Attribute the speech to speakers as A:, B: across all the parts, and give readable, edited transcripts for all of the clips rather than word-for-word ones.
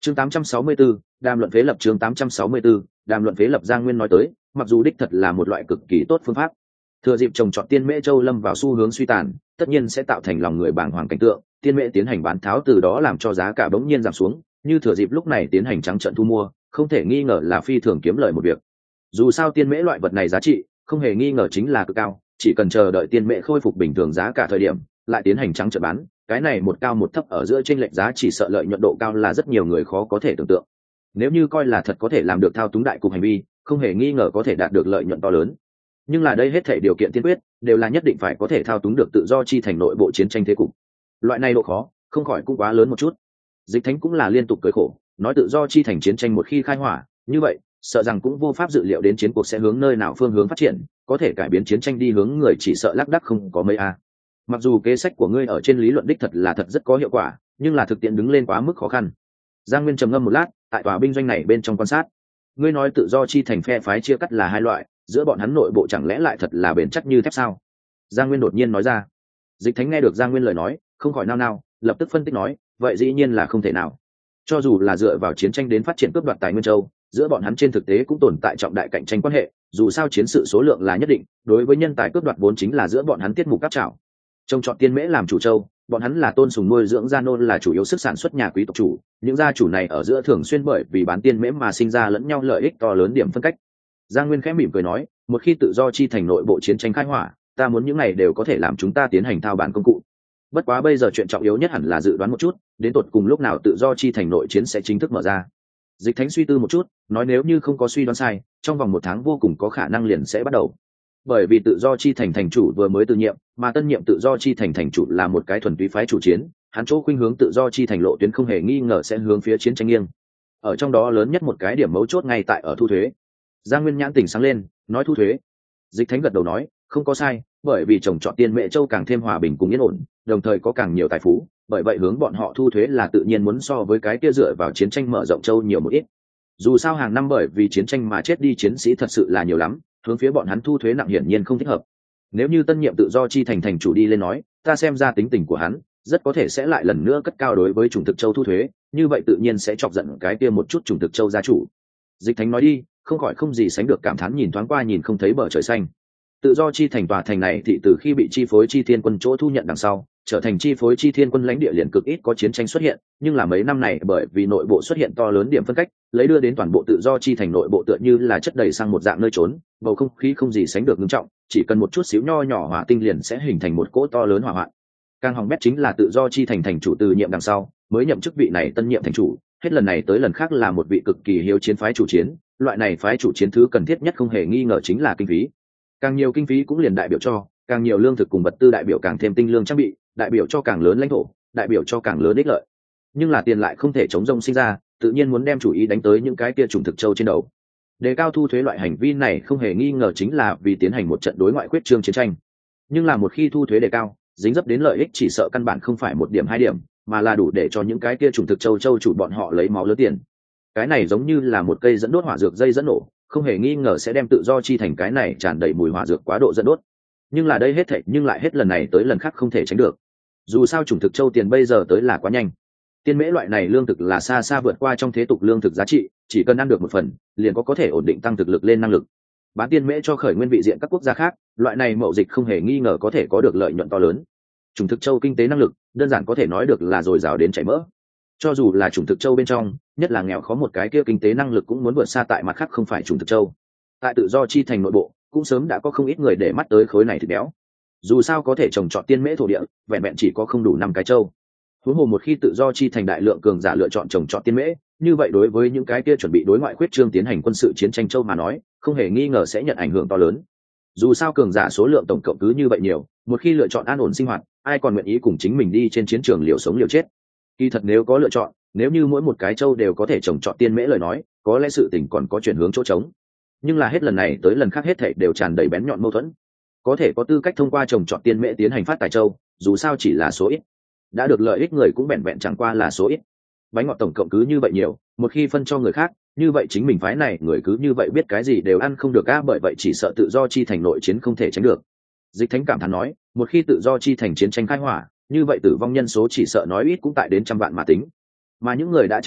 A: Chương 864, đàm luận phế lập. Chương 864, đàm luận phế lập. Giang Nguyên nói tới, mặc dù đích thật là một loại cực kỳ tốt phương pháp, thừa dịp trồng trọt tiên mễ châu lâm vào xu hướng suy tàn, tất nhiên sẽ tạo thành lòng người bàng hoàng cảnh tượng, tiên mễ tiến hành bán tháo, từ đó làm cho giá cả bỗng nhiên giảm xuống, như thừa dịp lúc này tiến hành trắng trợn thu mua, không thể nghi ngờ là phi thường kiếm lời một việc. Dù sao tiên mễ loại vật này giá trị không hề nghi ngờ chính là cực cao, chỉ cần chờ đợi tiên mễ khôi phục bình thường giá cả thời điểm, lại tiến hành trắng trợn bán, cái này một cao một thấp ở giữa chênh lệch giá chỉ sợ lợi nhuận độ cao là rất nhiều người khó có thể tưởng tượng. Nếu như coi là thật có thể làm được thao túng đại cục hành vi, không hề nghi ngờ có thể đạt được lợi nhuận to lớn. Nhưng là đây hết thảy điều kiện tiên quyết đều là nhất định phải có thể thao túng được tự do chi thành nội bộ chiến tranh thế cục. Loại này độ khó không khỏi cũng quá lớn một chút. Dịch Thánh cũng là liên tục cười khổ, nói tự do chi thành chiến tranh một khi khai hỏa, như vậy sợ rằng cũng vô pháp dự liệu đến chiến cuộc sẽ hướng nơi nào phương hướng phát triển, có thể cải biến chiến tranh đi hướng người chỉ sợ lác đác không có mấy a. Mặc dù kế sách của ngươi ở trên lý luận đích thật là thật rất có hiệu quả, nhưng là thực tiễn đứng lên quá mức khó khăn. Giang Nguyên trầm ngâm một lát, tại tòa binh doanh này bên trong quan sát. Ngươi nói tự do chi thành phe phái chia cắt là hai loại, giữa bọn hắn nội bộ chẳng lẽ lại thật là bền chắc như thép sao? Giang Nguyên đột nhiên nói ra. Dịch Thánh nghe được Giang Nguyên lời nói, không khỏi nao nao, lập tức phân tích nói, vậy dĩ nhiên là không thể nào. Cho dù là dựa vào chiến tranh đến phát triển cướp đoạt tài nguyên châu, giữa bọn hắn trên thực tế cũng tồn tại trọng đại cạnh tranh quan hệ, dù sao chiến sự số lượng là nhất định, đối với nhân tài cướp đoạt vốn chính là giữa bọn hắn tiết mục cáp trảo. Trông chọn tiên mễ làm chủ châu, bọn hắn là tôn sùng nuôi dưỡng gia nô là chủ yếu sức sản xuất nhà quý tộc chủ, những gia chủ này ở giữa thường xuyên bởi vì bán tiên mễ mà sinh ra lẫn nhau lợi ích to lớn. Điểm phân cách. Giang Nguyên khẽ mỉm cười nói, một khi tự do chi thành nội bộ chiến tranh khai hỏa, ta muốn những này đều có thể làm chúng ta tiến hành thao bản công cụ. Bất quá bây giờ chuyện trọng yếu nhất hẳn là dự đoán một chút, đến tột cùng lúc nào tự do chi thành nội chiến sẽ chính thức mở ra. Dịch Thánh suy tư một chút, nói nếu như không có suy đoán sai, trong vòng 1 tháng vô cùng có khả năng liền sẽ bắt đầu. Bởi vì tự do chi thành thành chủ vừa mới từ nhiệm, mà tân nhiệm tự do chi thành thành chủ là một cái thuần túy phái chủ chiến, hắn chỗ khuynh hướng tự do chi thành lộ tuyến không hề nghi ngờ sẽ hướng phía chiến tranh nghiêng. Ở trong đó lớn nhất một cái điểm mấu chốt ngay tại ở thu thuế. Giang Nguyên nhãn tỉnh sáng lên, nói thu thuế. Dịch Thánh gật đầu nói, không có sai, bởi vì trồng trọt tiên mễ châu càng thêm hòa bình cùng yên ổn, đồng thời có càng nhiều tài phú, bởi vậy hướng bọn họ thu thuế là tự nhiên muốn so với cái kia dựa vào chiến tranh mở rộng châu nhiều một ít. Dù sao hàng năm bởi vì chiến tranh mà chết đi chiến sĩ thật sự là nhiều lắm, hướng phía bọn hắn thu thuế nặng hiển nhiên không thích hợp. Nếu như tân nhiệm tự do chi thành thành chủ đi lên nói, ta xem ra tính tình của hắn rất có thể sẽ lại lần nữa cất cao đối với chủng thực châu thu thuế, như vậy tự nhiên sẽ chọc giận cái kia một chút chủng thực châu gia chủ. Dịch Thánh nói đi, không khỏi không gì sánh được cảm thán, nhìn thoáng qua nhìn không thấy bờ trời xanh. Tự do chi thành tòa thành này thì từ khi bị chi phối chi thiên quân chỗ thu nhận đằng sau, trở thành chi phối chi thiên quân lãnh địa liền cực ít có chiến tranh xuất hiện, nhưng là mấy năm này bởi vì nội bộ xuất hiện to lớn điểm phân cách, lấy đưa đến toàn bộ tự do chi thành nội bộ tựa như là chất đầy sang một dạng nơi trốn, bầu không khí không gì sánh được nghiêm trọng, chỉ cần một chút xíu nho nhỏ hỏa tinh liền sẽ hình thành một cỗ to lớn hỏa hoạn. Càng hỏng bét chính là tự do chi thành thành chủ từ nhiệm đằng sau, mới nhậm chức vị này tân nhiệm thành chủ, hết lần này tới lần khác là một vị cực kỳ hiếu chiến phái chủ chiến, loại này phái chủ chiến thứ cần thiết nhất không hề nghi ngờ chính là kinh phí. Càng nhiều kinh phí cũng liền đại biểu cho càng nhiều lương thực cùng vật tư, đại biểu càng thêm tinh lương trang bị, đại biểu cho càng lớn lãnh thổ, đại biểu cho càng lớn ích lợi. Nhưng là tiền lại không thể chống rông sinh ra, tự nhiên muốn đem chủ ý đánh tới những cái kia chủng thực châu trên đầu. Đề cao thu thuế loại hành vi này không hề nghi ngờ chính là vì tiến hành một trận đối ngoại quyết trương chiến tranh. Nhưng là một khi thu thuế đề cao, dính dấp đến lợi ích chỉ sợ căn bản không phải 1 điểm 2 điểm, mà là đủ để cho những cái kia chủng thực châu chủ bọn họ lấy máu lớn tiền. Cái này giống như là một cây dẫn đốt hỏa dược dây dẫn nổ, không hề nghi ngờ sẽ đem tự do chi thành cái này tràn đầy mùi hỏa dược quá độ dẫn đốt. Nhưng là đây hết thảy nhưng lại hết lần này tới lần khác không thể tránh được. Dù sao chủng thực châu tiền bây giờ tới là quá nhanh. Tiên mễ loại này lương thực là xa xa vượt qua trong thế tục lương thực giá trị, chỉ cần ăn được 1 phần, liền có thể ổn định tăng thực lực lên năng lực. Bán tiên mễ cho khởi nguyên vị diện các quốc gia khác, loại này mậu dịch không hề nghi ngờ có thể có được lợi nhuận to lớn. Chủng thực châu kinh tế năng lực, đơn giản có thể nói được là dồi dào đến chảy mỡ. Cho dù là chủng thực châu bên trong, nhất là nghèo khó một cái kia kinh tế năng lực cũng muốn vượt xa tại mặt khác không phải chủng thực châu. Tại tự do chi thành nội bộ, cũng sớm đã có không ít người để mắt tới khối này thịt béo. Dù sao có thể trồng trọt tiên mễ thổ địa, vẹn vẹn chỉ có không đủ 5 cái châu. Huống hồ một khi tự do chi thành đại lượng cường giả lựa chọn trồng trọt tiên mễ, như vậy đối với những cái kia chuẩn bị đối ngoại khuyết trương tiến hành quân sự chiến tranh châu mà nói, không hề nghi ngờ sẽ nhận ảnh hưởng to lớn. Dù sao cường giả số lượng tổng cộng cứ như vậy nhiều, một khi lựa chọn an ổn sinh hoạt, ai còn nguyện ý cùng chính mình đi trên chiến trường liều sống liều chết. Kỳ thật nếu có lựa chọn, nếu như mỗi một cái châu đều có thể trồng trọt tiên mễ lời nói, có lẽ sự tình còn có chuyển hướng chỗ trống. Nhưng là hết lần này tới lần khác hết thảy đều tràn đầy bén nhọn mâu thuẫn. Có thể có tư cách thông qua trồng trọt tiên mễ tiến hành phát tài châu, dù sao chỉ là số ít. Đã được lợi ích người cũng vẹn vẹn chẳng qua là số ít. Bánh ngọt tổng cộng cứ như vậy nhiều, một khi phân cho người khác, như vậy chính mình phái này người cứ như vậy biết cái gì đều ăn không được bởi vậy chỉ sợ tự do chi thành nội chiến không thể tránh được. Dịch Thánh cảm thán nói, một khi tự do chi thành chiến tranh khai hỏa, như vậy tử vong nhân số chỉ sợ nói ít cũng tại đến 100 vạn mà tính. Mà những người đã chết này,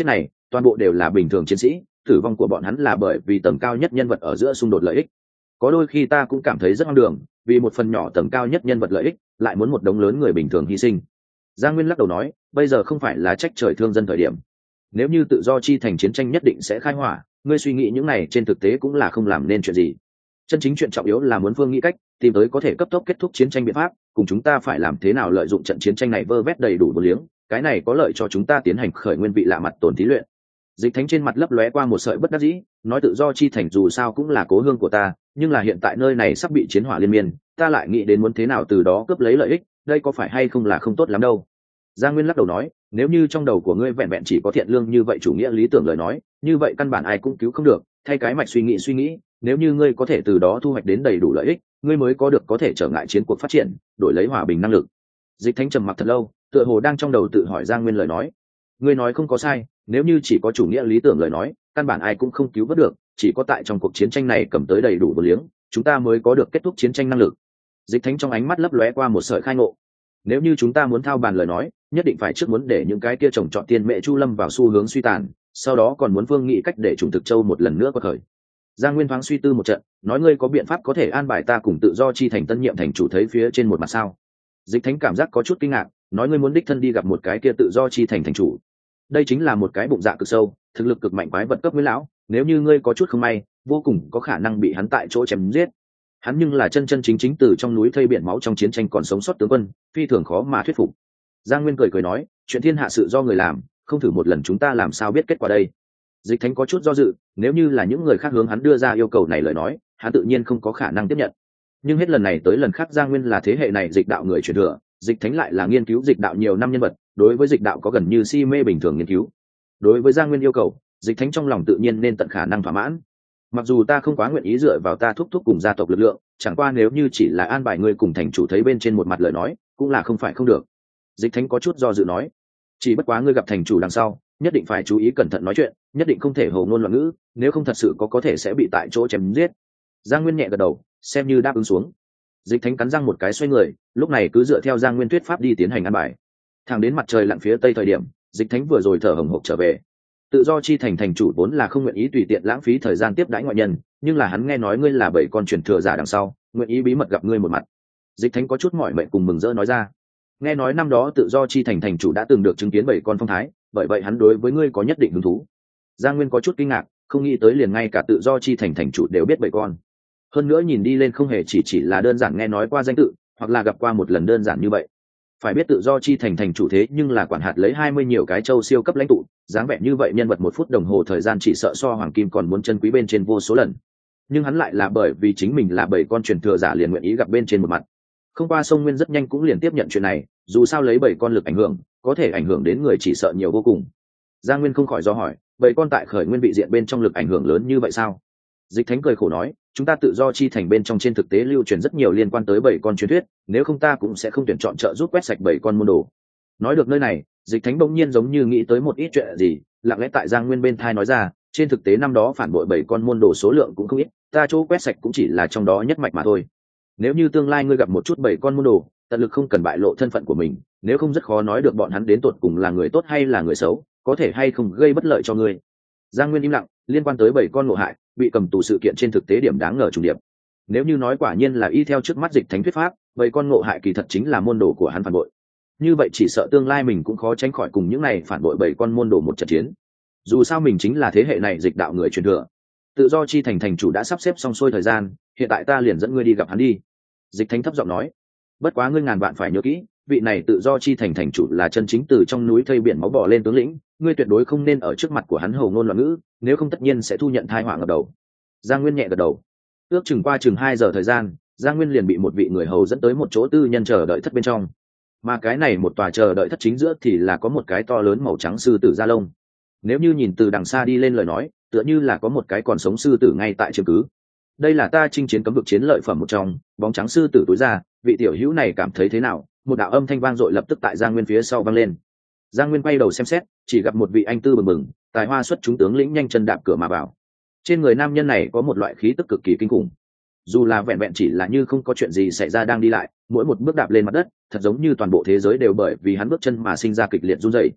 A: toàn bộ đều là bình thường chiến sĩ, tử vong của bọn hắn là bởi vì tầng cao nhất nhân vật ở giữa xung đột lợi ích. Có đôi khi ta cũng cảm thấy rất hoang đường, vì một phần nhỏ tầng cao nhất nhân vật lợi ích lại muốn một đống lớn người bình thường hy sinh. Giang Nguyên lắc đầu nói, bây giờ không phải là trách trời thương dân thời điểm. Nếu như tự do chi thành chiến tranh nhất định sẽ khai hỏa, ngươi suy nghĩ những này trên thực tế cũng là không làm nên chuyện gì. Chân chính chuyện trọng yếu là muốn phương nghĩ cách tìm tới có thể cấp tốc kết thúc chiến tranh biện pháp, cùng chúng ta phải làm thế nào lợi dụng trận chiến tranh này vơ vét đầy đủ vô liếng, cái này có lợi cho chúng ta tiến hành khởi nguyên vị lạ mặt tổn thí luyện. Dịch Thánh trên mặt lấp lóe qua một sợi bất đắc dĩ, nói tự do chi thành dù sao cũng là cố hương của ta, nhưng là hiện tại nơi này sắp bị chiến hỏa liên miên, ta lại nghĩ đến muốn thế nào từ đó cướp lấy lợi ích, đây có phải hay không là không tốt lắm đâu. Giang Nguyên lắc đầu nói, nếu như trong đầu của ngươi vẹn vẹn chỉ có thiện lương như vậy chủ nghĩa lý tưởng lời nói, như vậy căn bản ai cũng cứu không được, thay cái mạch suy nghĩ, nếu như ngươi có thể từ đó thu hoạch đến đầy đủ lợi ích, ngươi mới có được có thể trở ngại chiến cuộc phát triển, đổi lấy hòa bình năng lực. Dịch Thánh trầm mặc thật lâu, tựa hồ đang trong đầu tự hỏi Giang Nguyên lời nói. Ngươi nói không có sai, nếu như chỉ có chủ nghĩa lý tưởng lời nói, căn bản ai cũng không cứu vớt được, chỉ có tại trong cuộc chiến tranh này cầm tới đầy đủ vô liếng, chúng ta mới có được kết thúc chiến tranh năng lực. Dịch Thánh trong ánh mắt lấp lóe qua một sợi khai ngộ. Nếu như chúng ta muốn thao bàn lời nói, nhất định phải trước muốn để những cái kia trồng trọt tiên mẹ chu lâm vào xu hướng suy tàn, sau đó còn muốn phương nghĩ cách để chủng thực châu một lần nữa có khởi. Giang Nguyên thoáng suy tư một trận, nói, ngươi có biện pháp có thể an bài ta cùng tự do chi thành tân nhiệm thành chủ thấy phía trên một mặt sao? Dịch Thánh cảm giác có chút kinh ngạc, nói, ngươi muốn đích thân đi gặp một cái kia tự do chi thành thành chủ. Đây chính là một cái bụng dạ cực sâu, thực lực cực mạnh quái vật cấp nguyên lão, nếu như ngươi có chút không may, vô cùng có khả năng bị hắn tại chỗ chém giết. Hắn nhưng là chân chính từ trong núi thây biển máu trong chiến tranh còn sống sót tướng quân, phi thường khó mà thuyết phục. Giang Nguyên cười nói, chuyện thiên hạ sự do người làm, không thử một lần chúng ta làm sao biết kết quả đây. Dịch Thánh có chút do dự, nếu như là những người khác hướng hắn đưa ra yêu cầu này lời nói, hắn tự nhiên không có khả năng tiếp nhận. Nhưng hết lần này tới lần khác Giang Nguyên là thế hệ này dịch đạo người truyền thừa, Dịch Thánh lại là nghiên cứu dịch đạo nhiều năm nhân vật, đối với dịch đạo có gần như si mê bình thường nghiên cứu. Đối với Giang Nguyên yêu cầu, Dịch Thánh trong lòng tự nhiên nên tận khả năng thỏa mãn. Mặc dù ta không quá nguyện ý dựa vào ta thúc cùng gia tộc lực lượng, chẳng qua nếu như chỉ là an bài ngươi cùng thành chủ thấy bên trên một mặt lời nói, cũng là không phải không được. Dịch Thánh có chút do dự nói, chỉ bất quá ngươi gặp thành chủ đằng sau, nhất định phải chú ý cẩn thận nói chuyện, nhất định không thể hồ ngôn loạn ngữ, nếu không thật sự có thể sẽ bị tại chỗ chém giết. Giang Nguyên nhẹ gật đầu, xem như đáp ứng xuống. Dịch Thánh cắn răng một cái xoay người, lúc này cứ dựa theo Giang Nguyên thuyết pháp đi tiến hành an bài. Thẳng đến mặt trời lặn phía tây thời điểm, Dịch Thánh vừa rồi thở hổn hộc trở về. Tự do chi thành thành chủ vốn là không nguyện ý tùy tiện lãng phí thời gian tiếp đãi ngoại nhân, nhưng là hắn nghe nói ngươi là 7 con truyền thừa giả đằng sau, nguyện ý bí mật gặp ngươi một mặt. Dịch Thánh có chút mỏi mệt cùng mừng rỡ nói ra, nghe nói năm đó tự do chi thành thành chủ đã từng được chứng kiến 7 con phong thái, bởi vậy hắn đối với ngươi có nhất định hứng thú. Giang Nguyên có chút kinh ngạc, không nghĩ tới liền ngay cả tự do chi thành thành chủ đều biết 7 con. Hơn nữa nhìn đi lên không hề chỉ là đơn giản nghe nói qua danh tự, hoặc là gặp qua một lần đơn giản như vậy. Phải biết tự do chi thành thành chủ thế nhưng là quản hạt lấy 20 nhiều cái châu siêu cấp lãnh tụ, dáng vẻ như vậy nhân vật 1 phút đồng hồ thời gian chỉ sợ so hoàng kim còn muốn chân quý bên trên vô số lần. Nhưng hắn lại là bởi vì chính mình là 7 con truyền thừa giả liền nguyện ý gặp bên trên một mặt. Không qua sông Nguyên rất nhanh cũng liền tiếp nhận chuyện này, dù sao lấy 7 con lực ảnh hưởng, có thể ảnh hưởng đến người chỉ sợ nhiều vô cùng. Giang Nguyên không khỏi do hỏi, 7 con tại khởi nguyên vị diện bên trong lực ảnh hưởng lớn như vậy sao? Dịch Thánh cười khổ nói, chúng ta tự do chi thành bên trong trên thực tế lưu truyền rất nhiều liên quan tới 7 con truyền thuyết, nếu không ta cũng sẽ không tuyển chọn trợ giúp quét sạch 7 con môn đồ. Nói được nơi này, Dịch Thánh bỗng nhiên giống như nghĩ tới một ít chuyện gì, lặng lẽ tại Giang Nguyên bên thai nói ra, trên thực tế năm đó phản bội 7 con môn đồ số lượng cũng không ít, ta chỗ quét sạch cũng chỉ là trong đó nhất mạch mà thôi. Nếu như tương lai ngươi gặp một chút 7 con môn đồ, tận lực không cần bại lộ thân phận của mình, nếu không rất khó nói được bọn hắn đến tột cùng là người tốt hay là người xấu, có thể hay không gây bất lợi cho ngươi. Giang Nguyên im lặng, liên quan tới 7 con ngộ hại, bị cầm tù sự kiện trên thực tế điểm đáng ngờ trùng điệp. Nếu như nói quả nhiên là y theo trước mắt Dịch Thánh thuyết pháp, 7 con ngộ hại kỳ thật chính là môn đồ của hắn phản bội. Như vậy chỉ sợ tương lai mình cũng khó tránh khỏi cùng những này phản bội 7 con môn đồ một trận chiến. Dù sao mình chính là thế hệ này dịch đạo người truyền thừa. Tự do chi thành thành chủ đã sắp xếp xong xuôi thời gian, hiện tại ta liền dẫn ngươi đi gặp hắn đi. Dịch Thánh thấp giọng nói, bất quá ngươi ngàn vạn phải nhớ kỹ, vị này tự do chi thành thành chủ là chân chính từ trong núi thây biển máu bò lên tướng lĩnh, ngươi tuyệt đối không nên ở trước mặt của hắn hồ ngôn loạn ngữ, nếu không tất nhiên sẽ thu nhận tai họa ngập đầu. Giang Nguyên nhẹ gật đầu. Ước chừng qua chừng 2 giờ thời gian, Giang Nguyên liền bị một vị người hầu dẫn tới một chỗ tư nhân chờ đợi thất bên trong. Mà cái này một tòa chờ đợi thất chính giữa thì là có một cái to lớn màu trắng sư tử da lông. Nếu như nhìn từ đằng xa đi lên lời nói, tựa như là có một cái còn sống sư tử ngay tại chiếm cứ. Đây là ta chinh chiến cấm vực chiến lợi phẩm một trong, bóng trắng sư tử tối ra, vị tiểu hữu này cảm thấy thế nào? Một đạo âm thanh vang dội lập tức tại Giang Nguyên phía sau vang lên. Giang Nguyên quay đầu xem xét, chỉ gặp một vị anh tư bừng bừng, tài hoa xuất chúng tướng lĩnh nhanh chân đạp cửa mà vào. Trên người nam nhân này có một loại khí tức cực kỳ kinh khủng. Dù là vẹn vẹn chỉ là như không có chuyện gì xảy ra đang đi lại, mỗi một bước đạp lên mặt đất, thật giống như toàn bộ thế giới đều bởi vì hắn bước chân mà sinh ra kịch liệt run rẩy.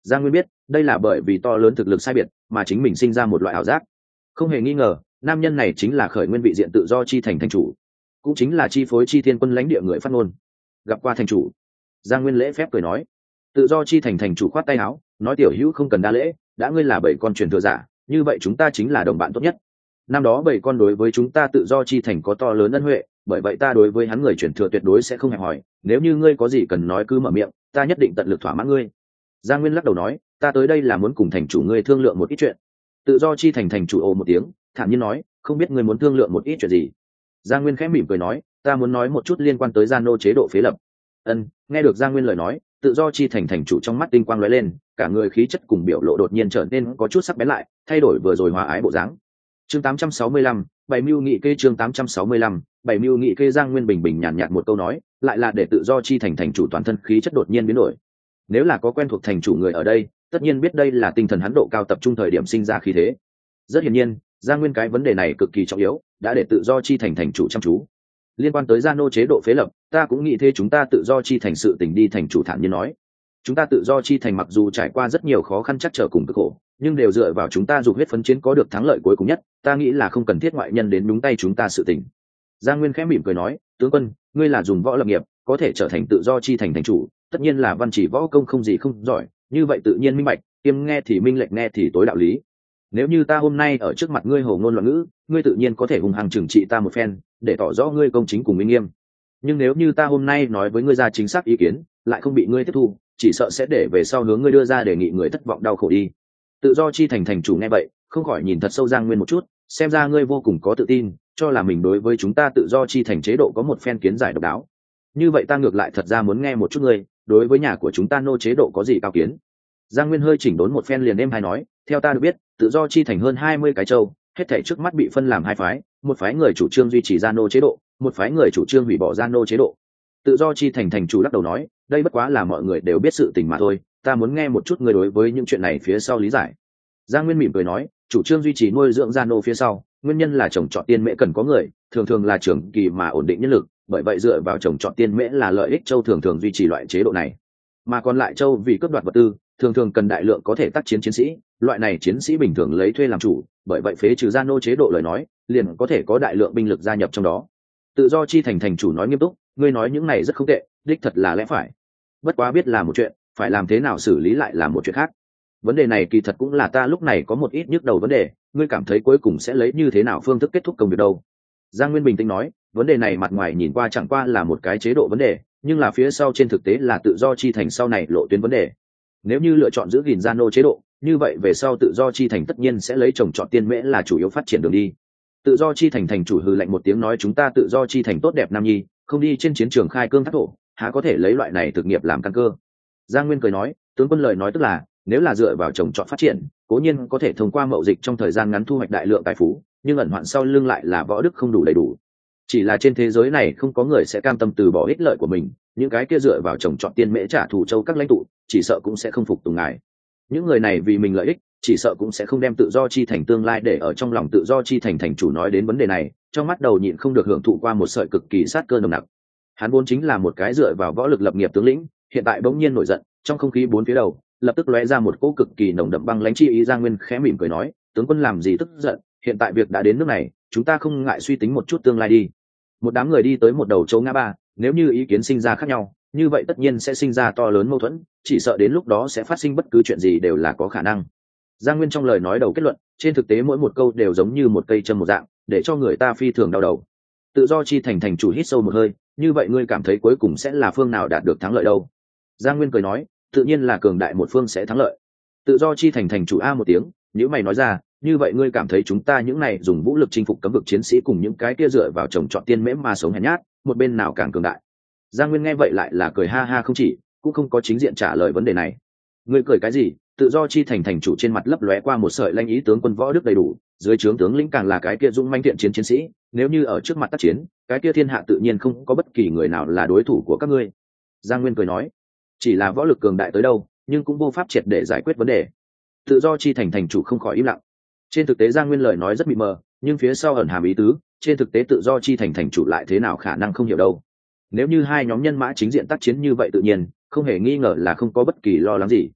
A: Giang Nguyên biết đây là bởi vì to lớn thực lực sai biệt mà chính mình sinh ra một loại ảo giác. Không hề nghi ngờ nam nhân này chính là khởi nguyên vị diện tự do chi thành thành chủ, cũng chính là chi phối chi thiên quân lãnh địa người phát ngôn. Gặp qua thành chủ, Giang Nguyên lễ phép cười nói. Tự do chi thành thành chủ khoát tay áo nói, tiểu hữu không cần đa lễ, đã ngươi là bảy con truyền thừa giả, như vậy chúng ta chính là đồng bạn tốt nhất. Năm đó bảy con đối với chúng ta tự do chi thành có to lớn ân huệ, bởi vậy ta đối với hắn người truyền thừa tuyệt đối sẽ không hẹp hòi, nếu như ngươi có gì cần nói cứ mở miệng, ta nhất định tận lực thỏa mãn ngươi. Giang Nguyên lắc đầu nói, ta tới đây là muốn cùng thành chủ ngươi thương lượng một ít chuyện. Tự do chi thành thành chủ ồ một tiếng, thản nhiên nói, không biết ngươi muốn thương lượng một ít chuyện gì. Giang Nguyên khẽ mỉm cười nói, ta muốn nói một chút liên quan tới Gian Nô chế độ phế lập. Nghe được Giang Nguyên lời nói, tự do chi thành thành chủ trong mắt tinh quang lóe lên, cả người khí chất cùng biểu lộ đột nhiên trở nên có chút sắc bén lại, thay đổi vừa rồi hòa ái bộ dáng. Chương 865, bảy mưu nghị kê. Chương 865, bảy mưu nghị kê. Giang Nguyên bình bình nhàn nhạt một câu nói, lại là để tự do chi thành thành chủ toàn thân khí chất đột nhiên biến đổi. Nếu là có quen thuộc thành chủ người ở đây, tất nhiên biết đây là tinh thần hắn độ cao tập trung thời điểm sinh ra khí thế. Rất hiển nhiên, Giang Nguyên cái vấn đề này cực kỳ trọng yếu, đã để tự do chi thành thành chủ chăm chú. Liên quan tới Gian Nô chế độ phế lập, ta cũng nghĩ thế chúng ta tự do chi thành sự tình đi, thành chủ thản nhiên nói. Chúng ta tự do chi thành mặc dù trải qua rất nhiều khó khăn chắc trở cùng cực khổ, nhưng đều dựa vào chúng ta dục huyết phấn chiến có được thắng lợi cuối cùng nhất, ta nghĩ là không cần thiết ngoại nhân đến đúng tay chúng ta sự tình. Giang Nguyên khẽ mỉm cười nói, tướng quân, ngươi là dùng võ lập nghiệp, có thể trở thành tự do chi thành thành chủ, tất nhiên là văn chỉ võ công không gì không giỏi, như vậy tự nhiên minh bạch, kiêm nghe thì minh lệnh, nghe thì tối đạo lý. Nếu như ta hôm nay ở trước mặt ngươi hồ ngôn loạn ngữ, ngươi tự nhiên có thể hùng hăng trừng trị ta một phen, để tỏ rõ ngươi công chính cùng minh nghiêm. Nhưng nếu như ta hôm nay nói với ngươi ra chính xác ý kiến, lại không bị ngươi tiếp thu, chỉ sợ sẽ để về sau hướng ngươi đưa ra đề nghị người thất vọng đau khổ đi. Tự do chi thành thành chủ nghe vậy, không khỏi nhìn thật sâu Giang Nguyên một chút, xem ra ngươi vô cùng có tự tin, cho là mình đối với chúng ta tự do chi thành chế độ có một phen kiến giải độc đáo. Như vậy ta ngược lại thật ra muốn nghe một chút ngươi, đối với nhà của chúng ta nô chế độ có gì cao kiến. Giang Nguyên hơi chỉnh đốn một phen liền êm hay nói, theo ta được biết, tự do chi thành hơn 20 cái châu, hết thảy trước mắt bị phân làm hai phái, một phái người chủ trương duy trì Gian Nô chế độ, một phái người chủ trương hủy bỏ Gian Nô chế độ. Tự do chi thành thành chủ lắc đầu nói, đây bất quá là mọi người đều biết sự tình mà thôi, ta muốn nghe một chút ngươi đối với những chuyện này phía sau lý giải. Giang Nguyên mỉm cười nói, chủ trương duy trì nuôi dưỡng Gian Nô phía sau, nguyên nhân là trồng trọt tiên mễ cần có người, thường thường là trưởng kỳ mà ổn định nhân lực, bởi vậy dựa vào trồng trọt tiên mễ là lợi ích châu thường thường duy trì loại chế độ này. Mà còn lại châu vì cướp đoạt vật tư, thường thường cần đại lượng có thể tác chiến chiến sĩ, loại này chiến sĩ bình thường lấy thuê làm chủ, bởi vậy phế trừ Gian Nô chế độ lời nói, liền có thể có đại lượng binh lực gia nhập trong đó. Tự do chi thành thành chủ nói nghiêm túc, ngươi nói những này rất không tệ, đích thật là lẽ phải. Bất quá biết là một chuyện, phải làm thế nào xử lý lại là một chuyện khác. Vấn đề này kỳ thật cũng là ta lúc này có một ít nhức đầu vấn đề, ngươi cảm thấy cuối cùng sẽ lấy như thế nào phương thức kết thúc công việc đâu? Giang Nguyên bình tĩnh nói, vấn đề này mặt ngoài nhìn qua chẳng qua là một cái chế độ vấn đề, nhưng là phía sau trên thực tế là tự do chi thành sau này lộ tuyến vấn đề. Nếu như lựa chọn giữ gìn Gian Nô chế độ, như vậy về sau tự do chi thành tất nhiên sẽ lấy trồng trọt tiên mễ là chủ yếu phát triển đường đi. Tự do chi thành thành chủ hừ lạnh một tiếng nói, chúng ta tự do chi thành tốt đẹp nam nhi, không đi trên chiến trường khai cương thác thổ, há có thể lấy loại này thực nghiệp làm căn cơ. Giang Nguyên cười nói, tướng quân lời nói tức là, nếu là dựa vào trồng trọt phát triển, cố nhiên có thể thông qua mậu dịch trong thời gian ngắn thu hoạch đại lượng tài phú, nhưng ẩn hoạn sau lưng lại là võ đức không đủ đầy đủ. Chỉ là trên thế giới này không có người sẽ cam tâm từ bỏ ích lợi của mình, những cái kia dựa vào trồng trọt tiên mễ trả thù châu các lãnh tụ, chỉ sợ cũng sẽ không phục tùng ngài. Những người này vì mình lợi ích, chỉ sợ cũng sẽ không đem tự do chi thành tương lai để ở trong lòng. Tự do chi thành thành chủ nói đến vấn đề này, trong mắt đầu nhịn không được hưởng thụ qua một sợi cực kỳ sát cơ nồng nặc. Hắn vốn chính là một cái dựa vào võ lực lập nghiệp tướng lĩnh, hiện tại bỗng nhiên nổi giận, trong không khí bốn phía đầu lập tức lóe ra một cỗ cực kỳ nồng đậm băng lãnh chi ý. Giang Nguyên khẽ mỉm cười nói, tướng quân làm gì tức giận, hiện tại việc đã đến nước này, chúng ta không ngại suy tính một chút tương lai đi. Một đám người đi tới một đầu châu ngã ba, nếu như ý kiến sinh ra khác nhau, như vậy tất nhiên sẽ sinh ra to lớn mâu thuẫn, chỉ sợ đến lúc đó sẽ phát sinh bất cứ chuyện gì đều là có khả năng. Giang Nguyên trong lời nói đầu kết luận, trên thực tế mỗi một câu đều giống như một cây châm một dạng, để cho người ta phi thường đau đầu. Tự do chi thành thành chủ hít sâu một hơi, như vậy ngươi cảm thấy cuối cùng sẽ là phương nào đạt được thắng lợi đâu? Giang Nguyên cười nói, tự nhiên là cường đại một phương sẽ thắng lợi. Tự do chi thành thành chủ a một tiếng, nếu mày nói ra, như vậy ngươi cảm thấy chúng ta những này dùng vũ lực chinh phục cấm vực chiến sĩ cùng những cái kia dựa vào trồng trọt tiên mễ mà sống hèn nhát, một bên nào càng cường đại? Giang Nguyên nghe vậy lại là cười ha ha không chỉ, cũng không có chính diện trả lời vấn đề này. Ngươi cười cái gì? Tự do chi thành thành chủ trên mặt lấp lóe qua một sợi lanh ý, tướng quân võ đức đầy đủ, dưới trướng tướng lĩnh càng là cái kia dũng manh thiện chiến chiến sĩ, nếu như ở trước mặt tác chiến, cái kia thiên hạ tự nhiên không có bất kỳ người nào là đối thủ của các ngươi. Giang Nguyên cười nói, chỉ là võ lực cường đại tới đâu, nhưng cũng vô pháp triệt để giải quyết vấn đề. Tự do chi thành thành chủ không khỏi im lặng. Trên thực tế Giang Nguyên lời nói rất mịt mờ, nhưng phía sau ẩn hàm ý tứ, trên thực tế tự do chi thành thành chủ lại thế nào khả năng không hiểu đâu. Nếu như hai nhóm nhân mã chính diện tác chiến như vậy tự nhiên, không hề nghi ngờ là không có bất kỳ lo lắng gì.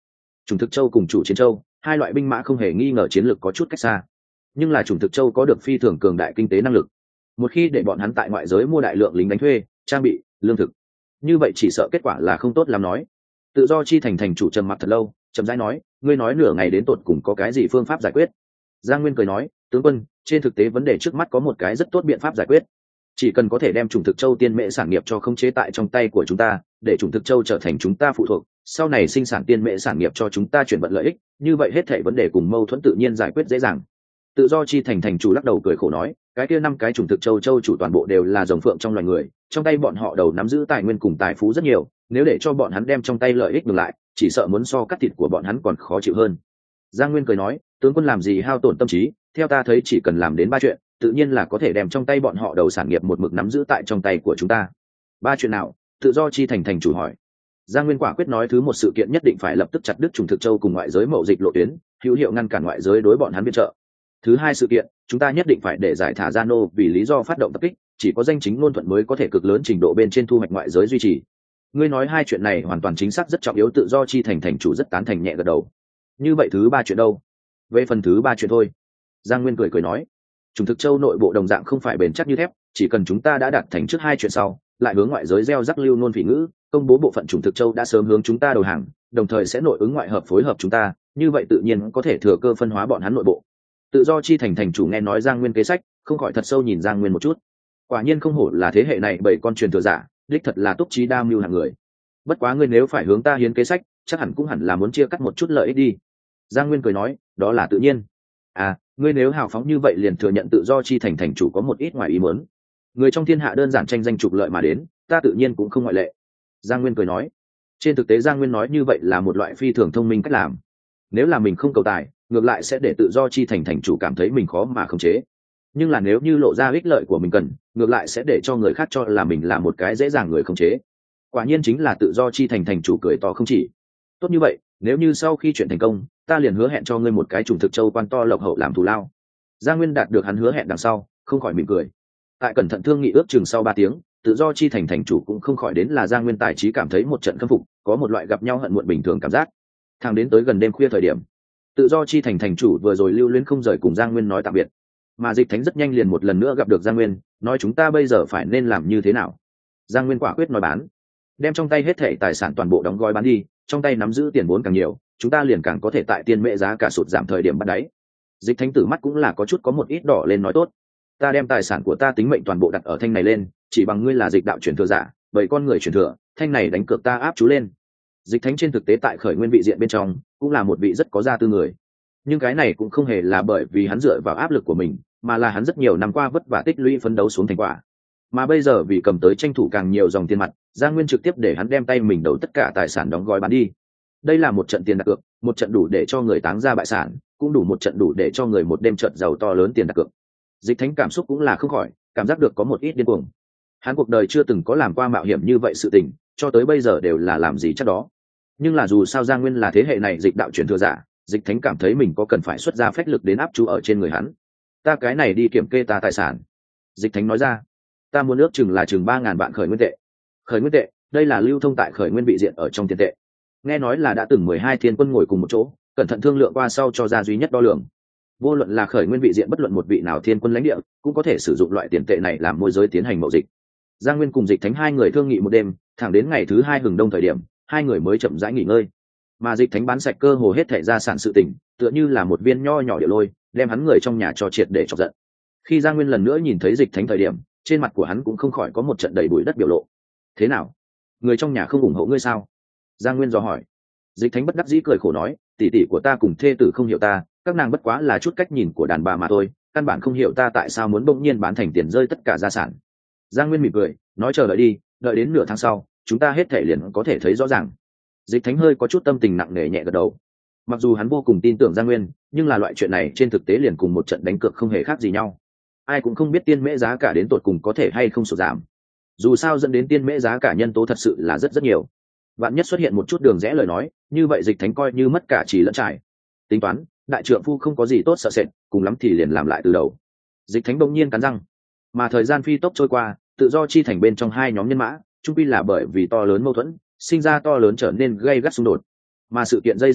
A: Chủng thực châu cùng chủ chiến châu, hai loại binh mã không hề nghi ngờ chiến lược có chút cách xa, nhưng là chủng thực châu có được phi thường cường đại kinh tế năng lực. Một khi để bọn hắn tại ngoại giới mua đại lượng lính đánh thuê, trang bị, lương thực, như vậy chỉ sợ kết quả là không tốt lắm nói. Tự do chi thành thành chủ trầm mặc thật lâu, chậm rãi nói, ngươi nói nửa ngày đến tột cùng có cái gì phương pháp giải quyết? Giang Nguyên cười nói, tướng quân, trên thực tế vấn đề trước mắt có một cái rất tốt biện pháp giải quyết. Chỉ cần có thể đem chủng thực châu tiên mễ sản nghiệp cho khống chế tại trong tay của chúng ta, để chủng thực châu trở thành chúng ta phụ thuộc, sau này sinh sản tiên mễ sản nghiệp cho chúng ta chuyển vận lợi ích, như vậy hết thảy vấn đề cùng mâu thuẫn tự nhiên giải quyết dễ dàng. Tự do chi thành thành chủ lắc đầu cười khổ nói, cái kia 5 cái chủng thực châu chủ toàn bộ đều là rồng phượng trong loài người, trong tay bọn họ đầu nắm giữ tài nguyên cùng tài phú rất nhiều, nếu để cho bọn hắn đem trong tay lợi ích ngược lại, chỉ sợ muốn so cắt thịt của bọn hắn còn khó chịu hơn. Giang Nguyên cười nói, tướng quân làm gì hao tổn tâm trí, theo ta thấy chỉ cần làm đến 3 chuyện, tự nhiên là có thể đem trong tay bọn họ đầu sản nghiệp một mực nắm giữ tại trong tay của chúng ta. 3 chuyện nào? Tự do chi thành thành chủ hỏi. Giang Nguyên quả quyết nói, thứ một, sự kiện nhất định phải lập tức chặt đứt chủng thực châu cùng ngoại giới mậu dịch lộ tuyến, hữu hiệu ngăn cản ngoại giới đối bọn hắn viện trợ. Thứ hai, sự kiện, chúng ta nhất định phải để giải thả Giano vì lý do phát động tập kích, chỉ có danh chính ngôn thuận mới có thể cực lớn trình độ bên trên thu hoạch ngoại giới duy trì. Ngươi nói 2 chuyện này hoàn toàn chính xác, rất trọng yếu. Tự do chi thành thành chủ rất tán thành, nhẹ gật đầu. Như vậy thứ 3 chuyện đâu? Về phần thứ 3 chuyện thôi. Giang Nguyên cười nói, chủng thực châu nội bộ đồng dạng không phải bền chắc như thép, chỉ cần chúng ta đã đạt thành trước 2 chuyện sau, lại hướng ngoại giới gieo rắc lưu ngôn phỉ ngữ, công bố bộ phận chủng thực châu đã sớm hướng chúng ta đầu hàng, đồng thời sẽ nội ứng ngoại hợp phối hợp chúng ta, như vậy tự nhiên có thể thừa cơ phân hóa bọn hắn nội bộ. Tự do chi thành thành chủ nghe nói Giang Nguyên kế sách, không khỏi thật sâu nhìn Giang Nguyên một chút. Quả nhiên không hổ là thế hệ này bảy con truyền thừa giả, đích thật là túc trí đa mưu hạng người. Bất quá ngươi nếu phải hướng ta hiến kế sách, chắc hẳn cũng hẳn là muốn chia cắt một chút lợi ích đi. Giang Nguyên cười nói, đó là tự nhiên. À, ngươi nếu hào phóng như vậy liền thừa nhận tự do chi thành thành chủ có một ít ngoài ý muốn. Người trong thiên hạ đơn giản tranh danh trục lợi mà đến, ta tự nhiên cũng không ngoại lệ. Giang Nguyên cười nói. Trên thực tế Giang Nguyên nói như vậy là một loại phi thường thông minh cách làm. Nếu là mình không cầu tài, ngược lại sẽ để tự do chi thành thành chủ cảm thấy mình khó mà khống chế. Nhưng là nếu như lộ ra ích lợi của mình cần, ngược lại sẽ để cho người khác cho là mình là một cái dễ dàng người khống chế. Quả nhiên chính là tự do chi thành thành chủ cười to không chỉ. Tốt như vậy, nếu như sau khi chuyện thành công, ta liền hứa hẹn cho ngươi một cái chủng thực châu quan to lộc hậu làm thù lao. Giang Nguyên đạt được hắn hứa hẹn đằng sau, không khỏi mỉm cười. Tại cẩn thận thương nghị ước chừng sau 3 tiếng, tự do chi thành thành chủ cũng không khỏi đến là Giang Nguyên tài trí cảm thấy một trận khâm phục, có một loại gặp nhau hận muộn bình thường cảm giác. Thẳng đến tới gần đêm khuya thời điểm, tự do chi thành thành chủ vừa rồi lưu luyến không rời cùng Giang Nguyên nói tạm biệt, mà Dịch Thánh rất nhanh liền một lần nữa gặp được Giang Nguyên, nói chúng ta bây giờ phải nên làm như thế nào. Giang Nguyên quả quyết nói bán, đem trong tay hết thảy tài sản toàn bộ đóng gói bán đi, trong tay nắm giữ tiền vốn càng nhiều, chúng ta liền càng có thể tại tiên mễ giá cả sụt giảm thời điểm bắt đáy. Dịch Thánh tử mắt cũng là có chút có một ít đỏ lên, nói tốt, ta đem tài sản của ta tính mệnh toàn bộ đặt ở thanh này lên, chỉ bằng ngươi là dịch đạo truyền thừa giả, bởi con người truyền thừa, thanh này đánh cược ta áp chú lên. Dịch Thánh trên thực tế tại khởi nguyên vị diện bên trong cũng là một vị rất có gia tư người, nhưng cái này cũng không hề là bởi vì hắn dựa vào áp lực của mình, mà là hắn rất nhiều năm qua vất vả tích lũy phấn đấu xuống thành quả. Mà bây giờ vì cầm tới tranh thủ càng nhiều dòng tiền mặt, Giang Nguyên trực tiếp để hắn đem tay mình đầu tất cả tài sản đóng gói bán đi. Đây là một trận tiền đặt cược, một trận đủ để cho người táng ra bại sản, cũng đủ một trận đủ để cho người một đêm trận giàu to lớn tiền đặt cược. Dịch Thánh cảm xúc cũng là không khỏi cảm giác được có một ít điên cuồng. Hắn cuộc đời chưa từng có làm qua mạo hiểm như vậy sự tình, cho tới bây giờ đều là làm gì chắc đó. Nhưng là dù sao Giang Nguyên là thế hệ này dịch đạo truyền thừa giả, Dịch Thánh cảm thấy mình có cần phải xuất ra phách lực đến áp chú ở trên người hắn. Ta cái này đi kiểm kê ta tài sản. Dịch Thánh nói ra, ta muốn ước chừng là chừng 3.000 vạn khởi nguyên tệ. Khởi nguyên tệ, đây là lưu thông tại khởi nguyên vị diện ở trong tiền tệ. Nghe nói là đã từng 12 thiên quân ngồi cùng một chỗ, cẩn thận thương lượng qua sau cho ra duy nhất đo lường. Vô luận là khởi nguyên vị diện bất luận một vị nào thiên quân lãnh địa, cũng có thể sử dụng loại tiền tệ này làm môi giới tiến hành mậu dịch. Giang Nguyên cùng Dịch Thánh hai người thương nghị một đêm, thẳng đến ngày thứ 2 hừng đông thời điểm, hai người mới chậm rãi nghỉ ngơi. Mà Dịch Thánh bán sạch cơ hồ hết thảy gia sản sự tình, tựa như là một viên nho nhỏ địa lôi, đem hắn người trong nhà cho triệt để chọc giận. Khi Giang Nguyên lần nữa nhìn thấy Dịch Thánh thời điểm, trên mặt của hắn cũng không khỏi có một trận đầy bụi đất biểu lộ. Thế nào, người trong nhà không ủng hộ ngươi sao? Giang Nguyên dò hỏi. Dịch Thánh bất đắc dĩ cười khổ nói, tỷ tỷ của ta cùng thê tử không hiểu ta, các nàng bất quá là chút cách nhìn của đàn bà mà thôi, căn bản không hiểu ta tại sao muốn bỗng nhiên bán thành tiền rơi tất cả gia sản. Giang Nguyên mỉm cười nói, chờ đợi đi, đợi đến nửa tháng sau chúng ta hết thể liền có thể thấy rõ ràng. Dịch Thánh hơi có chút tâm tình nặng nề nhẹ gật đầu. Mặc dù hắn vô cùng tin tưởng Giang Nguyên, nhưng là loại chuyện này trên thực tế liền cùng một trận đánh cược không hề khác gì nhau. Ai cũng không biết tiên mễ giá cả đến tột cùng có thể hay không sụt giảm. Dù sao dẫn đến tiên mễ giá cả nhân tố thật sự là rất nhiều. Vạn nhất xuất hiện một chút đường rẽ lời nói, như vậy Dịch Thánh coi như mất cả chỉ lẫn trải. Tính toán, đại trượng phu không có gì tốt sợ sệt, cùng lắm thì liền làm lại từ đầu. Dịch Thánh bỗng nhiên cắn răng. Mà thời gian phi tốc trôi qua, tự do chi thành bên trong hai nhóm nhân mã, chung quy là bởi vì to lớn mâu thuẫn, sinh ra to lớn trở nên gây gắt xung đột. Mà sự kiện dây dẫn nổ,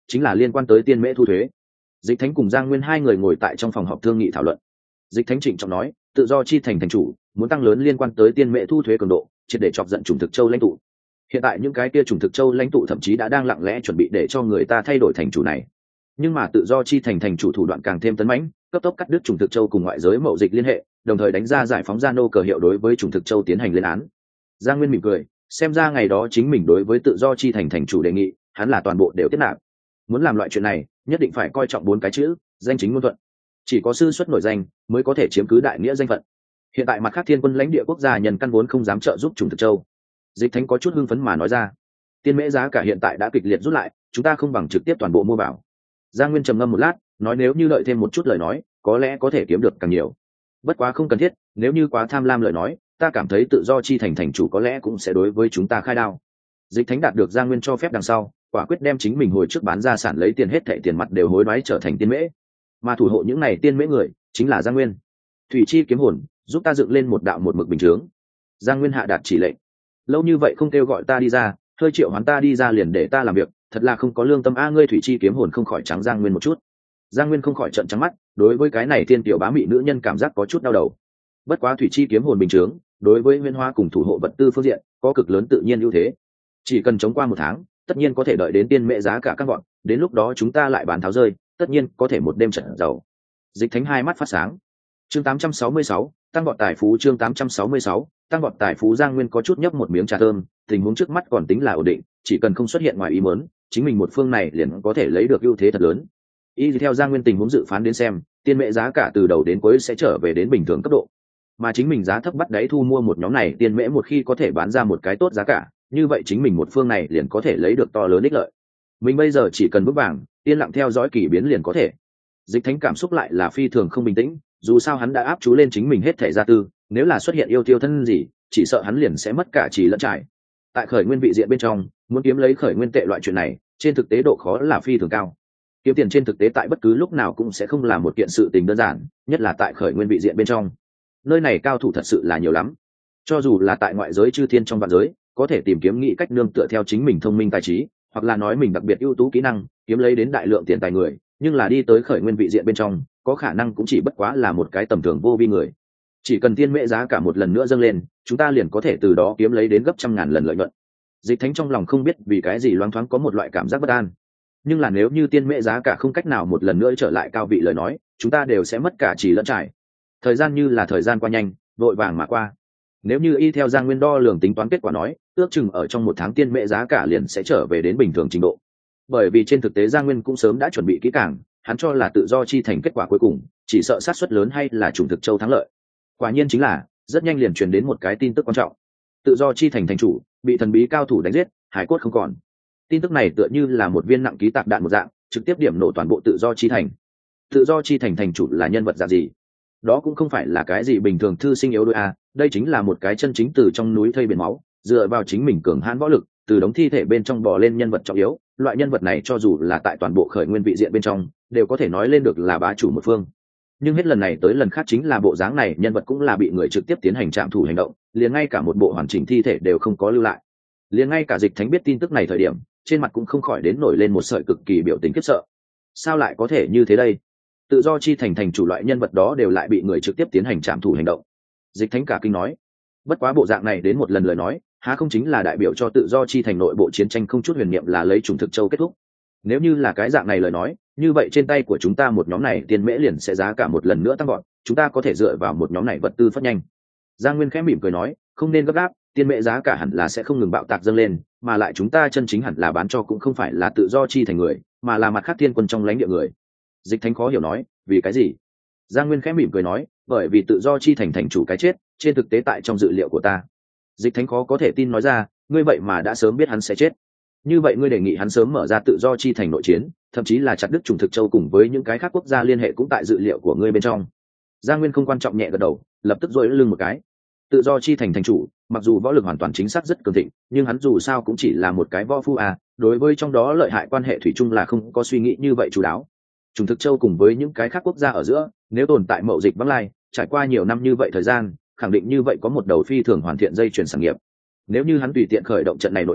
A: chính là liên quan tới tiên mễ thu thuế. Dịch Thánh cùng Giang Nguyên hai người ngồi tại trong phòng họp thương nghị thảo luận. Dịch Thánh trịnh trọng nói, tự do chi thành thành chủ muốn tăng lớn liên quan tới tiên mễ thu thuế cường độ, triệt để chọc giận chủng thực châu lãnh tụ. Hiện tại những cái kia chủng thực châu lãnh tụ thậm chí đã đang lặng lẽ chuẩn bị để cho người ta thay đổi thành chủ này. Nhưng mà tự do chi thành thành chủ thủ đoạn càng thêm tấn mãnh, cấp tốc cắt đứt chủng thực châu cùng ngoại giới mậu dịch liên hệ, đồng thời đánh ra giải phóng gia nô cờ hiệu đối với chủng thực châu tiến hành lên án. Giang Nguyên mỉm cười, xem ra ngày đó chính mình đối với tự do chi thành thành chủ đề nghị, hắn là toàn bộ đều tiếp nạp. Muốn làm loại chuyện này, nhất định phải coi trọng 4 cái chữ, danh chính ngôn thuận. Chỉ có sư xuất nổi danh mới có thể chiếm cứ đại nghĩa danh phận. Hiện tại mặt khác thiên quân lãnh địa quốc gia nhân căn vốn không dám trợ giúp chủng thực châu. Dịch Thánh có chút hưng phấn mà nói ra, tiên mễ giá cả hiện tại đã kịch liệt rút lại, chúng ta không bằng trực tiếp toàn bộ mua vào. Giang Nguyên trầm ngâm một lát, nói nếu như lợi thêm một chút lời nói, có lẽ có thể kiếm được càng nhiều. Bất quá không cần thiết, nếu như quá tham lam lời nói, ta cảm thấy tự do chi thành thành chủ có lẽ cũng sẽ đối với chúng ta khai đao. Dịch Thánh đạt được Giang Nguyên cho phép đằng sau, quả quyết đem chính mình hồi trước bán ra sản lấy tiền hết thảy tiền mặt đều hối đoái trở thành tiên mễ. Mà thủ hộ những này tiên mễ người, chính là Giang Nguyên. Thủy chi kiếm hồn, giúp ta dựng lên một đạo một mực bình chướng. Giang Nguyên hạ đạt chỉ lệnh. Lâu như vậy không kêu gọi ta đi ra, hơi triệu hoán ta đi ra liền để ta làm việc, thật là không có lương tâm a. Ngươi thủy chi kiếm hồn không khỏi trắng Giang Nguyên một chút. Giang Nguyên không khỏi trợn trắng mắt, đối với cái này thiên tiểu bá mị nữ nhân cảm giác có chút đau đầu. Bất quá thủy chi kiếm hồn bình chướng, đối với Nguyên Hoa cùng thủ hộ vật tư phương diện, có cực lớn tự nhiên ưu thế. Chỉ cần chống qua 1 tháng, tất nhiên có thể đợi đến tiên mễ giá cả các bọn, đến lúc đó chúng ta lại bán tháo rơi, tất nhiên có thể một đêm trận giàu. Dịch Thánh hai mắt phát sáng. Chương 866, tăng vọt tài phú. Chương 866, tăng vọt tài phú. Giang Nguyên có chút nhấp một miếng trà thơm, tình huống trước mắt còn tính là ổn định, chỉ cần không xuất hiện ngoài ý muốn, chính mình một phương này liền có thể lấy được ưu thế thật lớn. Y theo Giang Nguyên tình huống dự phán đến xem, tiên mễ giá cả từ đầu đến cuối sẽ trở về đến bình thường cấp độ, mà chính mình giá thấp bắt đáy thu mua một nhóm này tiên mễ, một khi có thể bán ra một cái tốt giá cả, như vậy chính mình một phương này liền có thể lấy được to lớn ích lợi. Mình bây giờ chỉ cần bước vàng, yên lặng theo dõi kỳ biến liền có thể. Dịch Thánh cảm xúc lại là phi thường không bình tĩnh, dù sao hắn đã áp chú lên chính mình hết thảy gia tư, nếu là xuất hiện yêu tiêu thân gì, chỉ sợ hắn liền sẽ mất cả trì lẫn trải. Tại khởi nguyên vị diện bên trong, muốn kiếm lấy khởi nguyên tệ loại chuyện này, trên thực tế độ khó là phi thường cao. Kiếm tiền trên thực tế tại bất cứ lúc nào cũng sẽ không là một kiện sự tình đơn giản, nhất là tại khởi nguyên vị diện bên trong. Nơi này cao thủ thật sự là nhiều lắm. Cho dù là tại ngoại giới chư thiên trong vạn giới, có thể tìm kiếm nghĩ cách nương tựa theo chính mình thông minh tài trí, hoặc là nói mình đặc biệt ưu tú kỹ năng, kiếm lấy đến đại lượng tiền tài người, nhưng là đi tới khởi nguyên vị diện bên trong, có khả năng cũng chỉ bất quá là một cái tầm thường vô vi người. Chỉ cần tiên mễ giá cả một lần nữa dâng lên, chúng ta liền có thể từ đó kiếm lấy đến gấp trăm ngàn lần lợi nhuận. Dịch Thánh trong lòng không biết vì cái gì loáng thoáng có một loại cảm giác bất an. Nhưng là nếu như tiên mễ giá cả không cách nào một lần nữa trở lại cao vị lời nói, chúng ta đều sẽ mất cả trì lẫn trải. Thời gian như là thời gian qua nhanh, vội vàng mà qua. Nếu như y theo Giang Nguyên đo lường tính toán kết quả nói, ước chừng ở trong 1 tháng tiên mễ giá cả liền sẽ trở về đến bình thường trình độ. Bởi vì trên thực tế Giang Nguyên cũng sớm đã chuẩn bị kỹ càng, hắn cho là tự do chi thành kết quả cuối cùng, chỉ sợ sát suất lớn hay là chủng thực châu thắng lợi. Quả nhiên chính là, rất nhanh liền truyền đến một cái tin tức quan trọng. Tự do chi thành thành chủ bị thần bí cao thủ đánh giết, hải cốt không còn. Tin tức này tựa như là một viên nặng ký tạc đạn một dạng, trực tiếp điểm nổ toàn bộ tự do chi thành. Tự do chi thành thành chủ là nhân vật dạng gì? Đó cũng không phải là cái gì bình thường thư sinh yếu đuối a, đây chính là một cái chân chính từ trong núi thây biển máu, dựa vào chính mình cường hãn võ lực, từ đống thi thể bên trong bò lên nhân vật trọng yếu. Loại nhân vật này cho dù là tại toàn bộ khởi nguyên vị diện bên trong, đều có thể nói lên được là bá chủ một phương. Nhưng hết lần này tới lần khác chính là bộ dáng này nhân vật cũng là bị người trực tiếp tiến hành trạm thủ hành động, liền ngay cả một bộ hoàn chỉnh thi thể đều không có lưu lại. Liền ngay cả Dịch Thánh biết tin tức này thời điểm, trên mặt cũng không khỏi đến nổi lên một sợi cực kỳ biểu tình khiếp sợ. Sao lại có thể như thế đây? Tự do chi thành thành chủ loại nhân vật đó đều lại bị người trực tiếp tiến hành trạm thủ hành động. Dịch Thánh cả kinh nói, bất quá bộ dạng này đến một lần lời nói, há không chính là đại biểu cho tự do chi thành nội bộ chiến tranh không chút huyền niệm là lấy chủng thực châu kết thúc? Nếu như là cái dạng này lời nói, như vậy trên tay của chúng ta một nhóm này tiền mễ liền sẽ giá cả một lần nữa tăng gọn, chúng ta có thể dựa vào một nhóm này vật tư phát nhanh. Giang Nguyên khẽ mỉm cười nói, không nên gấp gáp, tiền mễ giá cả hẳn là sẽ không ngừng bạo tạc dâng lên, mà lại chúng ta chân chính hẳn là bán cho cũng không phải là tự do chi thành người, mà là mặt khác thiên quân trong lãnh địa người. Dịch Thánh khó hiểu nói, vì cái gì? Giang Nguyên khẽ mỉm cười nói, bởi vì tự do chi thành thành chủ cái chết, trên thực tế tại trong dự liệu của ta. Dịch Thánh khó có thể tin nói ra, ngươi vậy mà đã sớm biết hắn sẽ chết. Như vậy ngươi đề nghị hắn sớm mở ra tự do chi thành nội chiến, thậm chí là chặt đứt chủng thực châu cùng với những cái khác quốc gia liên hệ cũng tại dự liệu của ngươi bên trong. Giang Nguyên không quan trọng nhẹ gật đầu, lập tức duỗi lưng một cái. Tự do chi thành thành chủ, mặc dù võ lực hoàn toàn chính xác rất cường thịnh, nhưng hắn dù sao cũng chỉ là một cái võ phu à, đối với trong đó lợi hại quan hệ thủy chung là không có suy nghĩ như vậy chú đáo. Chủng thực châu cùng với những cái khác quốc gia ở giữa, nếu tồn tại mậu dịch vắng lai, trải qua nhiều năm như vậy thời gian, khẳng định như vậy có một đầu phi thường hoàn thiện dây chuyền sản nghiệp. Nếu như hắn tùy tiện khởi động trận này nội chiến,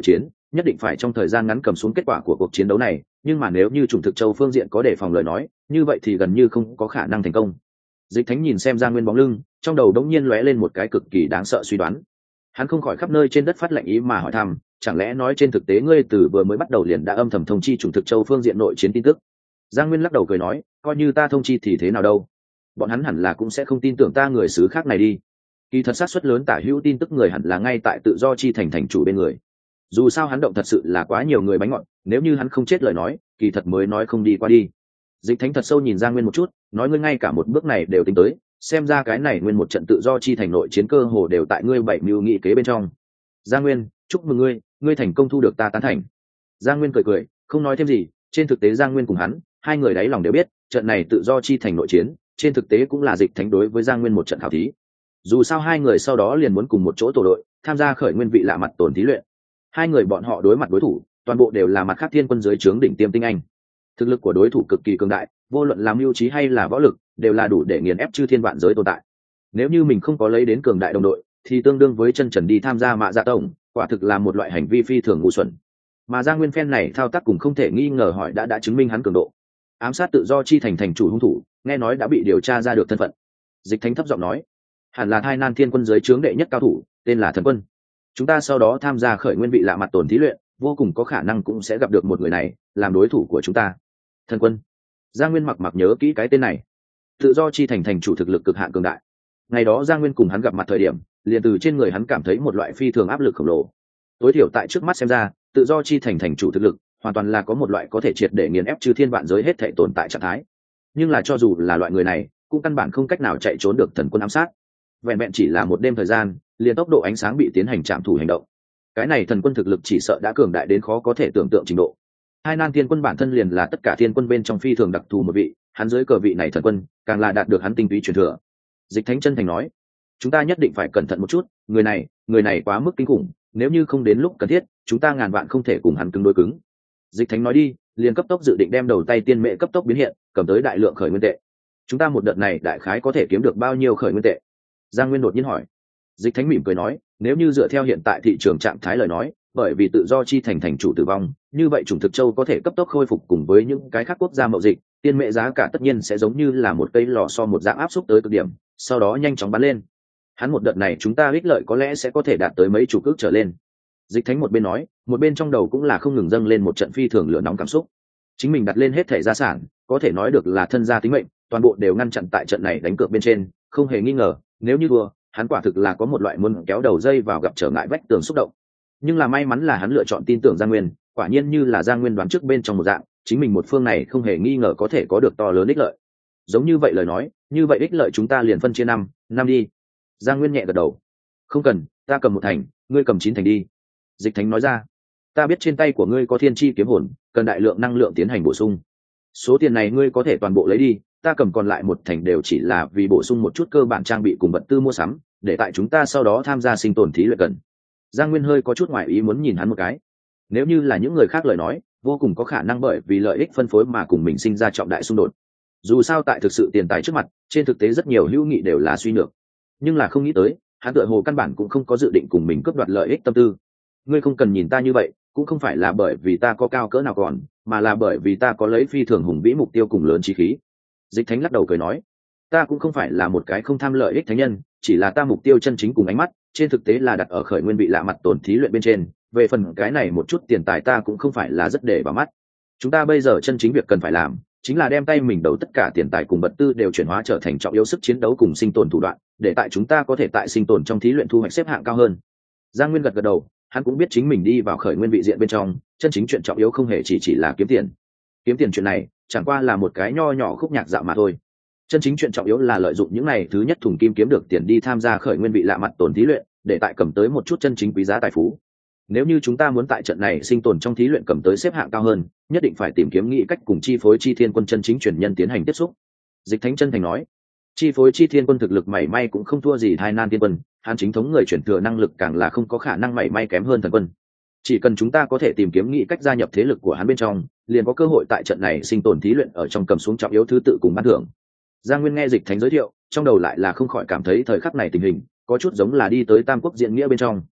A: nhất định phải trong thời gian ngắn cầm xuống kết quả của cuộc chiến đấu này, nhưng mà nếu như chủng thực châu phương diện có đề phòng lời nói, như vậy thì gần như không có khả năng thành công. Dịch Thánh nhìn xem Giang Nguyên bóng lưng, trong đầu đống nhiên lóe lên một cái cực kỳ đáng sợ suy đoán. Hắn không khỏi khắp nơi trên đất phát lệnh ý mà hỏi thăm, chẳng lẽ nói trên thực tế ngươi từ vừa mới bắt đầu liền đã âm thầm thông chi chủng thực châu phương diện nội chiến tin tức? Giang Nguyên lắc đầu cười nói, coi như ta thông chi thì thế nào đâu, bọn hắn hẳn là cũng sẽ không tin tưởng ta người xứ khác này đi. Kỳ thật xác suất lớn tả hữu tin tức người hẳn là ngay tại tự do chi thành thành chủ bên người. Dù sao hắn động thật sự là quá nhiều người bánh ngọt, nếu như hắn không chết lời nói, kỳ thật mới nói không đi qua đi. Dịch Thánh thật sâu nhìn Giang Nguyên một chút, nói ngươi ngay cả một bước này đều tính tới, xem ra cái này nguyên một trận tự do chi thành nội chiến cơ hồ đều tại ngươi bảy mưu nghị kế bên trong. Giang Nguyên, chúc mừng ngươi, ngươi thành công thu được ta tán thành. Giang Nguyên cười cười, không nói thêm gì. Trên thực tế Giang Nguyên cùng hắn, hai người đáy lòng đều biết, trận này tự do chi thành nội chiến, trên thực tế cũng là Dịch Thánh đối với Giang Nguyên một trận khảo thí. Dù sao hai người sau đó liền muốn cùng một chỗ tổ đội, tham gia khởi nguyên vị lạ mặt tổn thí luyện. Hai người bọn họ đối mặt đối thủ, toàn bộ đều là mặt khác thiên quân dưới trướng đỉnh tiêm tinh anh. Thực lực của đối thủ cực kỳ cường đại, vô luận làm mưu trí hay là võ lực, đều là đủ để nghiền ép chư thiên vạn giới tồn tại. Nếu như mình không có lấy đến cường đại đồng đội, thì tương đương với chân trần đi tham gia mạ dạ tổng, quả thực là một loại hành vi phi thường ngu xuẩn. Mà Giang Nguyên phen này thao tác cùng không thể nghi ngờ hỏi đã chứng minh hắn cường độ. Ám sát tự do chi thành thành chủ hung thủ, nghe nói đã bị điều tra ra được thân phận. Dịch Thánh thấp giọng nói, hẳn là Thai Nan thiên quân dưới trướng đệ nhất cao thủ, tên là Thần Quân. Chúng ta sau đó tham gia khởi nguyên vị lạ mặt tổn thí luyện, vô cùng có khả năng cũng sẽ gặp được một người này làm đối thủ của chúng ta. Thần Quân. Giang Nguyên mặc nhớ kỹ cái tên này. Tự do chi thành thành chủ thực lực cực hạn cường đại. Ngày đó Giang Nguyên cùng hắn gặp mặt thời điểm, liền từ trên người hắn cảm thấy một loại phi thường áp lực khổng lồ. Tối thiểu tại trước mắt xem ra, tự do chi thành thành chủ thực lực hoàn toàn là có một loại có thể triệt để nghiền ép chư thiên vạn giới hết thảy tồn tại trạng thái. Nhưng là cho dù là loại người này, cũng căn bản không cách nào chạy trốn được Thần Quân ám sát. Vẹn vẹn chỉ là một đêm thời gian, liền tốc độ ánh sáng bị tiến hành trạm thủ hành động. Cái này Thần Quân thực lực chỉ sợ đã cường đại đến khó có thể tưởng tượng trình độ. Hai Nan Thiên Quân bản thân liền là tất cả thiên quân bên trong phi thường đặc thù một vị, hắn dưới cờ vị này Thần Quân, càng là đạt được hắn tinh túy truyền thừa. Dịch Thánh chân thành nói, chúng ta nhất định phải cẩn thận một chút, người này quá mức kinh khủng, nếu như không đến lúc cần thiết, chúng ta ngàn vạn không thể cùng hắn cứng đối cứng. Dịch Thánh nói đi, liền cấp tốc dự định đem đầu tay tiên mễ cấp tốc biến hiện, cầm tới đại lượng khởi nguyên tệ. Chúng ta một đợt này đại khái có thể kiếm được bao nhiêu khởi nguyên tệ? Giang Nguyên đột nhiên hỏi. Dịch Thánh mỉm cười nói, nếu như dựa theo hiện tại thị trường trạng thái lời nói, bởi vì tự do chi thành thành chủ tử vong, như vậy chủng thực châu có thể cấp tốc khôi phục cùng với những cái khác quốc gia mậu dịch, tiên mễ giá cả tất nhiên sẽ giống như là một cây lò xo một dạng áp xúc tới cực điểm, sau đó nhanh chóng bắn lên. Hắn một đợt này chúng ta ích lợi có lẽ sẽ có thể đạt tới mấy chục ức trở lên. Dịch Thánh một bên nói, một bên trong đầu cũng là không ngừng dâng lên một trận phi thường lửa nóng cảm xúc. Chính mình đặt lên hết thẻ gia sản, có thể nói được là thân gia tính mệnh, toàn bộ đều ngăn chặn tại trận này đánh cược bên trên, không hề nghi ngờ, nếu như thua, hắn quả thực là có một loại muốn kéo đầu dây vào gặp trở ngại vách tường xúc động. Nhưng là may mắn là hắn lựa chọn tin tưởng Giang Nguyên, quả nhiên như là Giang Nguyên đoán trước bên trong một dạng, chính mình một phương này không hề nghi ngờ có thể có được to lớn ích lợi. Giống như vậy lời nói, như vậy ích lợi chúng ta liền phân chia năm đi. Giang Nguyên nhẹ gật đầu. Không cần, ta cầm 1 thành, ngươi cầm 9 thành đi. Dịch Thánh nói ra, ta biết trên tay của ngươi có thiên chi kiếm hồn, cần đại lượng năng lượng tiến hành bổ sung. Số tiền này ngươi có thể toàn bộ lấy đi, ta cầm còn lại 1 thành đều chỉ là vì bổ sung một chút cơ bản trang bị cùng vật tư mua sắm, để tại chúng ta sau đó tham gia sinh tồn thí luyện cần. Giang Nguyên hơi có chút ngoài ý muốn nhìn hắn một cái. Nếu như là những người khác lời nói, vô cùng có khả năng bởi vì lợi ích phân phối mà cùng mình sinh ra trọng đại xung đột. Dù sao tại thực sự tiền tài trước mặt, trên thực tế rất nhiều hữu nghị đều là suy nhược. Nhưng là không nghĩ tới, hắn tựa hồ căn bản cũng không có dự định cùng mình cướp đoạt lợi ích tâm tư. Ngươi không cần nhìn ta như vậy, cũng không phải là bởi vì ta có cao cỡ nào còn, mà là bởi vì ta có lấy phi thường hùng vĩ mục tiêu cùng lớn chí khí. Dịch Thánh lắc đầu cười nói, ta cũng không phải là một cái không tham lợi ích thánh nhân, chỉ là ta mục tiêu chân chính cùng ánh mắt, trên thực tế là đặt ở khởi nguyên vị lạ mặt tổn thí luyện bên trên. Về phần cái này một chút tiền tài ta cũng không phải là rất để vào mắt. Chúng ta bây giờ chân chính việc cần phải làm, chính là đem tay mình đầu tất cả tiền tài cùng vật tư đều chuyển hóa trở thành trọng yếu sức chiến đấu cùng sinh tồn thủ đoạn, để tại chúng ta có thể tại sinh tồn trong thí luyện thu hoạch xếp hạng cao hơn. Giang Nguyên gật gật đầu, hắn cũng biết chính mình đi vào khởi nguyên vị diện bên trong, chân chính chuyện trọng yếu không hề chỉ là kiếm tiền. Kiếm tiền chuyện này chẳng qua là một cái nho nhỏ khúc nhạc dạo mà thôi. Chân chính chuyện trọng yếu là lợi dụng những này thứ nhất thùng kim kiếm được tiền đi tham gia khởi nguyên vị lạ mặt tổn thí luyện, để tại cầm tới một chút chân chính quý giá tài phú. Nếu như chúng ta muốn tại trận này sinh tồn trong thí luyện cầm tới xếp hạng cao hơn, nhất định phải tìm kiếm nghĩ cách cùng chi phối chi thiên quân chân chính truyền nhân tiến hành tiếp xúc. Dịch Thánh chân thành nói, chi phối chi thiên quân thực lực mảy may cũng không thua gì Hai Nan Thiên Quân, hắn chính thống người chuyển thừa năng lực càng là không có khả năng mảy may kém hơn Thần Quân. Chỉ cần chúng ta có thể tìm kiếm nghĩ cách gia nhập thế lực của hắn bên trong, liền có cơ hội tại trận này sinh tồn thí luyện ở trong cầm xuống trọng yếu thứ tự cùng ban thưởng. Giang Nguyên nghe Dịch Thánh giới thiệu, trong đầu lại là không khỏi cảm thấy thời khắc này tình hình có chút giống là đi tới Tam Quốc diễn nghĩa bên trong.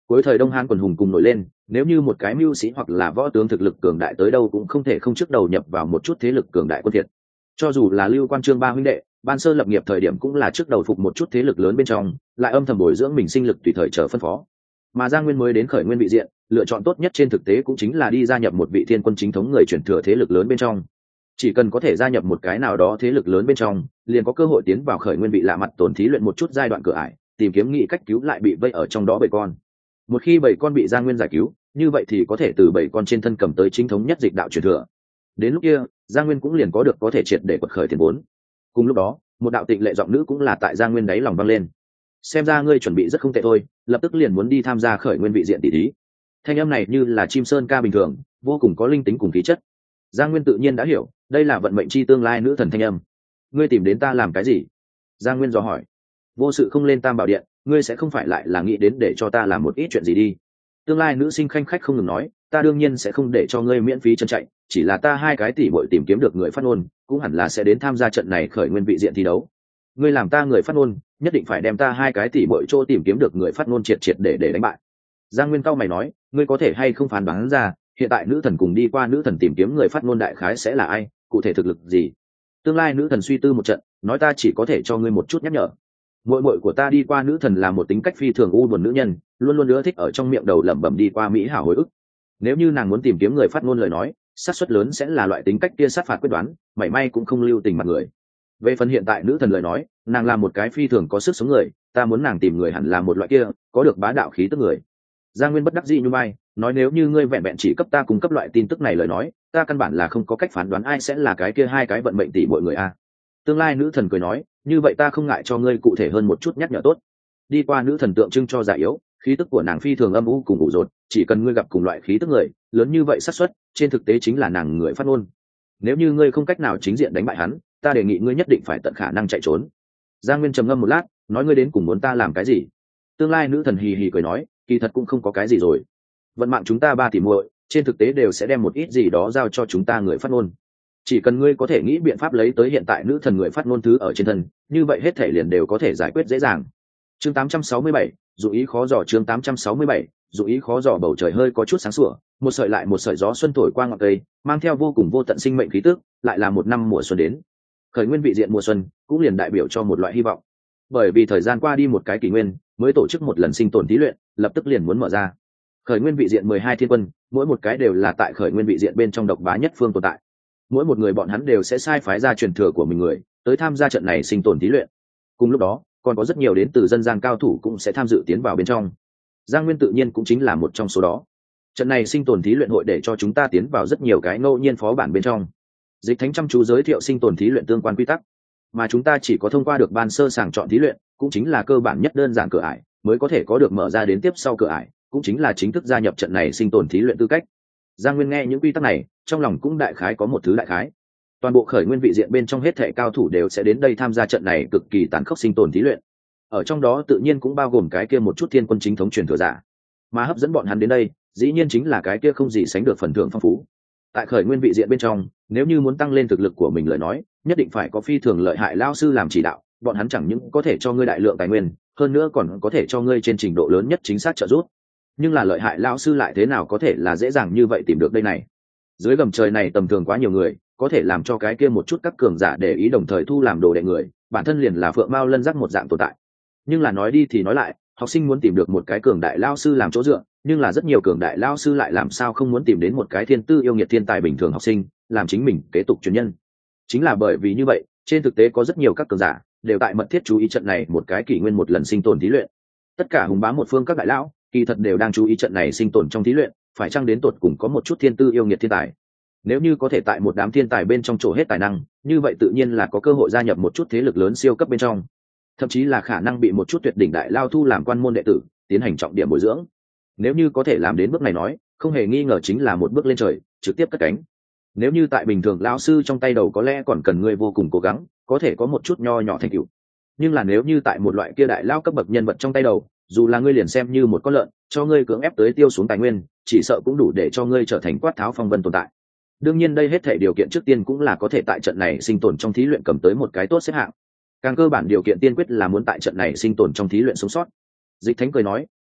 A: Cuối thời Đông Hán quần hùng cùng nổi lên, nếu như một cái mưu sĩ hoặc là võ tướng thực lực cường đại tới đâu cũng không thể không trước đầu nhập vào một chút thế lực cường đại quân thiệt. Cho dù là Lưu Quan Trương ba huynh đệ, ban sơ lập nghiệp thời điểm cũng là trước đầu phục một chút thế lực lớn bên trong, lại âm thầm bồi dưỡng mình sinh lực tùy thời chờ phân phó. Mà Giang Nguyên mới đến khởi nguyên vị diện, lựa chọn tốt nhất trên thực tế cũng chính là đi gia nhập một vị thiên quân chính thống người chuyển thừa thế lực lớn bên trong. Chỉ cần có thể gia nhập một cái nào đó thế lực lớn bên trong, liền có cơ hội tiến vào khởi nguyên vị lạ mặt tổn thí luyện một chút giai đoạn cửa ải, tìm kiếm nghị cách cứu lại bị vây ở trong đó bầy con. Một khi bầy con bị Giang Nguyên giải cứu, như vậy thì có thể từ bầy con trên thân cầm tới chính thống nhất dịch đạo truyền thừa. Đến lúc kia, Giang Nguyên cũng liền có được có thể triệt để quật khởi tiền vốn. Cùng lúc đó, một đạo tịnh lệ giọng nữ cũng là tại Giang Nguyên đáy lòng vang lên. Xem ra ngươi chuẩn bị rất không tệ thôi, lập tức liền muốn đi tham gia khởi nguyên vị diện tỷ thí. Thanh âm này như là chim sơn ca bình thường, vô cùng có linh tính cùng khí chất. Giang Nguyên tự nhiên đã hiểu, đây là vận mệnh chi tương lai nữ thần thanh âm. Ngươi tìm đến ta làm cái gì? Giang Nguyên dò hỏi. Vô sự không lên Tam Bảo Điện, ngươi sẽ không phải lại là nghĩ đến để cho ta làm một ít chuyện gì đi? Tương lai nữ sinh khanh khách không ngừng nói, ta đương nhiên sẽ không để cho ngươi miễn phí chân chạy, chỉ là ta hai cái tỷ muội tìm kiếm được người phát ngôn, cũng hẳn là sẽ đến tham gia trận này khởi nguyên vị diện thi đấu. Ngươi làm ta người phát ngôn, nhất định phải đem ta hai cái tỷ muội chỗ tìm kiếm được người phát ngôn triệt để đánh bại. Giang Nguyên cao mày nói, ngươi có thể hay không phán đoán ra, hiện tại nữ thần cùng đi qua nữ thần tìm kiếm người phát ngôn đại khái sẽ là ai, cụ thể thực lực gì? Tương lai nữ thần suy tư một trận, nói ta chỉ có thể cho ngươi một chút nhắc nhở. Muội muội của ta đi qua nữ thần là một tính cách phi thường u buồn nữ nhân, luôn luôn ưa thích ở trong miệng đầu lẩm bẩm đi qua mỹ hảo hồi ức. Nếu như nàng muốn tìm kiếm người phát ngôn lời nói, xác suất lớn sẽ là loại tính cách kia sát phạt quyết đoán, mảy may cũng không lưu tình mặt người. Về phần hiện tại nữ thần lời nói, nàng là một cái phi thường có sức sống người, ta muốn nàng tìm người hẳn là một loại kia có được bá đạo khí tức người. Giang Nguyên bất đắc dĩ như bay, nói nếu như ngươi vẹn vẹn chỉ cấp ta cung cấp loại tin tức này lời nói, ta căn bản là không có cách phán đoán ai sẽ là cái kia hai cái vận mệnh tỷ mọi người a. Tương lai nữ thần cười nói, như vậy ta không ngại cho ngươi cụ thể hơn một chút nhắc nhở tốt. Đi qua nữ thần tượng trưng cho già yếu, khí tức của nàng phi thường âm u cùng ủ rột, chỉ cần ngươi gặp cùng loại khí tức người, lớn như vậy xác suất, trên thực tế chính là nàng người phát ngôn. Nếu như ngươi không cách nào chính diện đánh bại hắn, ta đề nghị ngươi nhất định phải tận khả năng chạy trốn. Giang Nguyên trầm ngâm một lát, nói ngươi đến cùng muốn ta làm cái gì? Tương lai nữ thần hì hì cười nói, kỳ thật cũng không có cái gì rồi. Vận mạng chúng ta ba tỷ muội, trên thực tế đều sẽ đem một ít gì đó giao cho chúng ta người phát ngôn. Chỉ cần ngươi có thể nghĩ biện pháp lấy tới hiện tại nữ thần người phát ngôn thứ ở trên thân, như vậy hết thể liền đều có thể giải quyết dễ dàng. Chương 867, dụ ý khó dò. Chương 867, dụ ý khó dò. Bầu trời hơi có chút sáng sủa, một sợi lại một sợi gió xuân thổi qua ngọn cây, mang theo vô cùng vô tận sinh mệnh khí tức, lại là một năm mùa xuân đến. Khởi nguyên vị diện mùa xuân cũng liền đại biểu cho một loại hy vọng, bởi vì thời gian qua đi một cái kỷ nguyên mới tổ chức một lần sinh tồn thí luyện, lập tức liền muốn mở ra. Khởi nguyên vị diện 12 thiên quân, mỗi một cái đều là tại khởi nguyên vị diện bên trong độc bá nhất phương tồn tại. Mỗi một người bọn hắn đều sẽ sai phái ra truyền thừa của mình người tới tham gia trận này sinh tồn thí luyện. Cùng lúc đó còn có rất nhiều đến từ dân gian cao thủ cũng sẽ tham dự tiến vào bên trong. Giang Nguyên tự nhiên cũng chính là một trong số đó. Trận này sinh tồn thí luyện hội để cho chúng ta tiến vào rất nhiều cái ngẫu nhiên phó bản bên trong. Dịch Thánh chăm chú giới thiệu sinh tồn thí luyện tương quan quy tắc, mà chúng ta chỉ có thông qua được ban sơ sàng chọn thí luyện, cũng chính là cơ bản nhất đơn giản cửa ải, mới có thể có được mở ra đến tiếp sau cửa ải, cũng chính là chính thức gia nhập trận này sinh tồn thí luyện tư cách. Giang Nguyên nghe những quy tắc này, trong lòng cũng đại khái có một thứ đại khái. Toàn bộ khởi nguyên vị diện bên trong hết thảy cao thủ đều sẽ đến đây tham gia trận này cực kỳ tàn khốc sinh tồn thí luyện. Ở trong đó tự nhiên cũng bao gồm cái kia một chút thiên quân chính thống truyền thừa giả. Mà hấp dẫn bọn hắn đến đây, dĩ nhiên chính là cái kia không gì sánh được phần thưởng phong phú. Tại khởi nguyên vị diện bên trong, nếu như muốn tăng lên thực lực của mình lời nói, nhất định phải có phi thường lợi hại lão sư làm chỉ đạo, bọn hắn chẳng những có thể cho ngươi đại lượng tài nguyên, hơn nữa còn có thể cho ngươi trên trình độ lớn nhất chính xác trợ giúp. Nhưng là lợi hại lão sư lại thế nào có thể là dễ dàng như vậy tìm được đây này? Dưới gầm trời này tầm thường quá nhiều người, có thể làm cho cái kia một chút các cường giả để ý đồng thời thu làm đồ đệ người, bản thân liền là phượng mao lân giác một dạng tồn tại. Nhưng là nói đi thì nói lại, học sinh muốn tìm được một cái cường đại lão sư làm chỗ dựa, nhưng là rất nhiều cường đại lão sư lại làm sao không muốn tìm đến một cái thiên tư yêu nghiệt thiên tài bình thường học sinh làm chính mình kế tục truyền nhân. Chính là bởi vì như vậy, trên thực tế có rất nhiều các cường giả đều tại mật thiết chú ý trận này một cái kỷ nguyên một lần sinh tồn thí luyện. Tất cả hùng bá một phương các đại lão kỳ thật đều đang chú ý trận này sinh tồn trong thí luyện, phải chăng đến tột cùng có một chút thiên tư yêu nghiệt thiên tài. Nếu như có thể tại một đám thiên tài bên trong trổ hết tài năng, như vậy tự nhiên là có cơ hội gia nhập một chút thế lực lớn siêu cấp bên trong, thậm chí là khả năng bị một chút tuyệt đỉnh đại lao thu làm quan môn đệ tử, tiến hành trọng điểm bồi dưỡng. Nếu như có thể làm đến bước này nói, không hề nghi ngờ chính là một bước lên trời, trực tiếp cất cánh. Nếu như tại bình thường lão sư trong tay đầu có lẽ còn cần ngươi vô cùng cố gắng, có thể có một chút nho nhỏ thành tựu. Nhưng là nếu như tại một loại kia đại lao cấp bậc nhân vật trong tay đầu, dù là ngươi liền xem như một con lợn, cho ngươi cưỡng ép tới tiêu xuống tài nguyên, chỉ sợ cũng đủ để cho ngươi trở thành quát tháo phong vân tồn tại. Đương nhiên đây hết thảy điều kiện trước tiên cũng là có thể tại trận này sinh tồn trong thí luyện cầm tới một cái tốt xếp hạng. Càng cơ bản điều kiện tiên quyết là muốn tại trận này sinh tồn trong thí luyện sống sót. Dịch Thánh cười nói,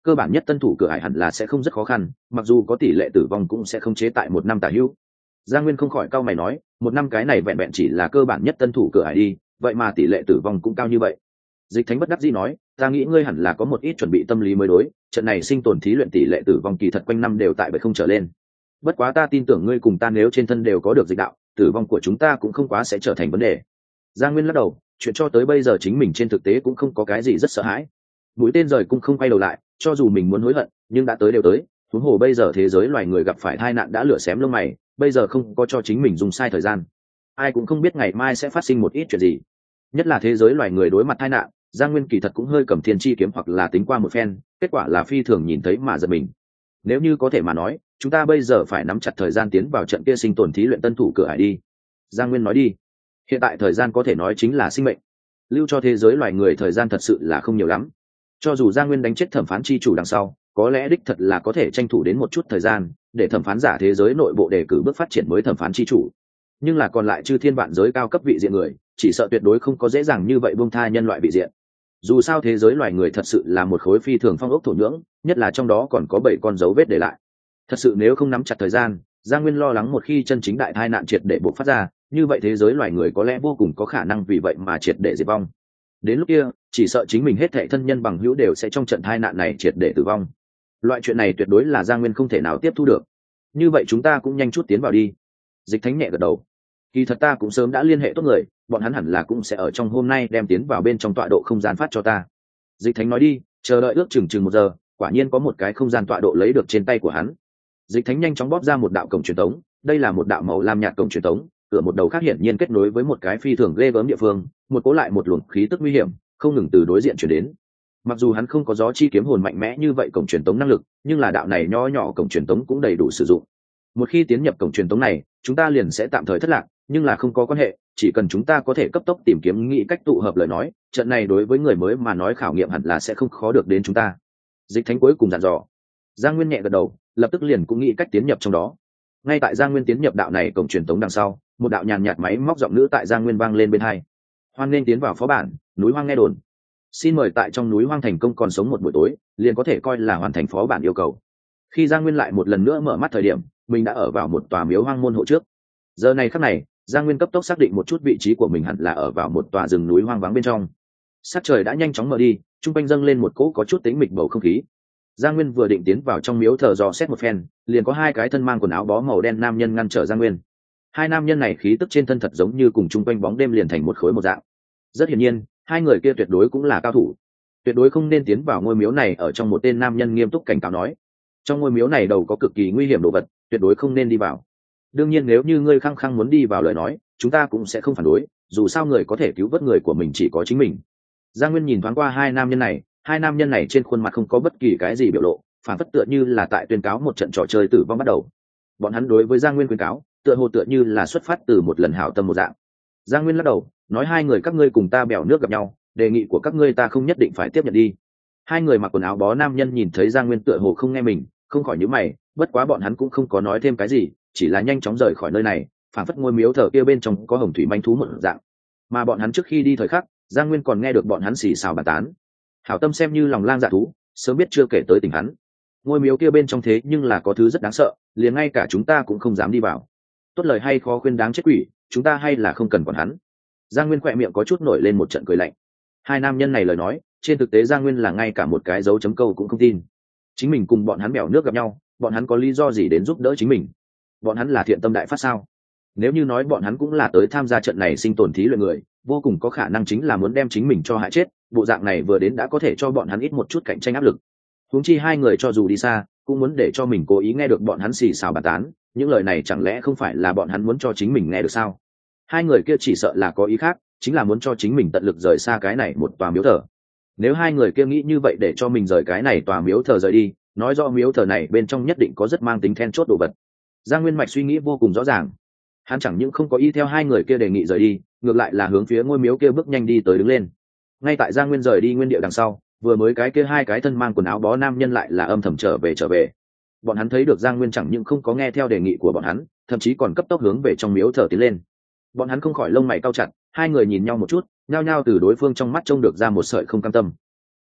A: cơ bản nhất tân thủ cửa ải hẳn là sẽ không rất khó khăn, mặc dù có tỷ lệ tử vong cũng sẽ không chế tại 1 năm tả hữu. Giang Nguyên không khỏi cau mày nói, 1 năm cái này vẹn vẹn chỉ là cơ bản nhất tân thủ cửa ải đi, vậy mà tỷ lệ tử vong cũng cao như vậy. Dịch Thánh bất đắc dĩ nói, ta nghĩ ngươi hẳn là có một ít chuẩn bị tâm lý mới đối, trận này sinh tồn thí luyện tỷ lệ tử vong kỳ thật quanh năm đều tại 7 không trở lên. Bất quá ta tin tưởng ngươi cùng ta nếu trên thân đều có được dịch đạo, tử vong của chúng ta cũng không quá sẽ trở thành vấn đề. Giang Nguyên lắc đầu, chuyện cho tới bây giờ chính mình trên thực tế cũng không có cái gì rất sợ hãi. Mũi tên rời cũng không quay đầu lại, cho dù mình muốn hối hận, nhưng đã tới đều tới, huống hồ bây giờ thế giới loài người gặp phải tai nạn đã lửa xém lông mày, bây giờ không có cho chính mình dùng sai thời gian. Ai cũng không biết ngày mai sẽ phát sinh một ít chuyện gì. Nhất là thế giới loài người đối mặt tai nạn, Giang Nguyên kỳ thật cũng hơi cầm thiên chi kiếm hoặc là tính qua một phen, kết quả là phi thường nhìn thấy mà giật mình. Nếu như có thể mà nói, chúng ta bây giờ phải nắm chặt thời gian tiến vào trận kia sinh tồn thí luyện tân thủ cửa ải đi. Giang Nguyên nói đi. Hiện tại thời gian có thể nói chính là sinh mệnh. Lưu cho thế giới loài người thời gian thật sự là không nhiều lắm. Cho dù Giang Nguyên đánh chết thẩm phán chi chủ đằng sau, có lẽ đích thật là có thể tranh thủ đến một chút thời gian, để thẩm phán giả thế giới nội bộ đề cử bước phát triển mới thẩm phán chi chủ. Nhưng là còn lại chư thiên vạn giới cao cấp vị diện người, chỉ sợ tuyệt đối không có dễ dàng như vậy buông tha nhân loại vị diện. Dù sao thế giới loài người thật sự là một khối phi thường phong ốc thổ nhưỡng, nhất là trong đó còn có 7 con dấu vết để lại. Thật sự nếu không nắm chặt thời gian, Giang Nguyên lo lắng một khi chân chính đại tai nạn triệt để bộc phát ra, như vậy thế giới loài người có lẽ vô cùng có khả năng vì vậy mà triệt để diệt vong. Đến lúc kia, chỉ sợ chính mình hết thảy thân nhân bằng hữu đều sẽ trong trận tai nạn này triệt để tử vong. Loại chuyện này tuyệt đối là Giang Nguyên không thể nào tiếp thu được. Như vậy chúng ta cũng nhanh chút tiến vào đi. Dịch Thánh nhẹ gật đầu. Kỳ thật ta cũng sớm đã liên hệ tốt người, bọn hắn hẳn là cũng sẽ ở trong hôm nay đem tiến vào bên trong tọa độ không gian phát cho ta. Dịch Thánh nói đi, chờ đợi ước chừng 1 giờ, quả nhiên có một cái không gian tọa độ lấy được trên tay của hắn. Dịch Thánh nhanh chóng bóp ra một đạo cổng truyền tống, đây là một đạo màu lam nhạt cổng truyền tống, cửa một đầu khác hiển nhiên kết nối với một cái phi thường ghê gớm địa phương, một cố lại một luồng khí tức nguy hiểm, không ngừng từ đối diện truyền đến. Mặc dù hắn không có gió chi kiếm hồn mạnh mẽ như vậy cổng truyền tống năng lực, nhưng là đạo này nho nhỏ cổng truyền tống cũng đầy đủ sử dụng. Một khi tiến nhập cổng truyền tống này, chúng ta liền sẽ tạm thời thất lạc, nhưng là không có quan hệ, chỉ cần chúng ta có thể cấp tốc tìm kiếm nghĩ cách tụ hợp lời nói, trận này đối với người mới mà nói khảo nghiệm hẳn là sẽ không khó được đến chúng ta. Dịch Thánh cuối cùng dặn dò. Giang Nguyên nhẹ gật đầu, lập tức liền cũng nghĩ cách tiến nhập trong đó. Ngay tại Giang Nguyên tiến nhập đạo này cổng truyền tống đằng sau, một đạo nhàn nhạt máy móc giọng nữ tại Giang Nguyên vang lên bên tai. Hoan nên tiến vào phó bản, núi hoang nghe đồn. Xin mời tại trong núi hoang thành công còn sống một buổi tối, liền có thể coi là hoàn thành phó bản yêu cầu. Khi Giang Nguyên lại một lần nữa mở mắt thời điểm, mình đã ở vào một tòa miếu hoang môn hộ trước. Giờ này khắc này, Giang Nguyên cấp tốc xác định một chút vị trí của mình hẳn là ở vào một tòa rừng núi hoang vắng bên trong. Sắc trời đã nhanh chóng mở đi, trung quanh dâng lên một cỗ có chút tĩnh mịch bầu không khí. Giang Nguyên vừa định tiến vào trong miếu thờ dò xét một phen, liền có 2 cái thân mang quần áo bó màu đen nam nhân ngăn trở Giang Nguyên. 2 nam nhân này khí tức trên thân thật giống như cùng trung quanh bóng đêm liền thành một khối một dạng. Rất hiển nhiên, 2 người kia tuyệt đối cũng là cao thủ. Tuyệt đối không nên tiến vào ngôi miếu này, ở trong một tên nam nhân nghiêm túc cảnh cáo nói. Trong ngôi miếu này đầu có cực kỳ nguy hiểm đồ vật, tuyệt đối không nên đi vào. Đương nhiên nếu như ngươi khăng khăng muốn đi vào lời nói, chúng ta cũng sẽ không phản đối, dù sao người có thể cứu vớt người của mình chỉ có chính mình. Giang Nguyên nhìn thoáng qua 2 nam nhân này, 2 nam nhân này trên khuôn mặt không có bất kỳ cái gì biểu lộ, phản phất tựa như là tại tuyên cáo một trận trò chơi tử vong bắt đầu. Bọn hắn đối với Giang Nguyên khuyên cáo, tựa hồ tựa như là xuất phát từ một lần hảo tâm một dạng. Giang Nguyên lắc đầu, nói 2 người các ngươi cùng ta bèo nước gặp nhau, đề nghị của các ngươi ta không nhất định phải tiếp nhận đi. 2 người mặc quần áo bó nam nhân nhìn thấy Giang Nguyên tựa hồ không nghe mình, không khỏi nhíu mày, bất quá bọn hắn cũng không có nói thêm cái gì, chỉ là nhanh chóng rời khỏi nơi này, phản phất ngôi miếu thờ kia bên trong có hồng thủy manh thú một dạng. Mà bọn hắn trước khi đi thời khắc, Giang Nguyên còn nghe được bọn hắn xì xào bàn tán. Hảo tâm xem như lòng lang dạ thú, sớm biết chưa kể tới tình hắn. Ngôi miếu kia bên trong thế nhưng là có thứ rất đáng sợ, liền ngay cả chúng ta cũng không dám đi vào. Tốt lời hay khó khuyên đáng chết quỷ, chúng ta hay là không cần quản hắn. Giang Nguyên khỏe miệng có chút nổi lên một trận cười lạnh. 2 nam nhân này lời nói, trên thực tế Giang Nguyên là ngay cả một cái dấu chấm câu cũng không tin. Chính mình cùng bọn hắn bèo nước gặp nhau, bọn hắn có lý do gì đến giúp đỡ chính mình? Bọn hắn là thiện tâm đại phát sao? Nếu như nói bọn hắn cũng là tới tham gia trận này sinh tồn thí luyện người, vô cùng có khả năng chính là muốn đem chính mình cho hại chết, bộ dạng này vừa đến đã có thể cho bọn hắn ít một chút cạnh tranh áp lực. Huống chi 2 người cho dù đi xa, cũng muốn để cho mình cố ý nghe được bọn hắn xì xào bàn tán, những lời này chẳng lẽ không phải là bọn hắn muốn cho chính mình nghe được sao? 2 người kia chỉ sợ là có ý khác, chính là muốn cho chính mình tận lực rời xa cái này một tòa miếu thờ. Nếu 2 người kia nghĩ như vậy để cho mình rời cái này tòa miếu thờ rời đi, nói rõ miếu thờ này bên trong nhất định có rất mang tính then chốt đồ vật. Giang Nguyên mạch suy nghĩ vô cùng rõ ràng, hắn chẳng những không có ý theo 2 người kia đề nghị rời đi, ngược lại là hướng phía ngôi miếu kia bước nhanh đi tới đứng lên. Ngay tại Giang Nguyên rời đi nguyên địa đằng sau, vừa mới cái kia 2 cái thân mang quần áo bó nam nhân lại là âm thầm trở về. Bọn hắn thấy được Giang Nguyên chẳng những không có nghe theo đề nghị của bọn hắn, thậm chí còn cấp tốc hướng về trong miếu thờ tiến lên. Bọn hắn không khỏi lông mày cau chặt, 2 người nhìn nhau một chút, nhao nhao từ đối phương trong mắt trông được ra một sợi không cam tâm.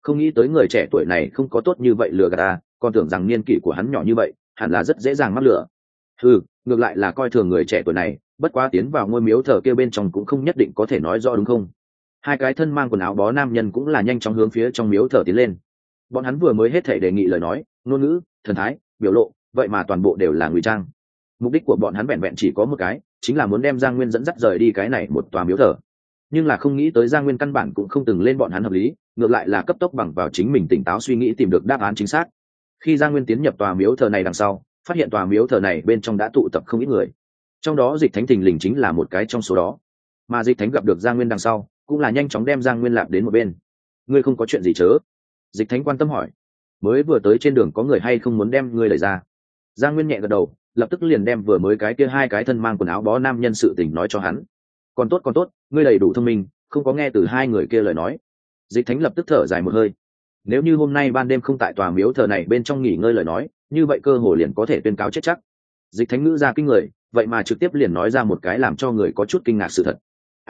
A: không nghĩ tới người trẻ tuổi này không có tốt như vậy lừa gạt ta, còn tưởng rằng niên kỷ của hắn nhỏ như vậy hẳn là rất dễ dàng mắc lừa. Ngược lại là coi thường người trẻ tuổi này, bất quá tiến vào ngôi miếu thờ kia bên trong cũng không nhất định có thể nói rõ đúng không. Hai cái thân mang quần áo bó nam nhân cũng là nhanh chóng hướng phía trong miếu thờ tiến lên. Bọn hắn vừa mới hết thể đề nghị lời nói, ngôn ngữ, thần thái, biểu lộ, vậy mà toàn bộ đều là ngụy trang. Mục đích của bọn hắn vẹn vẹn chỉ có một cái, chính là muốn đem Giang Nguyên dẫn dắt rời đi cái này một tòa miếu thờ. Nhưng là không nghĩ tới Giang Nguyên căn bản cũng không từng lên bọn hắn hợp lý, ngược lại là cấp tốc bằng vào chính mình tỉnh táo suy nghĩ tìm được đáp án chính xác. Khi Giang Nguyên tiến nhập tòa miếu thờ này đằng sau, phát hiện tòa miếu thờ này bên trong đã tụ tập không ít người, trong đó Dịch Thánh thình lình chính là một cái trong số đó. Mà Dịch Thánh gặp được Giang Nguyên đằng sau, cũng là nhanh chóng đem Giang Nguyên lạp đến một bên. Ngươi không có chuyện gì chớ? Dịch Thánh quan tâm hỏi. Mới vừa tới trên đường có người hay không muốn đem ngươi đẩy ra? Giang Nguyên nhẹ gật đầu, lập tức liền đem vừa mới cái kia hai cái thân mang quần áo bó nam nhân sự tình nói cho hắn. Còn tốt, ngươi đầy đủ thông minh, không có nghe từ hai người kia lời nói. Dịch Thánh lập tức thở dài một hơi. Nếu như hôm nay ban đêm không tại tòa miếu thờ này bên trong nghỉ ngơi lời nói, như vậy cơ hồ liền có thể tuyên cáo chết chắc. Dịch Thánh ngữ ra kinh người, vậy mà trực tiếp liền nói ra một cái làm cho người có chút kinh ngạc sự thật.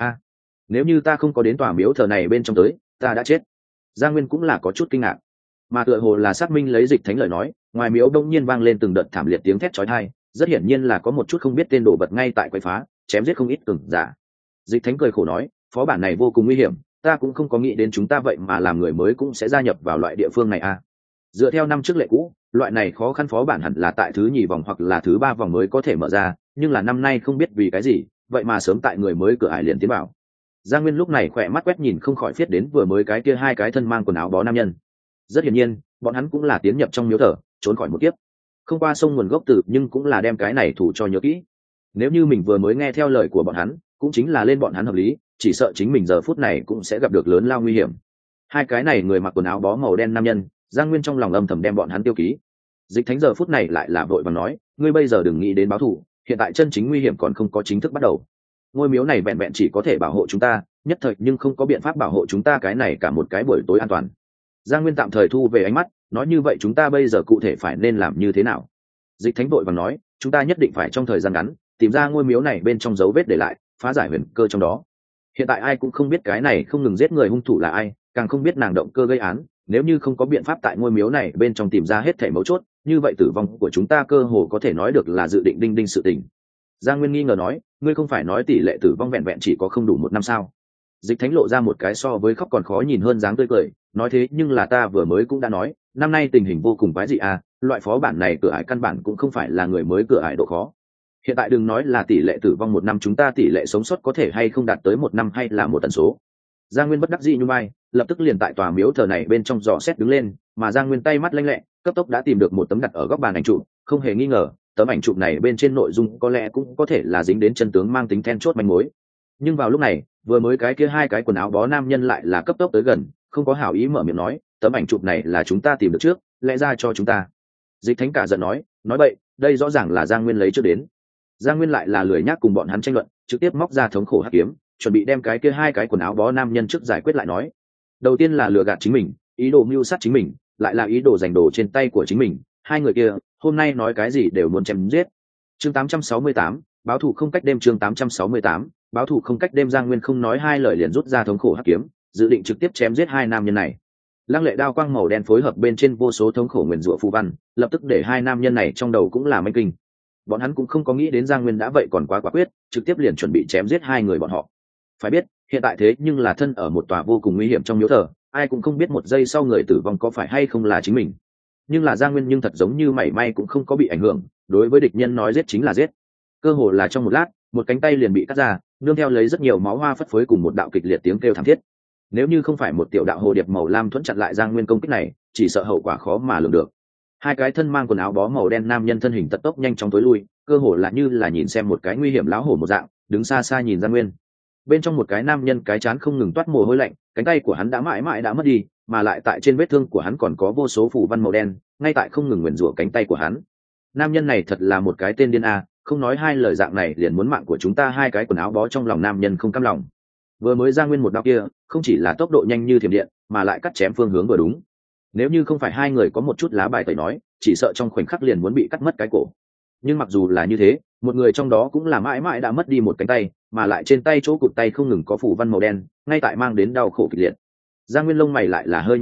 A: Nếu như ta không có đến tòa miếu thờ này bên trong tới, ta đã chết. Giang Nguyên cũng là có chút kinh ngạc, mà tựa hồ là xác minh lấy Dịch Thánh lời nói, ngoài miếu đông nhiên vang lên từng đợt thảm liệt tiếng thét chói tai, rất hiển nhiên là có một chút không biết tên đồ vật ngay tại quấy phá, chém giết không ít cường giả. Dịch Thánh cười khổ nói, phó bản này vô cùng nguy hiểm, ta cũng không có nghĩ đến chúng ta vậy mà làm người mới cũng sẽ gia nhập vào loại địa phương này a. Dựa theo năm trước lệ cũ, loại này khó khăn phó bản hẳn là tại thứ nhì vòng hoặc là thứ ba vòng mới có thể mở ra, nhưng là năm nay không biết vì cái gì, vậy mà sớm tại người mới cửa ải liền tiến vào. Giang Nguyên lúc này khỏe mắt quét nhìn không khỏi phiết đến vừa mới cái kia hai cái thân mang quần áo bó nam nhân. Rất hiển nhiên, bọn hắn cũng là tiến nhập trong miếu thờ, trốn khỏi một kiếp. Không qua sông nguồn gốc từ, nhưng cũng là đem cái này thủ cho nhớ kỹ. Nếu như mình vừa mới nghe theo lời của bọn hắn, cũng chính là lên bọn hắn hợp lý, chỉ sợ chính mình giờ phút này cũng sẽ gặp được lớn lao nguy hiểm. Hai cái này người mặc quần áo bó màu đen nam nhân, Giang Nguyên trong lòng âm thầm đem bọn hắn tiêu ký. Dịch Thánh giờ phút này lại là vội vàng nói, ngươi bây giờ đừng nghĩ đến báo thù, hiện tại chân chính nguy hiểm còn không có chính thức bắt đầu. Ngôi miếu này vẹn vẹn chỉ có thể bảo hộ chúng ta, nhất thời nhưng không có biện pháp bảo hộ chúng ta cái này cả một cái buổi tối an toàn. Giang Nguyên tạm thời thu về ánh mắt, nói như vậy chúng ta bây giờ cụ thể phải nên làm như thế nào? Dịch Thánh vội vàng nói, chúng ta nhất định phải trong thời gian ngắn tìm ra ngôi miếu này bên trong dấu vết để lại, phá giải huyền cơ trong đó. Hiện tại ai cũng không biết cái này không ngừng giết người hung thủ là ai, càng không biết nàng động cơ gây án, nếu như không có biện pháp tại ngôi miếu này bên trong tìm ra hết thảy mấu chốt, như vậy tử vong của chúng ta cơ hồ có thể nói được là dự định đinh đinh sự tình. Giang Nguyên nghi ngờ nói, ngươi không phải nói tỷ lệ tử vong vẹn vẹn chỉ có không đủ 1 năm sao? Dịch Thánh lộ ra một cái so với khóc còn khó nhìn hơn dáng tươi cười, nói thế nhưng là ta vừa mới cũng đã nói, năm nay tình hình vô cùng quái dị à, loại phó bản này cửa ải căn bản cũng không phải là người mới cửa ải độ khó. Hiện tại đừng nói là tỷ lệ tử vong 1 năm, chúng ta tỷ lệ sống sót có thể hay không đạt tới 1 năm hay là một tần số. Giang Nguyên bất đắc dĩ như bay, lập tức liền tại tòa miếu thờ này bên trong dò xét đứng lên, mà Giang Nguyên tay mắt lanh lẹ, cấp tốc đã tìm được một tấm đặt ở góc bàn ảnh chụp, không hề nghi ngờ, tấm ảnh chụp này bên trên nội dung có lẽ cũng có thể là dính đến chân tướng mang tính then chốt manh mối. Nhưng vào lúc này, vừa mới cái kia hai cái quần áo bó nam nhân lại là cấp tốc tới gần, không có hảo ý mở miệng nói, tấm ảnh chụp này là chúng ta tìm được trước, lẽ ra cho chúng ta. Dịch Thánh cả giận nói bậy, đây rõ ràng là Giang Nguyên lấy trước đến. Giang Nguyên lại là lười nhác cùng bọn hắn tranh luận, trực tiếp móc ra thống khổ hắc kiếm, chuẩn bị đem cái kia hai cái quần áo bó nam nhân trước giải quyết lại nói. Đầu tiên là lừa gạt chính mình, ý đồ mưu sát chính mình, lại là ý đồ giành đồ trên tay của chính mình, hai người kia hôm nay nói cái gì đều muốn chém giết. Chương 868, báo thù không cách đêm. Chương 868, báo thù không cách đêm. Giang Nguyên không nói hai lời liền rút ra thống khổ hắc kiếm, dự định trực tiếp chém giết hai nam nhân này. Lăng lệ đao quang màu đen phối hợp bên trên vô số thống khổ nguyền rủa phù văn, lập tức để hai nam nhân này trong đầu cũng là manh kinh. Bọn hắn cũng không có nghĩ đến Giang Nguyên đã vậy còn quá quả quyết, trực tiếp liền chuẩn bị chém giết hai người bọn họ. Phải biết, hiện tại thế nhưng là thân ở một tòa vô cùng nguy hiểm trong miếu thờ, ai cũng không biết một giây sau người tử vong có phải hay không là chính mình. Nhưng là Giang Nguyên nhưng thật giống như mảy may cũng không có bị ảnh hưởng, đối với địch nhân nói giết chính là giết. Cơ hồ là trong một lát, một cánh tay liền bị cắt ra, nương theo lấy rất nhiều máu hoa phất phới cùng một đạo kịch liệt tiếng kêu thảm thiết. Nếu như không phải một tiểu đạo hồ điệp màu lam thuẫn chặn lại Giang Nguyên công kích này, chỉ sợ hậu quả khó mà lường được. Hai cái thân mang quần áo bó màu đen nam nhân thân hình tật tốc nhanh chóng tối lui, cơ hồ là như là nhìn xem một cái nguy hiểm láo hổ một dạng, đứng xa xa nhìn Giang Nguyên. Bên trong một cái nam nhân cái trán không ngừng toát mồ hôi lạnh, cánh tay của hắn đã mãi mãi đã mất đi, mà lại tại trên vết thương của hắn còn có vô số phù văn màu đen, ngay tại không ngừng nguyền rủa cánh tay của hắn. Nam nhân này thật là một cái tên điên a, không nói hai lời dạng này liền muốn mạng của chúng ta. Hai cái quần áo bó trong lòng nam nhân không cam lòng. Vừa mới Giang Nguyên một đao kia, không chỉ là tốc độ nhanh như thiểm điện, mà lại cắt chém phương hướng vừa đúng. Nếu như không phải hai người có một chút lá bài tẩy nói, chỉ sợ trong khoảnh khắc liền muốn bị cắt mất cái cổ. Nhưng mặc dù là như thế, một người trong đó cũng là mãi mãi đã mất đi một cánh tay, mà lại trên tay chỗ cụt tay không ngừng có phủ văn màu đen, ngay tại mang đến đau khổ kịch liệt. Giang Nguyên lông mày lại là hơi nhíu lại,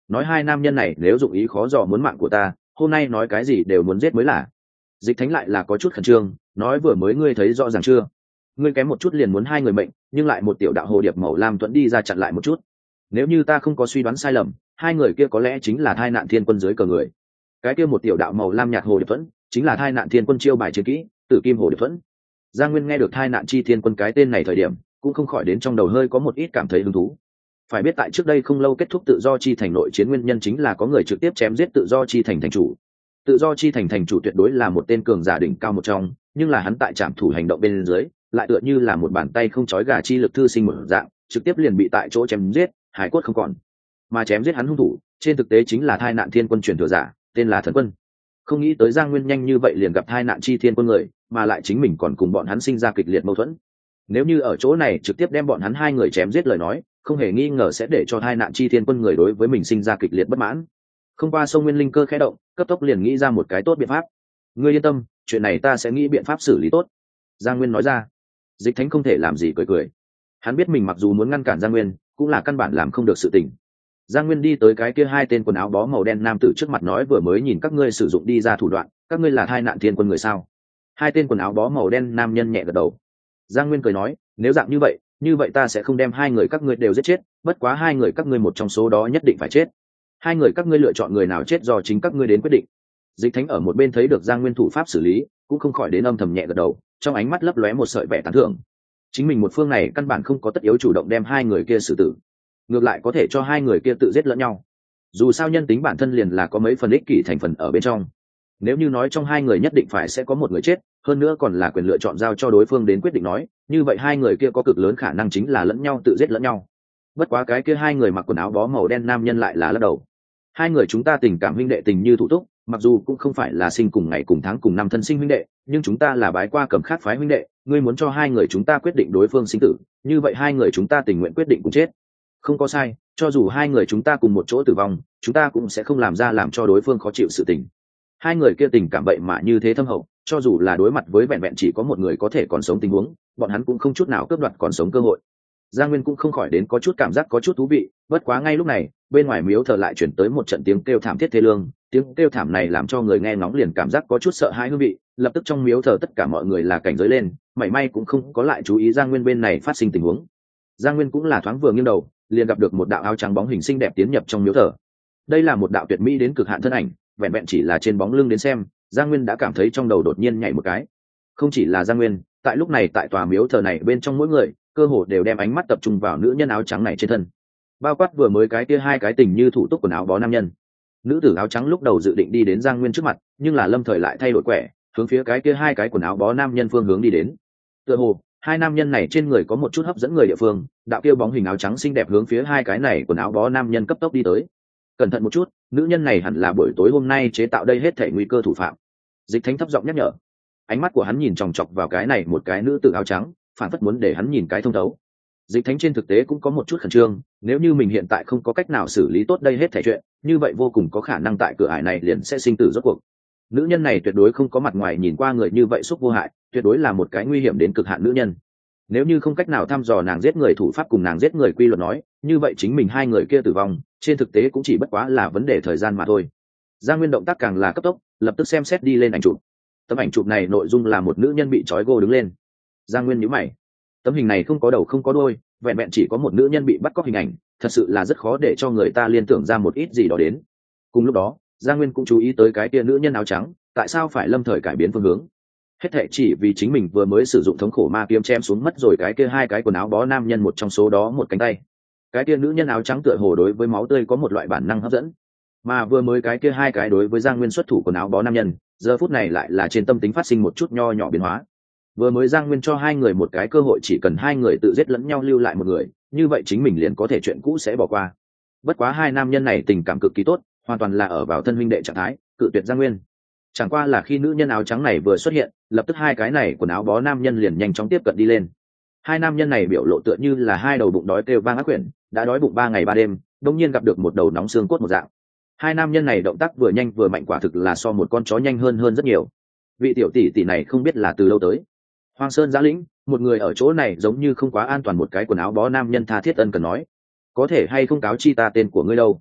A: nói hai nam nhân này nếu dụng ý khó dò muốn mạng của ta, hôm nay nói cái gì đều muốn giết mới là. Dịch Thánh lại là có chút khẩn trương, nói vừa mới ngươi thấy rõ ràng chưa, ngươi kém một chút liền muốn hai người mệnh, nhưng lại một tiểu đạo hồ điệp màu lam thuẫn đi ra chặn lại một chút. Nếu như ta không có suy đoán sai lầm, hai người kia có lẽ chính là thai nạn thiên quân dưới cờ người. Cái kia một tiểu đạo màu lam nhạt hồ điệp thuẫn chính là thai nạn thiên quân chiêu bài chiến kỹ tử kim hồ điệp thuẫn. Giang Nguyên nghe được thai nạn chi thiên quân cái tên này thời điểm cũng không khỏi đến trong đầu hơi có một ít cảm thấy hứng thú. Phải biết tại trước đây không lâu kết thúc tự do chi thành nội chiến nguyên nhân chính là có người trực tiếp chém giết tự do chi thành thành chủ. Tự do chi thành thành chủ tuyệt đối là một tên cường giả đỉnh cao một trong, nhưng là hắn tại trạm thủ hành động bên dưới lại tựa như là một bàn tay không chói gà chi lực thư sinh một dạng, trực tiếp liền bị tại chỗ chém giết, hải cốt không còn. Mà chém giết hắn hung thủ trên thực tế chính là thai nạn thiên quân truyền thừa giả, tên là Thần Quân. Không nghĩ tới Giang Nguyên nhanh như vậy liền gặp thai nạn chi thiên quân người, mà lại chính mình còn cùng bọn hắn sinh ra kịch liệt mâu thuẫn. Nếu như ở chỗ này trực tiếp đem bọn hắn hai người chém giết lời nói, không hề nghi ngờ sẽ để cho thai nạn chi thiên quân người đối với mình sinh ra kịch liệt bất mãn. Không qua sông Nguyên linh cơ khẽ động, cấp tốc liền nghĩ ra một cái tốt biện pháp. Ngươi yên tâm, chuyện này ta sẽ nghĩ biện pháp xử lý tốt. Giang Nguyên nói ra. Dịch Thánh không thể làm gì cười cười. Hắn biết mình mặc dù muốn ngăn cản Giang Nguyên, cũng là căn bản làm không được sự tình. Giang Nguyên đi tới cái kia hai tên quần áo bó màu đen nam tử trước mặt nói vừa mới nhìn các ngươi sử dụng đi ra thủ đoạn, các ngươi là thai nạn thiên quân người sao? Hai tên quần áo bó màu đen nam nhân nhẹ gật đầu. Giang Nguyên cười nói, nếu dạng như vậy ta sẽ không đem hai người các ngươi đều giết chết, bất quá hai người các ngươi một trong số đó nhất định phải chết. Hai người các ngươi lựa chọn người nào chết do chính các ngươi đến quyết định. Dịch Thánh ở một bên thấy được Giang Nguyên thủ pháp xử lý, cũng không khỏi đến âm thầm nhẹ gật đầu, trong ánh mắt lấp lóe một sợi vẻ tán thưởng. Chính mình một phương này căn bản không có tất yếu chủ động đem hai người kia xử tử, ngược lại có thể cho hai người kia tự giết lẫn nhau. Dù sao nhân tính bản thân liền là có mấy phần ích kỷ thành phần ở bên trong. Nếu như nói trong hai người nhất định phải sẽ có một người chết, hơn nữa còn là quyền lựa chọn giao cho đối phương đến quyết định nói, như vậy hai người kia có cực lớn khả năng chính là lẫn nhau tự giết lẫn nhau. Bất quá cái kia hai người mặc quần áo bó màu đen nam nhân lại là lắc đầu. Hai người chúng ta tình cảm huynh đệ tình như thủ túc, mặc dù cũng không phải là sinh cùng ngày cùng tháng cùng năm thân sinh huynh đệ, nhưng chúng ta là bái qua cầm khát phái huynh đệ, ngươi muốn cho hai người chúng ta quyết định đối phương sinh tử, như vậy hai người chúng ta tình nguyện quyết định cùng chết. Không có sai, cho dù hai người chúng ta cùng một chỗ tử vong, chúng ta cũng sẽ không làm ra làm cho đối phương khó chịu sự tình. Hai người kia tình cảm vậy mà như thế thâm hậu, cho dù là đối mặt với vẹn vẹn chỉ có một người có thể còn sống tình huống, bọn hắn cũng không chút nào cướp đoạt còn sống cơ hội. Giang Nguyên cũng không khỏi đến có chút cảm giác có chút thú vị, bất quá ngay lúc này, bên ngoài miếu thờ lại chuyển tới một trận tiếng kêu thảm thiết thê lương, tiếng kêu thảm này làm cho người nghe ngóng liền cảm giác có chút sợ hãi hương vị, lập tức trong miếu thờ tất cả mọi người là cảnh giới lên, mảy may cũng không có lại chú ý Giang Nguyên bên này phát sinh tình huống. Giang Nguyên cũng là thoáng vừa nghiêng đầu, liền gặp được một đạo áo trắng bóng hình xinh đẹp tiến nhập trong miếu thờ. Đây là một đạo tuyệt mỹ đến cực hạn thân ảnh, vẹn vẹn chỉ là trên bóng lưng đến xem, Giang Nguyên đã cảm thấy trong đầu đột nhiên nhảy một cái. Không chỉ là Giang Nguyên, tại lúc này tại tòa miếu thờ này bên trong mỗi người, cơ hồ đều đem ánh mắt tập trung vào nữ nhân áo trắng này trên thân. Bao quát vừa mới cái kia hai cái tình như thủ túc quần áo bó nam nhân. Nữ tử áo trắng lúc đầu dự định đi đến Giang Nguyên trước mặt, nhưng là lâm thời lại thay đổi quẻ, hướng phía cái kia hai cái quần áo bó nam nhân phương hướng đi đến. Tựa hồ hai nam nhân này trên người có một chút hấp dẫn người địa phương, đạo kia bóng hình áo trắng xinh đẹp hướng phía hai cái này quần áo bó nam nhân cấp tốc đi tới. Cẩn thận một chút, nữ nhân này hẳn là buổi tối hôm nay chế tạo đây hết thảy nguy cơ thủ phạm. Dịch Thánh thấp giọng nhắc nhở. Ánh mắt của hắn nhìn chòng chọc vào cái này một cái nữ tử áo trắng, phản phất muốn để hắn nhìn cái thông thấu. Dịch Thánh trên thực tế cũng có một chút khẩn trương, nếu như mình hiện tại không có cách nào xử lý tốt đây hết thảy chuyện, như vậy vô cùng có khả năng tại cửa ải này liền sẽ sinh tử rốt cuộc. Nữ nhân này tuyệt đối không có mặt ngoài nhìn qua người như vậy xúc vô hại, tuyệt đối là một cái nguy hiểm đến cực hạn nữ nhân. Nếu như không cách nào thăm dò nàng giết người thủ pháp cùng nàng giết người quy luật nói, như vậy chính mình hai người kia tử vong, trên thực tế cũng chỉ bất quá là vấn đề thời gian mà thôi. Giang Nguyên động tác càng là cấp tốc, lập tức xem xét đi lên ảnh chụp. Tấm ảnh chụp này nội dung là một nữ nhân bị trói gô đứng lên. Giang Nguyên nhíu mày. Tấm hình này không có đầu không có đuôi, vẹn vẹn chỉ có một nữ nhân bị bắt cóc hình ảnh, thật sự là rất khó để cho người ta liên tưởng ra một ít gì đó đến. Cùng lúc đó, Giang Nguyên cũng chú ý tới cái tia nữ nhân áo trắng, tại sao phải lâm thời cải biến phương hướng? Hết thệ chỉ vì chính mình vừa mới sử dụng thống khổ ma kiếm chém xuống mất rồi cái kia hai cái quần áo bó nam nhân một trong số đó một cánh tay. Cái kia nữ nhân áo trắng tựa hồ đối với máu tươi có một loại bản năng hấp dẫn, mà vừa mới cái kia hai cái đối với Giang Nguyên xuất thủ quần áo bó nam nhân, giờ phút này lại là trên tâm tính phát sinh một chút nho nhỏ biến hóa. Vừa mới Giang Nguyên cho hai người một cái cơ hội, chỉ cần hai người tự giết lẫn nhau lưu lại một người, như vậy chính mình liền có thể chuyện cũ sẽ bỏ qua. Bất quá hai nam nhân này tình cảm cực kỳ tốt, hoàn toàn là ở vào thân huynh đệ trạng thái, cự tuyệt Giang Nguyên. Chẳng qua là khi nữ nhân áo trắng này vừa xuất hiện, lập tức hai cái này quần áo bó nam nhân liền nhanh chóng tiếp cận đi lên. Hai nam nhân này biểu lộ tựa như là hai đầu bụng đói kêu vang ác quyển, đã đói bụng 3 ngày 3 đêm, đống nhiên gặp được một đầu nóng xương cốt một dạng. Hai nam nhân này động tác vừa nhanh vừa mạnh, quả thực là so một con chó nhanh hơn rất nhiều. Vị tiểu tỷ tỷ này không biết là từ lâu tới. Hoang Sơn Giã Lĩnh, một người ở chỗ này giống như không quá an toàn, một cái quần áo bó nam nhân tha thiết ân cần nói. Có thể hay không cáo chi ta tên của ngươi đâu?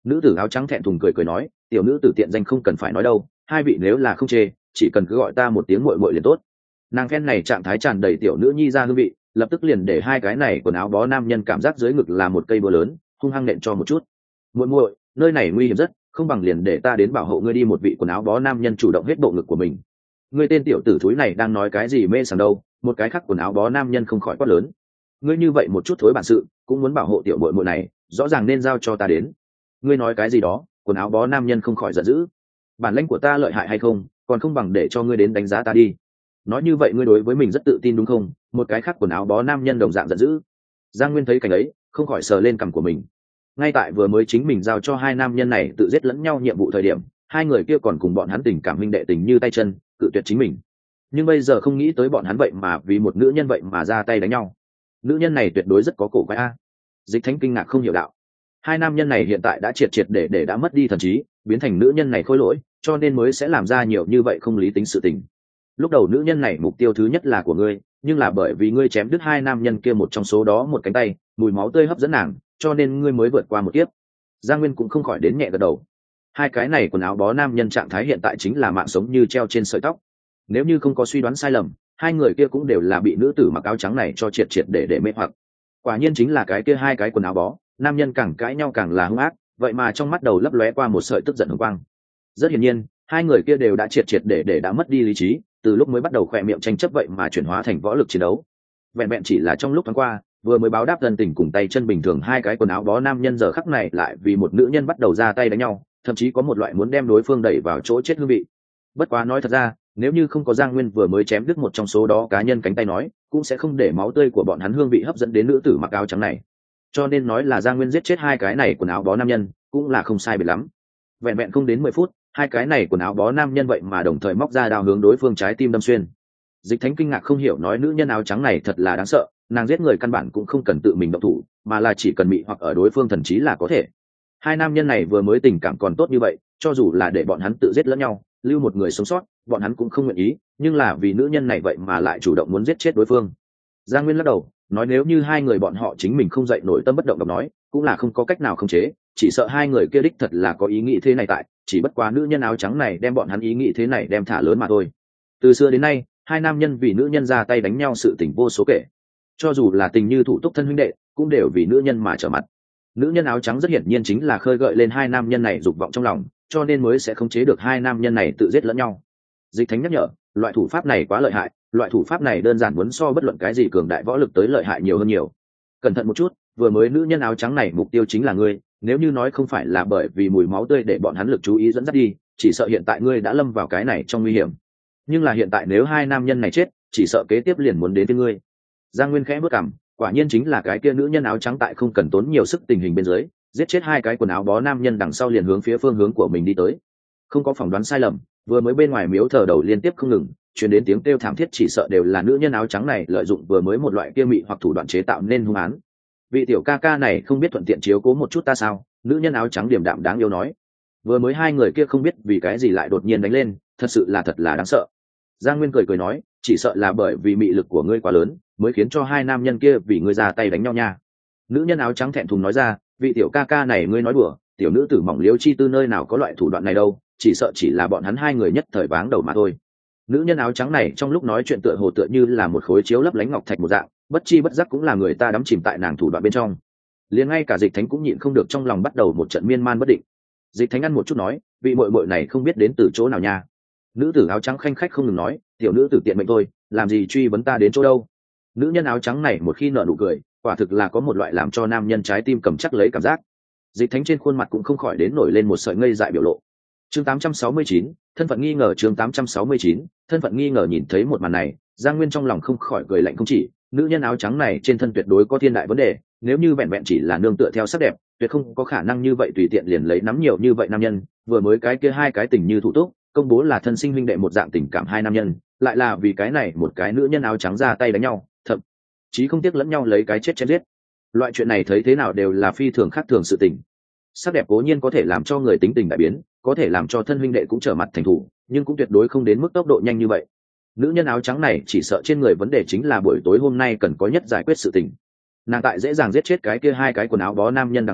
A: Nữ tử áo trắng thẹn thùng cười cười nói, tiểu nữ tử tiện danh không cần phải nói đâu, hai vị nếu là không chê, chỉ cần cứ gọi ta một tiếng muội muội liền tốt. Nàng phen này trạng thái tràn đầy tiểu nữ nhi ra hương vị, lập tức liền để hai cái này quần áo bó nam nhân cảm giác dưới ngực là một cây búa lớn, hung hăng nện cho một chút. Muội muội, nơi này nguy hiểm rất, không bằng liền để ta đến bảo hộ ngươi đi. Một vị quần áo bó nam nhân chủ động hết bộ ngực của mình. Ngươi tên tiểu tử thúi này đang nói cái gì mê sảng đâu? Một cái khác quần áo bó nam nhân không khỏi quát lớn. Ngươi như vậy một chút thối bản sự, cũng muốn bảo hộ tiểu muội muội này, rõ ràng nên giao cho ta đến. Ngươi nói cái gì đó? Quần áo bó nam nhân không khỏi giận dữ. Bản lĩnh của ta lợi hại hay không, còn không bằng để cho ngươi đến đánh giá ta đi. Nói như vậy ngươi đối với mình rất tự tin đúng không? Một cái khác quần áo bó nam nhân đồng dạng giận dữ. Giang Nguyên thấy cảnh ấy, không khỏi sờ lên cằm của mình. Ngay tại vừa mới chính mình giao cho hai nam nhân này tự giết lẫn nhau nhiệm vụ thời điểm, hai người kia còn cùng bọn hắn tình cảm huynh đệ tình như tay chân, cự tuyệt chính mình. Nhưng bây giờ không nghĩ tới bọn hắn vậy mà vì một nữ nhân vậy mà ra tay đánh nhau. Nữ nhân này tuyệt đối rất có cổ quái a. Dịch Thánh kinh ngạc không hiểu đạo. Hai nam nhân này hiện tại đã triệt triệt để đã mất đi thần trí, biến thành nữ nhân này khôi lỗi, cho nên mới sẽ làm ra nhiều như vậy không lý tính sự tình. Lúc đầu nữ nhân này mục tiêu thứ nhất là của ngươi, nhưng là bởi vì ngươi chém đứt hai nam nhân kia một trong số đó một cánh tay, mùi máu tươi hấp dẫn nàng, cho nên ngươi mới vượt qua một kiếp. Giang Nguyên cũng không khỏi đến nhẹ gật đầu. Hai cái này quần áo bó nam nhân trạng thái hiện tại chính là mạng sống như treo trên sợi tóc. Nếu như không có suy đoán sai lầm, hai người kia cũng đều là bị nữ tử mặc áo trắng này cho triệt triệt để mê hoặc. Quả nhiên chính là cái kia hai cái quần áo bó, nam nhân càng cãi nhau càng là hung ác, vậy mà trong mắt đầu lấp lóe qua một sợi tức giận hừng quang. Rất hiển nhiên, hai người kia đều đã triệt triệt để đã mất đi lý trí, từ lúc mới bắt đầu khỏe miệng tranh chấp vậy mà chuyển hóa thành võ lực chiến đấu. Vẹn vẹn chỉ là trong lúc thoáng qua, vừa mới báo đáp thân tình cùng tay chân bình thường, hai cái quần áo bó nam nhân giờ khắc này lại vì một nữ nhân bắt đầu ra tay đánh nhau, thậm chí có một loại muốn đem đối phương đẩy vào chỗ chết hương vị. Bất quá nói thật ra, nếu như không có Giang Nguyên vừa mới chém đứt một trong số đó cá nhân cánh tay nói, cũng sẽ không để máu tươi của bọn hắn hương vị hấp dẫn đến nữ tử mặc áo trắng này. Cho nên nói là Giang Nguyên giết chết hai cái này quần áo bó nam nhân, cũng là không sai biệt lắm. Vẹn vẹn không đến 10 phút, hai cái này quần áo bó nam nhân vậy mà đồng thời móc ra đao hướng đối phương trái tim đâm xuyên. Dịch Thánh kinh ngạc không hiểu nói nữ nhân áo trắng này thật là đáng sợ, nàng giết người căn bản cũng không cần tự mình động thủ, mà là chỉ cần mị hoặc ở đối phương thần trí là có thể. Hai nam nhân này vừa mới tình cảm còn tốt như vậy, cho dù là để bọn hắn tự giết lẫn nhau, lưu một người sống sót, bọn hắn cũng không nguyện ý, nhưng là vì nữ nhân này vậy mà lại chủ động muốn giết chết đối phương. Giang Nguyên lắc đầu, nói nếu như hai người bọn họ chính mình không dậy nổi tâm bất động độc nói, cũng là không có cách nào khống chế, chỉ sợ hai người kia đích thật là có ý nghĩ thế này tại, chỉ bất quá nữ nhân áo trắng này đem bọn hắn ý nghĩ thế này đem thả lớn mà thôi. Từ xưa đến nay, hai nam nhân vì nữ nhân ra tay đánh nhau sự tình vô số kể, cho dù là tình như thủ túc thân huynh đệ, cũng đều vì nữ nhân mà trở mặt. Nữ nhân áo trắng rất hiển nhiên chính là khơi gợi lên hai nam nhân này dục vọng trong lòng, cho nên mới sẽ khống chế được hai nam nhân này tự giết lẫn nhau. Dịch Thánh nhắc nhở, loại thủ pháp này quá lợi hại, loại thủ pháp này đơn giản muốn so bất luận cái gì cường đại võ lực tới lợi hại nhiều hơn nhiều. Cẩn thận một chút, vừa mới nữ nhân áo trắng này mục tiêu chính là ngươi, nếu như nói không phải là bởi vì mùi máu tươi để bọn hắn lực chú ý dẫn dắt đi, chỉ sợ hiện tại ngươi đã lâm vào cái này trong nguy hiểm. Nhưng là hiện tại nếu hai nam nhân này chết, chỉ sợ kế tiếp liền muốn đến với ngươi. Giang Nguyên khẽ bước cằm, quả nhiên chính là cái kia nữ nhân áo trắng tại không cần tốn nhiều sức tình hình bên dưới, giết chết hai cái quần áo bó nam nhân đằng sau liền hướng phía phương hướng của mình đi tới. Không có phỏng đoán sai lầm, vừa mới bên ngoài miếu thờ đầu liên tiếp không ngừng truyền đến tiếng kêu thảm thiết, chỉ sợ đều là nữ nhân áo trắng này lợi dụng vừa mới một loại kia mị hoặc thủ đoạn chế tạo nên hung án. Vị tiểu ca ca này không biết thuận tiện chiếu cố một chút ta sao? Nữ nhân áo trắng điềm đạm đáng yêu nói. Vừa mới hai người kia không biết vì cái gì lại đột nhiên đánh lên, thật là đáng sợ. Giang Nguyên cười cười nói, chỉ sợ là bởi vì mị lực của ngươi quá lớn, mới khiến cho hai nam nhân kia vì ngươi ra tay đánh nhau nha. Nữ nhân áo trắng thẹn thùng nói ra, vị tiểu ca ca này ngươi nói đùa, tiểu nữ tử mỏng liếu chi tư nơi nào có loại thủ đoạn này đâu, chỉ sợ chỉ là bọn hắn hai người nhất thời váng đầu mà thôi. Nữ nhân áo trắng này trong lúc nói chuyện tựa hồ tựa như là một khối chiếu lấp lánh ngọc thạch một dạng, bất chi bất giác cũng là người ta đắm chìm tại nàng thủ đoạn bên trong. Liền ngay cả Dịch Thánh cũng nhịn không được trong lòng bắt đầu một trận miên man bất định. Dịch Thánh ăn một chút nói, vị muội muội này không biết đến từ chỗ nào nha. Nữ tử áo trắng khanh khách không ngừng nói, tiểu nữ tử tiện mệnh thôi, làm gì truy vấn ta đến chỗ đâu. Nữ nhân áo trắng này một khi nở nụ cười, quả thực là có một loại làm cho nam nhân trái tim cầm chắc lấy cảm giác. Dịch Thánh trên khuôn mặt cũng không khỏi đến nổi lên một sợi ngây dại biểu lộ. Chương 869, thân phận nghi ngờ. Chương 869, thân phận nghi ngờ. Nhìn thấy một màn này, Giang Nguyên trong lòng không khỏi cười lạnh không chỉ, nữ nhân áo trắng này trên thân tuyệt đối có thiên đại vấn đề, nếu như vẹn vẹn chỉ là nương tựa theo sắc đẹp, tuyệt không có khả năng như vậy tùy tiện liền lấy nắm nhiều như vậy nam nhân, vừa mới cái kia hai cái tình như thủ túc, công bố là thân sinh huynh đệ một dạng tình cảm hai nam nhân, lại là vì cái này một cái nữ nhân áo trắng ra tay đánh nhau, thậm chí không tiếc lẫn nhau lấy cái chết chém giết. Loại chuyện này thấy thế nào đều là phi thường khác thường sự tình. Sắc đẹp cố nhiên có thể làm cho người tính tình đại biến, có thể làm cho thân huynh đệ cũng trở mặt thành thủ, nhưng cũng tuyệt đối không đến mức tốc độ nhanh như vậy. Nữ nhân áo trắng này chỉ sợ trên người vấn đề chính là buổi tối hôm nay cần có nhất giải quyết sự tình. Nàng tại dễ dàng giết chết cái kia hai cái quần áo bó nam nhân đằng sau,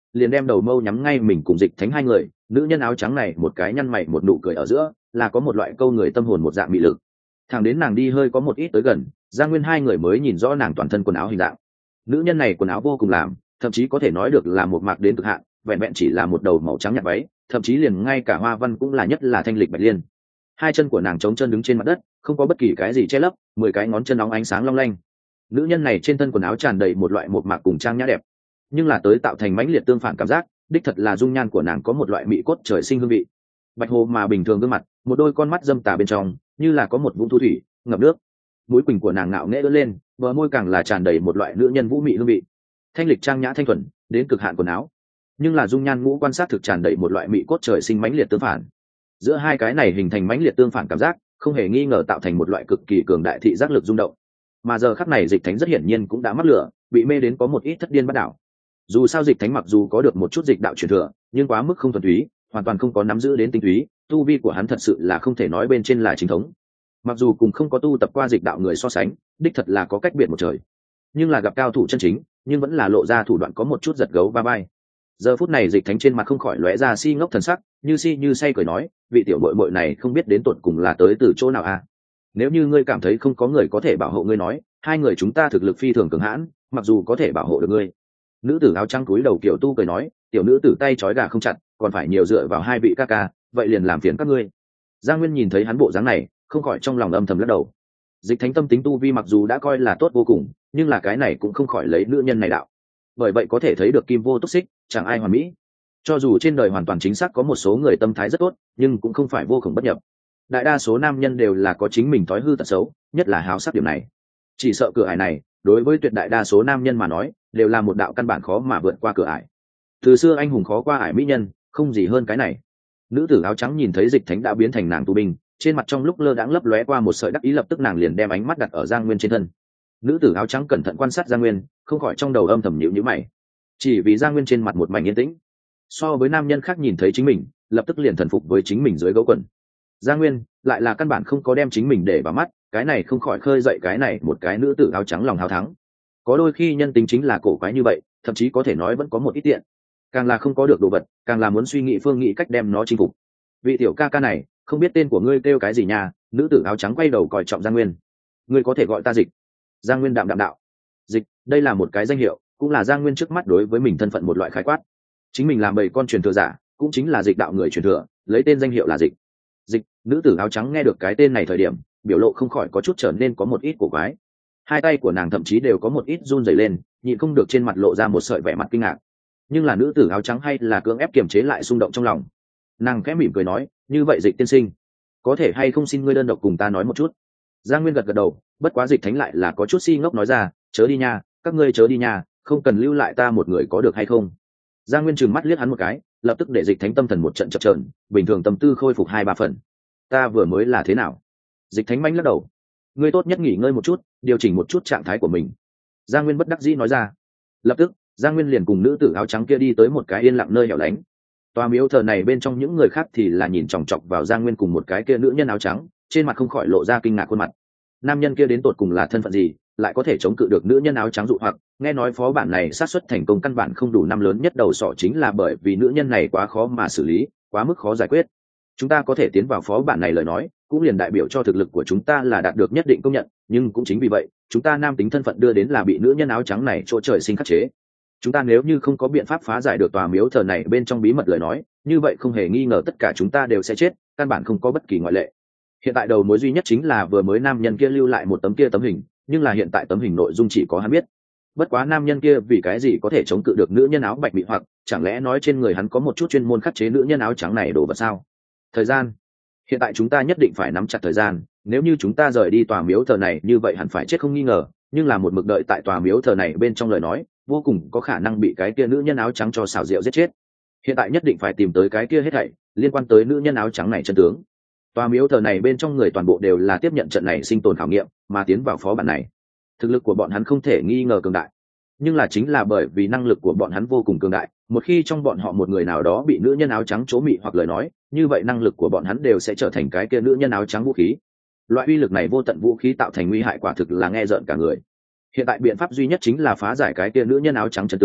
A: liền đem đầu mâu nhắm ngay mình cùng Dịch Thánh hai người. Nữ nhân áo trắng này một cái nhăn mày một nụ cười ở giữa, là có một loại câu người tâm hồn một dạng mị lực. Thẳng đến nàng đi hơi có một ít tới gần, Giang Nguyên hai người mới nhìn rõ nàng toàn thân quần áo hình dạng. Nữ nhân này quần áo vô cùng làm, thậm chí có thể nói được là một mạc đến cực hạn, vẹn vẹn chỉ là một đầu màu trắng nhạt váy, thậm chí liền ngay cả hoa văn cũng là nhất là thanh lịch bạch liên. Hai chân của nàng trống chân đứng trên mặt đất, không có bất kỳ cái gì che lấp, 10 cái ngón chân nóng ánh sáng long lanh. Nữ nhân này trên thân quần áo tràn đầy một loại một mạc cùng trang nhã đẹp, nhưng là tới tạo thành mãnh liệt tương phản cảm giác, đích thật là dung nhan của nàng có một loại mỹ cốt trời sinh hương vị. Bạch hồ mà bình thường gương mặt, một đôi con mắt dâm tà bên trong, như là có một vũng thu thủy ngập nước. Mũi quỳnh của nàng ngạo nghễ ưỡn lên, bờ môi càng là tràn đầy một loại nữ nhân vũ mị hương vị. Thanh lịch trang nhã thanh thuần đến cực hạn quần áo, nhưng là dung nhan ngũ quan sát thực tràn đầy một loại mỹ cốt trời sinh mãnh liệt tương phản. Giữa hai cái này hình thành mãnh liệt tương phản cảm giác, không hề nghi ngờ tạo thành một loại cực kỳ cường đại thị giác lực rung động. Mà giờ khắc này Dịch Thánh rất hiển nhiên cũng đã mắc lửa, bị mê đến có một ít thất điên bắt đảo. Dù sao Dịch Thánh mặc dù có được một chút dịch đạo truyền thừa, nhưng quá mức không thuần túy, hoàn toàn không có nắm giữ đến tinh túy, tu vi của hắn thật sự là không thể nói bên trên là chính thống. Mặc dù cùng không có tu tập qua dịch đạo người so sánh, đích thật là có cách biệt một trời, nhưng là gặp cao thủ chân chính, nhưng vẫn là lộ ra thủ đoạn có một chút giật gấu va vai. Giờ phút này Dịch Thánh trên mặt không khỏi lóe ra si ngốc thần sắc, như si như say cười nói, vị tiểu muội muội này không biết đến tột cùng là tới từ chỗ nào à? Nếu như ngươi cảm thấy không có người có thể bảo hộ ngươi nói, hai người chúng ta thực lực phi thường cường hãn, mặc dù có thể bảo hộ được ngươi. Nữ tử áo trắng cúi đầu kiểu tu cười nói, tiểu nữ tử tay trói gà không chặt, còn phải nhiều dựa vào hai vị ca ca, vậy liền làm phiền các ngươi. Giang Nguyên nhìn thấy hắn bộ dáng này, không khỏi trong lòng âm thầm lắc đầu. Dịch Thánh tâm tính tu vi mặc dù đã coi là tốt vô cùng, nhưng là cái này cũng không khỏi lấy nữ nhân này đạo. Bởi vậy có thể thấy được kim vô túc xích, chẳng ai hoàn mỹ. Cho dù trên đời hoàn toàn chính xác có một số người tâm thái rất tốt, nhưng cũng không phải vô cùng bất nhập. Đại đa số nam nhân đều là có chính mình thói hư tật xấu, nhất là háo sắc điểm này. Chỉ sợ cửa ải này, đối với tuyệt đại đa số nam nhân mà nói, đều là một đạo căn bản khó mà vượt qua cửa ải. Từ xưa anh hùng khó qua ải mỹ nhân, không gì hơn cái này. Nữ tử áo trắng nhìn thấy Dịch Thánh đã biến thành nàng tù binh, trên mặt trong lúc lơ đãng lấp lóe qua một sợi đắc ý, lập tức nàng liền đem ánh mắt đặt ở Giang Nguyên trên thân. Nữ tử áo trắng cẩn thận quan sát Giang Nguyên, không khỏi trong đầu âm thầm nhíu nhíu mày. Chỉ vì Giang Nguyên trên mặt một mảnh yên tĩnh, so với nam nhân khác nhìn thấy chính mình, lập tức liền thần phục với chính mình dưới gấu quần. Giang Nguyên lại là căn bản không có đem chính mình để vào mắt, cái này không khỏi khơi dậy cái này một cái nữ tử áo trắng lòng hào thắng. Có đôi khi nhân tính chính là cổ quái như vậy, thậm chí có thể nói vẫn có một ít tiện. Càng là không có được đồ vật, càng là muốn suy nghĩ phương nghị cách đem nó chinh phục. Vị tiểu ca ca này, không biết tên của ngươi kêu cái gì nha? Nữ tử áo trắng quay đầu coi trọng Giang Nguyên. Ngươi có thể gọi ta Dịch. Giang Nguyên đạm đạm đạo. Dịch, đây là một cái danh hiệu, cũng là Giang Nguyên trước mắt đối với mình thân phận một loại khái quát. Chính mình làm bầy con truyền thừa giả, cũng chính là dịch đạo người truyền thừa, lấy tên danh hiệu là Dịch. Dịch, nữ tử áo trắng nghe được cái tên này thời điểm, biểu lộ không khỏi có chút trở nên có một ít cổ quái. Hai tay của nàng thậm chí đều có một ít run rẩy lên, nhịn không được trên mặt lộ ra một sợi vẻ mặt kinh ngạc. Nhưng là nữ tử áo trắng hay là cưỡng ép kiềm chế lại xung động trong lòng. Nàng khẽ mỉm cười nói, như vậy Dịch tiên sinh, có thể hay không xin ngươi đơn độc cùng ta nói một chút? Giang Nguyên gật gật đầu, bất quá Dịch Thánh lại là có chút si ngốc nói ra, chớ đi nha, các ngươi chớ đi nha, không cần lưu lại ta một người có được hay không? Giang Nguyên trừng mắt liếc hắn một cái, lập tức để Dịch Thánh tâm thần một trận chập chờn, bình thường tâm tư khôi phục 2-3 phần. Ta vừa mới là thế nào? Dịch Thánh manh lắc đầu. Ngươi tốt nhất nghỉ ngơi một chút, điều chỉnh một chút trạng thái của mình. Giang Nguyên bất đắc dĩ nói ra. Lập tức, Giang Nguyên liền cùng nữ tử áo trắng kia đi tới một cái yên lặng nơi hẻo lánh. Tòa miếu thờ này bên trong những người khác thì là nhìn chòng chọc vào Giang Nguyên cùng một cái kia nữ nhân áo trắng, trên mặt không khỏi lộ ra kinh ngạc khuôn mặt. Nam nhân kia đến tột cùng là thân phận gì, lại có thể chống cự được nữ nhân áo trắng dụ hoặc? Nghe nói phó bản này xác suất thành công căn bản không đủ năm lớn nhất đầu sọ chính là bởi vì nữ nhân này quá khó mà xử lý, quá mức khó giải quyết. Chúng ta có thể tiến vào phó bản này lời nói, cũng liền đại biểu cho thực lực của chúng ta là đạt được nhất định công nhận, nhưng cũng chính vì vậy, chúng ta nam tính thân phận đưa đến là bị nữ nhân áo trắng này chỗ trời sinh khắc chế. Chúng ta nếu như không có biện pháp phá giải được tòa miếu thờ này bên trong bí mật lời nói, như vậy không hề nghi ngờ tất cả chúng ta đều sẽ chết, căn bản không có bất kỳ ngoại lệ. Hiện tại đầu mối duy nhất chính là vừa mới nam nhân kia lưu lại một tấm hình, nhưng là hiện tại tấm hình nội dung chỉ có hắn biết. Bất quá nam nhân kia vì cái gì có thể chống cự được nữ nhân áo bạch bị hoặc, chẳng lẽ nói trên người hắn có một chút chuyên môn khắc chế nữ nhân áo trắng này đồ vật sao? Thời gian. Hiện tại chúng ta nhất định phải nắm chặt thời gian, nếu như chúng ta rời đi tòa miếu thờ này như vậy hẳn phải chết không nghi ngờ, nhưng là một mực đợi tại tòa miếu thờ này bên trong lời nói, vô cùng có khả năng bị cái kia nữ nhân áo trắng cho xảo diệu giết chết. Hiện tại nhất định phải tìm tới cái kia hết thảy liên quan tới nữ nhân áo trắng này chân tướng. Tòa miếu thờ này bên trong người toàn bộ đều là tiếp nhận trận này sinh tồn khảo nghiệm mà tiến vào phó bản này. Thực lực của bọn hắn không thể nghi ngờ cường đại, nhưng là chính là bởi vì năng lực của bọn hắn vô cùng cường đại, một khi trong bọn họ một người nào đó bị nữ nhân áo trắng chỗ mị hoặc lời nói, như vậy năng lực của bọn hắn đều sẽ trở thành cái kia nữ nhân áo trắng vũ khí. Loại uy lực này vô tận vũ khí tạo thành nguy hại quả thực là nghe rợn cả người. Hiện tại biện pháp duy nhất chính là phá giải cái kia nữ nhân áo trắng chân tướng,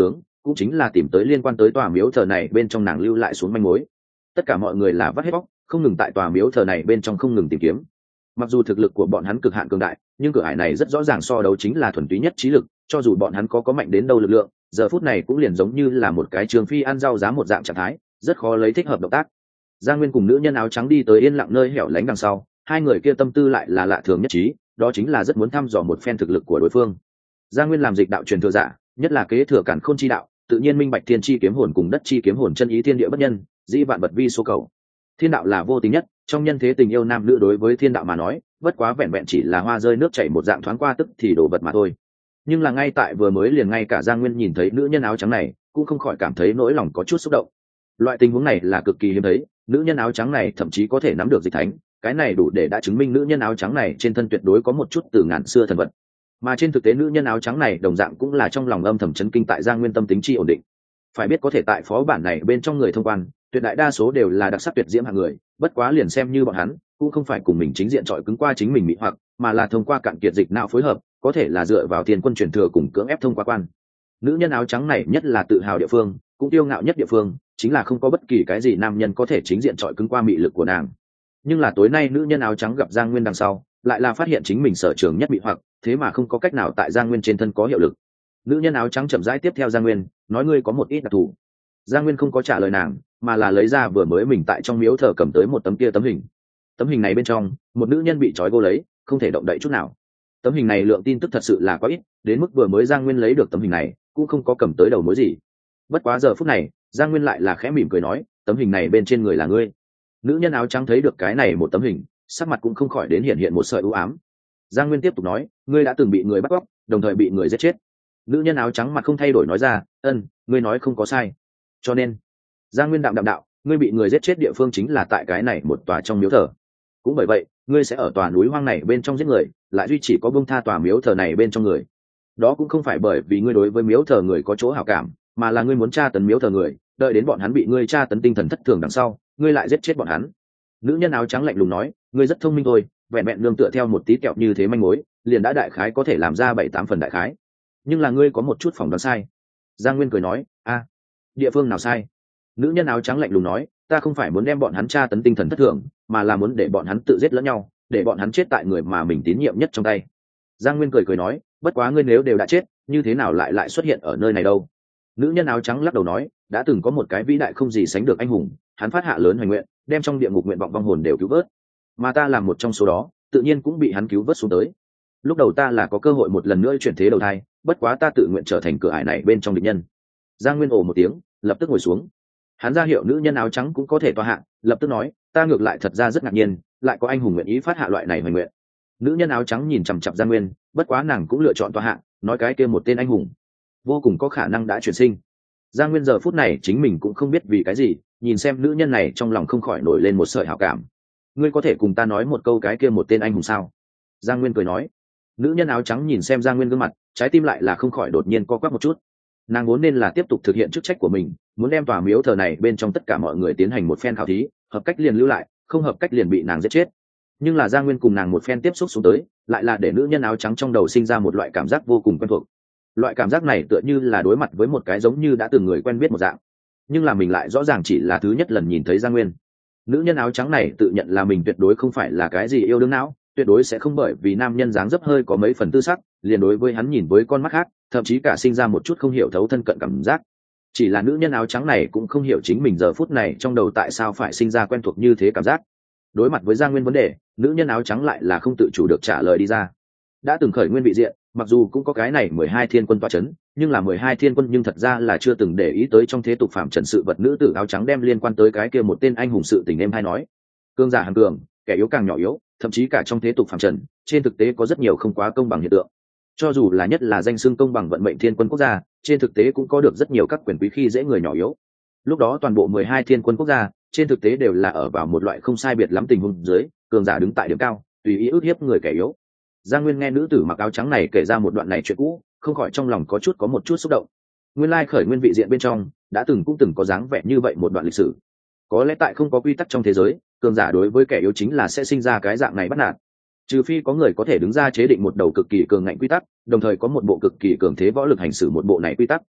A: cũng chính là tìm tới liên quan tới tòa miếu thờ này bên trong nàng lưu lại xuống manh mối. Tất cả mọi người là vắt hết bóc, không ngừng tại tòa miếu thờ này bên trong không ngừng tìm kiếm. Mặc dù thực lực của bọn hắn cực hạn cường đại, nhưng cửa ải này rất rõ ràng so đấu chính là thuần túy nhất trí lực, cho dù bọn hắn có mạnh đến đâu lực lượng, giờ phút này cũng liền giống như là một cái trường phi ăn rau giá một dạng trạng thái, rất khó lấy thích hợp động tác. Giang Nguyên cùng nữ nhân áo trắng đi tới yên lặng nơi hẻo lánh đằng sau, hai người kia tâm tư lại là lạ thường nhất trí, đó chính là rất muốn thăm dò một phen thực lực của đối phương. Giang Nguyên làm dịch đạo truyền thừa giả, nhất là kế thừa cản khôn chi đạo, tự nhiên minh bạch thiên chi kiếm hồn cùng đất chi kiếm hồn chân ý thiên địa bất nhân, dĩ vạn vật vi số cầu. Thiên đạo là vô tình nhất, trong nhân thế tình yêu nam nữ đối với thiên đạo mà nói, bất quá vẹn vẹn chỉ là hoa rơi nước chảy một dạng thoáng qua tức thì đổ vật mà thôi. Nhưng là ngay tại vừa mới liền ngay cả Giang Nguyên nhìn thấy nữ nhân áo trắng này, cũng không khỏi cảm thấy nỗi lòng có chút xúc động. Loại tình huống này là cực kỳ hiếm thấy, nữ nhân áo trắng này thậm chí có thể nắm được dịch thánh, cái này đủ để đã chứng minh nữ nhân áo trắng này trên thân tuyệt đối có một chút từ ngàn xưa thần vật. Mà trên thực tế nữ nhân áo trắng này đồng dạng cũng là trong lòng âm thầm chấn kinh tại Giang Nguyên tâm tính chi ổn định. Phải biết có thể tại phó bản này bên trong người thông quan, tuyệt đại đa số đều là đặc sắc tuyệt diễm hạng người, bất quá liền xem như bọn hắn, cũng không phải cùng mình chính diện chọi cứng qua chính mình mị hoặc, mà là thông qua cạn kiệt dịch não phối hợp, có thể là dựa vào tiền quân truyền thừa cùng cưỡng ép thông qua quan. Nữ nhân áo trắng này nhất là tự hào địa phương, cũng tiêu ngạo nhất địa phương, chính là không có bất kỳ cái gì nam nhân có thể chính diện chọi cứng qua mị lực của nàng. Nhưng là tối nay nữ nhân áo trắng gặp Giang Nguyên đằng sau, lại là phát hiện chính mình sở trường nhất bị hoặc, thế mà không có cách nào tại Giang Nguyên trên thân có hiệu lực. Nữ nhân áo trắng chậm rãi tiếp theo Giang Nguyên, nói ngươi có một ít đặc thù. Giang Nguyên không có trả lời nàng, mà là lấy ra vừa mới mình tại trong miếu thờ cầm tới một tấm kia tấm hình. Tấm hình này bên trong, một nữ nhân bị trói gô lấy, không thể động đậy chút nào. Tấm hình này lượng tin tức thật sự là quá ít, đến mức vừa mới Giang Nguyên lấy được tấm hình này, cũng không có cầm tới đầu mối gì. Bất quá giờ phút này, Giang Nguyên lại là khẽ mỉm cười nói, tấm hình này bên trên người là ngươi. Nữ nhân áo trắng thấy được cái này một tấm hình, sắc mặt cũng không khỏi đến hiện một sợi u ám. Giang Nguyên tiếp tục nói, ngươi đã từng bị người bắt cóc, đồng thời bị người giết chết. Nữ nhân áo trắng mặt không thay đổi nói ra, ngươi nói không có sai. Cho nên, Giang Nguyên đạm đạo, ngươi bị người giết chết địa phương chính là tại cái này một tòa trong miếu thờ. Cũng bởi vậy, ngươi sẽ ở tòa núi hoang này bên trong giết người, lại duy chỉ có bông tha tòa miếu thờ này bên trong người. Đó cũng không phải bởi vì ngươi đối với miếu thờ người có chỗ hảo cảm, mà là ngươi muốn tra tấn miếu thờ người, đợi đến bọn hắn bị ngươi tra tấn tinh thần thất thường đằng sau, ngươi lại giết chết bọn hắn. Nữ nhân áo trắng lạnh lùng nói, ngươi rất thông minh thôi, vẹn vẹn nương tựa theo một tí kẹo như thế manh mối, liền đã đại khái có thể làm ra 7-8 phần đại khái. Nhưng là ngươi có một chút phỏng đoán sai. Giang Nguyên cười nói, địa phương nào sai? Nữ nhân áo trắng lạnh lùng nói, ta không phải muốn đem bọn hắn tra tấn tinh thần thất thường, mà là muốn để bọn hắn tự giết lẫn nhau, để bọn hắn chết tại người mà mình tín nhiệm nhất trong tay. Giang Nguyên cười nói, bất quá ngươi nếu đều đã chết, như thế nào lại xuất hiện ở nơi này đâu? Nữ nhân áo trắng lắc đầu nói, đã từng có một cái vĩ đại không gì sánh được anh hùng, hắn phát hạ lớn hoành nguyện, đem trong địa ngục nguyện vọng vong hồn đều cứu vớt, mà ta làm một trong số đó, tự nhiên cũng bị hắn cứu vớt xuống tới. Lúc đầu ta là có cơ hội một lần nữa chuyển thế đầu thai, bất quá ta tự nguyện trở thành cửa ải này bên trong địch nhân. Giang Nguyên ồ một tiếng, lập tức ngồi xuống. Hắn ra hiệu nữ nhân áo trắng cũng có thể tọa hạ, lập tức nói, ta ngược lại thật ra rất ngạc nhiên, lại có anh hùng nguyện ý phát hạ loại này hoành nguyện. Nữ nhân áo trắng nhìn chằm chằm Giang Nguyên, bất quá nàng cũng lựa chọn tọa hạ, nói cái kia một tên anh hùng vô cùng có khả năng đã chuyển sinh. Giang Nguyên giờ phút này chính mình cũng không biết vì cái gì, nhìn xem nữ nhân này trong lòng không khỏi nổi lên một sợi hảo cảm. Ngươi có thể cùng ta nói một câu cái kia một tên anh hùng sao? Giang Nguyên cười nói. Nữ nhân áo trắng nhìn xem Giang Nguyên gương mặt, trái tim lại là không khỏi đột nhiên co quắp một chút. Nàng vốn nên là tiếp tục thực hiện chức trách của mình, muốn đem tòa miếu thờ này bên trong tất cả mọi người tiến hành một phen khảo thí, hợp cách liền lưu lại, không hợp cách liền bị nàng giết chết. Nhưng là Giang Nguyên cùng nàng một phen tiếp xúc xuống tới, lại là để nữ nhân áo trắng trong đầu sinh ra một loại cảm giác vô cùng quen thuộc. Loại cảm giác này tựa như là đối mặt với một cái giống như đã từng người quen biết một dạng, nhưng là mình lại rõ ràng chỉ là thứ nhất lần nhìn thấy Giang Nguyên. Nữ nhân áo trắng này tự nhận là mình tuyệt đối không phải là cái gì yêu đương não, tuyệt đối sẽ không bởi vì nam nhân dáng dấp hơi có mấy phần tư sắc, liền đối với hắn nhìn với con mắt khác, thậm chí cả sinh ra một chút không hiểu thấu thân cận cảm giác. Chỉ là nữ nhân áo trắng này cũng không hiểu chính mình giờ phút này trong đầu tại sao phải sinh ra quen thuộc như thế cảm giác. Đối mặt với Giang Nguyên vấn đề, nữ nhân áo trắng lại là không tự chủ được trả lời đi ra. Đã từng khởi nguyên vị diện, mặc dù cũng có cái này 12 thiên quân tọa chấn, nhưng là 12 thiên quân nhưng thật ra là chưa từng để ý tới trong thế tục phạm trần sự vật. Nữ tử áo trắng đem liên quan tới cái kia một tên anh hùng sự tình em hay nói, cương giả hàng cường, kẻ yếu càng nhỏ yếu, thậm chí cả trong thế tục phạm trần, trên thực tế có rất nhiều không quá công bằng hiện tượng. Cho dù là nhất là danh xưng công bằng vận mệnh thiên quân quốc gia, trên thực tế cũng có được rất nhiều các quyền quý khi dễ người nhỏ yếu. Lúc đó toàn bộ 12 thiên quân quốc gia, trên thực tế đều là ở vào một loại không sai biệt lắm tình huống dưới, cường giả đứng tại điểm cao, tùy ý ức hiếp người kẻ yếu. Giang Nguyên nghe nữ tử mặc áo trắng này kể ra một đoạn này chuyện cũ, không khỏi trong lòng có một chút xúc động. Nguyên lai khởi nguyên vị diện bên trong, đã từng có dáng vẻ như vậy một đoạn lịch sử. Có lẽ tại không có quy tắc trong thế giới, cường giả đối với kẻ yếu chính là sẽ sinh ra cái dạng này bắt nạt. Trừ phi có người có thể đứng ra chế định một đầu cực kỳ cường ngạnh quy tắc, đồng thời có một bộ cực kỳ cường thế võ lực hành xử một bộ này quy tắc.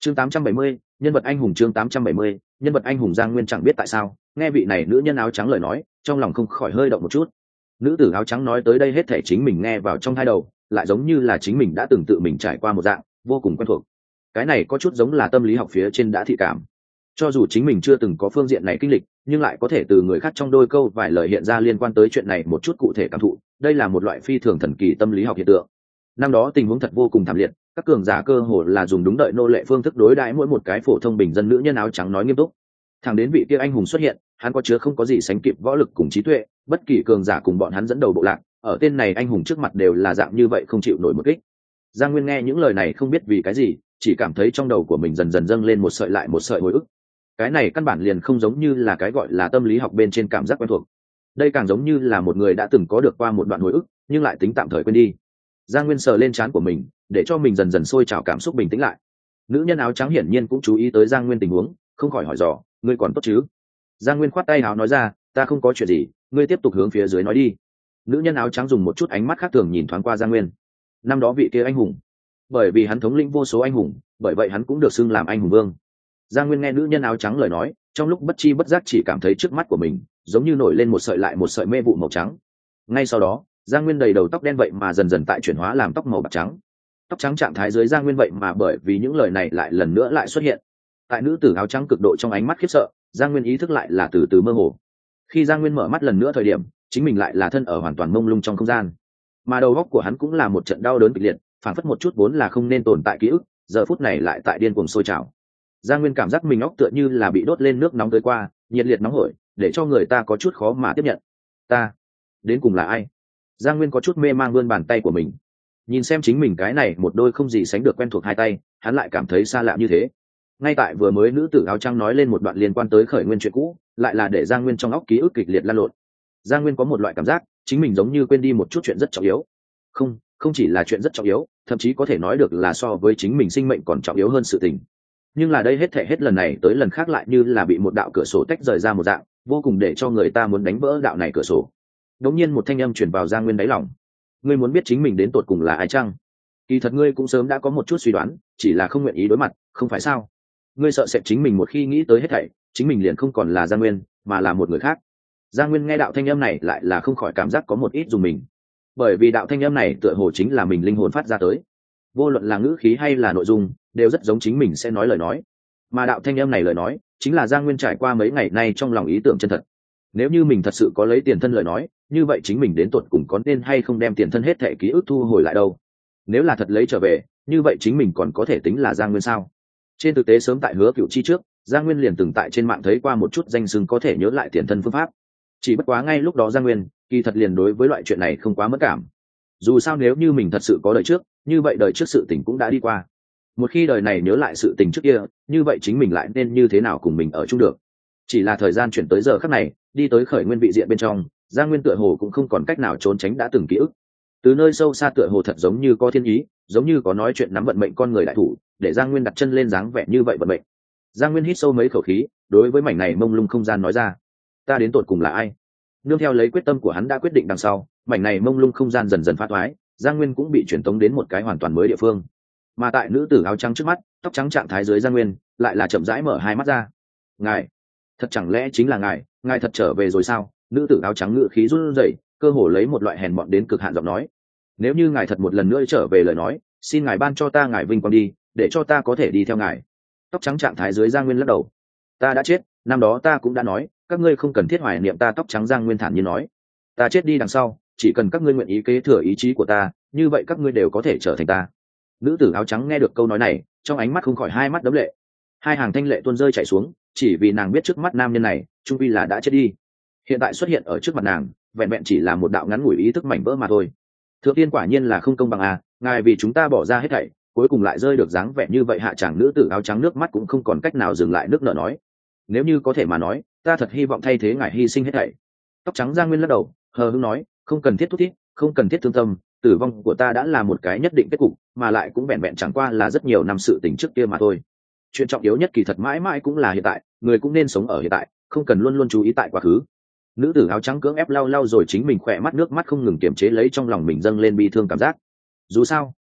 A: Chương 870, nhân vật anh hùng. Chương 870, nhân vật anh hùng. Giang Nguyên chẳng biết tại sao nghe vị này nữ nhân áo trắng lời nói, trong lòng không khỏi hơi động một chút. Nữ tử áo trắng nói tới đây hết thể chính mình nghe vào trong hai đầu, lại giống như là chính mình đã từng tự mình trải qua một dạng vô cùng quen thuộc. Cái này có chút giống là tâm lý học phía trên đã thị cảm. Cho dù chính mình chưa từng có phương diện này kinh lịch, nhưng lại có thể từ người khác trong đôi câu vài lời hiện ra liên quan tới chuyện này một chút cụ thể cảm thụ. Đây là một loại phi thường thần kỳ tâm lý học hiện tượng. Năm đó tình huống thật vô cùng thảm liệt, các cường giả cơ hồ là dùng đúng đợi nô lệ phương thức đối đãi mỗi một cái phổ thông bình dân nữ nhân áo trắng nói nghiêm túc. Thẳng đến vị kia anh hùng xuất hiện, hắn có chứa không có gì sánh kịp võ lực cùng trí tuệ, bất kỳ cường giả cùng bọn hắn dẫn đầu bộ lạc, ở tên này anh hùng trước mặt đều là dạng như vậy không chịu nổi một kích. Giang Nguyên nghe những lời này không biết vì cái gì, chỉ cảm thấy trong đầu của mình dần dần dâng lên một sợi lại một sợi hồi ức. Cái này căn bản liền không giống như là cái gọi là tâm lý học bên trên cảm giác quen thuộc. Đây càng giống như là một người đã từng có được qua một đoạn hồi ức, nhưng lại tính tạm thời quên đi. Giang Nguyên sờ lên trán của mình, để cho mình dần dần sôi trào cảm xúc bình tĩnh lại. Nữ nhân áo trắng hiển nhiên cũng chú ý tới Giang Nguyên tình huống, không khỏi hỏi dò, ngươi còn tốt chứ? Giang Nguyên khoát tay áo nói ra, ta không có chuyện gì, ngươi tiếp tục hướng phía dưới nói đi. Nữ nhân áo trắng dùng một chút ánh mắt khác thường nhìn thoáng qua Giang Nguyên. Năm đó vị kia anh hùng, bởi vì hắn thống lĩnh vô số anh hùng, bởi vậy hắn cũng được xưng làm anh hùng vương. Giang Nguyên nghe nữ nhân áo trắng lời nói, trong lúc bất chi bất giác chỉ cảm thấy trước mắt của mình giống như nổi lên một sợi lại một sợi mê vụ màu trắng. Ngay sau đó, Giang Nguyên đầy đầu tóc đen vậy mà dần dần tại chuyển hóa làm tóc màu bạc trắng. Tóc trắng trạng thái dưới Giang Nguyên vậy mà bởi vì những lời này lại lần nữa lại xuất hiện. Tại nữ tử áo trắng cực độ trong ánh mắt khiếp sợ, Giang Nguyên ý thức lại là từ từ mơ hồ. Khi Giang Nguyên mở mắt lần nữa thời điểm, chính mình lại là thân ở hoàn toàn mông lung trong không gian, mà đầu óc của hắn cũng là một trận đau đớn kịch liệt, phản phất một chút vốn là không nên tồn tại ký ức, giờ phút này lại tại điên cuồng sôi trào. Giang Nguyên cảm giác mình óc tựa như là bị đốt lên nước nóng tới qua, nhiệt liệt nóng hổi, để cho người ta có chút khó mà tiếp nhận. Ta đến cùng là ai? Giang Nguyên có chút mê mang vươn bàn tay của mình, nhìn xem chính mình cái này một đôi không gì sánh được quen thuộc hai tay, hắn lại cảm thấy xa lạ như thế. Ngay tại vừa mới nữ tử áo trắng nói lên một đoạn liên quan tới khởi nguyên chuyện cũ, lại là để Giang Nguyên trong óc ký ức kịch liệt lan lộn. Giang Nguyên có một loại cảm giác chính mình giống như quên đi một chút chuyện rất trọng yếu. Không chỉ là chuyện rất trọng yếu, thậm chí có thể nói được là so với chính mình sinh mệnh còn trọng yếu hơn sự tình. Nhưng là đây hết thảy hết lần này tới lần khác lại như là bị một đạo cửa sổ tách rời ra một dạng, vô cùng để cho người ta muốn đánh vỡ đạo này cửa sổ. Đống nhiên một thanh âm truyền vào Giang Nguyên đáy lòng. Ngươi muốn biết chính mình đến tột cùng là ai chăng? Kỳ thật ngươi cũng sớm đã có một chút suy đoán, chỉ là không nguyện ý đối mặt, không phải sao? Ngươi sợ sệt chính mình một khi nghĩ tới hết thảy, chính mình liền không còn là Giang Nguyên, mà là một người khác. Giang Nguyên nghe đạo thanh âm này lại là không khỏi cảm giác có một ít dùng mình, bởi vì đạo thanh âm này tựa hồ chính là mình linh hồn phát ra tới, vô luận là ngữ khí hay là nội dung đều rất giống chính mình sẽ nói lời nói, mà đạo thanh âm này lời nói chính là Giang Nguyên trải qua mấy ngày nay trong lòng ý tưởng chân thật. Nếu như mình thật sự có lấy tiền thân lời nói, như vậy chính mình đến tột cùng có nên hay không đem tiền thân hết thảy ký ức thu hồi lại đâu? Nếu là thật lấy trở về, như vậy chính mình còn có thể tính là Giang Nguyên sao? Trên thực tế sớm tại Hứa Cựu Chi trước, Giang Nguyên liền từng tại trên mạng thấy qua một chút danh xưng có thể nhớ lại tiền thân phương pháp. Chỉ bất quá ngay lúc đó Giang Nguyên kỳ thật liền đối với loại chuyện này không quá mất cảm. Dù sao nếu như mình thật sự có đời trước, như vậy đời trước sự tình cũng đã đi qua. Một khi đời này nhớ lại sự tình trước kia, như vậy chính mình lại nên như thế nào cùng mình ở chung được? Chỉ là thời gian chuyển tới giờ khắc này, đi tới khởi nguyên vị diện bên trong, Giang Nguyên tựa hồ cũng không còn cách nào trốn tránh đã từng ký ức. Từ nơi sâu xa tựa hồ thật giống như có thiên ý, giống như có nói chuyện nắm vận mệnh con người đại thủ, để Giang Nguyên đặt chân lên dáng vẻ như vậy vận mệnh. Giang Nguyên hít sâu mấy khẩu khí, đối với mảnh này mông lung không gian nói ra, ta đến tột cùng là ai? Nương theo lấy quyết tâm của hắn đã quyết định đằng sau, mảnh này mông lung không gian dần dần phá thoái, Giang Nguyên cũng bị chuyển tống đến một cái hoàn toàn mới địa phương. Mà tại nữ tử áo trắng trước mắt, tóc trắng trạng thái dưới Giang Nguyên lại là chậm rãi mở hai mắt ra. Ngài, thật chẳng lẽ chính là ngài thật trở về rồi sao? Nữ tử áo trắng ngự khí run rẩy, cơ hồ lấy một loại hèn mọn đến cực hạn giọng nói, nếu như ngài thật một lần nữa trở về lời nói, xin ngài ban cho ta ngài vinh quang đi, để cho ta có thể đi theo ngài. Tóc trắng trạng thái dưới Giang Nguyên lắc đầu, ta đã chết, năm đó ta cũng đã nói, các ngươi không cần thiết hoài niệm ta. Tóc trắng Giang Nguyên thản nhiên nói, ta chết đi đằng sau, chỉ cần các ngươi nguyện ý kế thừa ý chí của ta, như vậy các ngươi đều có thể trở thành ta. Nữ tử áo trắng nghe được câu nói này, trong ánh mắt không khỏi hai mắt đẫm lệ, hai hàng thanh lệ tuôn rơi chảy xuống, chỉ vì nàng biết trước mắt nam nhân này trung quy là đã chết đi, hiện tại xuất hiện ở trước mặt nàng vẹn vẹn chỉ là một đạo ngắn ngủi ý thức mảnh vỡ mà thôi. Thượng tiên quả nhiên là không công bằng à, ngài vì chúng ta bỏ ra hết thảy, cuối cùng lại rơi được dáng vẻ như vậy. Hạ chàng nữ tử áo trắng nước mắt cũng không còn cách nào dừng lại nước nở nói, nếu như có thể mà nói, ta thật hy vọng thay thế ngài hy sinh hết thảy. Tóc trắng Giang Nguyên lắc đầu, hờ hững nói, không cần thiết thúc thiết, không cần thiết thương tâm, tử vong của ta đã là một cái nhất định kết cục, mà lại cũng vẹn vẹn chẳng qua là rất nhiều năm sự tình trước kia mà thôi. Chuyện trọng yếu nhất kỳ thật mãi mãi cũng là hiện tại, người cũng nên sống ở hiện tại, không cần luôn luôn chú ý tại quá khứ. Nữ tử áo trắng cưỡng ép lau lau rồi chính mình khỏe mắt nước mắt, không ngừng kiềm chế lấy trong lòng mình dâng lên bi thương cảm giác. Dù sao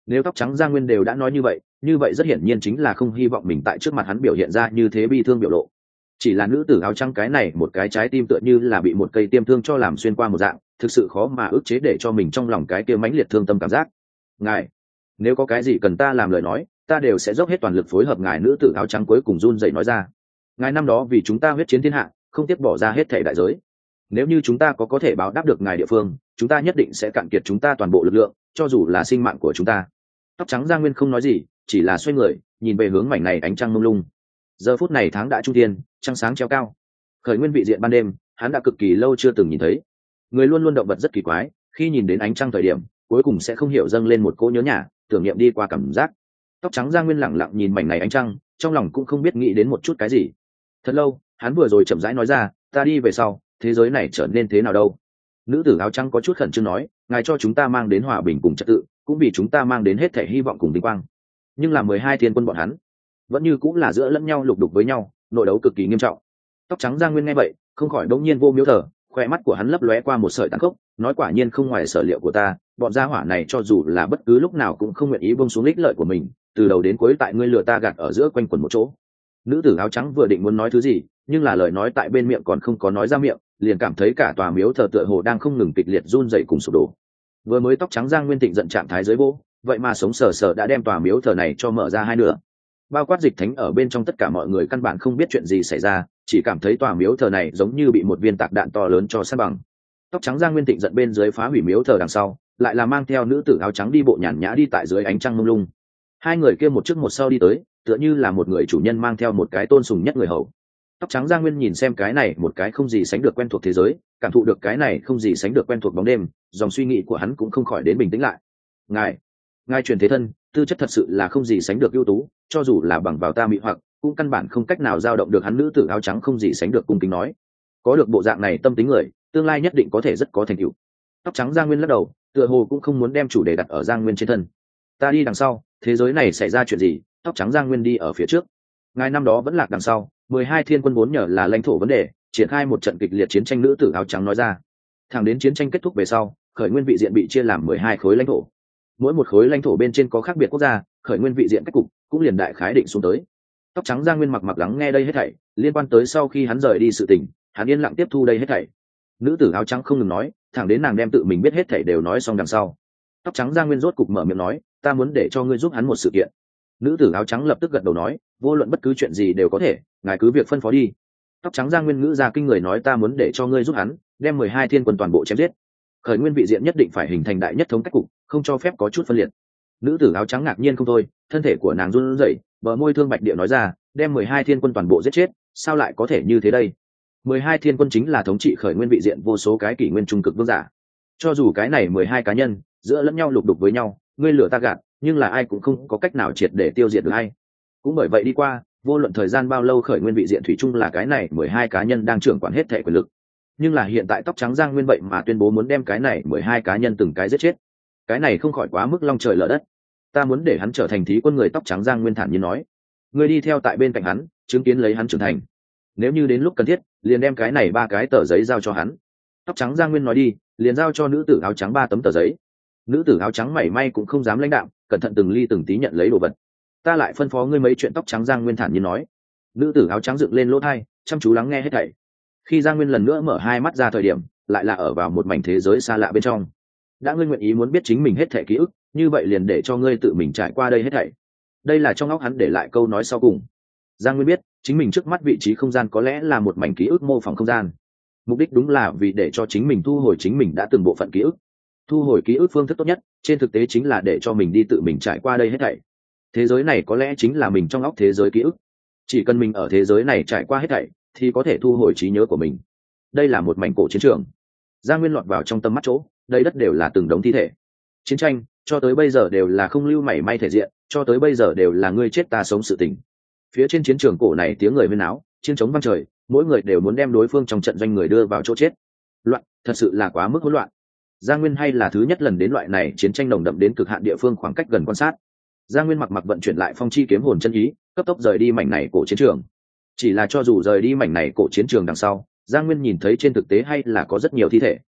A: Nếu tóc trắng Giang Nguyên đều đã nói như vậy rất hiển nhiên chính là không hy vọng mình tại trước mặt hắn biểu hiện ra như thế bi thương biểu lộ. Chỉ là nữ tử áo trắng cái này một cái trái tim tựa như là bị một cây tiêm thương cho làm xuyên qua một dạng, thực sự khó mà ức chế để cho mình trong lòng cái kia mãnh liệt thương tâm cảm giác. Ngài, nếu có cái gì cần ta làm lời nói, ta đều sẽ dốc hết toàn lực phối hợp ngài. Nữ tử áo trắng cuối cùng run rẩy nói ra. Ngài năm đó vì chúng ta huyết chiến thiên hạ, không tiếc bỏ ra hết thảy đại giới. Nếu như chúng ta có thể báo đáp được ngài địa phương, chúng ta nhất định sẽ cạn kiệt chúng ta toàn bộ lực lượng, cho dù là sinh mạng của chúng ta. Tóc trắng Giang Nguyên không nói gì, chỉ là xoay người nhìn về hướng mảnh này ánh trăng mông lung. Giờ phút này tháng đã trung thiên, trăng sáng treo cao. Khởi nguyên vị diện ban đêm, hắn đã cực kỳ lâu chưa từng nhìn thấy. Người luôn luôn động vật rất kỳ quái, khi nhìn đến ánh trăng thời điểm, cuối cùng sẽ không hiểu dâng lên một cỗ nhớ nhà, tưởng niệm đi qua cảm giác. Tóc trắng Giang Nguyên lặng lặng nhìn mảnh này ánh trăng, trong lòng cũng không biết nghĩ đến một chút cái gì. Thật lâu, hắn vừa rồi chậm rãi nói ra, ta đi về sau, thế giới này trở nên thế nào đâu. Nữ tử áo trắng có chút khẩn trương nói, ngài cho chúng ta mang đến hòa bình cùng trật tự, cũng vì chúng ta mang đến hết thể hy vọng cùng vinh quang. Nhưng là 12 thiên quân bọn hắn vẫn như cũng là giữa lẫn nhau lục đục với nhau, nội đấu cực kỳ nghiêm trọng. Tóc trắng Giang Nguyên nghe vậy không khỏi đống nhiên vô miếu thở, khoe mắt của hắn lấp lóe qua một sợi tàn khốc, nói quả nhiên không ngoài sở liệu của ta, bọn gia hỏa này cho dù là bất cứ lúc nào cũng không nguyện ý buông xuống ích lợi của mình, từ đầu đến cuối tại ngươi lừa ta gạt ở giữa quanh quẩn một chỗ. Nữ tử áo trắng vừa định muốn nói thứ gì, nhưng là lời nói tại bên miệng còn không có nói ra miệng, liền cảm thấy cả tòa miếu thờ tựa hồ đang không ngừng kịch liệt run rẩy cùng sụp đổ. Vừa mới tóc trắng Giang Nguyên Tịnh giận trạng thái dưới vô, vậy mà sống sờ sờ đã đem tòa miếu thờ này cho mở ra hai nửa. Bao quát Dịch Thánh ở bên trong tất cả mọi người căn bản không biết chuyện gì xảy ra, chỉ cảm thấy tòa miếu thờ này giống như bị một viên tạc đạn to lớn cho san bằng. Tóc trắng Giang Nguyên Tịnh giận bên dưới phá hủy miếu thờ đằng sau, lại là mang theo nữ tử áo trắng đi bộ nhàn nhã đi tại dưới ánh trăng mông lung. Hai người kia một trước một sau đi tới, tựa như là một người chủ nhân mang theo một cái tôn sùng nhất người hầu. Tóc trắng Giang Nguyên nhìn xem cái này một cái không gì sánh được quen thuộc thế giới, cảm thụ được cái này không gì sánh được quen thuộc bóng đêm, dòng suy nghĩ của hắn cũng không khỏi đến bình tĩnh lại. Ngài truyền thế thân, tư chất thật sự là không gì sánh được ưu tú, cho dù là bằng vào ta mị hoặc, cũng căn bản không cách nào dao động được hắn. Nữ tử áo trắng không gì sánh được cung kính nói, có được bộ dạng này tâm tính người, tương lai nhất định có thể rất có thành tựu. Tóc trắng Giang Nguyên lắc đầu, tựa hồ cũng không muốn đem chủ đề đặt ở Giang Nguyên trên thân. Ta đi đằng sau, thế giới này xảy ra chuyện gì? Tóc trắng Giang Nguyên đi ở phía trước. Ngài năm đó vẫn lạc đằng sau, 12 thiên quân vốn nhờ là lãnh thổ vấn đề, triển khai một trận kịch liệt chiến tranh. Nữ tử áo trắng nói ra. Thẳng đến chiến tranh kết thúc về sau, khởi nguyên vị diện bị chia làm 12 khối lãnh thổ. Mỗi một khối lãnh thổ bên trên có khác biệt quốc gia, khởi nguyên vị diện cách cục cũng liền đại khái định xuống tới. Tóc trắng Giang Nguyên mặc lắng nghe đây hết thảy, liên quan tới sau khi hắn rời đi sự tình, hắn yên lặng tiếp thu đây hết thảy. Nữ tử áo trắng không ngừng nói, thẳng đến nàng đem tự mình biết hết thảy đều nói xong đằng sau. Tóc trắng Giang Nguyên rốt cục mở miệng nói, ta muốn để cho ngươi giúp hắn một sự kiện. Nữ tử áo trắng lập tức gật đầu nói, vô luận bất cứ chuyện gì đều có thể, ngài cứ việc phân phó đi. Tóc trắng Giang Nguyên ngữ ra kinh người nói, ta muốn để cho ngươi giúp hắn đem 12 thiên quân toàn bộ chém giết. Khởi nguyên vị diện nhất định phải hình thành đại nhất thống cách cục, không cho phép có chút phân liệt. Nữ tử áo trắng ngạc nhiên không thôi, thân thể của nàng run rẩy, bờ môi thương bạch địa nói ra, đem 12 thiên quân toàn bộ giết chết, sao lại có thể như thế đây? 12 thiên quân chính là thống trị khởi nguyên vị diện vô số cái kỷ nguyên trung cực vương giả. Cho dù cái này 12 cá nhân giữa lẫn nhau lục đục với nhau, ngươi lửa ta gạt, nhưng là ai cũng không có cách nào triệt để tiêu diệt được ai. Cũng bởi vậy đi qua, vô luận thời gian bao lâu, khởi nguyên vị diện thủy chung là cái này 12 cá nhân đang trưởng quản hết thảy quyền lực. Nhưng là hiện tại tóc trắng Giang Nguyên vậy mà tuyên bố muốn đem cái này 12 cá nhân từng cái giết chết. Cái này không khỏi quá mức long trời lở đất. Ta muốn để hắn trở thành thí quân. Người tóc trắng Giang Nguyên thản nhiên nói, ngươi đi theo tại bên cạnh hắn, chứng kiến lấy hắn trưởng thành. Nếu như đến lúc cần thiết, liền đem cái này 3 cái tờ giấy giao cho hắn. Tóc trắng Giang Nguyên nói đi, liền giao cho nữ tử áo trắng 3 tấm tờ giấy. Nữ tử áo trắng mảy may cũng không dám lãnh đạm, cẩn thận từng ly từng tí nhận lấy đồ vật. Ta lại phân phó ngươi mấy chuyện. Tóc trắng Giang Nguyên thản nhiên nói. Nữ tử áo trắng dựng lên lỗ tai, chăm chú lắng nghe hết thảy. Khi Giang Nguyên lần nữa mở hai mắt ra thời điểm, lại là ở vào một mảnh thế giới xa lạ bên trong. Đã ngươi nguyện ý muốn biết chính mình hết thảy ký ức, như vậy liền để cho ngươi tự mình trải qua đây hết thảy. Đây là trong óc hắn để lại câu nói sau cùng. Giang Nguyên biết chính mình trước mắt vị trí không gian có lẽ là một mảnh ký ức mô phỏng không gian, mục đích đúng là vì để cho chính mình thu hồi chính mình đã từng bộ phận ký ức. Thu hồi ký ức phương thức tốt nhất trên thực tế chính là để cho mình đi tự mình trải qua đây hết thảy. Thế giới này có lẽ chính là mình trong óc thế giới ký ức, chỉ cần mình ở thế giới này trải qua hết thảy thì có thể thu hồi trí nhớ của mình. Đây là một mảnh cổ chiến trường. Giang Nguyên lọt vào trong tầm mắt chỗ, đây đất đều là từng đống thi thể. Chiến tranh cho tới bây giờ đều là không lưu mảy may thể diện, cho tới bây giờ đều là ngươi chết ta sống sự tình. Phía trên chiến trường cổ này tiếng người huyên náo, chiến trống vang trời, mỗi người đều muốn đem đối phương trong trận doanh người đưa vào chỗ chết. Loạn, thật sự là quá mức hỗn loạn. Giang Nguyên hay là thứ nhất lần đến loại này chiến tranh nồng đậm đến cực hạn địa phương, khoảng cách gần quan sát. Giang Nguyên mặc vận chuyển lại phong chi kiếm hồn chân ý, cấp tốc rời đi mảnh này cổ chiến trường. Chỉ là cho dù rời đi mảnh này cổ chiến trường đằng sau, Giang Nguyên nhìn thấy trên thực tế hay là có rất nhiều thi thể.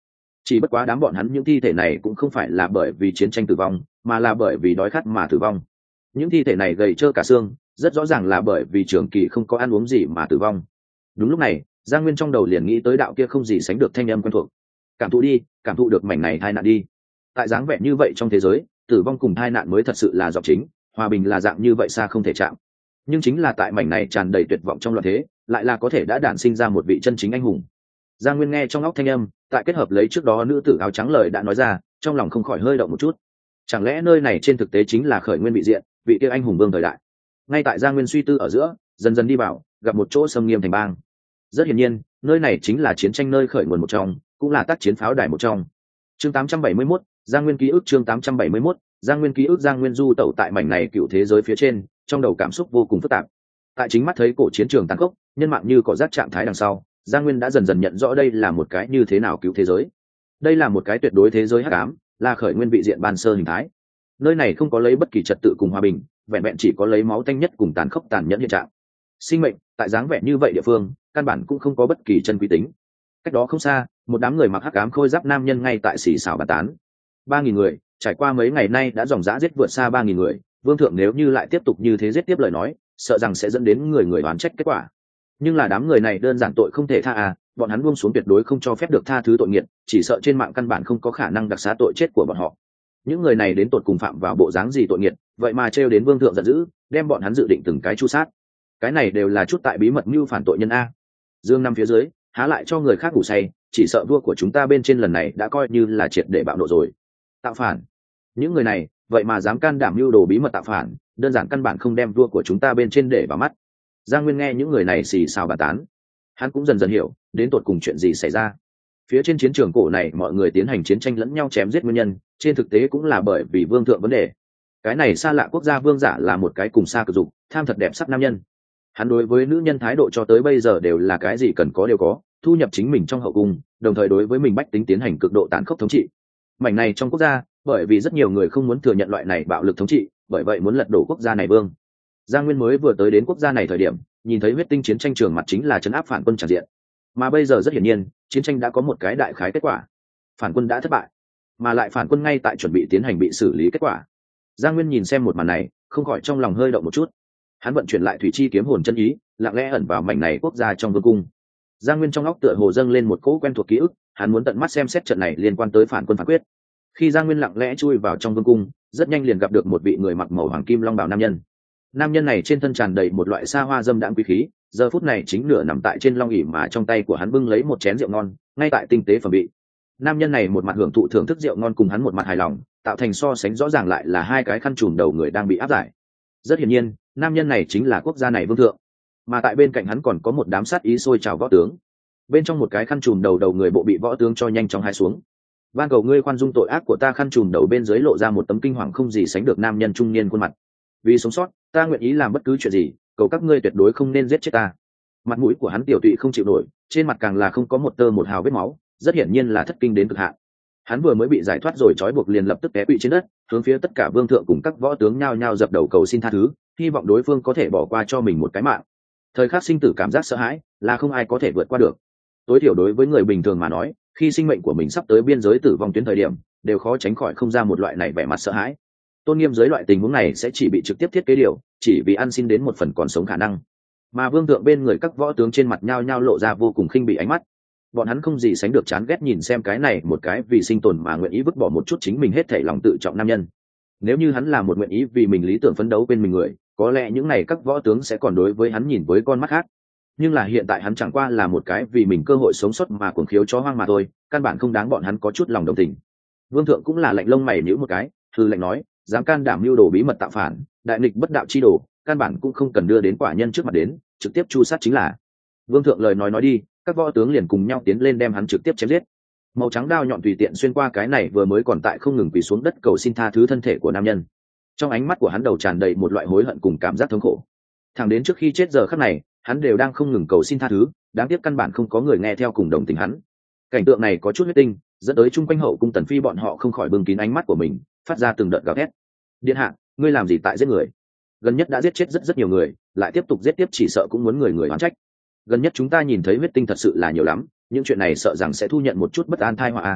A: Chỉ bất quá đám bọn hắn những thi thể này cũng không phải là bởi vì chiến tranh tử vong, mà là bởi vì đói khát mà tử vong. Những thi thể này gầy trơ cả xương, rất rõ ràng là bởi vì trường kỳ không có ăn uống gì mà tử vong. Đúng lúc này, Giang Nguyên trong đầu liền nghĩ tới đạo kia không gì sánh được thanh âm quen thuộc. Cảm thụ đi, cảm thụ được mảnh này tai nạn đi. Tại dáng vẻ như vậy trong thế giới, tử vong cùng tai nạn mới thật sự là giọng chính, hòa bình là dạng như vậy xa không thể chạm. Nhưng chính là tại mảnh này tràn đầy tuyệt vọng trong loạn thế, lại là có thể đã đản sinh ra một vị chân chính anh hùng. Giang Nguyên nghe trong óc thanh âm, tại kết hợp lấy trước đó nữ tử áo trắng lời đã nói ra, trong lòng không khỏi hơi động một chút. Chẳng lẽ nơi này trên thực tế chính là khởi nguyên vị diện, vị kia anh hùng vương thời đại? Ngay tại Giang Nguyên suy tư ở giữa, dần dần đi vào, gặp một chỗ xâm nghiêm thành bang. Rất hiển nhiên, nơi này chính là chiến tranh nơi khởi nguồn một trong, cũng là tác chiến pháo đài một trong. Chương 871, Giang Nguyên ký ức. Chương 871, Giang Nguyên ký ức. Giang Nguyên du tẩu tại mảnh này cựu thế giới phía trên, trong đầu cảm xúc vô cùng phức tạp. Tại chính mắt thấy cổ chiến trường tàn khốc, nhân mạng như cỏ rác trạng thái đằng sau, Giang Nguyên đã dần dần nhận rõ đây là một cái như thế nào cứu thế giới. Đây là một cái tuyệt đối thế giới hắc ám, là khởi nguyên vị diện ban sơ hình thái. Nơi này không có lấy bất kỳ trật tự cùng hòa bình, vẹn vẹn chỉ có lấy máu tanh nhất cùng tàn khốc tàn nhẫn hiện trạng. Sinh mệnh tại dáng vẻ như vậy địa phương, căn bản cũng không có bất kỳ chân quý tính. Cách đó không xa, một đám người mặc hắc ám khôi giáp nam nhân ngay tại xì xào bàn tán. 3.000 người, trải qua mấy ngày nay đã dòng dã giết vượt xa 3.000 người, vương thượng nếu như lại tiếp tục như thế giết tiếp lời nói, sợ rằng sẽ dẫn đến người người oán trách kết quả. Nhưng là đám người này đơn giản tội không thể tha à, bọn hắn buông xuống tuyệt đối không cho phép được tha thứ tội nghiệt, chỉ sợ trên mạng căn bản không có khả năng đặc xá tội chết của bọn họ. Những người này đến tột cùng phạm vào bộ dáng gì tội nghiệt, vậy mà trêu đến vương thượng giận dữ, đem bọn hắn dự định từng cái chu sát. Cái này đều là chút tại bí mật mưu phản tội nhân a. Dương nằm phía dưới, há lại cho người khác ngủ say, chỉ sợ vua của chúng ta bên trên lần này đã coi như là triệt để bạo nộ rồi. Tạo phản. Những người này, vậy mà dám can đảm mưu đồ bí mật tạo phản, đơn giản căn bản không đem vua của chúng ta bên trên để vào mắt. Giang Nguyên nghe những người này xì xào bàn tán, hắn cũng dần dần hiểu đến tột cùng chuyện gì xảy ra. Phía trên chiến trường cổ này mọi người tiến hành chiến tranh lẫn nhau chém giết nguyên nhân, trên thực tế cũng là bởi vì vương thượng vấn đề. Cái này xa lạ quốc gia vương giả là một cái cùng xa cực dục, tham thật đẹp sắc nam nhân. Hắn đối với nữ nhân thái độ cho tới bây giờ đều là cái gì cần có đều có, thu nhập chính mình trong hậu cung, đồng thời đối với mình bách tính tiến hành cực độ tàn khốc thống trị. Mảnh này trong quốc gia, bởi vì rất nhiều người không muốn thừa nhận loại này bạo lực thống trị, bởi vậy muốn lật đổ quốc gia này vương. Giang Nguyên mới vừa tới đến quốc gia này thời điểm, nhìn thấy huyết tinh chiến tranh trường mặt chính là trấn áp phản quân tràn diện, mà bây giờ rất hiển nhiên, chiến tranh đã có một cái đại khái kết quả, phản quân đã thất bại, mà lại phản quân ngay tại chuẩn bị tiến hành bị xử lý kết quả. Giang Nguyên nhìn xem một màn này, không khỏi trong lòng hơi động một chút. Hắn vận chuyển lại thủy chi kiếm hồn chân ý, lặng lẽ ẩn vào mảnh này quốc gia trong vương cung. Giang Nguyên trong óc tựa hồ dâng lên một cỗ quen thuộc ký ức, hắn muốn tận mắt xem xét trận này liên quan tới phản quân phán quyết. Khi Giang Nguyên lặng lẽ chui vào trong vương cung, rất nhanh liền gặp được một vị người mặc màu hoàng kim long bào nam nhân. Nam nhân này trên thân tràn đầy một loại xa hoa dâm đãng quý khí, giờ phút này chính nửa nằm tại trên long ỷ mà trong tay của hắn bưng lấy một chén rượu ngon, ngay tại tinh tế phẩm vị. Nam nhân này một mặt hưởng thụ thưởng thức rượu ngon cùng hắn một mặt hài lòng, tạo thành so sánh rõ ràng lại là hai cái khăn trùm đầu người đang bị áp giải. Rất hiển nhiên, nam nhân này chính là quốc gia này vương thượng, mà tại bên cạnh hắn còn có một đám sát ý sôi trào võ tướng. Bên trong một cái khăn trùm đầu người bộ bị võ tướng cho nhanh chóng hái xuống. Van cầu ngươi khoan dung tội ác của ta. Khăn trùm đầu bên dưới lộ ra một tấm kinh hoàng không gì sánh được nam nhân trung niên khuôn mặt. Vì sống sót, ta nguyện ý làm bất cứ chuyện gì, cầu các ngươi tuyệt đối không nên giết chết ta. Mặt mũi của hắn tiểu tụy không chịu nổi, trên mặt càng là không có một tơ một hào vết máu, rất hiển nhiên là thất kinh đến cực hạn. Hắn vừa mới bị giải thoát rồi trói buộc liền lập tức té quỵ trên đất, hướng phía tất cả vương thượng cùng các võ tướng nhao nhao dập đầu cầu xin tha thứ, hy vọng đối phương có thể bỏ qua cho mình một cái mạng. Thời khắc sinh tử cảm giác sợ hãi là không ai có thể vượt qua được. Tối thiểu đối với người bình thường mà nói, khi sinh mệnh của mình sắp tới biên giới tử vong tuyến thời điểm, đều khó tránh khỏi không ra một loại này vẻ mặt sợ hãi. Tôn nghiêm dưới loại tình huống này sẽ chỉ bị trực tiếp thiết kế điều, chỉ vì ăn xin đến một phần còn sống khả năng. Mà vương thượng bên người các võ tướng trên mặt nhao nhao lộ ra vô cùng khinh bỉ ánh mắt. Bọn hắn không gì sánh được chán ghét nhìn xem cái này một cái vì sinh tồn mà nguyện ý vứt bỏ một chút chính mình hết thảy lòng tự trọng nam nhân. Nếu như hắn là một nguyện ý vì mình lý tưởng phấn đấu bên mình người, có lẽ những này các võ tướng sẽ còn đối với hắn nhìn với con mắt khác. Nhưng là hiện tại hắn chẳng qua là một cái vì mình cơ hội sống sót mà cuồng khiếu chó hoang mà thôi, căn bản không đáng bọn hắn có chút lòng đồng tình. Vương thượng cũng là lạnh lông mày nhíu một cái, hừ lạnh nói, dám can đảm mưu đồ bí mật tạo phản, đại nghịch bất đạo chi đồ, căn bản cũng không cần đưa đến quả nhân trước mặt đến, trực tiếp chu sát chính là. Vương thượng lời nói đi, các võ tướng liền cùng nhau tiến lên đem hắn trực tiếp chém giết. Màu trắng đao nhọn tùy tiện xuyên qua cái này vừa mới còn tại không ngừng quỳ xuống đất cầu xin tha thứ thân thể của nam nhân. Trong ánh mắt của hắn đầu tràn đầy một loại hối hận cùng cảm giác thống khổ. Thẳng đến trước khi chết giờ khắc này, hắn đều đang không ngừng cầu xin tha thứ, đáng tiếc căn bản không có người nghe theo cùng đồng tình hắn. Cảnh tượng này có chút huyết tinh, dẫn tới chung quanh hậu cung tần phi bọn họ không khỏi bưng kín ánh mắt của mình, phát ra từng đợt gào thét. Điện hạ, ngươi làm gì tại giết người? Gần nhất đã giết chết rất nhiều người, lại tiếp tục giết tiếp chỉ sợ cũng muốn người oán trách. Gần nhất chúng ta nhìn thấy huyết tinh thật sự là nhiều lắm, những chuyện này sợ rằng sẽ thu nhận một chút bất an tai họa.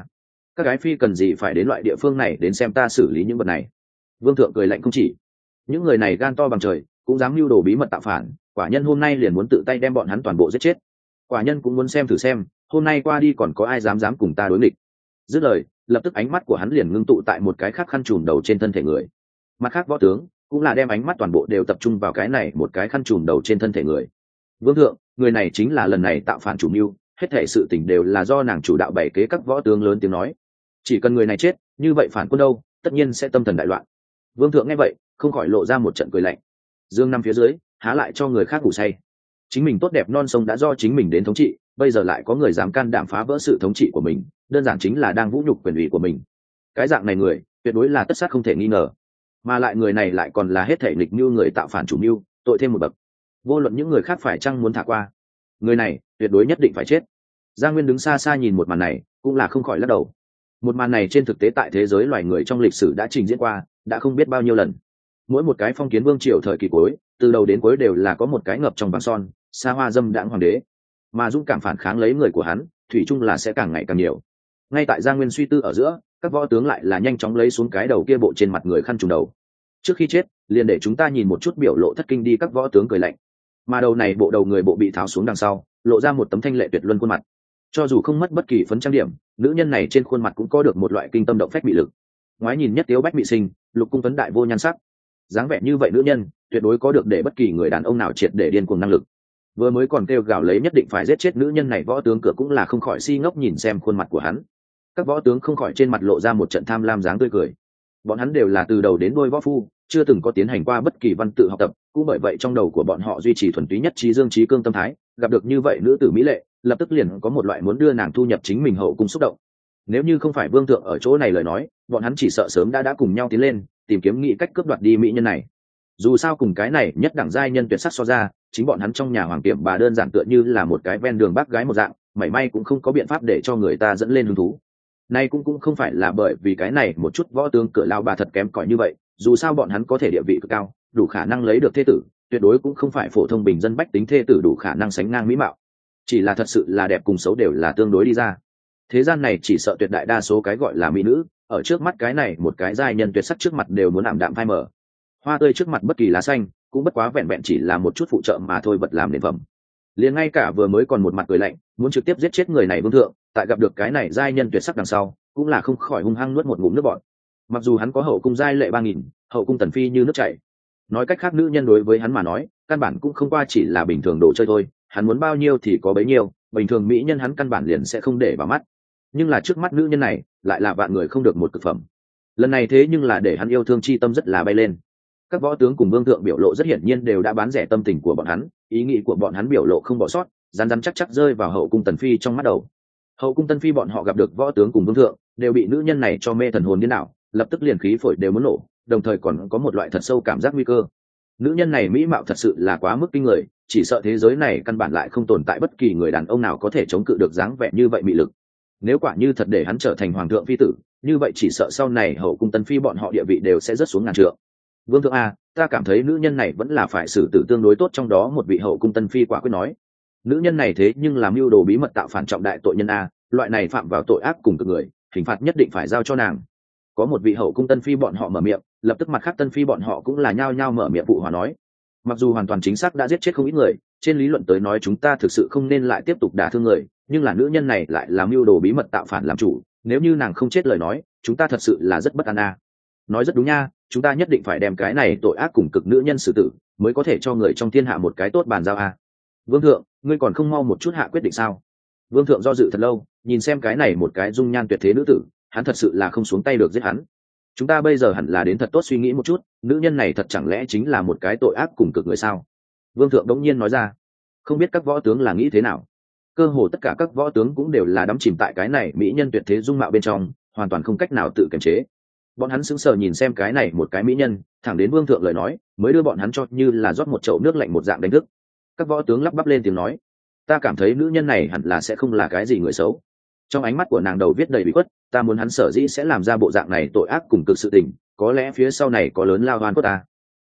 A: các gái phi cần gì phải đến loại địa phương này đến xem ta xử lý những vật này. Vương thượng cười lạnh không chỉ. Những người này gan to bằng trời, cũng dám mưu đồ bí mật tạo phản, quả nhân hôm nay liền muốn tự tay đem bọn hắn toàn bộ giết chết. Quả nhân cũng muốn xem thử xem hôm nay qua đi còn có ai dám cùng ta đối nghịch. Dứt lời, lập tức ánh mắt của hắn liền ngưng tụ tại một cái khác khăn trùm đầu trên thân thể người. Mặt khác võ tướng cũng là đem ánh mắt toàn bộ đều tập trung vào cái này một cái khăn trùm đầu trên thân thể người. Vương thượng, người này chính là lần này tạo phản chủ mưu, hết thảy sự tình đều là do nàng chủ đạo bày kế. Các võ tướng lớn tiếng nói, chỉ cần người này chết, như vậy phản quân đâu tất nhiên sẽ tâm thần đại loạn. Vương thượng nghe vậy không khỏi lộ ra một trận cười lạnh. Dương nằm phía dưới há lại cho người khác ngủ say. Chính mình tốt đẹp non sông đã do chính mình đến thống trị, bây giờ lại có người dám can đảm phá vỡ sự thống trị của mình, đơn giản chính là đang vũ nhục quyền ủy của mình. Cái dạng này người tuyệt đối là tất sát không thể nghi ngờ, mà lại người này lại còn là hết thể nghịch mưu người tạo phản chủ mưu, tội thêm một bậc. Vô luận những người khác phải chăng muốn thả qua, người này tuyệt đối nhất định phải chết. Giang Nguyên đứng xa xa nhìn một màn này cũng là không khỏi lắc đầu. Một màn này trên thực tế tại thế giới loài người trong lịch sử đã trình diễn qua, đã không biết bao nhiêu lần. Mỗi một cái phong kiến vương triều thời kỳ cuối, từ đầu đến cuối đều là có một cái ngập trong vàng son, xa hoa dâm đãng hoàng đế, mà dũng cảm phản kháng lấy người của hắn thủy chung là sẽ càng ngày càng nhiều. Ngay tại Giang Nguyên suy tư ở giữa, các võ tướng lại là nhanh chóng lấy xuống cái đầu kia bộ trên mặt người khăn trùm đầu. Trước khi chết liền để chúng ta nhìn một chút biểu lộ thất kinh đi. Các võ tướng cười lạnh, mà đầu này bộ đầu người bộ bị tháo xuống đằng sau, lộ ra một tấm thanh lệ tuyệt luân khuôn mặt. Cho dù không mất bất kỳ phấn trang điểm, nữ nhân này trên khuôn mặt cũng có được một loại kinh tâm động phách bị lực. Ngoái nhìn nhất tiếu bách bị sinh, lục cung tuấn đại vô nhan sắc, dáng vẻ như vậy nữ nhân tuyệt đối có được để bất kỳ người đàn ông nào triệt để điên cuồng năng lực. Vừa mới còn kêu gào lấy nhất định phải giết chết nữ nhân này, võ tướng cửa cũng là không khỏi si ngốc nhìn xem khuôn mặt của hắn. Các võ tướng không khỏi trên mặt lộ ra một trận tham lam dáng tươi cười. Bọn hắn đều là từ đầu đến đuôi võ phu, chưa từng có tiến hành qua bất kỳ văn tự học tập, cũng bởi vậy trong đầu của bọn họ duy trì thuần túy nhất trí dương trí cương tâm thái, gặp được như vậy nữ tử mỹ lệ, lập tức liền có một loại muốn đưa nàng thu nhập chính mình hậu cung xúc động. Nếu như không phải vương thượng ở chỗ này lời nói, bọn hắn chỉ sợ sớm đã cùng nhau tiến lên, tìm kiếm nghị cách cướp đoạt đi mỹ nhân này. Dù sao cùng cái này nhất đẳng giai nhân tuyệt sắc so ra, chính bọn hắn trong nhà hoàng tiệm bà đơn giản tựa như là một cái ven đường bác gái một dạng, mảy may cũng không có biện pháp để cho người ta dẫn lên hứng thú. Nay cũng không phải là bởi vì cái này một chút võ tướng cửa lao bà thật kém cỏi như vậy, dù sao bọn hắn có thể địa vị cực cao, đủ khả năng lấy được thê tử, tuyệt đối cũng không phải phổ thông bình dân bách tính thê tử đủ khả năng sánh ngang mỹ mạo. Chỉ là thật sự là đẹp cùng xấu đều là tương đối đi ra. Thế gian này chỉ sợ tuyệt đại đa số cái gọi là mỹ nữ, ở trước mắt cái này một cái giai nhân tuyệt sắc trước mặt đều muốn ảm đạm phai mờ. Hoa tươi trước mặt bất kỳ lá xanh cũng bất quá vẹn vẹn chỉ là một chút phụ trợ mà thôi, vật làm nền phẩm. Liền ngay cả vừa mới còn một mặt cười lạnh muốn trực tiếp giết chết người này vương thượng, tại gặp được cái này giai nhân tuyệt sắc đằng sau cũng là không khỏi hung hăng nuốt một ngụm nước bọt. Mặc dù hắn có hậu cung giai lệ 3000, hậu cung tần phi như nước chảy, nói cách khác nữ nhân đối với hắn mà nói căn bản cũng không qua chỉ là bình thường đồ chơi thôi, hắn muốn bao nhiêu thì có bấy nhiêu, bình thường mỹ nhân hắn căn bản liền sẽ không để vào mắt. Nhưng là trước mắt nữ nhân này lại là vạn người không được một cực phẩm. Lần này thế nhưng là để hắn yêu thương chi tâm rất là bay lên. Các võ tướng cùng vương thượng biểu lộ rất hiển nhiên đều đã bán rẻ tâm tình của bọn hắn, ý nghĩ của bọn hắn biểu lộ không bỏ sót, rắn rắn chắc chắc rơi vào hậu cung tần phi trong mắt đầu. Hậu cung tân phi bọn họ gặp được võ tướng cùng vương thượng đều bị nữ nhân này cho mê thần hồn điên đảo, lập tức liền khí phổi đều muốn nổ, đồng thời còn có một loại thật sâu cảm giác nguy cơ. Nữ nhân này mỹ mạo thật sự là quá mức kinh người, chỉ sợ thế giới này căn bản lại không tồn tại bất kỳ người đàn ông nào có thể chống cự được dáng vẻ như vậy mị lực. Nếu quả như thật để hắn trở thành hoàng thượng phi tử, như vậy chỉ sợ sau này hậu cung tân phi bọn họ địa vị đều sẽ rớt xuống ngàn trượng. Vương thượng a, ta cảm thấy nữ nhân này vẫn là phải xử tử tương đối tốt. Trong đó một vị hậu cung tân phi quả quyết nói, nữ nhân này thế nhưng làm mưu đồ bí mật tạo phản trọng đại tội nhân a, loại này phạm vào tội ác cùng cực người, hình phạt nhất định phải giao cho nàng. Có một vị hậu cung tân phi bọn họ mở miệng, lập tức mặt khác tân phi bọn họ cũng là nhao nhao mở miệng phụ hòa nói, mặc dù hoàn toàn chính xác đã giết chết không ít người, trên lý luận tới nói chúng ta thực sự không nên lại tiếp tục đả thương người, nhưng là nữ nhân này lại làm mưu đồ bí mật tạo phản làm chủ, nếu như nàng không chết lời nói chúng ta thật sự là rất bất an a. Nói rất đúng nha, chúng ta nhất định phải đem cái này tội ác cùng cực nữ nhân xử tử, mới có thể cho người trong thiên hạ một cái tốt bàn giao a. Vương thượng, ngươi còn không mau một chút hạ quyết định sao? Vương thượng do dự thật lâu, nhìn xem cái này một cái dung nhan tuyệt thế nữ tử, hắn thật sự là không xuống tay được giết hắn. Chúng ta bây giờ hẳn là đến thật tốt suy nghĩ một chút, nữ nhân này thật chẳng lẽ chính là một cái tội ác cùng cực người sao? Vương thượng đống nhiên nói ra. Không biết các võ tướng là nghĩ thế nào? Cơ hồ tất cả các võ tướng cũng đều là đắm chìm tại cái này mỹ nhân tuyệt thế dung mạo bên trong, hoàn toàn không cách nào tự kiềm chế. Bọn hắn sững sờ nhìn xem cái này một cái mỹ nhân, thẳng đến vương thượng lời nói mới đưa bọn hắn cho như là rót một chậu nước lạnh một dạng đánh thức. Các võ tướng lắp bắp lên tiếng nói, ta cảm thấy nữ nhân này hẳn là sẽ không là cái gì người xấu. Trong ánh mắt của nàng đầu viết đầy bị khuất, ta muốn hắn sở dĩ sẽ làm ra bộ dạng này tội ác cùng cực sự tình, có lẽ phía sau này có lớn lao oan của ta.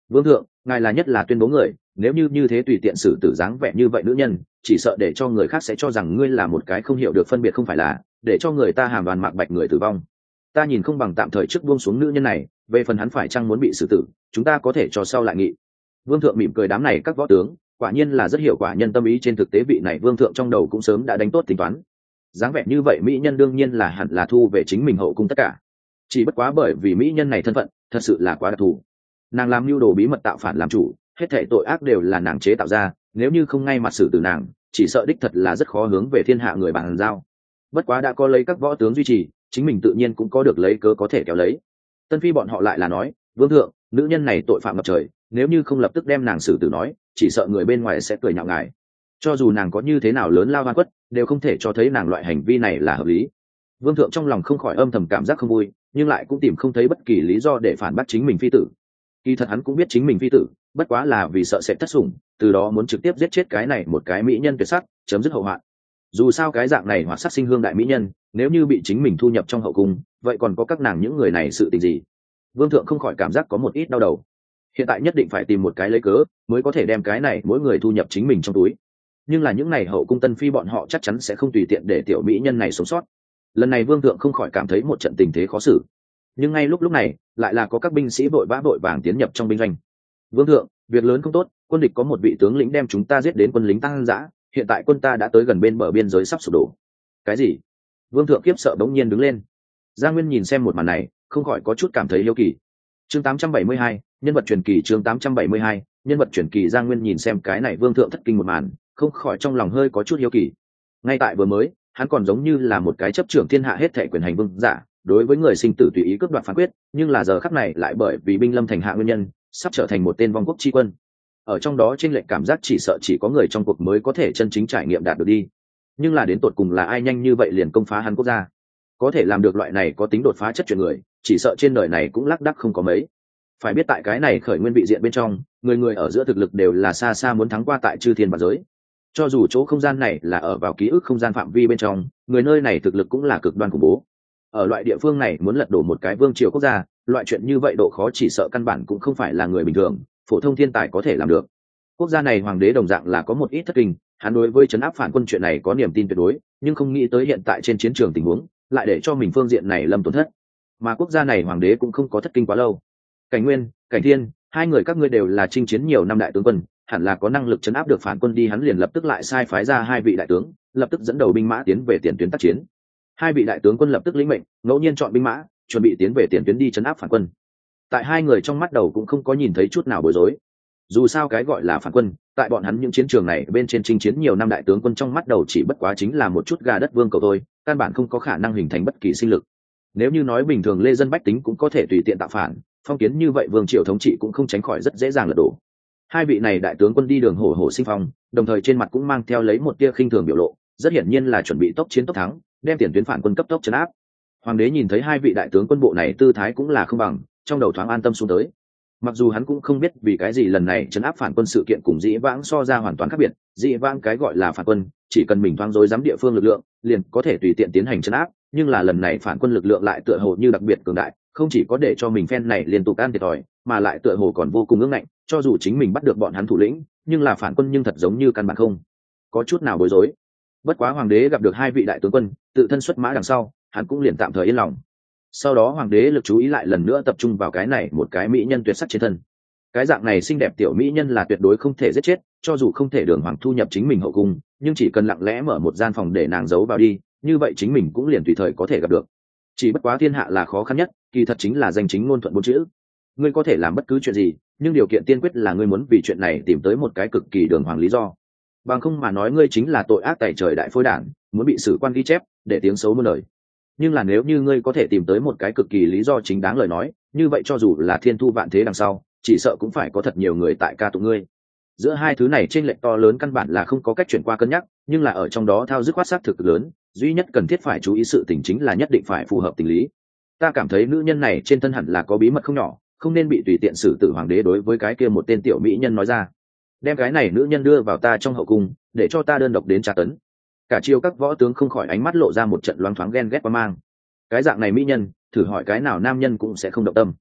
A: Vương thượng, ngài là nhất là tuyên bố người, nếu như thế tùy tiện xử tử dáng vẻ như vậy nữ nhân, chỉ sợ để cho người khác sẽ cho rằng ngươi là một cái không hiểu được phân biệt, không phải là để cho người ta hàm đoàn mạc bạch người tử vong. Ta nhìn không bằng tạm thời trước buông xuống nữ nhân này, về phần hắn phải chăng muốn bị xử tử, chúng ta có thể cho sau lại nghị. Vương thượng mỉm cười, đám này các võ tướng quả nhiên là rất hiểu quả nhân tâm ý. Trên thực tế vị này vương thượng trong đầu cũng sớm đã đánh tốt tính toán, dáng vẻ như vậy mỹ nhân đương nhiên là hẳn là thu về chính mình hậu cung tất cả, chỉ bất quá bởi vì mỹ nhân này thân phận thật sự là quá đặc thù, nàng làm mưu đồ bí mật tạo phản làm chủ, hết thảy tội ác đều là nàng chế tạo ra, nếu như không ngay mặt xử tử nàng, chỉ sợ đích thật là rất khó hướng về thiên hạ người bàn giao. Bất quá đã có lấy các võ tướng duy trì, chính mình tự nhiên cũng có được lấy cớ có thể kéo lấy. Tân Phi bọn họ lại là nói, vương thượng, nữ nhân này tội phạm ngập trời, nếu như không lập tức đem nàng xử tử nói, chỉ sợ người bên ngoài sẽ cười nhạo ngài. Cho dù nàng có như thế nào lớn lao oan khuất, đều không thể cho thấy nàng loại hành vi này là hợp lý. Vương thượng trong lòng không khỏi âm thầm cảm giác không vui, nhưng lại cũng tìm không thấy bất kỳ lý do để phản bác chính mình phi tử. Kỳ thật hắn cũng biết chính mình phi tử bất quá là vì sợ sẽ thất sủng, từ đó muốn trực tiếp giết chết cái này một cái mỹ nhân tuyệt sắc, chấm dứt hậu hoạn. Dù sao cái dạng này hoặc sắc sinh hương đại mỹ nhân, nếu như bị chính mình thu nhập trong hậu cung, vậy còn có các nàng những người này sự tình gì? Vương thượng không khỏi cảm giác có một ít đau đầu. Hiện tại nhất định phải tìm một cái lấy cớ mới có thể đem cái này mỗi người thu nhập chính mình trong túi. Nhưng là những này hậu cung Tân Phi bọn họ chắc chắn sẽ không tùy tiện để tiểu mỹ nhân này sống sót. Lần này vương thượng không khỏi cảm thấy một trận tình thế khó xử. Nhưng ngay lúc này lại là có các binh sĩ vội vàng tiến nhập trong binh doanh. Vương thượng, việc lớn không tốt, quân địch có một vị tướng lĩnh đem chúng ta giết đến quân lính tăng dã, hiện tại quân ta đã tới gần bên bờ biên giới sắp sụp đổ. Cái gì? Vương thượng khiếp sợ bỗng nhiên đứng lên. Giang Nguyên nhìn xem một màn này, không khỏi có chút cảm thấy hiếu kỳ. Chương 872, nhân vật truyền kỳ. Chương 872, nhân vật truyền kỳ. Giang Nguyên nhìn xem cái này vương thượng thất kinh một màn, không khỏi trong lòng hơi có chút hiếu kỳ. Ngay tại vừa mới, hắn còn giống như là một cái chấp trưởng thiên hạ hết thảy quyền hành vương giả, đối với người sinh tử tùy ý cướp đoạt phán quyết, nhưng là giờ khắc này lại bởi vì binh lâm thành hạ nguyên nhân, sắp trở thành một tên vong quốc chi quân. Ở trong đó trên lệnh cảm giác chỉ sợ chỉ có người trong cuộc mới có thể chân chính trải nghiệm đạt được đi. Nhưng là đến tột cùng là ai nhanh như vậy liền công phá hắn quốc gia, có thể làm được loại này có tính đột phá chất chuyện người, chỉ sợ trên đời này cũng lác đác không có mấy. Phải biết tại cái này khởi nguyên vị diện bên trong, người người ở giữa thực lực đều là xa xa muốn thắng qua tại chư thiên và giới. Cho dù chỗ không gian này là ở vào ký ức không gian phạm vi bên trong, người nơi này thực lực cũng là cực đoan khủng bố. Ở loại địa phương này muốn lật đổ một cái vương triều quốc gia, loại chuyện như vậy độ khó chỉ sợ căn bản cũng không phải là người bình thường phổ thông thiên tài có thể làm được. Quốc gia này hoàng đế đồng dạng là có một ít thất kinh, hắn đối với trấn áp phản quân chuyện này có niềm tin tuyệt đối, nhưng không nghĩ tới hiện tại trên chiến trường tình huống lại để cho mình phương diện này lâm tổn thất. Mà quốc gia này hoàng đế cũng không có thất kinh quá lâu. Cảnh Nguyên, Cảnh Thiên, hai người các ngươi đều là chinh chiến nhiều năm đại tướng quân, hẳn là có năng lực trấn áp được phản quân đi. Hắn liền lập tức lại sai phái ra hai vị đại tướng, lập tức dẫn đầu binh mã tiến về tiền tuyến tác chiến. Hai vị đại tướng quân lập tức lĩnh mệnh, ngẫu nhiên chọn binh mã, chuẩn bị tiến về tiền tuyến đi trấn áp phản quân. Tại hai người trong mắt đầu cũng không có nhìn thấy chút nào bối rối. Dù sao cái gọi là phản quân, tại bọn hắn những chiến trường này bên trên chinh chiến nhiều năm đại tướng quân trong mắt đầu chỉ bất quá chính là một chút gà đất vương cầu thôi, căn bản không có khả năng hình thành bất kỳ sinh lực. Nếu như nói bình thường lê dân bách tính cũng có thể tùy tiện tạo phản, phong kiến như vậy vương triều thống trị cũng không tránh khỏi rất dễ dàng lật đổ. Hai vị này đại tướng quân đi đường hổ hổ sinh phong, đồng thời trên mặt cũng mang theo lấy một tia khinh thường biểu lộ, rất hiển nhiên là chuẩn bị tốc chiến tốc thắng, đem tiền tuyến phản quân cấp tốc trấn áp. Hoàng đế nhìn thấy hai vị đại tướng quân bộ này tư thái cũng là không bằng, trong đầu thoáng an tâm xuống tới. Mặc dù hắn cũng không biết vì cái gì lần này trấn áp phản quân sự kiện cùng dĩ vãng so ra hoàn toàn khác biệt, dĩ vãng cái gọi là phản quân chỉ cần mình thoáng dối dám địa phương lực lượng liền có thể tùy tiện tiến hành trấn áp, nhưng là lần này phản quân lực lượng lại tựa hồ như đặc biệt cường đại, không chỉ có để cho mình phen này liên tục ăn thiệt thòi, mà lại tựa hồ còn vô cùng ương ngạnh, cho dù chính mình bắt được bọn hắn thủ lĩnh, nhưng là phản quân nhưng thật giống như căn bản không có chút nào bối rối. Bất quá hoàng đế gặp được hai vị đại tướng quân tự thân xuất mã đằng sau, hắn cũng liền tạm thời yên lòng. Sau đó hoàng đế lực chú ý lại lần nữa tập trung vào cái này một cái mỹ nhân tuyệt sắc trên thân. Cái dạng này xinh đẹp tiểu mỹ nhân là tuyệt đối không thể giết chết, cho dù không thể đường hoàng thu nhập chính mình hậu cung, nhưng chỉ cần lặng lẽ mở một gian phòng để nàng giấu vào đi, như vậy chính mình cũng liền tùy thời có thể gặp được. Chỉ bất quá thiên hạ là khó khăn nhất, kỳ thật chính là danh chính ngôn thuận bốn chữ. Ngươi có thể làm bất cứ chuyện gì, nhưng điều kiện tiên quyết là ngươi muốn vì chuyện này tìm tới một cái cực kỳ đường hoàng lý do. Bằng không mà nói ngươi chính là tội ác tày trời đại phôi đản, muốn bị sử quan ghi chép để tiếng xấu muôn đời. Nhưng là nếu như ngươi có thể tìm tới một cái cực kỳ lý do chính đáng lời nói, như vậy cho dù là thiên thu vạn thế đằng sau, chỉ sợ cũng phải có thật nhiều người tại ca tụng ngươi. Giữa hai thứ này chênh lệch to lớn căn bản là không có cách chuyển qua cân nhắc, nhưng là ở trong đó thao dứt khoát xác thực lớn, duy nhất cần thiết phải chú ý sự tình chính là nhất định phải phù hợp tình lý. Ta cảm thấy nữ nhân này trên thân hẳn là có bí mật không nhỏ, không nên bị tùy tiện xử tử. Hoàng đế đối với cái kia một tên tiểu mỹ nhân nói ra, đem cái này nữ nhân đưa vào ta trong hậu cung, để cho ta đơn độc đến tra tấn. Cả triều các võ tướng không khỏi ánh mắt lộ ra một trận loáng thoáng ghen ghét qua mang. Cái dạng này mỹ nhân, thử hỏi cái nào nam nhân cũng sẽ không động tâm.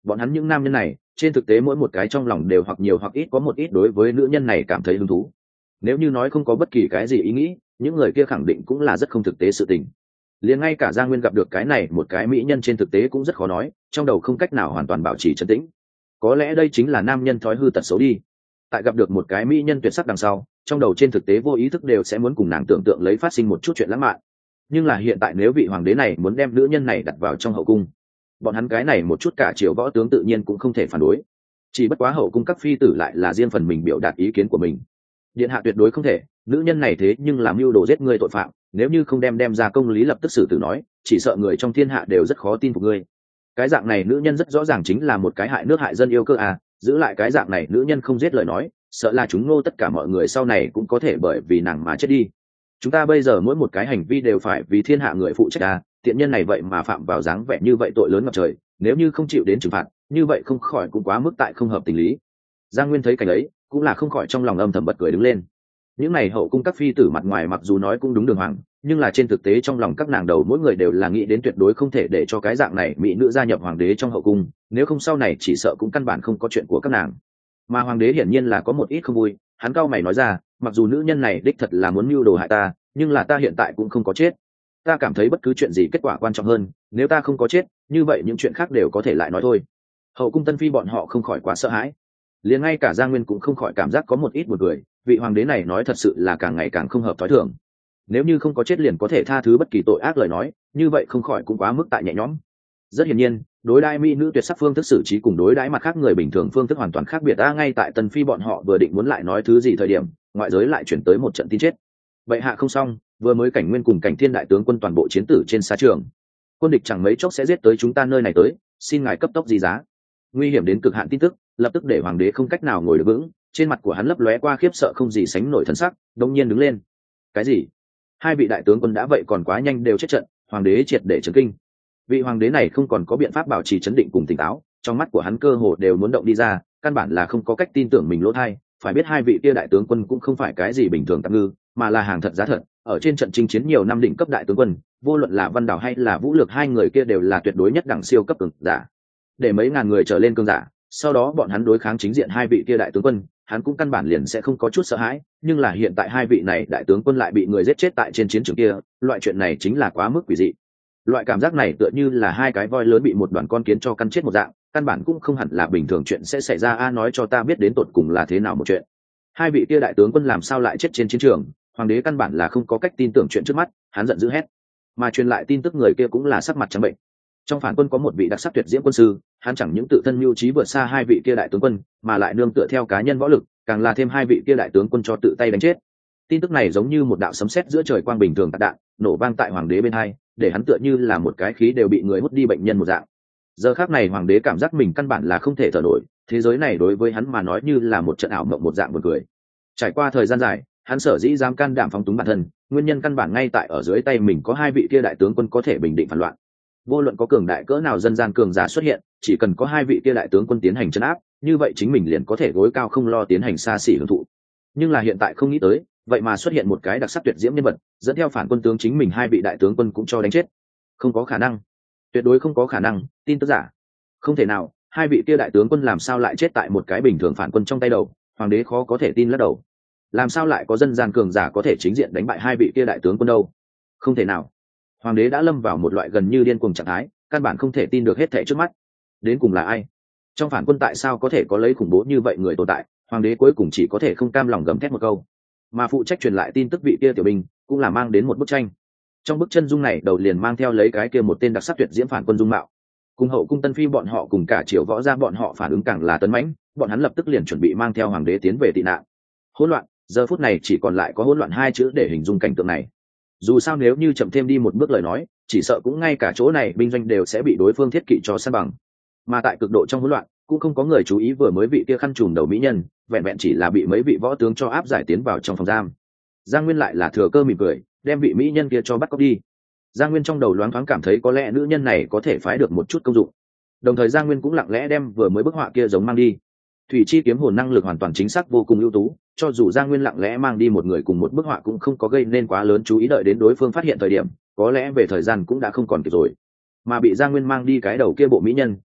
A: bọn hắn những nam nhân này trên thực tế mỗi một cái trong lòng đều hoặc nhiều hoặc ít có một ít đối với nữ nhân này cảm thấy hứng thú. Nếu như nói không có bất kỳ cái gì ý nghĩ, những người kia khẳng định cũng là rất không thực tế sự tình. Liền ngay cả Giang Nguyên gặp được cái này một cái mỹ nhân trên thực tế cũng rất khó nói, trong đầu không cách nào hoàn toàn bảo trì trấn tĩnh. Có lẽ đây chính là nam nhân thói hư tật xấu đi. Tại gặp được một cái mỹ nhân tuyệt sắc đằng sau, trong đầu trên thực tế vô ý thức đều sẽ muốn cùng nàng tưởng tượng lấy phát sinh một chút chuyện lãng mạn. Nhưng là hiện tại nếu vị hoàng đế này muốn đem nữ nhân này đặt vào trong hậu cung, bọn hắn cái này một chút cả triều võ tướng tự nhiên cũng không thể phản đối. Chỉ bất quá hậu cung các phi tử lại là riêng phần mình biểu đạt ý kiến của mình. Điện hạ tuyệt đối không thể, nữ nhân này thế nhưng làm mưu đồ giết người tội phạm, nếu như không đem ra công lý lập tức xử tử nói, chỉ sợ người trong thiên hạ đều rất khó tin phục ngươi. Cái dạng này nữ nhân rất rõ ràng chính là một cái hại nước hại dân yêu cơ à, giữ lại cái dạng này nữ nhân không giết lời nói, sợ là chúng nô tất cả mọi người sau này cũng có thể bởi vì nàng mà chết đi. Chúng ta bây giờ mỗi một cái hành vi đều phải vì thiên hạ người phụ trách à, tiện nhân này vậy mà phạm vào dáng vẻ như vậy tội lớn ngập trời, nếu như không chịu đến trừng phạt, như vậy không khỏi cũng quá mức tại không hợp tình lý. Giang Nguyên thấy cảnh ấy, cũng là không khỏi trong lòng âm thầm bật cười đứng lên. Những này hậu cung các phi tử mặt ngoài mặc dù nói cũng đúng đường hoàng, nhưng là trên thực tế trong lòng các nàng đầu mỗi người đều là nghĩ đến tuyệt đối không thể để cho cái dạng này mỹ nữ gia nhập hoàng đế trong hậu cung, nếu không sau này chỉ sợ cũng căn bản không có chuyện của các nàng. Mà hoàng đế hiển nhiên là có một ít không vui, hắn cau mày nói ra, mặc dù nữ nhân này đích thật là muốn mưu đồ hại ta, nhưng là ta hiện tại cũng không có chết. Ta cảm thấy bất cứ chuyện gì kết quả quan trọng hơn, nếu ta không có chết, như vậy những chuyện khác đều có thể lại nói thôi. Hậu cung tân phi bọn họ không khỏi quá sợ hãi, liền ngay cả Giang Nguyên cũng không khỏi cảm giác có một ít buồn cười, vị hoàng đế này nói thật sự là càng ngày càng không hợp thói thường. Nếu như không có chết liền có thể tha thứ bất kỳ tội ác lời nói, như vậy không khỏi cũng quá mức tại nhẹ nhõm. Rất hiển nhiên, đối đãi mỹ nữ tuyệt sắc phương thức xử trí cùng đối đãi mặt khác người bình thường phương thức hoàn toàn khác biệt. Ngay tại tân phi bọn họ vừa định muốn lại nói thứ gì thời điểm, ngoại giới lại chuyển tới một trận tin chết. Vậy hạ không xong, vừa mới Cảnh Nguyên cùng Cảnh Thiên đại tướng quân toàn bộ chiến tử trên xa trường, quân địch chẳng mấy chốc sẽ giết tới chúng ta nơi này tới, xin ngài cấp tốc di giá. Nguy hiểm đến cực hạn tin tức lập tức để hoàng đế không cách nào ngồi được vững, trên mặt của hắn lấp lóe qua khiếp sợ không gì sánh nổi thần sắc, đống nhiên đứng lên. Cái gì? Hai vị đại tướng quân đã vậy còn quá nhanh đều chết trận, hoàng đế triệt để chấn kinh. Vị hoàng đế này không còn có biện pháp bảo trì chấn định cùng tỉnh táo, trong mắt của hắn cơ hồ đều muốn động đi ra, căn bản là không có cách tin tưởng mình lỗ thay. Phải biết hai vị kia đại tướng quân cũng không phải cái gì bình thường tạm ngư, mà là hàng thật giá thật, ở trên trận chinh chiến nhiều năm đỉnh cấp đại tướng quân, vô luận là văn đảo hay là vũ lược, hai người kia đều là tuyệt đối nhất đẳng siêu cấp cường giả. Để mấy ngàn người trở lên cường giả, sau đó bọn hắn đối kháng chính diện hai vị kia đại tướng quân, hắn cũng căn bản liền sẽ không có chút sợ hãi. Nhưng là hiện tại hai vị này đại tướng quân lại bị người giết chết tại trên chiến trường kia, loại chuyện này chính là quá mức quỷ dị. Loại cảm giác này tựa như là hai cái voi lớn bị một đoàn con kiến cho căn chết một dạng, căn bản cũng không hẳn là bình thường chuyện sẽ xảy ra. Nói cho ta biết đến tột cùng là thế nào một chuyện. Hai vị kia đại tướng quân làm sao lại chết trên chiến trường? Hoàng đế căn bản là không có cách tin tưởng chuyện trước mắt, hắn giận dữ hét. Mà truyền lại tin tức người kia cũng là sắc mặt trắng bệnh. Trong phản quân có một vị đặc sắc tuyệt diễm quân sư, hắn chẳng những tự thân mưu trí vượt xa hai vị kia đại tướng quân, mà lại nương tựa theo cá nhân võ lực, càng là thêm hai vị kia đại tướng quân cho tự tay đánh chết. Tin tức này giống như một đạo sấm sét giữa trời quang bình thường tạc đạn, nổ vang tại hoàng đế bên hai, để hắn tựa như là một cái khí đều bị người hút đi bệnh nhân một dạng. Giờ khắc này hoàng đế cảm giác mình căn bản là không thể thở nổi, thế giới này đối với hắn mà nói như là một trận ảo mộng một dạng buồn cười. Trải qua thời gian dài, hắn sở dĩ dám can đảm phóng túng bản thân, nguyên nhân căn bản ngay tại ở dưới tay mình có hai vị kia đại tướng quân có thể bình định phản loạn. Vô luận có cường đại cỡ nào dân gian cường giả xuất hiện, chỉ cần có hai vị kia đại tướng quân tiến hành trấn áp, như vậy chính mình liền có thể gối cao không lo tiến hành xa xỉ hưởng thụ. Nhưng là hiện tại không nghĩ tới, vậy mà xuất hiện một cái đặc sắc tuyệt diễm nhân vật, dẫn theo phản quân tướng chính mình hai vị đại tướng quân cũng cho đánh chết. Không có khả năng, tuyệt đối không có khả năng, tin tức giả. Không thể nào, hai vị kia đại tướng quân làm sao lại chết tại một cái bình thường phản quân trong tay đầu? Hoàng đế khó có thể tin lắc đầu. Làm sao lại có dân gian cường giả có thể chính diện đánh bại hai vị kia đại tướng quân đâu? Không thể nào. Hoàng đế đã lâm vào một loại gần như điên cuồng trạng thái, căn bản không thể tin được hết thảy trước mắt. Đến cùng là ai? Trong phản quân tại sao có thể có lấy khủng bố như vậy người tồn tại? Hoàng đế cuối cùng chỉ có thể không cam lòng gầm thét một câu. Mà phụ trách truyền lại tin tức vị kia tiểu binh cũng là mang đến một bức tranh. Trong bức chân dung này đầu liền mang theo lấy cái kia một tên đặc sắc tuyệt diễm phản quân dung mạo. Cùng hậu cung tân phi bọn họ cùng cả triều võ gia bọn họ phản ứng càng là tấn mãnh, bọn hắn lập tức liền chuẩn bị mang theo hoàng đế tiến về tị nạn. Hỗn loạn, giờ phút này chỉ còn lại có hỗn loạn hai chữ để hình dung cảnh tượng này. Dù sao nếu như chậm thêm đi một bước lời nói, chỉ sợ cũng ngay cả chỗ này binh doanh đều sẽ bị đối phương thiết kỵ cho san bằng. Mà tại cực độ trong hỗn loạn, cũng không có người chú ý vừa mới vị kia khăn trùm đầu mỹ nhân, vẹn vẹn chỉ là bị mấy vị võ tướng cho áp giải tiến vào trong phòng giam. Giang Nguyên lại là thừa cơ mỉm cười, đem vị mỹ nhân kia cho bắt cóc đi. Giang Nguyên trong đầu loáng thoáng cảm thấy có lẽ nữ nhân này có thể phái được một chút công dụng. Đồng thời Giang Nguyên cũng lặng lẽ đem vừa mới bức họa kia giống mang đi. Thủy chi kiếm hồn năng lực hoàn toàn chính xác vô cùng ưu tú, cho dù Giang Nguyên lặng lẽ mang đi một người cùng một bức họa cũng không có gây nên quá lớn chú ý, đợi đến đối phương phát hiện thời điểm, có lẽ về thời gian cũng đã không còn kịp rồi. Mà bị Giang Nguyên mang đi cái đầu kia bộ mỹ nhân,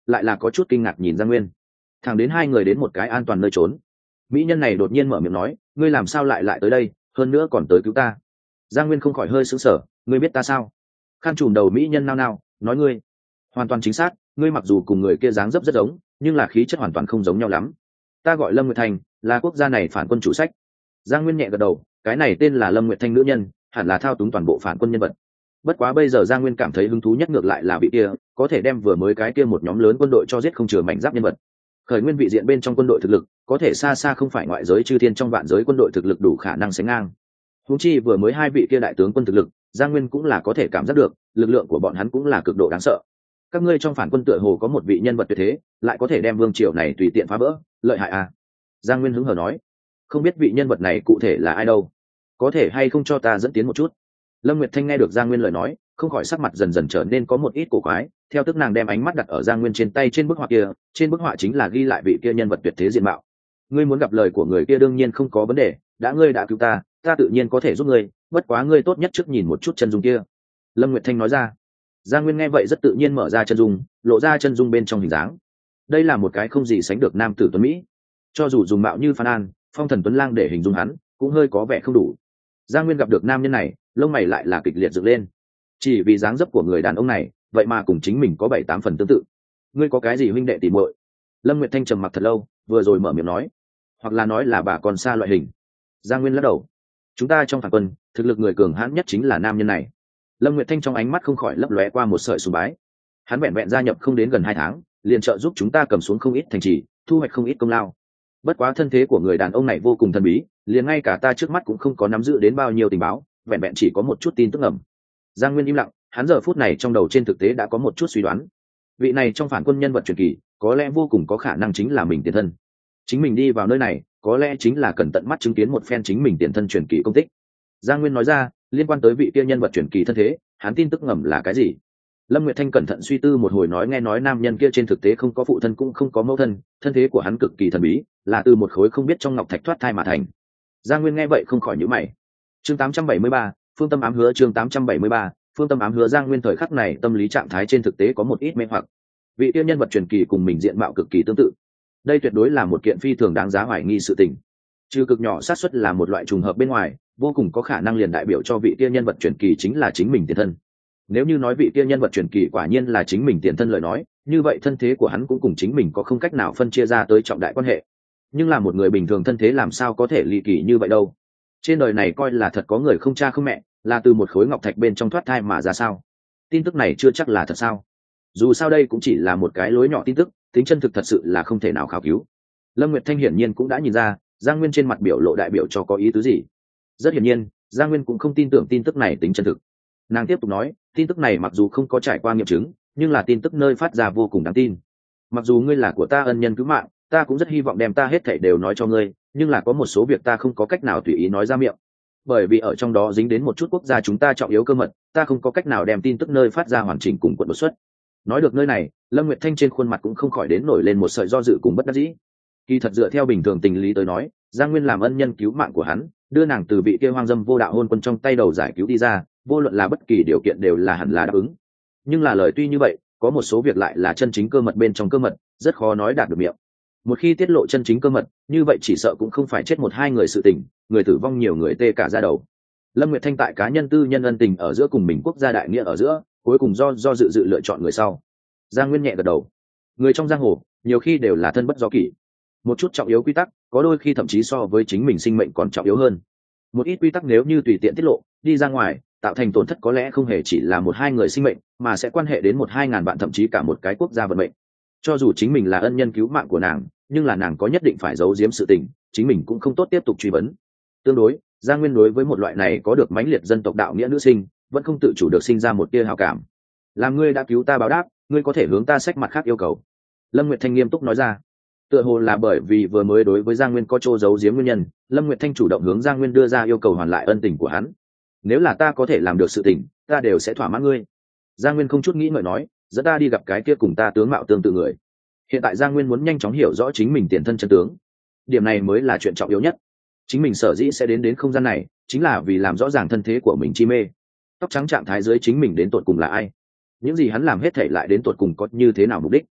A: lại là có chút kinh ngạc nhìn Giang Nguyên. Thẳng đến hai người đến một cái an toàn nơi trốn, mỹ nhân này đột nhiên mở miệng nói, ngươi làm sao lại tới đây, hơn nữa còn tới cứu ta. Giang Nguyên không khỏi hơi sững sờ, ngươi biết ta sao? Khăn trùm đầu mỹ nhân nao nao nói, ngươi hoàn toàn chính xác, ngươi mặc dù cùng người kia dáng dấp rất giống, nhưng là khí chất hoàn toàn không giống nhau lắm. Ta gọi Lâm Nguyệt Thanh, là quốc gia này phản quân chủ sách. Giang Nguyên nhẹ gật đầu, cái này tên là Lâm Nguyệt Thanh nữ nhân, hẳn là thao túng toàn bộ phản quân nhân vật. Bất quá bây giờ Giang Nguyên cảm thấy hứng thú nhất ngược lại là vị kia, có thể đem vừa mới cái kia một nhóm lớn quân đội cho giết không chừa mảnh giáp nhân vật. Khởi nguyên vị diện bên trong quân đội thực lực, có thể xa xa không phải ngoại giới chư thiên trong vạn giới quân đội thực lực đủ khả năng sánh ngang. Huống chi vừa mới hai vị kia đại tướng quân thực lực, Giang Nguyên cũng là có thể cảm giác được, lực lượng của bọn hắn cũng là cực độ đáng sợ. Các ngươi trong phản quân tựa hồ có một vị nhân vật tuyệt thế, lại có thể đem vương triều này tùy tiện phá vỡ, lợi hại à? Giang Nguyên hứng hờ nói, không biết vị nhân vật này cụ thể là ai đâu, có thể hay không cho ta dẫn tiến một chút? Lâm Nguyệt Thanh nghe được Giang Nguyên lời nói, không khỏi sắc mặt dần dần trở nên có một ít cổ quái, theo tức nàng đem ánh mắt đặt ở Giang Nguyên trên tay trên bức họa kia, trên bức họa chính là ghi lại vị kia nhân vật tuyệt thế diện mạo. Ngươi muốn gặp lời của người kia đương nhiên không có vấn đề, đã ngươi đã cứu ta, ta tự nhiên có thể giúp ngươi, bất quá ngươi tốt nhất trước nhìn một chút chân dung kia. Lâm Nguyệt Thanh nói ra. Giang Nguyên nghe vậy rất tự nhiên mở ra chân dung, lộ ra chân dung bên trong hình dáng. Đây là một cái không gì sánh được nam tử tuấn mỹ, cho dù dùng mạo như Phan An, Phong Thần Tuấn Lang để hình dung hắn, cũng hơi có vẻ không đủ. Giang Nguyên gặp được nam nhân này, lông mày lại là kịch liệt dựng lên. Chỉ vì dáng dấp của người đàn ông này, vậy mà cùng chính mình có 7-8 phần tương tự. Ngươi có cái gì huynh đệ tỉ muội? Lâm Nguyệt Thanh trầm mặc thật lâu, vừa rồi mở miệng nói, hoặc là nói là bà còn xa loại hình. Giang Nguyên lắc đầu. Chúng ta trong phản quân, thực lực người cường hãn nhất chính là nam nhân này. Lâm Nguyệt Thanh trong ánh mắt không khỏi lấp lóe qua một sợi sùng bái. Hắn vẹn vẹn gia nhập không đến gần 2 tháng, liền trợ giúp chúng ta cầm xuống không ít thành trì, thu hoạch không ít công lao. Bất quá thân thế của người đàn ông này vô cùng thần bí, liền ngay cả ta trước mắt cũng không có nắm giữ đến bao nhiêu tình báo, vẹn vẹn chỉ có một chút tin tức ngầm. Giang Nguyên im lặng, hắn giờ phút này trong đầu trên thực tế đã có một chút suy đoán. Vị này trong phản quân nhân vật truyền kỳ, có lẽ vô cùng có khả năng chính là mình tiền thân. Chính mình đi vào nơi này, có lẽ chính là cần tận mắt chứng kiến một phen chính mình tiền thân truyền kỳ công tích. Giang Nguyên nói ra, liên quan tới vị kia nhân vật truyền kỳ thân thế, hắn tin tức ngầm là cái gì? Lâm Nguyệt Thanh cẩn thận suy tư một hồi nói, nghe nói nam nhân kia trên thực tế không có phụ thân cũng không có mẫu thân, thân thế của hắn cực kỳ thần bí, là từ một khối không biết trong ngọc thạch thoát thai mà thành. Giang Nguyên nghe vậy không khỏi nhíu mày. Chương 873, Phương Tâm ám hứa. Chương 873, Phương Tâm ám hứa. Giang Nguyên thời khắc này tâm lý trạng thái trên thực tế có một ít mê hoặc. Vị kia nhân vật truyền kỳ cùng mình diện mạo cực kỳ tương tự, đây tuyệt đối là một kiện phi thường đáng giá hoài nghi sự tình. Trừ cực nhỏ xác suất là một loại trùng hợp bên ngoài, vô cùng có khả năng liền đại biểu cho vị kia nhân vật truyền kỳ chính là chính mình tiền thân. Nếu như nói vị kia nhân vật truyền kỳ quả nhiên là chính mình tiền thân lời nói, như vậy thân thế của hắn cũng cùng chính mình có không cách nào phân chia ra tới trọng đại quan hệ. Nhưng là một người bình thường thân thế làm sao có thể ly kỳ như vậy đâu? Trên đời này coi là thật có người không cha không mẹ, là từ một khối ngọc thạch bên trong thoát thai mà ra sao? Tin tức này chưa chắc là thật sao? Dù sao đây cũng chỉ là một cái lối nhỏ tin tức, tính chân thực thật sự là không thể nào khảo cứu. Lâm Nguyệt Thanh hiển nhiên cũng đã nhìn ra, Giang Nguyên trên mặt biểu lộ đại biểu cho có ý tứ gì. Rất hiển nhiên, Giang Nguyên cũng không tin tưởng tin tức này tính chân thực. Nàng tiếp tục nói, tin tức này mặc dù không có trải qua nghiệm chứng, nhưng là tin tức nơi phát ra vô cùng đáng tin. Mặc dù ngươi là của ta ân nhân cứu mạng, ta cũng rất hy vọng đem ta hết thảy đều nói cho ngươi, nhưng là có một số việc ta không có cách nào tùy ý nói ra miệng, bởi vì ở trong đó dính đến một chút quốc gia chúng ta trọng yếu cơ mật, ta không có cách nào đem tin tức nơi phát ra hoàn chỉnh cùng quận đột xuất. Nói được nơi này, Lâm Nguyệt Thanh trên khuôn mặt cũng không khỏi đến nổi lên một sợi do dự cùng bất đắc dĩ. Kỳ thật dựa theo bình thường tình lý tới nói, Giang Nguyên làm ân nhân cứu mạng của hắn, đưa nàng từ vị kia hoang dâm vô đạo hôn quân trong tay đầu giải cứu đi ra, vô luận là bất kỳ điều kiện đều là hẳn là đáp ứng. Nhưng là lời tuy như vậy, có một số việc lại là chân chính cơ mật bên trong cơ mật, rất khó nói đạt được miệng. Một khi tiết lộ chân chính cơ mật, như vậy chỉ sợ cũng không phải chết 1-2 người sự tình, người tử vong nhiều người tê cả da đầu. Lâm Nguyệt Thanh tại cá nhân tư nhân ân tình ở giữa cùng mình quốc gia đại nghĩa ở giữa, cuối cùng do dự lựa chọn người sau. Giang Nguyên nhẹ gật đầu. Người trong giang hồ, nhiều khi đều là thân bất do kỷ. Một chút trọng yếu quy tắc, có đôi khi thậm chí so với chính mình sinh mệnh còn trọng yếu hơn. Một ít quy tắc nếu như tùy tiện tiết lộ đi ra ngoài, tạo thành tổn thất có lẽ không hề chỉ là 1-2 người sinh mệnh, mà sẽ quan hệ đến 1-2 ngàn bạn, thậm chí cả một cái quốc gia vận mệnh. Cho dù chính mình là ân nhân cứu mạng của nàng, nhưng là nàng có nhất định phải giấu giếm sự tình, chính mình cũng không tốt tiếp tục truy vấn. Tương đối, Giang Nguyên đối với một loại này có được mãnh liệt dân tộc đạo nghĩa nữ sinh, vẫn không tự chủ được sinh ra một tia hảo cảm. Làm ngươi đã cứu ta báo đáp, ngươi có thể hướng ta xách mặt khác yêu cầu. Lâm Nguyệt Thanh nghiêm túc nói ra. Tựa hồ là bởi vì vừa mới đối với Giang Nguyên có trô giấu giếm nguyên nhân, Lâm Nguyệt Thanh chủ động hướng Giang Nguyên đưa ra yêu cầu hoàn lại ân tình của hắn. Nếu là ta có thể làm được sự tình, ta đều sẽ thỏa mãn ngươi. Giang Nguyên không chút nghĩ ngợi nói, dẫn ta đi gặp cái kia cùng ta tướng mạo tương tự người. Hiện tại Giang Nguyên muốn nhanh chóng hiểu rõ chính mình tiền thân chân tướng, điểm này mới là chuyện trọng yếu nhất. Chính mình sở dĩ sẽ đến không gian này, chính là vì làm rõ ràng thân thế của mình chi mê. Tóc trắng trạng thái dưới chính mình đến tột cùng là ai, những gì hắn làm hết thảy lại đến tột cùng có như thế nào mục đích.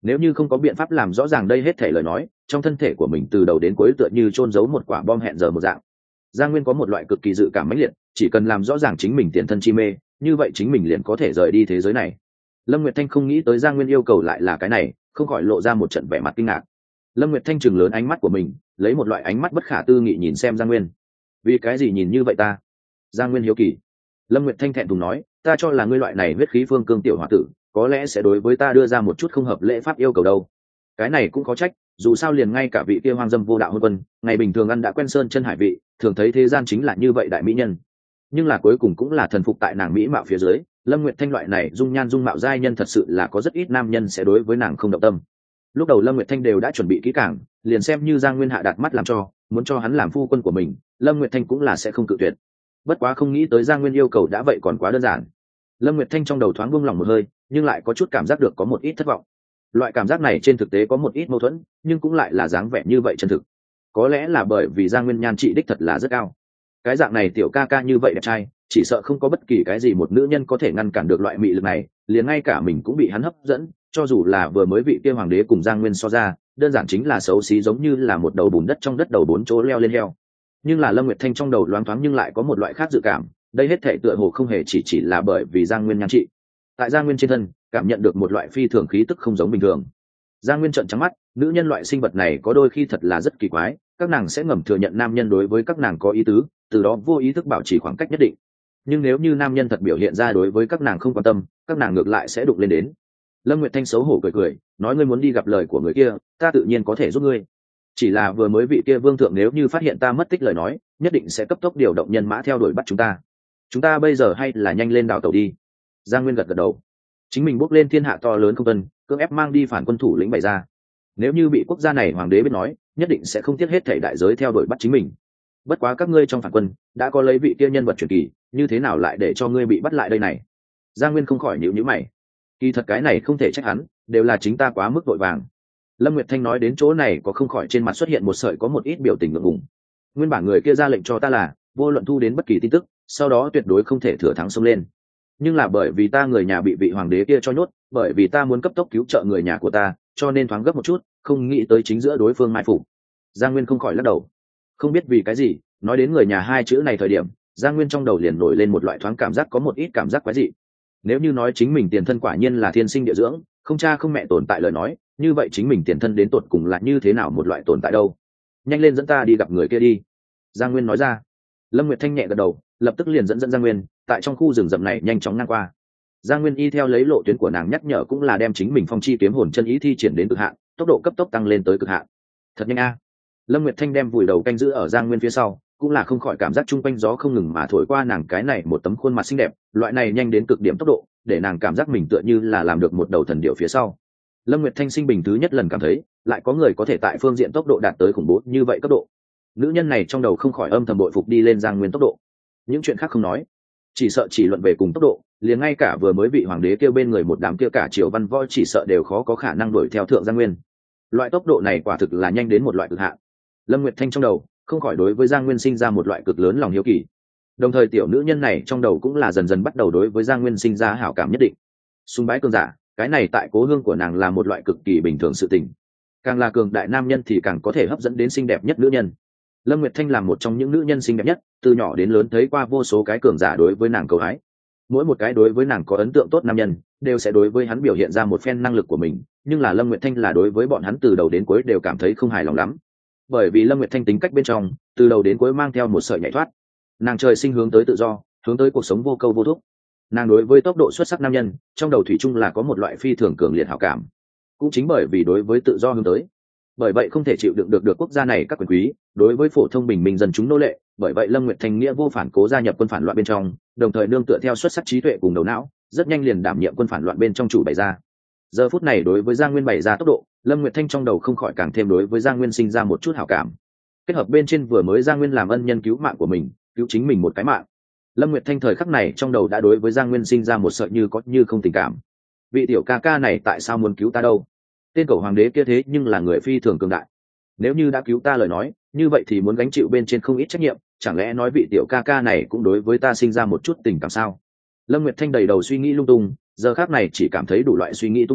A: Nếu như không có biện pháp làm rõ ràng đây hết thể lời nói, trong thân thể của mình từ đầu đến cuối tựa như chôn giấu một quả bom hẹn giờ một dạng. Giang Nguyên có một loại cực kỳ dự cảm mãnh liệt, chỉ cần làm rõ ràng chính mình tiền thân chi mê, như vậy chính mình liền có thể rời đi thế giới này. Lâm Nguyệt Thanh không nghĩ tới Giang Nguyên yêu cầu lại là cái này, không khỏi lộ ra một trận vẻ mặt kinh ngạc. Lâm Nguyệt Thanh chừng lớn ánh mắt của mình, lấy một loại ánh mắt bất khả tư nghị nhìn xem Giang Nguyên. Vì cái gì nhìn như vậy ta? Giang Nguyên hiếu kỳ. Lâm Nguyệt Thanh thẹn thùng nói, ta cho là ngươi loại này huyết khí phương cương tiểu hòa tử, có lẽ sẽ đối với ta đưa ra một chút không hợp lễ pháp yêu cầu đâu. Cái này cũng có trách, dù sao liền ngay cả vị kia hoang dâm vô đạo hôn quân, ngày bình thường ăn đã quen sơn chân hải vị, thường thấy thế gian chính là như vậy đại mỹ nhân. Nhưng là cuối cùng cũng là thần phục tại nàng mỹ mạo phía dưới. Lâm Nguyệt Thanh loại này dung nhan dung mạo giai nhân thật sự là có rất ít nam nhân sẽ đối với nàng không động tâm. Lúc đầu Lâm Nguyệt Thanh đều đã chuẩn bị kỹ càng, liền xem như Giang Nguyên hạ đặt mắt làm cho, muốn cho hắn làm phu quân của mình, Lâm Nguyệt Thanh cũng là sẽ không cự tuyệt. Bất quá không nghĩ tới Giang Nguyên yêu cầu đã vậy còn quá đơn giản. Lâm Nguyệt Thanh trong đầu thoáng buông lỏng một hơi, nhưng lại có chút cảm giác được có một ít thất vọng. Loại cảm giác này trên thực tế có một ít mâu thuẫn, nhưng cũng lại là dáng vẻ như vậy chân thực. Có lẽ là bởi vì Giang Nguyên nhan trị đích thật là rất cao. Cái dạng này tiểu ca ca như vậy đẹp trai, chỉ sợ không có bất kỳ cái gì một nữ nhân có thể ngăn cản được loại mị lực này, liền ngay cả mình cũng bị hắn hấp dẫn, cho dù là vừa mới vị kia hoàng đế cùng Giang Nguyên so ra, đơn giản chính là xấu xí giống như là một đầu bùn đất trong đất đầu bốn chỗ leo lên heo. Nhưng là Lâm Nguyệt Thanh trong đầu loáng thoáng nhưng lại có một loại khác dự cảm, đây hết thảy tựa hồ không hề chỉ là bởi vì Giang Nguyên nhan trị. Tại Giang Nguyên trên thân, cảm nhận được một loại phi thường khí tức không giống bình thường. Giang Nguyên trợn trắng mắt, nữ nhân loại sinh vật này có đôi khi thật là rất kỳ quái, các nàng sẽ ngầm thừa nhận nam nhân đối với các nàng có ý tứ, từ đó vô ý thức bảo trì khoảng cách nhất định. Nhưng nếu như nam nhân thật biểu hiện ra đối với các nàng không quan tâm, các nàng ngược lại sẽ đụng lên đến. Lâm Nguyệt Thanh xấu hổ cười cười, nói ngươi muốn đi gặp lời của người kia, ta tự nhiên có thể giúp ngươi. Chỉ là vừa mới vị kia vương thượng nếu như phát hiện ta mất tích lời nói, nhất định sẽ cấp tốc điều động nhân mã theo đuổi bắt chúng ta. Chúng ta bây giờ hay là nhanh lên đào tàu đi. Giang Nguyên gật gật đầu. Chính mình bước lên thiên hạ to lớn không tuân, cưỡng ép mang đi phản quân thủ lĩnh bày ra. Nếu như bị quốc gia này hoàng đế biết nói, nhất định sẽ không tiếc hết thảy đại giới theo đuổi bắt chính mình. Bất quá các ngươi trong phản quân đã có lấy vị kia nhân vật truyền kỳ, như thế nào lại để cho ngươi bị bắt lại đây này? Giang Nguyên không khỏi nhíu nhíu mày. Kỳ thật cái này không thể trách hắn, đều là chính ta quá mức vội vàng. Lâm Nguyệt Thanh nói đến chỗ này có không khỏi trên mặt xuất hiện một sợi có một ít biểu tình ngượng ngùng. Nguyên bản người kia ra lệnh cho ta là vô luận thu đến bất kỳ tin tức, sau đó tuyệt đối không thể thừa thắng xông lên. Nhưng là bởi vì ta người nhà bị vị hoàng đế kia cho nhốt, bởi vì ta muốn cấp tốc cứu trợ người nhà của ta, cho nên thoáng gấp một chút, không nghĩ tới chính giữa đối phương mai phục. Giang Nguyên không khỏi lắc đầu. Không biết vì cái gì, nói đến người nhà hai chữ này thời điểm, Giang Nguyên trong đầu liền nổi lên một loại thoáng cảm giác có một ít cảm giác quái dị. Nếu như nói chính mình tiền thân quả nhiên là thiên sinh địa dưỡng, không cha không mẹ tồn tại lời nói, như vậy chính mình tiền thân đến tột cùng là như thế nào một loại tồn tại đâu? Nhanh lên dẫn ta đi gặp người kia đi. Giang Nguyên nói ra. Lâm Nguyệt Thanh nhẹ gật đầu, lập tức liền dẫn Giang Nguyên tại trong khu rừng rậm này nhanh chóng ngang qua. Giang Nguyên y theo lấy lộ tuyến của nàng nhắc nhở cũng là đem chính mình phong chi kiếm hồn chân ý thi triển đến cực hạn, tốc độ cấp tốc tăng lên tới cực hạn. Thật nhanh a. Lâm Nguyệt Thanh đem vùi đầu canh giữ ở Giang Nguyên phía sau, cũng là không khỏi cảm giác chung quanh gió không ngừng mà thổi qua nàng cái này một tấm khuôn mặt xinh đẹp, loại này nhanh đến cực điểm tốc độ, để nàng cảm giác mình tựa như là làm được một đầu thần điểu phía sau. Lâm Nguyệt Thanh sinh bình thứ nhất lần cảm thấy, lại có người có thể tại phương diện tốc độ đạt tới khủng bố như vậy cấp độ. Nữ nhân này trong đầu không khỏi âm thầm bội phục đi lên Giang Nguyên tốc độ. Những chuyện khác không nói, chỉ sợ chỉ luận về cùng tốc độ, liền ngay cả vừa mới bị hoàng đế kêu bên người một đám kia cả triều văn võ chỉ sợ đều khó có khả năng đuổi theo thượng Giang Nguyên. Loại tốc độ này quả thực là nhanh đến một loại cực hạn. Lâm Nguyệt Thanh trong đầu không khỏi đối với Giang Nguyên sinh ra một loại cực lớn lòng hiếu kỳ. Đồng thời tiểu nữ nhân này trong đầu cũng là dần dần bắt đầu đối với Giang Nguyên sinh ra hảo cảm nhất định. Sùng bái cường giả, cái này tại cố hương của nàng là một loại cực kỳ bình thường sự tình. Càng là cường đại nam nhân thì càng có thể hấp dẫn đến xinh đẹp nhất nữ nhân. Lâm Nguyệt Thanh là một trong những nữ nhân xinh đẹp nhất, từ nhỏ đến lớn thấy qua vô số cái cường giả đối với nàng cầu hái. Mỗi một cái đối với nàng có ấn tượng tốt nam nhân, đều sẽ đối với hắn biểu hiện ra một phen năng lực của mình, nhưng là Lâm Nguyệt Thanh là đối với bọn hắn từ đầu đến cuối đều cảm thấy không hài lòng lắm. Bởi vì Lâm Nguyệt Thanh tính cách bên trong, từ đầu đến cuối mang theo một sợi nhảy thoát. Nàng trời sinh hướng tới tự do, hướng tới cuộc sống vô câu vô thúc. Nàng đối với tốc độ xuất sắc nam nhân, trong đầu thủy chung là có một loại phi thường cường liệt hảo cảm. Cũng chính bởi vì đối với tự do hướng tới, bởi vậy không thể chịu đựng được quốc gia này các quyền quý đối với phổ thông bình民dân chúng nô lệ, bởi vậy Lâm Nguyệt Thanh nghĩa vô phản cố gia nhập quân phản loạn bên trong, đồng thời nương tựa theo xuất sắc trí tuệ cùng đầu não, rất nhanh liền đảm nhiệm quân phản loạn bên trong chủ bày ra. Giờ phút này đối với Giang Nguyên bày ra tốc độ, Lâm Nguyệt Thanh trong đầu không khỏi càng thêm đối với Giang Nguyên sinh ra một chút hảo cảm. Kết hợp bên trên vừa mới Giang Nguyên làm ân nhân cứu mạng của mình, cứu chính mình một cái mạng, Lâm Nguyệt Thanh thời khắc này trong đầu đã đối với Giang Nguyên sinh ra một sợi như có như không tình cảm. Vị tiểu ca ca này tại sao muốn cứu ta đâu? Tên cầu hoàng đế kia thế nhưng là người phi thường cường đại, nếu như đã cứu ta lời nói, như vậy thì muốn gánh chịu bên trên không ít trách nhiệm, chẳng lẽ nói vị tiểu ca ca này cũng đối với ta sinh ra một chút tình cảm sao? Lâm Nguyệt Thanh đầy đầu suy nghĩ lung tung, giờ khắc này chỉ cảm thấy đủ loại suy nghĩ tung bay,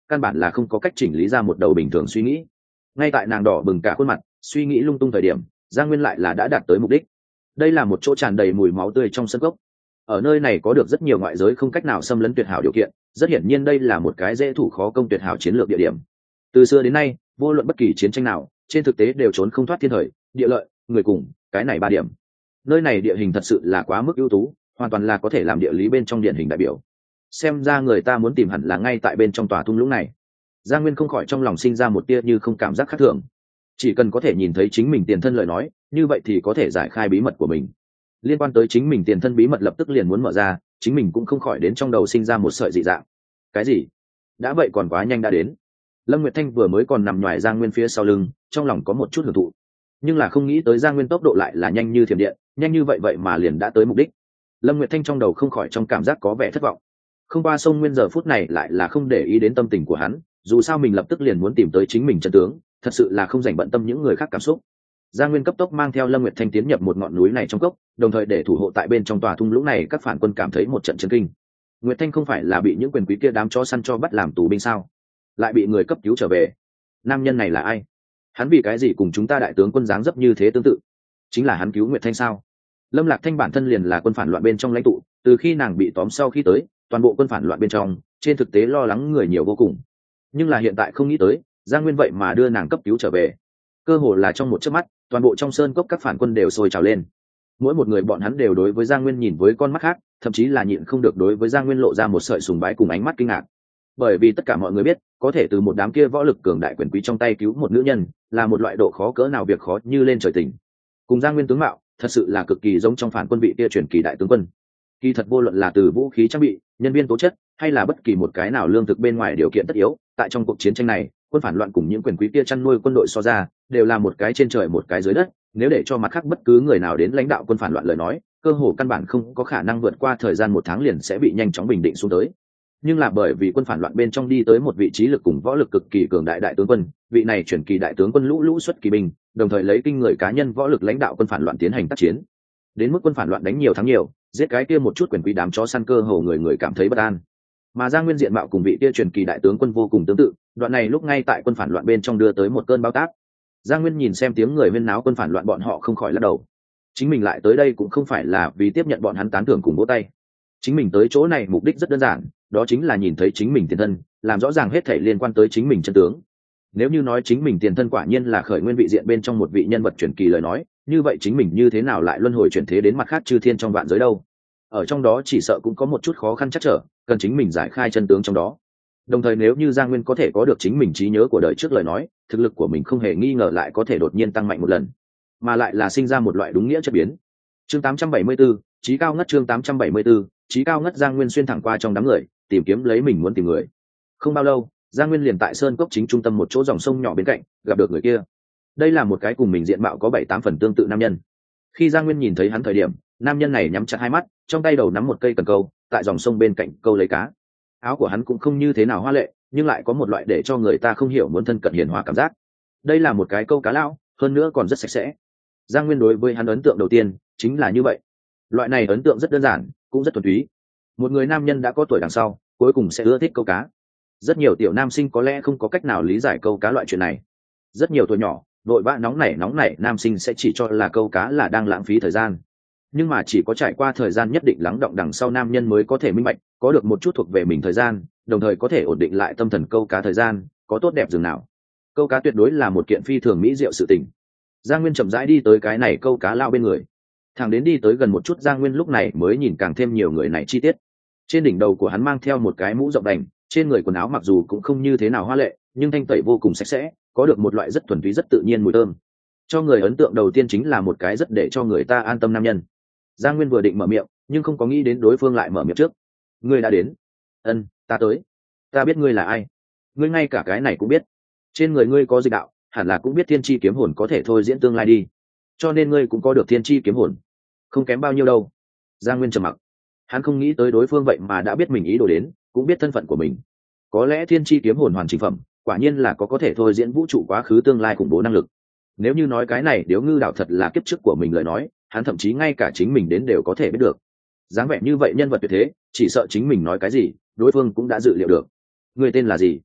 A: căn bản là không có cách chỉnh lý ra một đầu bình thường suy nghĩ. Ngay tại nàng đỏ bừng cả khuôn mặt suy nghĩ lung tung thời điểm, Giang Nguyên lại là đã đạt tới mục đích. Đây là một chỗ tràn đầy mùi máu tươi trong sân gốc. Ở nơi này có được rất nhiều ngoại giới không cách nào xâm lấn tuyệt hảo điều kiện, rất hiển nhiên đây là một cái dễ thủ khó công tuyệt hảo chiến lược địa điểm. Từ xưa đến nay, vô luận bất kỳ chiến tranh nào, trên thực tế đều trốn không thoát thiên thời, địa lợi, người cùng, cái này 3 điểm. Nơi này địa hình thật sự là quá mức ưu tú, hoàn toàn là có thể làm địa lý bên trong điển hình đại biểu. Xem ra người ta muốn tìm hẳn là ngay tại bên trong tòa thung lũng này. Giang Nguyên không khỏi trong lòng sinh ra một tia như không cảm giác khác thường. Chỉ cần có thể nhìn thấy chính mình tiền thân lời nói, như vậy thì có thể giải khai bí mật của mình. Liên quan tới chính mình tiền thân bí mật lập tức liền muốn mở ra, chính mình cũng không khỏi đến trong đầu sinh ra một sợi dị dạng. Cái gì? Đã vậy còn quá nhanh đã đến. Lâm Nguyệt Thanh vừa mới còn nằm nhoài Giang Nguyên phía sau lưng, trong lòng có một chút hưởng thụ, nhưng là không nghĩ tới Giang Nguyên tốc độ lại là nhanh như thiểm điện, nhanh như vậy mà liền đã tới mục đích. Lâm Nguyệt Thanh trong đầu không khỏi trong cảm giác có vẻ thất vọng. Không qua sông Nguyên giờ phút này lại là không để ý đến tâm tình của hắn, dù sao mình lập tức liền muốn tìm tới chính mình chân tướng, thật sự là không dành bận tâm những người khác cảm xúc. Giang Nguyên cấp tốc mang theo Lâm Nguyệt Thanh tiến nhập một ngọn núi này trong cốc, đồng thời để thủ hộ tại bên trong tòa thung lũng này các phản quân cảm thấy một trận chấn kinh. Nguyệt Thanh không phải là bị những quyền quý kia đám chó săn cho bắt làm tù binh sao? Lại bị người cấp cứu trở về. Nam nhân này là ai? Hắn vì cái gì cùng chúng ta đại tướng quân dáng dấp như thế tương tự? Chính là hắn cứu Nguyệt Thanh sao? Lâm Lạc Thanh bản thân liền là quân phản loạn bên trong lãnh tụ, từ khi nàng bị tóm sau khi tới, toàn bộ quân phản loạn bên trong, trên thực tế lo lắng người nhiều vô cùng. Nhưng là hiện tại không nghĩ tới, Giang Nguyên vậy mà đưa nàng cấp cứu trở về. Cơ hồ là trong một chớp mắt, toàn bộ trong sơn cốc các phản quân đều sôi trào lên. Mỗi một người bọn hắn đều đối với Giang Nguyên nhìn với con mắt khác, thậm chí là nhịn không được đối với Giang Nguyên lộ ra một sợi sùng bái cùng ánh mắt kinh ngạc. Bởi vì tất cả mọi người biết, có thể từ một đám kia võ lực cường đại quyền quý trong tay cứu một nữ nhân, là một loại độ khó cỡ nào việc khó như lên trời tỉnh. Cùng Giang Nguyên tướng mạo, thật sự là cực kỳ giống trong phản quân vị kia truyền kỳ đại tướng quân. Kỳ thật vô luận là từ vũ khí trang bị, nhân viên tố chất, hay là bất kỳ một cái nào lương thực bên ngoài điều kiện tất yếu, tại trong cuộc chiến tranh này, quân phản loạn cùng những quyền quý kia chăn nuôi quân đội so ra, đều là một cái trên trời một cái dưới đất. Nếu để cho mặt khác bất cứ người nào đến lãnh đạo quân phản loạn lời nói, cơ hồ căn bản không có khả năng vượt qua thời gian 1 tháng liền sẽ bị nhanh chóng bình định xuống tới. Nhưng là bởi vì quân phản loạn bên trong đi tới một vị trí lực cùng võ lực cực kỳ cường đại đại tướng quân, vị này chuyển kỳ đại tướng quân lũ lũ xuất kỳ binh, đồng thời lấy kinh người cá nhân võ lực lãnh đạo quân phản loạn tiến hành tác chiến. Đến mức quân phản loạn đánh nhiều thắng nhiều, giết cái kia một chút quyền quý đám chó săn cơ hồ người người cảm thấy bất an. Mà Giang Nguyên diện mạo cùng vị kia truyền kỳ đại tướng quân vô cùng tương tự, đoạn này lúc ngay tại quân phản loạn bên trong đưa tới một cơn bão táp. Giang Nguyên nhìn xem tiếng người huyên náo quân phản loạn bọn họ không khỏi lắc đầu. Chính mình lại tới đây cũng không phải là vì tiếp nhận bọn hắn tán thưởng cùng vỗ tay. Chính mình tới chỗ này mục đích rất đơn giản, đó chính là nhìn thấy chính mình tiền thân, làm rõ ràng hết thảy liên quan tới chính mình chân tướng. Nếu như nói chính mình tiền thân quả nhiên là khởi nguyên vị diện bên trong một vị nhân vật truyền kỳ lời nói, như vậy chính mình như thế nào lại luân hồi chuyển thế đến mặt khác chư thiên trong vạn giới đâu? Ở trong đó chỉ sợ cũng có một chút khó khăn chắc trở, cần chính mình giải khai chân tướng trong đó. Đồng thời nếu như Giang Nguyên có thể có được chính mình trí nhớ của đời trước lời nói, thực lực của mình không hề nghi ngờ lại có thể đột nhiên tăng mạnh một lần, mà lại là sinh ra một loại đúng nghĩa chất biến. Chương 874, chí cao ngất. Chương 874, chí cao ngất. Giang Nguyên xuyên thẳng qua trong đám người, tìm kiếm lấy mình muốn tìm người. Không bao lâu, Giang Nguyên liền tại sơn cốc chính trung tâm một chỗ dòng sông nhỏ bên cạnh gặp được người kia. Đây là một cái cùng mình diện mạo có 7-8 phần tương tự nam nhân. Khi Giang Nguyên nhìn thấy hắn thời điểm, nam nhân này nhắm chặt hai mắt, trong tay đầu nắm một cây cần câu, tại dòng sông bên cạnh câu lấy cá. Áo của hắn cũng không như thế nào hoa lệ, nhưng lại có một loại để cho người ta không hiểu muốn thân cận hiền hòa cảm giác. Đây là một cái câu cá lão, hơn nữa còn rất sạch sẽ. Giang Nguyên đối với hắn ấn tượng đầu tiên chính là như vậy. Loại này ấn tượng rất đơn giản, cũng rất thuần túy. Một người nam nhân đã có tuổi đằng sau, cuối cùng sẽ ưa thích câu cá. Rất nhiều tiểu nam sinh có lẽ không có cách nào lý giải câu cá loại chuyện này. Rất nhiều tuổi nhỏ, vội vã nóng nảy nam sinh sẽ chỉ cho là câu cá là đang lãng phí thời gian. Nhưng mà chỉ có trải qua thời gian nhất định lắng đọng đằng sau nam nhân mới có thể minh bạch, có được một chút thuộc về mình thời gian, đồng thời có thể ổn định lại tâm thần câu cá thời gian, có tốt đẹp dường nào. Câu cá tuyệt đối là một kiện phi thường mỹ diệu sự tình. Giang Nguyên chậm rãi đi tới cái này câu cá lao bên người. Thằng đến đi tới gần một chút, Giang Nguyên lúc này mới nhìn càng thêm nhiều người này chi tiết. Trên đỉnh đầu của hắn mang theo một cái mũ rộng đành, trên người quần áo mặc dù cũng không như thế nào hoa lệ, nhưng thanh tẩy vô cùng sạch sẽ, có được một loại rất thuần túy rất tự nhiên mùi thơm. Cho người ấn tượng đầu tiên chính là một cái rất để cho người ta an tâm nam nhân. Giang Nguyên vừa định mở miệng, nhưng không có nghĩ đến đối phương lại mở miệng trước. Ngươi đã đến? Ân, ta tới. Ta biết ngươi là ai. Ngươi ngay cả cái này cũng biết. Trên người ngươi có dịch đạo, hẳn là cũng biết thiên chi kiếm hồn có thể thôi diễn tương lai đi. Cho nên ngươi cũng có được thiên chi kiếm hồn. Không kém bao nhiêu đâu. Giang Nguyên trầm mặc. Hắn không nghĩ tới đối phương vậy mà đã biết mình ý đồ đến, cũng biết thân phận của mình. Có lẽ thiên chi kiếm hồn hoàn chỉnh phẩm, quả nhiên là có thể thôi diễn vũ trụ quá khứ tương lai khủng bố năng lực. Nếu như nói cái này Điếu Ngư đạo thật là kiếp trước của mình lời nói, hắn thậm chí ngay cả chính mình đến đều có thể biết được. Dáng vẻ như vậy nhân vật tuyệt thế, chỉ sợ chính mình nói cái gì, đối phương cũng đã dự liệu được. Người tên là gì?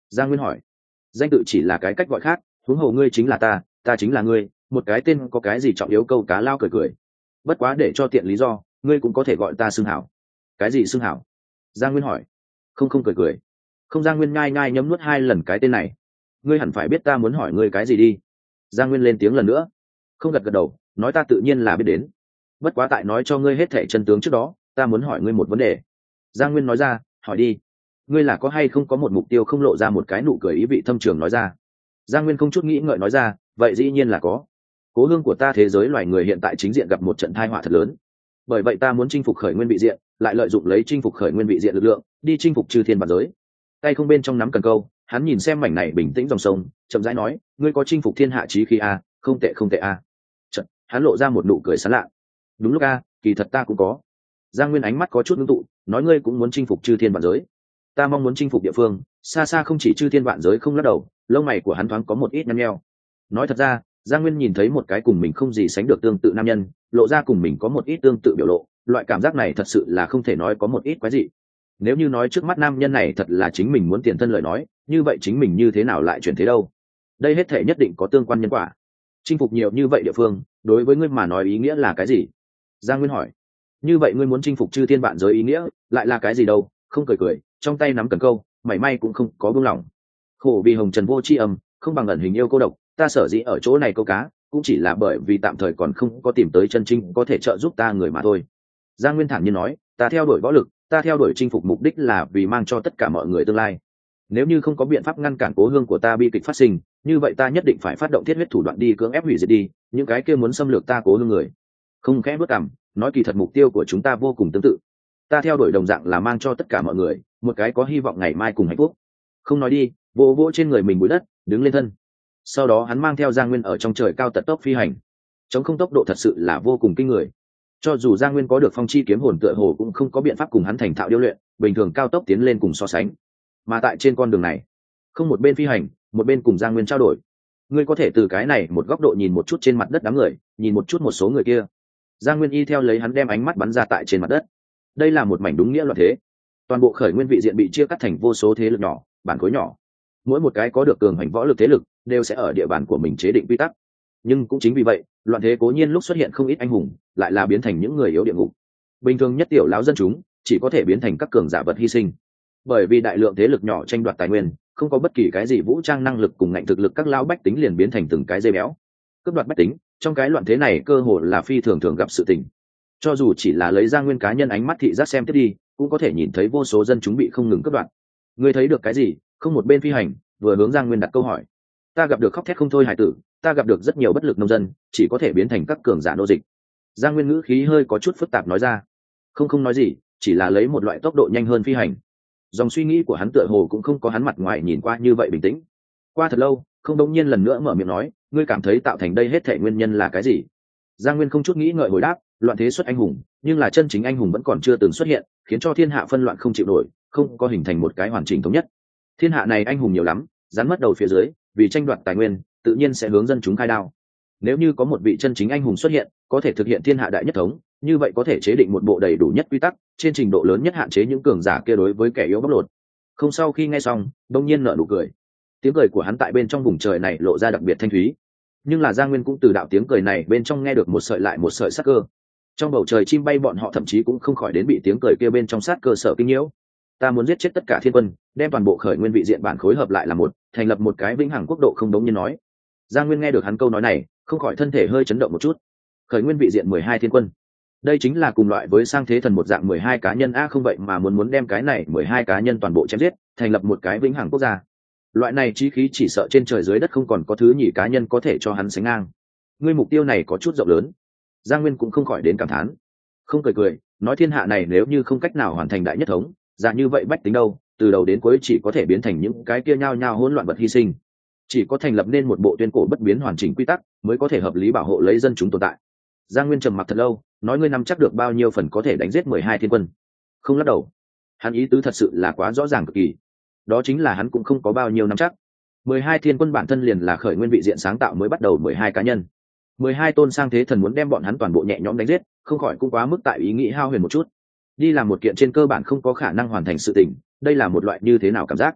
A: Giang Nguyên hỏi. Danh tự chỉ là cái cách gọi khác, huống hồ ngươi chính là ta chính là ngươi, một cái tên có cái gì trọng yếu. Câu cá lao cười cười. Bất quá để cho tiện lý do, ngươi cũng có thể gọi ta xưng hảo. Cái gì xưng hảo? Giang Nguyên hỏi. Không cười cười. Không. Giang Nguyên nhai nhai nhấm nuốt 2 lần cái tên này. Ngươi hẳn phải biết ta muốn hỏi ngươi cái gì đi. Giang Nguyên lên tiếng lần nữa. Không gật đầu, nói ta tự nhiên là biết đến. Bất quá tại nói cho ngươi hết thảy chân tướng trước đó, ta muốn hỏi ngươi một vấn đề. Giang Nguyên nói ra, hỏi đi. Ngươi là có hay không có một mục tiêu? Không lộ ra một cái nụ cười ý vị thâm trường nói ra. Giang Nguyên không chút nghĩ ngợi nói ra, vậy dĩ nhiên là có. Cố hương của ta thế giới loài người hiện tại chính diện gặp một trận tai họa thật lớn. Bởi vậy ta muốn chinh phục khởi nguyên vị diện, lại lợi dụng lấy chinh phục khởi nguyên vị diện lực lượng, đi chinh phục chư thiên vạn giới. Tay không bên trong nắm cần câu, hắn nhìn xem mảnh này bình tĩnh dòng sông, chậm rãi nói, ngươi có chinh phục thiên hạ chí khí a, không tệ a. Chợt, hắn lộ ra một nụ cười sảng lạ. Đúng lúc a, kỳ thật ta cũng có. Giang Nguyên ánh mắt có chút ngưng tụ, nói ngươi cũng muốn chinh phục chư thiên vạn giới. Ta mong muốn chinh phục địa phương, xa xa không chỉ chư thiên vạn giới. Không lắc đầu, lông mày của hắn thoáng có một ít nhăn nheo. Nói thật ra, Giang Nguyên nhìn thấy một cái cùng mình không gì sánh được tương tự nam nhân, lộ ra cùng mình có một ít tương tự biểu lộ, loại cảm giác này thật sự là không thể nói có một ít quái gì. Nếu như nói trước mắt nam nhân này thật là chính mình muốn tiền thân lời nói, như vậy chính mình như thế nào lại chuyển thế đâu? Đây hết thể nhất định có tương quan nhân quả. Chinh phục nhiều như vậy địa phương, đối với ngươi mà nói ý nghĩa là cái gì? Giang Nguyên hỏi. Như vậy ngươi muốn chinh phục chư thiên vạn giới ý nghĩa lại là cái gì đâu? Không cười, trong tay nắm cần câu, mảy may cũng không có buông lỏng. Khổ vì hồng trần vô tri âm, không bằng ẩn hình yêu cô độc, ta sở dĩ ở chỗ này câu cá, cũng chỉ là bởi vì tạm thời còn không có tìm tới chân chính có thể trợ giúp ta người mà thôi. Giang Nguyên thản nhiên nói, ta theo đuổi võ lực, ta theo đuổi chinh phục mục đích là vì mang cho tất cả mọi người tương lai. Nếu như không có biện pháp ngăn cản cố hương của ta bi kịch phát sinh, như vậy ta nhất định phải phát động thiết huyết thủ đoạn đi cưỡng ép hủy diệt đi những cái kia muốn xâm lược ta cố hương người. Không khẽ bước cằm, nói kỳ thật mục tiêu của chúng ta vô cùng tương tự. Ta theo đuổi đồng dạng là mang cho tất cả mọi người một cái có hy vọng ngày mai cùng hạnh phúc. Không nói đi, vỗ vỗ trên người mình bụi đất, đứng lên thân. Sau đó hắn mang theo Giang Nguyên ở trong trời cao tật tốc phi hành. Chống không tốc độ thật sự là vô cùng kinh người. Cho dù Giang Nguyên có được phong chi kiếm hồn tựa hồ cũng không có biện pháp cùng hắn thành thạo điêu luyện, bình thường cao tốc tiến lên cùng so sánh. Mà tại trên con đường này, không một bên phi hành, một bên cùng Giang Nguyên trao đổi. Ngươi có thể từ cái này một góc độ nhìn một chút trên mặt đất đám người, nhìn một chút một số người kia. Giang Nguyên y theo lấy hắn đem ánh mắt bắn ra tại trên mặt đất. Đây là một mảnh đúng nghĩa loạn thế. Toàn bộ khởi nguyên vị diện bị chia cắt thành vô số thế lực nhỏ, bản khối nhỏ. Mỗi một cái có được cường hành võ lực thế lực đều sẽ ở địa bàn của mình chế định quy tắc. Nhưng cũng chính vì vậy, loạn thế cố nhiên lúc xuất hiện không ít anh hùng, lại là biến thành những người yếu địa ngục. Bình thường nhất tiểu lão dân chúng chỉ có thể biến thành các cường giả vật hy sinh. Bởi vì đại lượng thế lực nhỏ tranh đoạt tài nguyên, không có bất kỳ cái gì vũ trang năng lực cùng ngạnh thực lực, các lão bách tính liền biến thành từng cái dây béo. Cướp đoạt bách tính, trong cái loạn thế này cơ hồ là phi thường gặp sự tình. Cho dù chỉ là lấy Giang Nguyên cá nhân ánh mắt thị giác xem tiếp đi, cũng có thể nhìn thấy vô số dân chúng bị không ngừng cướp đoạt. Ngươi thấy được cái gì? Không một bên phi hành, vừa hướng Giang Nguyên đặt câu hỏi. Ta gặp được khóc thét không thôi hải tử, ta gặp được rất nhiều bất lực nông dân, chỉ có thể biến thành các cường giả nô dịch. Giang Nguyên ngữ khí hơi có chút phức tạp nói ra. Không nói gì, chỉ là lấy một loại tốc độ nhanh hơn phi hành. Dòng suy nghĩ của hắn tựa hồ cũng không có hắn mặt ngoài nhìn qua như vậy bình tĩnh. Qua thật lâu, không đống nhiên lần nữa mở miệng nói, ngươi cảm thấy tạo thành đây hết thảy nguyên nhân là cái gì? Giang Nguyên không chút nghĩ ngợi hồi đáp, loạn thế xuất anh hùng, nhưng là chân chính anh hùng vẫn còn chưa từng xuất hiện, khiến cho thiên hạ phân loạn không chịu nổi, không có hình thành một cái hoàn chỉnh thống nhất. Thiên hạ này anh hùng nhiều lắm, rắn mất đầu phía dưới, vì tranh đoạt tài nguyên, tự nhiên sẽ hướng dân chúng khai đao. Nếu như có một vị chân chính anh hùng xuất hiện, có thể thực hiện thiên hạ đại nhất thống, như vậy có thể chế định một bộ đầy đủ nhất quy tắc, trên trình độ lớn nhất hạn chế những cường giả kia đối với kẻ yếu bóc lột. Không, sau khi nghe xong, đông nhiên nở nụ cười. Tiếng cười của hắn tại bên trong vùng trời này lộ ra đặc biệt thanh thúy. Nhưng là Giang Nguyên cũng từ đạo tiếng cười này bên trong nghe được một sợi lại một sợi sát cơ. Trong bầu trời chim bay bọn họ thậm chí cũng không khỏi đến bị tiếng cười kia bên trong sát cơ sở kinh nhiễu. Ta muốn giết chết tất cả thiên quân, đem toàn bộ khởi nguyên vị diện bản khối hợp lại là một, thành lập một cái vĩnh hằng quốc độ. Không đống nhiên nói. Giang Nguyên nghe được hắn câu nói này, không khỏi thân thể hơi chấn động một chút. Khởi nguyên vị diện 12 thiên quân, đây chính là cùng loại với sang thế thần một dạng 12 cá nhân a, không vậy mà muốn đem cái này 12 cá nhân toàn bộ chém giết, thành lập một cái vĩnh hằng quốc gia. Loại này chí khí chỉ sợ trên trời dưới đất không còn có thứ nhì cá nhân có thể cho hắn sánh ngang. Ngươi mục tiêu này có chút rộng lớn. Giang Nguyên cũng không khỏi đến cảm thán. Không cười, nói thiên hạ này nếu như không cách nào hoàn thành đại nhất thống, dạ như vậy bách tính đâu, từ đầu đến cuối chỉ có thể biến thành những cái kia nhao nhao hỗn loạn vật hy sinh. Chỉ có thành lập nên một bộ tuyên cổ bất biến hoàn chỉnh quy tắc, mới có thể hợp lý bảo hộ lấy dân chúng tồn tại. Giang Nguyên trầm mặc thật lâu, nói ngươi nắm chắc được bao nhiêu phần có thể đánh giết 12 thiên quân? Không lắc đầu. Hắn ý tứ thật sự là quá rõ ràng cực kỳ. Đó chính là hắn cũng không có bao nhiêu nắm chắc. 12 thiên quân bản thân liền là khởi nguyên vị diện sáng tạo mới bắt đầu 12 cá nhân. 12 tôn sang thế thần muốn đem bọn hắn toàn bộ nhẹ nhõm đánh giết, không khỏi cũng quá mức tại ý nghĩ hao huyền một chút. Đi làm một kiện trên cơ bản không có khả năng hoàn thành sự tình, đây là một loại như thế nào cảm giác?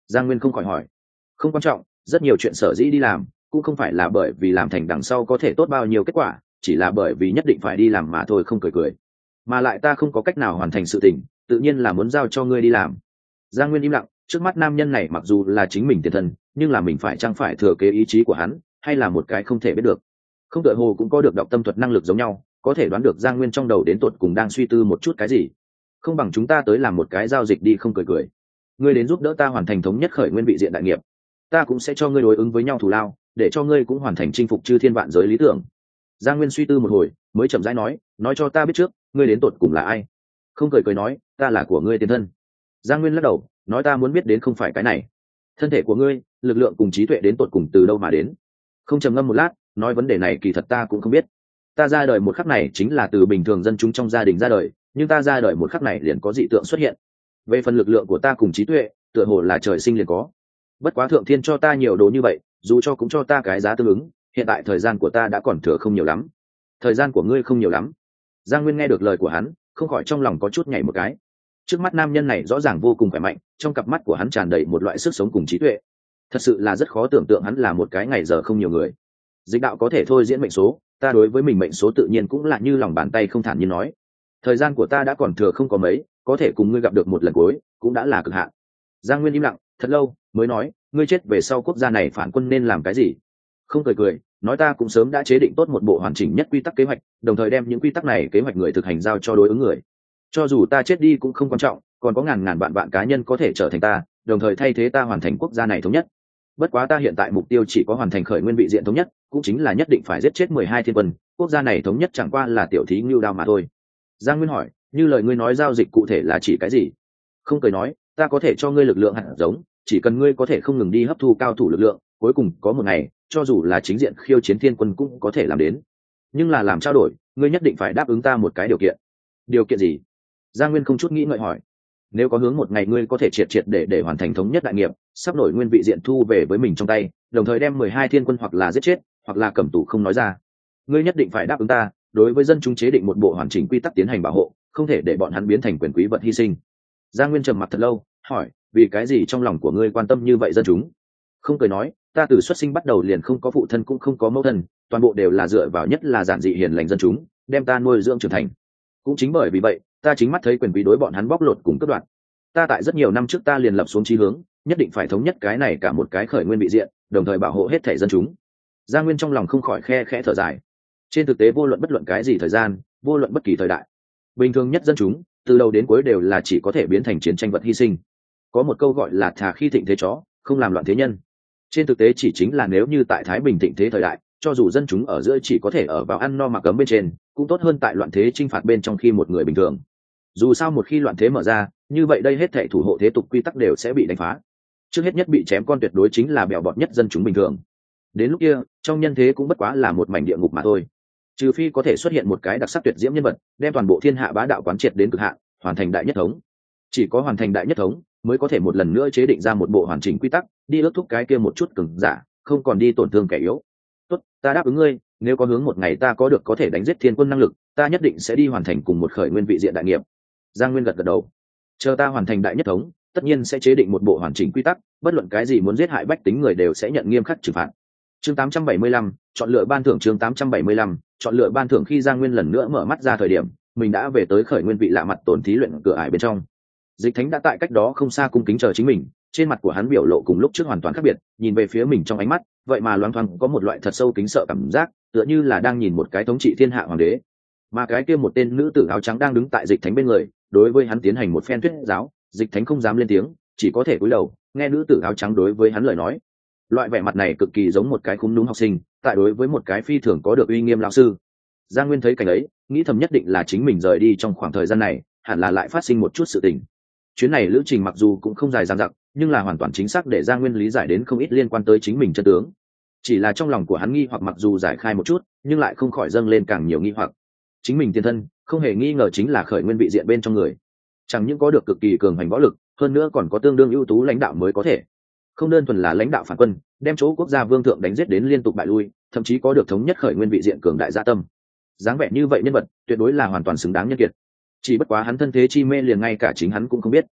A: Giang Nguyên không khỏi hỏi. Không quan trọng, rất nhiều chuyện sở dĩ đi làm cũng không phải là bởi vì làm thành đằng sau có thể tốt bao nhiêu kết quả, chỉ là bởi vì nhất định phải đi làm mà thôi. Không cười cười. Mà lại ta không có cách nào hoàn thành sự tình, tự nhiên là muốn giao cho ngươi đi làm. Giang Nguyên im lặng, trước mắt nam nhân này mặc dù là chính mình tiền thân, nhưng là mình phải chăng phải thừa kế ý chí của hắn, hay là một cái không thể biết được. Không đợi hồ cũng có được đọc tâm thuật năng lực giống nhau, có thể đoán được Giang Nguyên trong đầu đến tột cùng đang suy tư một chút cái gì. Không bằng chúng ta tới làm một cái giao dịch đi. Không cười cười. Ngươi đến giúp đỡ ta hoàn thành thống nhất khởi nguyên vị diện đại nghiệp, ta cũng sẽ cho ngươi đối ứng với nhau thù lao, để cho ngươi cũng hoàn thành chinh phục chư thiên vạn giới lý tưởng. Giang Nguyên suy tư một hồi mới chậm rãi nói cho ta biết trước, ngươi đến tột cùng là ai. Không cười cười nói, ta là của ngươi tiền thân. Giang Nguyên lắc đầu nói, ta muốn biết đến không phải cái này. Thân thể của ngươi, lực lượng cùng trí tuệ đến tột cùng từ đâu mà đến. Không trầm ngâm một lát nói, vấn đề này kỳ thật ta cũng không biết. Ta ra đời một khắc này chính là từ bình thường dân chúng trong gia đình ra đời, nhưng ta ra đời một khắc này liền có dị tượng xuất hiện. Về phần lực lượng của ta cùng trí tuệ, tựa hồ là trời sinh liền có. Bất quá thượng thiên cho ta nhiều đồ như vậy, dù cho cũng cho ta cái giá tương ứng, hiện tại thời gian của ta đã còn thừa không nhiều lắm. Thời gian của ngươi không nhiều lắm. Giang Nguyên nghe được lời của hắn, không khỏi trong lòng có chút nhảy một cái. Trước mắt nam nhân này rõ ràng vô cùng khỏe mạnh, trong cặp mắt của hắn tràn đầy một loại sức sống cùng trí tuệ. Thật sự là rất khó tưởng tượng hắn là một cái ngày giờ không nhiều người. Dịch đạo có thể thôi diễn mệnh số, ta đối với mình mệnh số tự nhiên cũng là như lòng bàn tay, không thản nhiên nói. Thời gian của ta đã còn thừa không có mấy, có thể cùng ngươi gặp được một lần cuối, cũng đã là cực hạn. Giang Nguyên im lặng thật lâu mới nói, ngươi chết về sau quốc gia này phản quân nên làm cái gì. Không cười cười nói, ta cũng sớm đã chế định tốt một bộ hoàn chỉnh nhất quy tắc kế hoạch, đồng thời đem những quy tắc này kế hoạch người thực hành giao cho đối ứng người. Cho dù ta chết đi cũng không quan trọng, còn có ngàn ngàn vạn cá nhân có thể trở thành ta, đồng thời thay thế ta hoàn thành quốc gia này thống nhất. Bất quá ta hiện tại mục tiêu chỉ có hoàn thành khởi nguyên vị diện thống nhất, cũng chính là nhất định phải giết chết 12 thiên quân, quốc gia này thống nhất chẳng qua là tiểu thí ngưu đao mà thôi. Giang Nguyên hỏi, như lời ngươi nói giao dịch cụ thể là chỉ cái gì. Không cười nói, ta có thể cho ngươi lực lượng hạt giống, chỉ cần ngươi có thể không ngừng đi hấp thu cao thủ lực lượng, cuối cùng có một ngày cho dù là chính diện khiêu chiến thiên quân cũng có thể làm đến. Nhưng là làm trao đổi, ngươi nhất định phải đáp ứng ta một cái điều kiện. Điều kiện gì? Giang Nguyên không chút nghĩ ngợi hỏi. Nếu có hướng một ngày ngươi có thể triệt để hoàn thành thống nhất đại nghiệp, sắp nổi nguyên vị diện thu về với mình trong tay, đồng thời đem 12 thiên quân hoặc là giết chết hoặc là cầm tù không nói ra, ngươi nhất định phải đáp ứng ta, đối với dân chúng chế định một bộ hoàn chỉnh quy tắc tiến hành bảo hộ, không thể để bọn hắn biến thành quyền quý vật hy sinh. Giang Nguyên trầm mặc thật lâu hỏi, vì cái gì trong lòng của ngươi quan tâm như vậy dân chúng? Không cười nói, ta từ xuất sinh bắt đầu liền không có phụ thân cũng không có mẫu thân, toàn bộ đều là dựa vào nhất là giản dị hiền lành dân chúng đem ta nuôi dưỡng trưởng thành. Cũng chính bởi vì vậy, ta chính mắt thấy quyền quý đối bọn hắn bóc lột cùng cướp đoạt. Ta tại rất nhiều năm trước ta liền lập xuống chí hướng, nhất định phải thống nhất cái này cả một cái khởi nguyên vị diện, đồng thời bảo hộ hết thể dân chúng. Giang Nguyên trong lòng không khỏi khe khẽ thở dài. Trên thực tế vô luận bất luận cái gì thời gian, vô luận bất kỳ thời đại, bình thường nhất dân chúng từ đầu đến cuối đều là chỉ có thể biến thành chiến tranh vật hy sinh. Có một câu gọi là thà khi thịnh thế chó, không làm loạn thế nhân. Trên thực tế chỉ chính là nếu như tại Thái Bình thịnh thế thời đại, cho dù dân chúng ở giữa chỉ có thể ở vào ăn no mặc ấm bên trên, cũng tốt hơn tại loạn thế chinh phạt bên trong khi một người bình thường. Dù sao một khi loạn thế mở ra, như vậy đây hết thảy thủ hộ thế tục quy tắc đều sẽ bị đánh phá. Trước hết nhất bị chém con tuyệt đối chính là bèo bọt nhất dân chúng bình thường. Đến lúc kia, trong nhân thế cũng bất quá là một mảnh địa ngục mà thôi. Trừ phi có thể xuất hiện một cái đặc sắc tuyệt diễm nhân vật, đem toàn bộ thiên hạ bá đạo quán triệt đến cực hạn, hoàn thành đại nhất thống. Chỉ có hoàn thành đại nhất thống, mới có thể một lần nữa chế định ra một bộ hoàn chỉnh quy tắc, đi ước thúc cái kia một chút cường giả, không còn đi tổn thương kẻ yếu. Tốt, ta đáp ứng ngươi, nếu có hướng một ngày ta có được có thể đánh giết thiên quân năng lực, ta nhất định sẽ đi hoàn thành cùng một khởi nguyên vị diện đại nghiệp. Giang Nguyên gật gật đầu. Chờ ta hoàn thành đại nhất thống, tất nhiên sẽ chế định một bộ hoàn chỉnh quy tắc, bất luận cái gì muốn giết hại bách tính người đều sẽ nhận nghiêm khắc trừng phạt. Chương 875, chọn lựa ban thưởng. Chương 875, chọn lựa ban thưởng. Khi Giang Nguyên lần nữa mở mắt ra thời điểm, mình đã về tới khởi nguyên vị lạ mặt tổn thí luyện cửa ải bên trong. Dịch Thánh đã tại cách đó không xa cung kính chờ chính mình, trên mặt của hắn biểu lộ cùng lúc trước hoàn toàn khác biệt, nhìn về phía mình trong ánh mắt, vậy mà loáng thoáng có một loại thật sâu kính sợ cảm giác, tựa như là đang nhìn một cái thống trị thiên hạ hoàng đế. Mà cái kia một tên nữ tử áo trắng đang đứng tại Dịch Thánh bên người, đối với hắn tiến hành một phen thuyết giáo. Dịch Thánh không dám lên tiếng, chỉ có thể cúi đầu nghe nữ tử áo trắng đối với hắn lời nói. Loại vẻ mặt này cực kỳ giống một cái khúm núm học sinh tại đối với một cái phi thường có được uy nghiêm lão sư. Giang Nguyên thấy cảnh ấy, nghĩ thầm nhất định là chính mình rời đi trong khoảng thời gian này, hẳn là lại phát sinh một chút sự tình. Chuyến này lữ trình mặc dù cũng không dài dằng dặc, nhưng là hoàn toàn chính xác để Giang Nguyên lý giải đến không ít liên quan tới chính mình chân tướng. Chỉ là trong lòng của hắn nghi hoặc mặc dù giải khai một chút, nhưng lại không khỏi dâng lên càng nhiều nghi hoặc. Chính mình tiền thân, không hề nghi ngờ chính là khởi nguyên vị diện bên trong người. Chẳng những có được cực kỳ cường hành võ lực, hơn nữa còn có tương đương ưu tú lãnh đạo mới có thể. Không đơn thuần là lãnh đạo phản quân, đem chỗ quốc gia vương thượng đánh giết đến liên tục bại lui, thậm chí có được thống nhất khởi nguyên vị diện cường đại dạ tâm. Dáng vẻ như vậy nhân vật, tuyệt đối là hoàn toàn xứng đáng nhân kiệt. Chỉ bất quá hắn thân thế chi mê liền ngay cả chính hắn cũng không biết.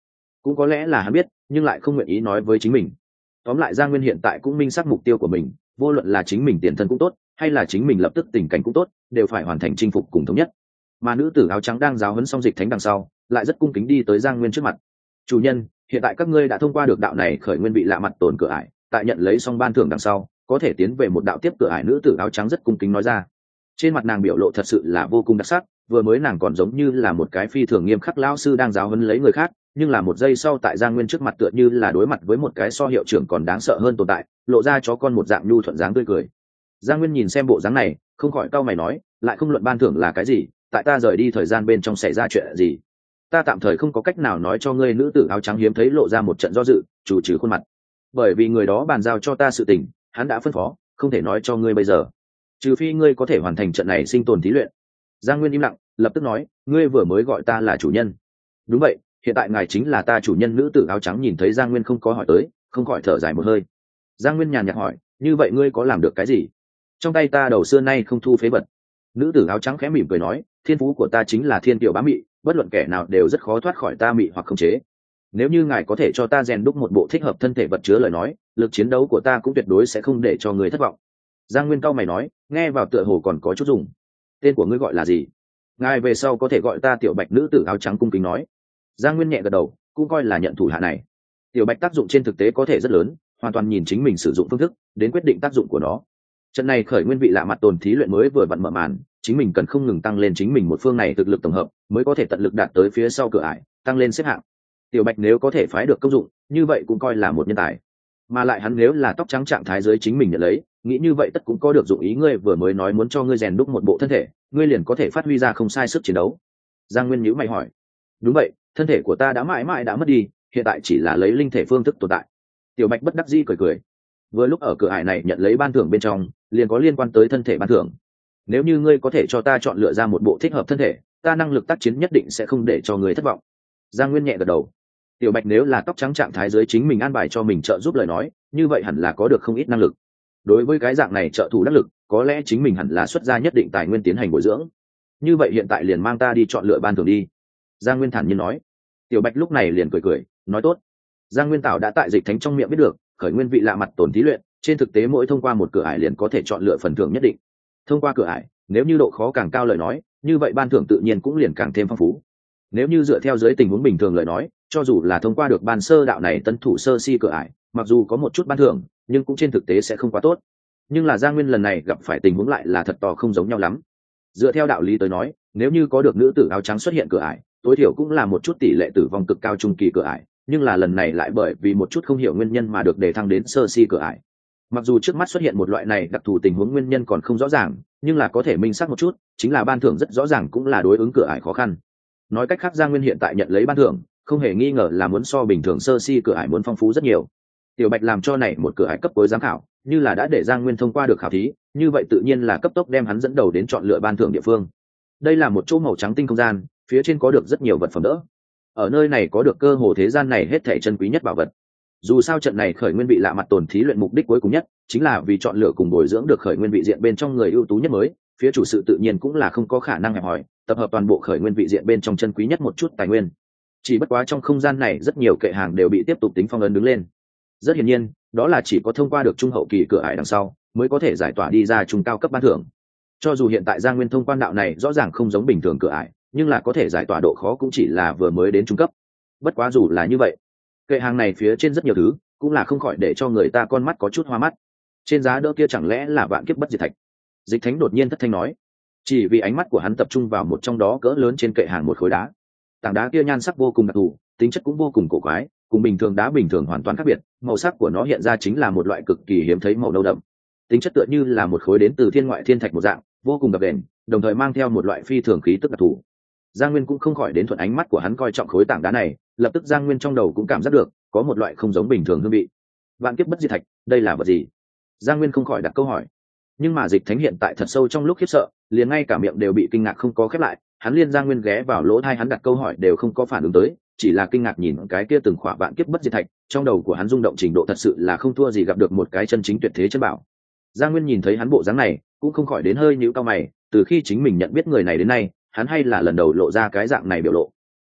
A: cũng có lẽ là hắn biết nhưng lại không nguyện ý nói với chính mình. Tóm lại Giang Nguyên hiện tại cũng minh xác mục tiêu của mình, vô luận là chính mình tiền thân cũng tốt hay là chính mình lập tức tình cảnh cũng tốt, đều phải hoàn thành chinh phục cùng thống nhất. Mà nữ tử áo trắng đang giáo huấn xong Dịch Thánh đằng sau, lại rất cung kính đi tới Giang Nguyên trước mặt. Chủ nhân, hiện tại các ngươi đã thông qua được đạo này khởi nguyên bị lạ mặt tổn cửa ải, tại nhận lấy xong ban thưởng đằng sau có thể tiến về một đạo tiếp cửa ải. Nữ tử áo trắng rất cung kính nói ra. Trên mặt nàng biểu lộ thật sự là vô cùng đặc sắc, vừa mới nàng còn giống như là một cái phi thường nghiêm khắc lão sư đang giáo huấn lấy người khác, nhưng là một giây sau tại Giang Nguyên trước mặt tựa như là đối mặt với một cái so hiệu trưởng còn đáng sợ hơn tồn tại, lộ ra chó con một dạng nhu thuận dáng tươi cười. Giang Nguyên nhìn xem bộ dáng này, không khỏi cau mày nói, lại không luận ban thưởng là cái gì, tại ta rời đi thời gian bên trong xảy ra chuyện gì, ta tạm thời không có cách nào nói cho ngươi. Nữ tử áo trắng hiếm thấy lộ ra một trận do dự, chủ trừ khuôn mặt. Bởi vì người đó bàn giao cho ta sự tình, hắn đã phân phó, không thể nói cho ngươi bây giờ, trừ phi ngươi có thể hoàn thành trận này sinh tồn thí luyện. Giang Nguyên im lặng, lập tức nói, ngươi vừa mới gọi ta là chủ nhân. Đúng vậy, hiện tại ngài chính là ta chủ nhân. Nữ tử áo trắng nhìn thấy Giang Nguyên không có hỏi tới, không khỏi thở dài một hơi. Giang Nguyên nhàn nhạt hỏi, như vậy ngươi có làm được cái gì? Trong tay ta đầu xưa nay không thu phế vật. Nữ tử áo trắng khẽ mỉm cười nói, thiên phú của ta chính là thiên tiểu bá mị, bất luận kẻ nào đều rất khó thoát khỏi ta mị hoặc khống chế. Nếu như ngài có thể cho ta rèn đúc một bộ thích hợp thân thể vật chứa lời nói, lực chiến đấu của ta cũng tuyệt đối sẽ không để cho người thất vọng. Giang Nguyên cau mày nói, nghe vào tựa hồ còn có chút dùng. Tên của ngươi gọi là gì? Ngài về sau có thể gọi ta Tiểu Bạch. Nữ tử áo trắng cung kính nói. Giang Nguyên nhẹ gật đầu, cũng coi là nhận thủ hạ này. Tiểu Bạch tác dụng trên thực tế có thể rất lớn, hoàn toàn nhìn chính mình sử dụng phương thức đến quyết định tác dụng của nó. Trận này khởi nguyên vị lạ mặt tồn thí luyện mới vừa vặn mở màn, chính mình cần không ngừng tăng lên chính mình một phương này thực lực tổng hợp, mới có thể tận lực đạt tới phía sau cửa ải, tăng lên xếp hạng. Tiểu Bạch nếu có thể phái được công dụng, như vậy cũng coi là một nhân tài. Mà lại hắn nếu là tóc trắng trạng thái dưới chính mình nhận lấy, nghĩ như vậy tất cũng có được dụng ý. Ngươi vừa mới nói muốn cho ngươi rèn đúc một bộ thân thể, ngươi liền có thể phát huy ra không sai sức chiến đấu. Giang Nguyên nhíu mày hỏi. Đúng vậy, thân thể của ta đã mãi mãi đã mất đi, hiện tại chỉ là lấy linh thể phương thức tồn tại. Tiểu Bạch bất đắc dĩ cười cười. Vừa lúc ở cửa ải này nhận lấy ban thưởng bên trong, liền có liên quan tới thân thể ban thưởng. Nếu như ngươi có thể cho ta chọn lựa ra một bộ thích hợp thân thể, ta năng lực tác chiến nhất định sẽ không để cho ngươi thất vọng. Giang Nguyên nhẹ gật đầu. Tiểu Bạch nếu là tóc trắng trạng thái dưới chính mình an bài cho mình trợ giúp lời nói, như vậy hẳn là có được không ít năng lực. Đối với cái dạng này trợ thủ đắc lực, có lẽ chính mình hẳn là xuất ra nhất định tài nguyên tiến hành bồi dưỡng. Như vậy hiện tại liền mang ta đi chọn lựa ban thưởng đi. Giang Nguyên thản nhiên nói. Tiểu Bạch lúc này liền cười cười, nói tốt. Giang Nguyên Tảo đã tại Dịch Thánh trong miệng biết được, khởi nguyên vị lạ mặt tổn thí luyện, trên thực tế mỗi thông qua một cửa ải liền có thể chọn lựa phần thưởng nhất định. Thông qua cửa ải, nếu như độ khó càng cao lời nói, như vậy ban thưởng tự nhiên cũng liền càng thêm phong phú. Nếu như dựa theo dưới tình huống bình thường lời nói, cho dù là thông qua được ban sơ đạo này tân thủ sơ si cửa ải, mặc dù có một chút ban thưởng, nhưng cũng trên thực tế sẽ không quá tốt. Nhưng là Giang Nguyên lần này gặp phải tình huống lại là thật to không giống nhau lắm. Dựa theo đạo lý tới nói, nếu như có được nữ tử áo trắng xuất hiện cửa ải, tối thiểu cũng là một chút tỷ lệ tử vong cực cao trung kỳ cửa ải, nhưng là lần này lại bởi vì một chút không hiểu nguyên nhân mà được đề thăng đến sơ si cửa ải. Mặc dù trước mắt xuất hiện một loại này đặc thù tình huống nguyên nhân còn không rõ ràng, nhưng là có thể minh xác một chút, chính là ban thưởng rất rõ ràng cũng là đối ứng cửa ải khó khăn. Nói cách khác, Giang Nguyên hiện tại nhận lấy ban thưởng, không hề nghi ngờ là muốn so bình thường sơ si cửa ải muốn phong phú rất nhiều. Tiểu Bạch làm cho này một cửa ải cấp cuối giám khảo, như là đã để Giang Nguyên thông qua được khảo thí, như vậy tự nhiên là cấp tốc đem hắn dẫn đầu đến chọn lựa ban thưởng địa phương. Đây là một chỗ màu trắng tinh không gian, phía trên có được rất nhiều vật phẩm đỡ. Ở nơi này có được cơ hồ thế gian này hết thảy chân quý nhất bảo vật. Dù sao trận này khởi nguyên vị lạ mặt tồn thí luyện mục đích cuối cùng nhất chính là vì chọn lựa cùng bồi dưỡng được khởi nguyên vị diện bên trong người ưu tú nhất mới, phía chủ sự tự nhiên cũng là không có khả năng hẹp hòi, tập hợp toàn bộ khởi nguyên vị diện bên trong chân quý nhất một chút tài nguyên. Chỉ bất quá trong không gian này rất nhiều kệ hàng đều bị tiếp tục tính phong ấn đứng lên. Rất hiển nhiên, đó là chỉ có thông qua được trung hậu kỳ cửa ải đằng sau mới có thể giải tỏa đi ra trung cao cấp ban thưởng. Cho dù hiện tại Giang Nguyên thông quan đạo này rõ ràng không giống bình thường cửa ải, nhưng là có thể giải tỏa độ khó cũng chỉ là vừa mới đến trung cấp. Bất quá dù là như vậy, kệ hàng này phía trên rất nhiều thứ, cũng là không khỏi để cho người ta con mắt có chút hoa mắt. Trên giá đỡ kia chẳng lẽ là vạn kiếp bất diệt thạch? Dịch Thánh đột nhiên thất thanh nói, chỉ vì ánh mắt của hắn tập trung vào một trong đó cỡ lớn trên kệ hàng một khối đá. Tảng đá kia nhan sắc vô cùng đặc thù, tính chất cũng vô cùng cổ quái, cùng bình thường đá bình thường hoàn toàn khác biệt, màu sắc của nó hiện ra chính là một loại cực kỳ hiếm thấy màu nâu đậm. Tính chất tựa như là một khối đến từ thiên ngoại thiên thạch một dạng, vô cùng đặc đền, đồng thời mang theo một loại phi thường khí tức đặc thù. Giang Nguyên cũng không khỏi đến thuận ánh mắt của hắn coi trọng khối tảng đá này, lập tức Giang Nguyên trong đầu cũng cảm giác được có một loại không giống bình thường hương vị. Vạn kiếp bất diệt thạch, đây là vật gì? Giang Nguyên không khỏi đặt câu hỏi. Nhưng mà Dịch Thánh hiện tại thật sâu trong lúc khiếp sợ, liền ngay cả miệng đều bị kinh ngạc không có khép lại, hắn liên Giang Nguyên ghé vào lỗ tai hắn đặt câu hỏi đều không có phản ứng tới, chỉ là kinh ngạc nhìn cái kia từng khỏa vạn kiếp bất diệt thạch, trong đầu của hắn rung động trình độ thật sự là không thua gì gặp được một cái chân chính tuyệt thế chân bảo. Giang Nguyên nhìn thấy hắn bộ dáng này, cũng không khỏi đến hơi nhíu cau mày, từ khi chính mình nhận biết người này đến nay, hắn hay là lần đầu lộ ra cái dạng này biểu lộ.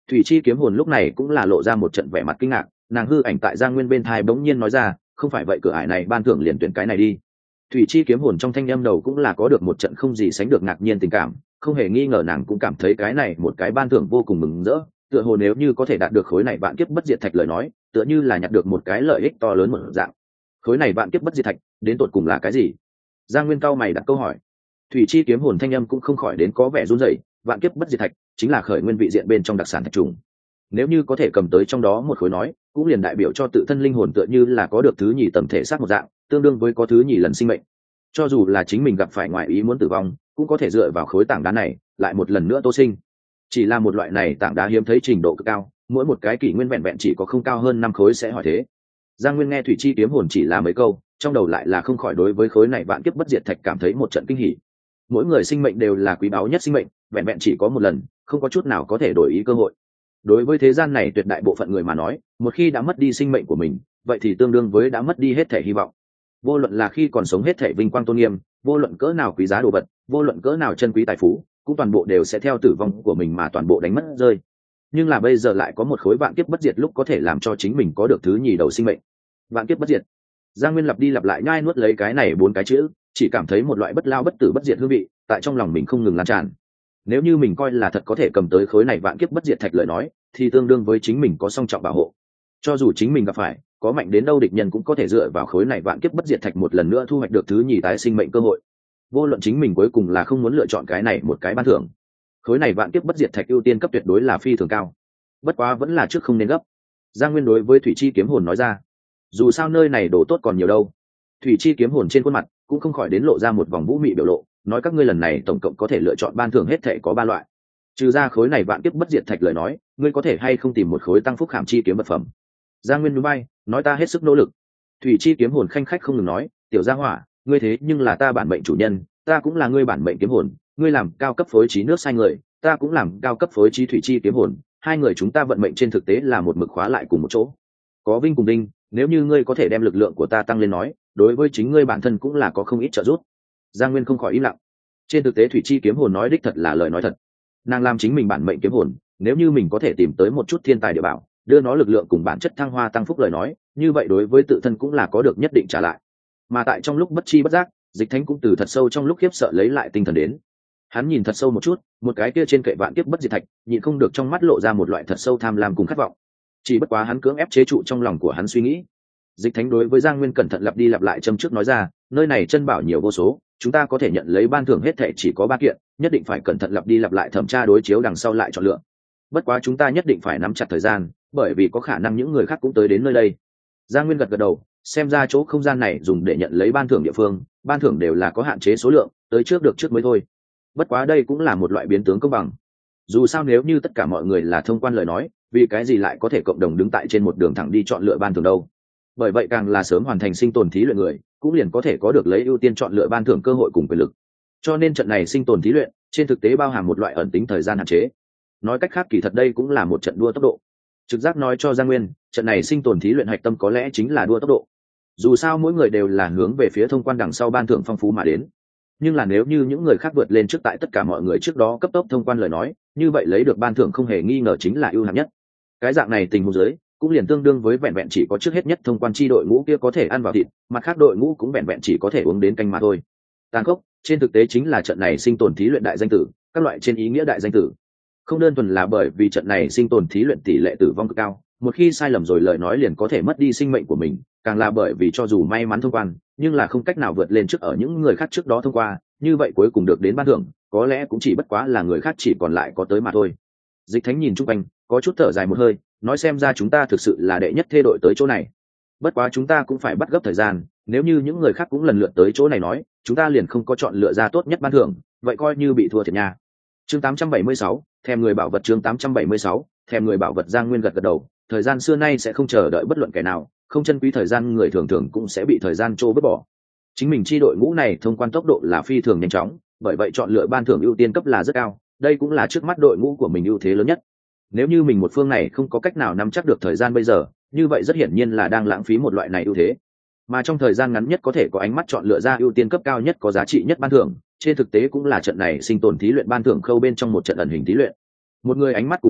A: Thủy Chi kiếm hồn lúc này cũng là lộ ra một trận vẻ mặt kinh ngạc, nàng hư ảnh tại Giang Nguyên bên thai bỗng nhiên nói ra, không phải vậy cửa ải này ban thưởng liền tuyển cái này đi. Thủy Chi kiếm hồn trong thanh âm đầu cũng là có được một trận không gì sánh được ngạc nhiên tình cảm, không hề nghi ngờ nàng cũng cảm thấy cái này một cái ban thưởng vô cùng mừng rỡ, tựa hồ nếu như có thể đạt được khối này vạn kiếp bất diệt thạch lời nói, tựa như là nhặt được một cái lợi ích to lớn một dạng. Khối này vạn kiếp bất diệt thạch, đến tột cùng là cái gì? Giang Nguyên cao mày đặt câu hỏi. Thủy Chi kiếm hồn thanh âm cũng không khỏi đến có vẻ run rẩy, vạn kiếp bất diệt thạch chính là khởi nguyên vị diện bên trong đặc sản thạch trùng. Nếu như có thể cầm tới trong đó một khối nói, cũng liền đại biểu cho tự thân linh hồn tựa như là có được thứ nhì tầm thể xác một dạng, tương đương với có thứ nhì lần sinh mệnh. Cho dù là chính mình gặp phải ngoại ý muốn tử vong, cũng có thể dựa vào khối tảng đá này, lại một lần nữa tô sinh. Chỉ là một loại này tảng đá hiếm thấy trình độ cực cao, mỗi một cái kỷ nguyên vẹn vẹn chỉ có không cao hơn 5 khối sẽ hỏi thế. Giang Nguyên nghe Thủy Chi kiếm hồn chỉ là mấy câu, trong đầu lại là không khỏi đối với khối này vạn kiếp bất diệt thạch cảm thấy một trận kinh hỉ. Mỗi người sinh mệnh đều là quý báu nhất sinh mệnh, vẹn vẹn chỉ có một lần, không có chút nào có thể đổi ý cơ hội. Đối với thế gian này tuyệt đại bộ phận người mà nói, một khi đã mất đi sinh mệnh của mình, vậy thì tương đương với đã mất đi hết thể hy vọng. Vô luận là khi còn sống hết thể vinh quang tôn nghiêm, vô luận cỡ nào quý giá đồ vật, vô luận cỡ nào chân quý tài phú, cũng toàn bộ đều sẽ theo tử vong của mình mà toàn bộ đánh mất rơi. Nhưng là bây giờ lại có một khối vạn kiếp bất diệt lúc có thể làm cho chính mình có được thứ nhì đầu sinh mệnh. Vạn kiếp bất diệt. Giang Nguyên lặp đi lặp lại nhai nuốt lấy cái này 4 cái chữ, chỉ cảm thấy một loại bất lao bất tử bất diệt hương vị tại trong lòng mình không ngừng lan tràn. Nếu như mình coi là thật có thể cầm tới khối này vạn kiếp bất diệt thạch lời nói, thì tương đương với chính mình có song trọng bảo hộ. Cho dù chính mình gặp phải có mạnh đến đâu địch nhân cũng có thể dựa vào khối này vạn kiếp bất diệt thạch một lần nữa thu hoạch được thứ nhì tái sinh mệnh cơ hội. Vô luận chính mình cuối cùng là không muốn lựa chọn cái này một cái ban thưởng, khối này vạn kiếp bất diệt thạch ưu tiên cấp tuyệt đối là phi thường cao. Bất quá vẫn là trước không nên gấp. Giang Nguyên đối với Thủy Chi kiếm hồn nói ra, dù sao nơi này đồ tốt còn nhiều đâu. Thủy Chi kiếm hồn trên khuôn mặt cũng không khỏi đến lộ ra một vòng vũ mị biểu lộ, nói các ngươi lần này tổng cộng có thể lựa chọn ban thưởng hết thể có 3 loại. Trừ ra khối này vạn kiếp bất diệt thạch lời nói, ngươi có thể hay không tìm một khối tăng phúc khảm chi kiếm vật phẩm. Giang Nguyên núi bay, nói ta hết sức nỗ lực. Thủy Chi kiếm hồn khanh khách không ngừng nói, tiểu gia hỏa, ngươi thế nhưng là ta bản mệnh chủ nhân, ta cũng là ngươi bản mệnh kiếm hồn, ngươi làm cao cấp phối trí nước sai người, ta cũng làm cao cấp phối trí Thủy Chi kiếm hồn, hai người chúng ta vận mệnh trên thực tế là một mực khóa lại cùng một chỗ. Có vinh cùng đinh, nếu như ngươi có thể đem lực lượng của ta tăng lên nói, đối với chính ngươi bản thân cũng là có không ít trợ giúp. Giang Nguyên không khỏi im lặng. Trên thực tế Thủy Chi kiếm hồn nói đích thật là lời nói thật. Nàng làm chính mình bản mệnh kiếm hồn, nếu như mình có thể tìm tới một chút thiên tài địa bảo, đưa nó lực lượng cùng bản chất thăng hoa tăng phúc lời nói, như vậy đối với tự thân cũng là có được nhất định trả lại. Mà tại trong lúc bất chi bất giác, Dịch Thánh cũng từ thật sâu trong lúc khiếp sợ lấy lại tinh thần đến. Hắn nhìn thật sâu một chút, một cái kia trên kệ vạn kiếp bất diệt thạch, nhịn không được trong mắt lộ ra một loại thật sâu tham lam cùng khát vọng. Chỉ bất quá hắn cưỡng ép chế trụ trong lòng của hắn suy nghĩ. Dịch Thánh đối với Giang Nguyên cẩn thận lặp đi lặp lại châm trước nói ra, nơi này chân bảo nhiều vô số, chúng ta có thể nhận lấy ban thưởng hết thảy chỉ có 3 kiện, nhất định phải cẩn thận lặp đi lặp lại thẩm tra đối chiếu đằng sau lại chọn lựa. Bất quá chúng ta nhất định phải nắm chặt thời gian, bởi vì có khả năng những người khác cũng tới đến nơi đây. Giang Nguyên gật gật đầu, xem ra chỗ không gian này dùng để nhận lấy ban thưởng địa phương, ban thưởng đều là có hạn chế số lượng, tới trước được trước mới thôi. Bất quá đây cũng là một loại biến tướng công bằng. Dù sao nếu như tất cả mọi người là thông quan lời nói, vì cái gì lại có thể cộng đồng đứng tại trên một đường thẳng đi chọn lựa ban thưởng đâu? Bởi vậy càng là sớm hoàn thành sinh tồn thí luyện người, cũng liền có thể có được lấy ưu tiên chọn lựa ban thưởng cơ hội cùng quyền lực. Cho nên trận này sinh tồn thí luyện, trên thực tế bao hàm một loại ẩn tính thời gian hạn chế. Nói cách khác kỳ thật đây cũng là một trận đua tốc độ. Trực giác nói cho Giang Nguyên, trận này sinh tồn thí luyện hạch tâm có lẽ chính là đua tốc độ. Dù sao mỗi người đều là hướng về phía thông quan đằng sau ban thưởng phong phú mà đến. Nhưng là nếu như những người khác vượt lên trước tại tất cả mọi người trước đó cấp tốc thông quan lời nói, như vậy lấy được ban thưởng không hề nghi ngờ chính là ưu hạng nhất. Cái dạng này tình huống dưới, cũng liền tương đương với vẹn vẹn chỉ có trước hết nhất thông quan chi đội ngũ kia có thể ăn vào thịt, mặt khác đội ngũ cũng vẹn vẹn chỉ có thể uống đến canh mà thôi. Tàn khốc, trên thực tế chính là trận này sinh tồn thí luyện đại danh tử, các loại trên ý nghĩa đại danh tử. Không đơn thuần là bởi vì trận này sinh tồn thí luyện tỷ lệ tử vong cực cao, một khi sai lầm rồi lời nói liền có thể mất đi sinh mệnh của mình, càng là bởi vì cho dù may mắn thông quan, nhưng là không cách nào vượt lên trước ở những người khác trước đó thông qua, như vậy cuối cùng được đến ban thưởng, có lẽ cũng chỉ bất quá là người khác chỉ còn lại có tới mà thôi. Dịch Thánh nhìn chung quanh, có chút thở dài một hơi, nói xem ra chúng ta thực sự là đệ nhất thê đội tới chỗ này. Bất quá chúng ta cũng phải bắt gấp thời gian, nếu như những người khác cũng lần lượt tới chỗ này nói, chúng ta liền không có chọn lựa ra tốt nhất ban thưởng, vậy coi như bị thua thiệt nha. Chương 876, thèm người bảo vật. Chương 876, thèm người bảo vật. Giang Nguyên gật gật đầu, thời gian xưa nay sẽ không chờ đợi bất luận kẻ nào, không chân quý thời gian người thường thường cũng sẽ bị thời gian trô vứt bỏ. Chính mình chi đội ngũ này thông quan tốc độ là phi thường nhanh chóng, bởi vậy chọn lựa ban thưởng ưu tiên cấp là rất cao, đây cũng là trước mắt đội ngũ của mình ưu thế lớn nhất. Nếu như mình một phương này không có cách nào nắm chắc được thời gian bây giờ, như vậy rất hiển nhiên là đang lãng phí một loại này ưu thế. Mà trong thời gian ngắn nhất có thể có ánh mắt chọn lựa ra ưu tiên cấp cao nhất có giá trị nhất ban thưởng, trên thực tế cũng là trận này sinh tồn thí luyện ban thưởng khâu bên trong một trận ẩn hình thí luyện. Một người ánh mắt cùng kiến thức,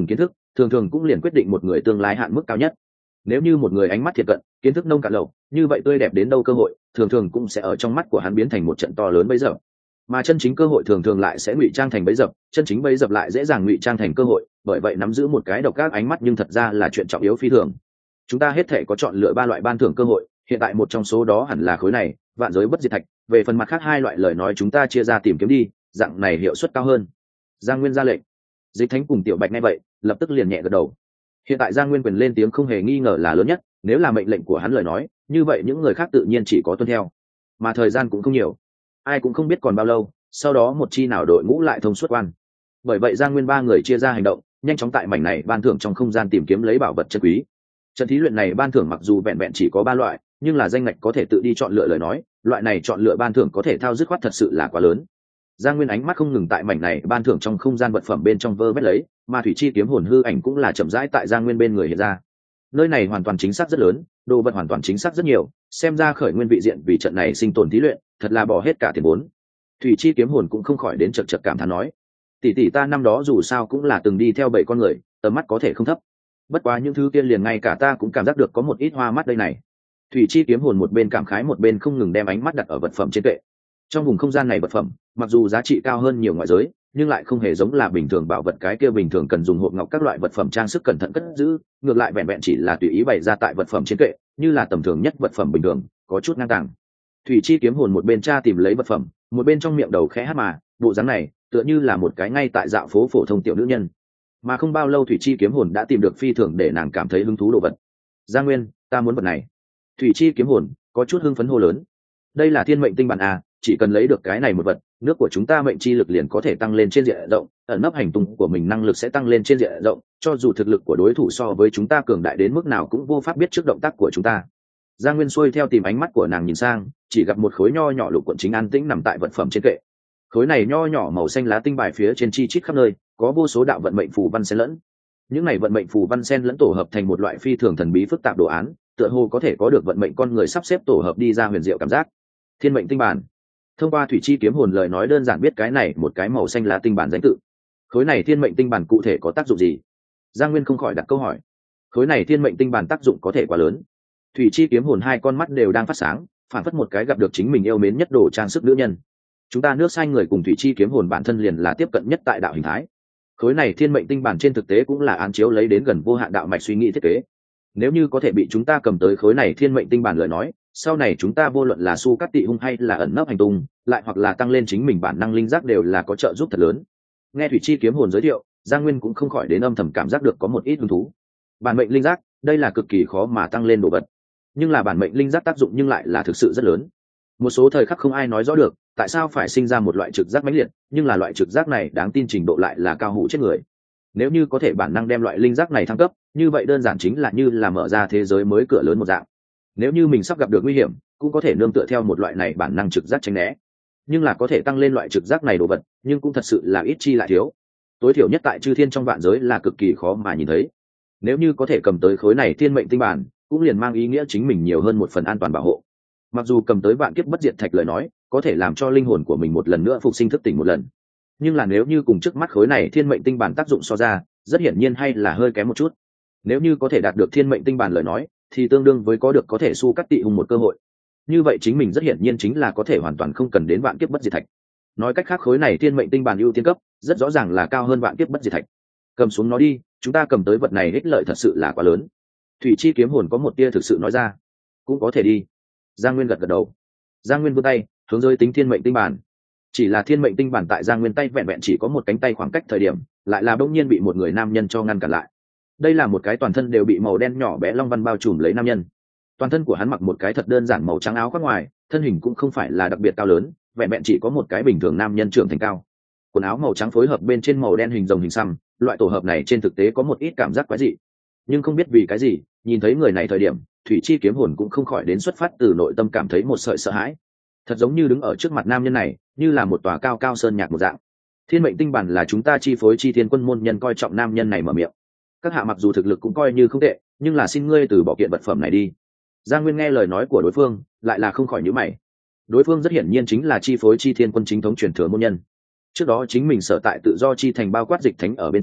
A: thường thường cũng liền quyết định một người tương lai hạn mức cao nhất. Nếu như một người ánh mắt thiệt cận, kiến thức nông cạn lậu, như vậy tươi đẹp đến đâu cơ hội thường thường cũng sẽ ở trong mắt của hắn biến thành một trận to lớn bấy giờ. Mà chân chính cơ hội thường thường lại sẽ ngụy trang thành bẫy dập, chân chính bẫy dập lại dễ dàng ngụy trang thành cơ hội, bởi vậy nắm giữ một cái độc ác ánh mắt nhưng thật ra là chuyện trọng yếu phi thường. Chúng ta hết thể có chọn lựa 3 loại ban thưởng cơ hội, hiện tại một trong số đó hẳn là khối này, vạn giới bất diệt thạch, về phần mặt khác 2 loại lời nói chúng ta chia ra tìm kiếm đi, dạng này hiệu suất cao hơn. Giang Nguyên ra lệnh. Dịch Thánh cùng Tiểu Bạch nghe vậy, lập tức liền nhẹ gật đầu. Hiện tại Giang Nguyên quyền lên tiếng không hề nghi ngờ là lớn nhất, nếu là mệnh lệnh của hắn lời nói, như vậy những người khác tự nhiên chỉ có tuân theo. Mà thời gian cũng không nhiều, ai cũng không biết còn bao lâu, sau đó một chi nào đội ngũ lại thông suốt quan. Bởi vậy Giang Nguyên 3 người chia ra hành động, nhanh chóng tại mảnh này ban thưởng trong không gian tìm kiếm lấy bảo vật chân quý. Trận thí luyện này ban thưởng mặc dù vẹn vẹn chỉ có 3 loại, nhưng là danh ngạch có thể tự đi chọn lựa lời nói, loại này chọn lựa ban thưởng có thể thao dứt khoát thật sự là quá lớn. Giang Nguyên ánh mắt không ngừng tại mảnh này ban thưởng trong không gian vật phẩm bên trong vơ vét lấy, mà thủy chi kiếm hồn hư ảnh cũng là chậm rãi tại Giang Nguyên bên người hiện ra. Nơi này hoàn toàn chính xác rất lớn, đồ vật hoàn toàn chính xác rất nhiều, xem ra khởi nguyên vị diện vì trận này sinh tồn thí luyện, thật là bỏ hết cả tiền vốn. Thủy chi kiếm hồn cũng không khỏi đến chật chật cảm thán nói, tỷ tỷ ta năm đó dù sao cũng là từng đi theo 7 con người, tầm mắt có thể không thấp, bất quá những thứ kia liền ngay cả ta cũng cảm giác được có một ít hoa mắt đây này. Thủy chi kiếm hồn một bên cảm khái một bên không ngừng đem ánh mắt đặt ở vật phẩm trên kệ. Trong vùng không gian này vật phẩm mặc dù giá trị cao hơn nhiều ngoại giới, nhưng lại không hề giống là bình thường bảo vật cái kia bình thường cần dùng hộp ngọc các loại vật phẩm trang sức cẩn thận cất giữ, ngược lại vẹn vẹn chỉ là tùy ý bày ra tại vật phẩm trên kệ, như là tầm thường nhất vật phẩm bình thường, có chút ngang tàng. Thủy chi kiếm hồn một bên tra tìm lấy vật phẩm, một bên trong miệng đầu khẽ hát mà, bộ dáng này tựa như là một cái ngay tại dạo phố phổ thông tiểu nữ nhân. Mà không bao lâu thủy chi kiếm hồn đã tìm được phi thường để nàng cảm thấy hứng thú đồ vật. Giang Nguyên, ta muốn vật này. Thủy chi kiếm hồn có chút hưng phấn hô lớn. Đây là thiên mệnh tinh bản a, chỉ cần lấy được cái này một vật, nước của chúng ta mệnh chi lực liền có thể tăng lên trên diện rộng, ẩn nấp hành tung của mình năng lực sẽ tăng lên trên diện rộng, cho dù thực lực của đối thủ so với chúng ta cường đại đến mức nào cũng vô pháp biết trước động tác của chúng ta. Giang Nguyên xuôi theo tìm ánh mắt của nàng nhìn sang, chỉ gặp một khối nho nhỏ lục quận chính an tĩnh nằm tại vật phẩm trên kệ. Khối này nho nhỏ màu xanh lá tinh bài phía trên chi chít khắp nơi, có vô số đạo vận mệnh phù văn xen lẫn. Những này vận mệnh phù văn xen lẫn tổ hợp thành một loại phi thường thần bí phức tạp đồ án, tựa hồ có thể có được vận mệnh con người sắp xếp tổ hợp đi ra huyền diệu cảm giác. Thiên mệnh tinh bản. Thông qua thủy chi kiếm hồn lời nói đơn giản biết cái này một cái màu xanh lá tinh bản danh tự. Khối này thiên mệnh tinh bản cụ thể có tác dụng gì? Giang Nguyên không khỏi đặt câu hỏi. Khối này thiên mệnh tinh bản tác dụng có thể quá lớn. Thủy chi kiếm hồn 2 con mắt đều đang phát sáng, phản phất một cái gặp được chính mình yêu mến nhất đồ trang sức nữ nhân. Chúng ta nước sai người cùng thủy chi kiếm hồn bản thân liền là tiếp cận nhất tại đạo hình thái. Khối này thiên mệnh tinh bản trên thực tế cũng là án chiếu lấy đến gần vô hạn đạo mạch suy nghĩ thiết kế. Nếu như có thể bị chúng ta cầm tới khối này thiên mệnh tinh bản lời nói, sau này chúng ta vô luận là su cắt tị hung hay là ẩn nấp hành tung, lại hoặc là tăng lên chính mình bản năng linh giác đều là có trợ giúp thật lớn. Nghe thủy chi kiếm hồn giới thiệu, Giang Nguyên cũng không khỏi đến âm thầm cảm giác được có một ít hứng thú. Bản mệnh linh giác, đây là cực kỳ khó mà tăng lên đồ vật, nhưng là bản mệnh linh giác tác dụng nhưng lại là thực sự rất lớn. Một số thời khắc không ai nói rõ được tại sao phải sinh ra một loại trực giác mãnh liệt, nhưng là loại trực giác này đáng tin trình độ lại là cao hữu chết người. Nếu như có thể bản năng đem loại linh giác này thăng cấp, như vậy đơn giản chính là như là mở ra thế giới mới cửa lớn một dạng. Nếu như mình sắp gặp được nguy hiểm, cũng có thể nương tựa theo một loại này bản năng trực giác tránh né. Nhưng là có thể tăng lên loại trực giác này đồ vật, nhưng cũng thật sự là ít chi lại thiếu. Tối thiểu nhất tại chư thiên trong vạn giới là cực kỳ khó mà nhìn thấy. Nếu như có thể cầm tới khối này thiên mệnh tinh bản, cũng liền mang ý nghĩa chính mình nhiều hơn một phần an toàn bảo hộ. Mặc dù cầm tới vạn kiếp bất diệt thạch lời nói, có thể làm cho linh hồn của mình một lần nữa phục sinh thức tỉnh một lần. Nhưng là nếu như cùng trước mắt khối này thiên mệnh tinh bản tác dụng so ra, rất hiển nhiên hay là hơi kém một chút. Nếu như có thể đạt được thiên mệnh tinh bản lời nói, thì tương đương với có được có thể su cắt tị hung một cơ hội. Như vậy chính mình rất hiển nhiên chính là có thể hoàn toàn không cần đến vạn kiếp bất diệt thạch. Nói cách khác khối này thiên mệnh tinh bản ưu tiên cấp, rất rõ ràng là cao hơn vạn kiếp bất diệt thạch. Cầm xuống nó đi, chúng ta cầm tới vật này ích lợi thật sự là quá lớn. Thủy chi kiếm hồn có một tia thực sự nói ra. Cũng có thể đi. Giang Nguyên gật gật đầu. Giang Nguyên vươn tay hướng giới tính thiên mệnh tinh bản. Chỉ là thiên mệnh tinh bản tại Giang Nguyên tay vẹn vẹn chỉ có một cánh tay khoảng cách thời điểm, lại là bỗng nhiên bị một người nam nhân cho ngăn cản lại. Đây là một cái toàn thân đều bị màu đen nhỏ bé long văn bao trùm lấy nam nhân. Toàn thân của hắn mặc một cái thật đơn giản màu trắng áo khoác ngoài, thân hình cũng không phải là đặc biệt cao lớn, vẹn vẹn chỉ có một cái bình thường nam nhân trưởng thành cao. Quần áo màu trắng phối hợp bên trên màu đen hình rồng hình xăm, loại tổ hợp này trên thực tế có một ít cảm giác quái dị. Nhưng không biết vì cái gì, nhìn thấy người này thời điểm, thủy chi kiếm hồn cũng không khỏi đến xuất phát từ nội tâm cảm thấy một sợi sợ hãi. Thật giống như đứng ở trước mặt nam nhân này, như là một tòa cao cao sơn nhạc một dạng. Thiên mệnh tinh bản là chúng ta chi phối chi thiên quân môn nhân coi trọng nam nhân này mở miệng. Các hạ mặc dù thực lực cũng coi như không tệ, nhưng là xin ngươi từ bỏ kiện vật phẩm này đi. Giang Nguyên nghe lời nói của đối phương, lại là không khỏi nhíu mày. Đối phương rất hiển nhiên chính là chi phối chi thiên quân chính thống truyền thừa môn nhân. Trước đó chính mình sở tại tự do chi thành bao quát dịch thánh ở bên trong,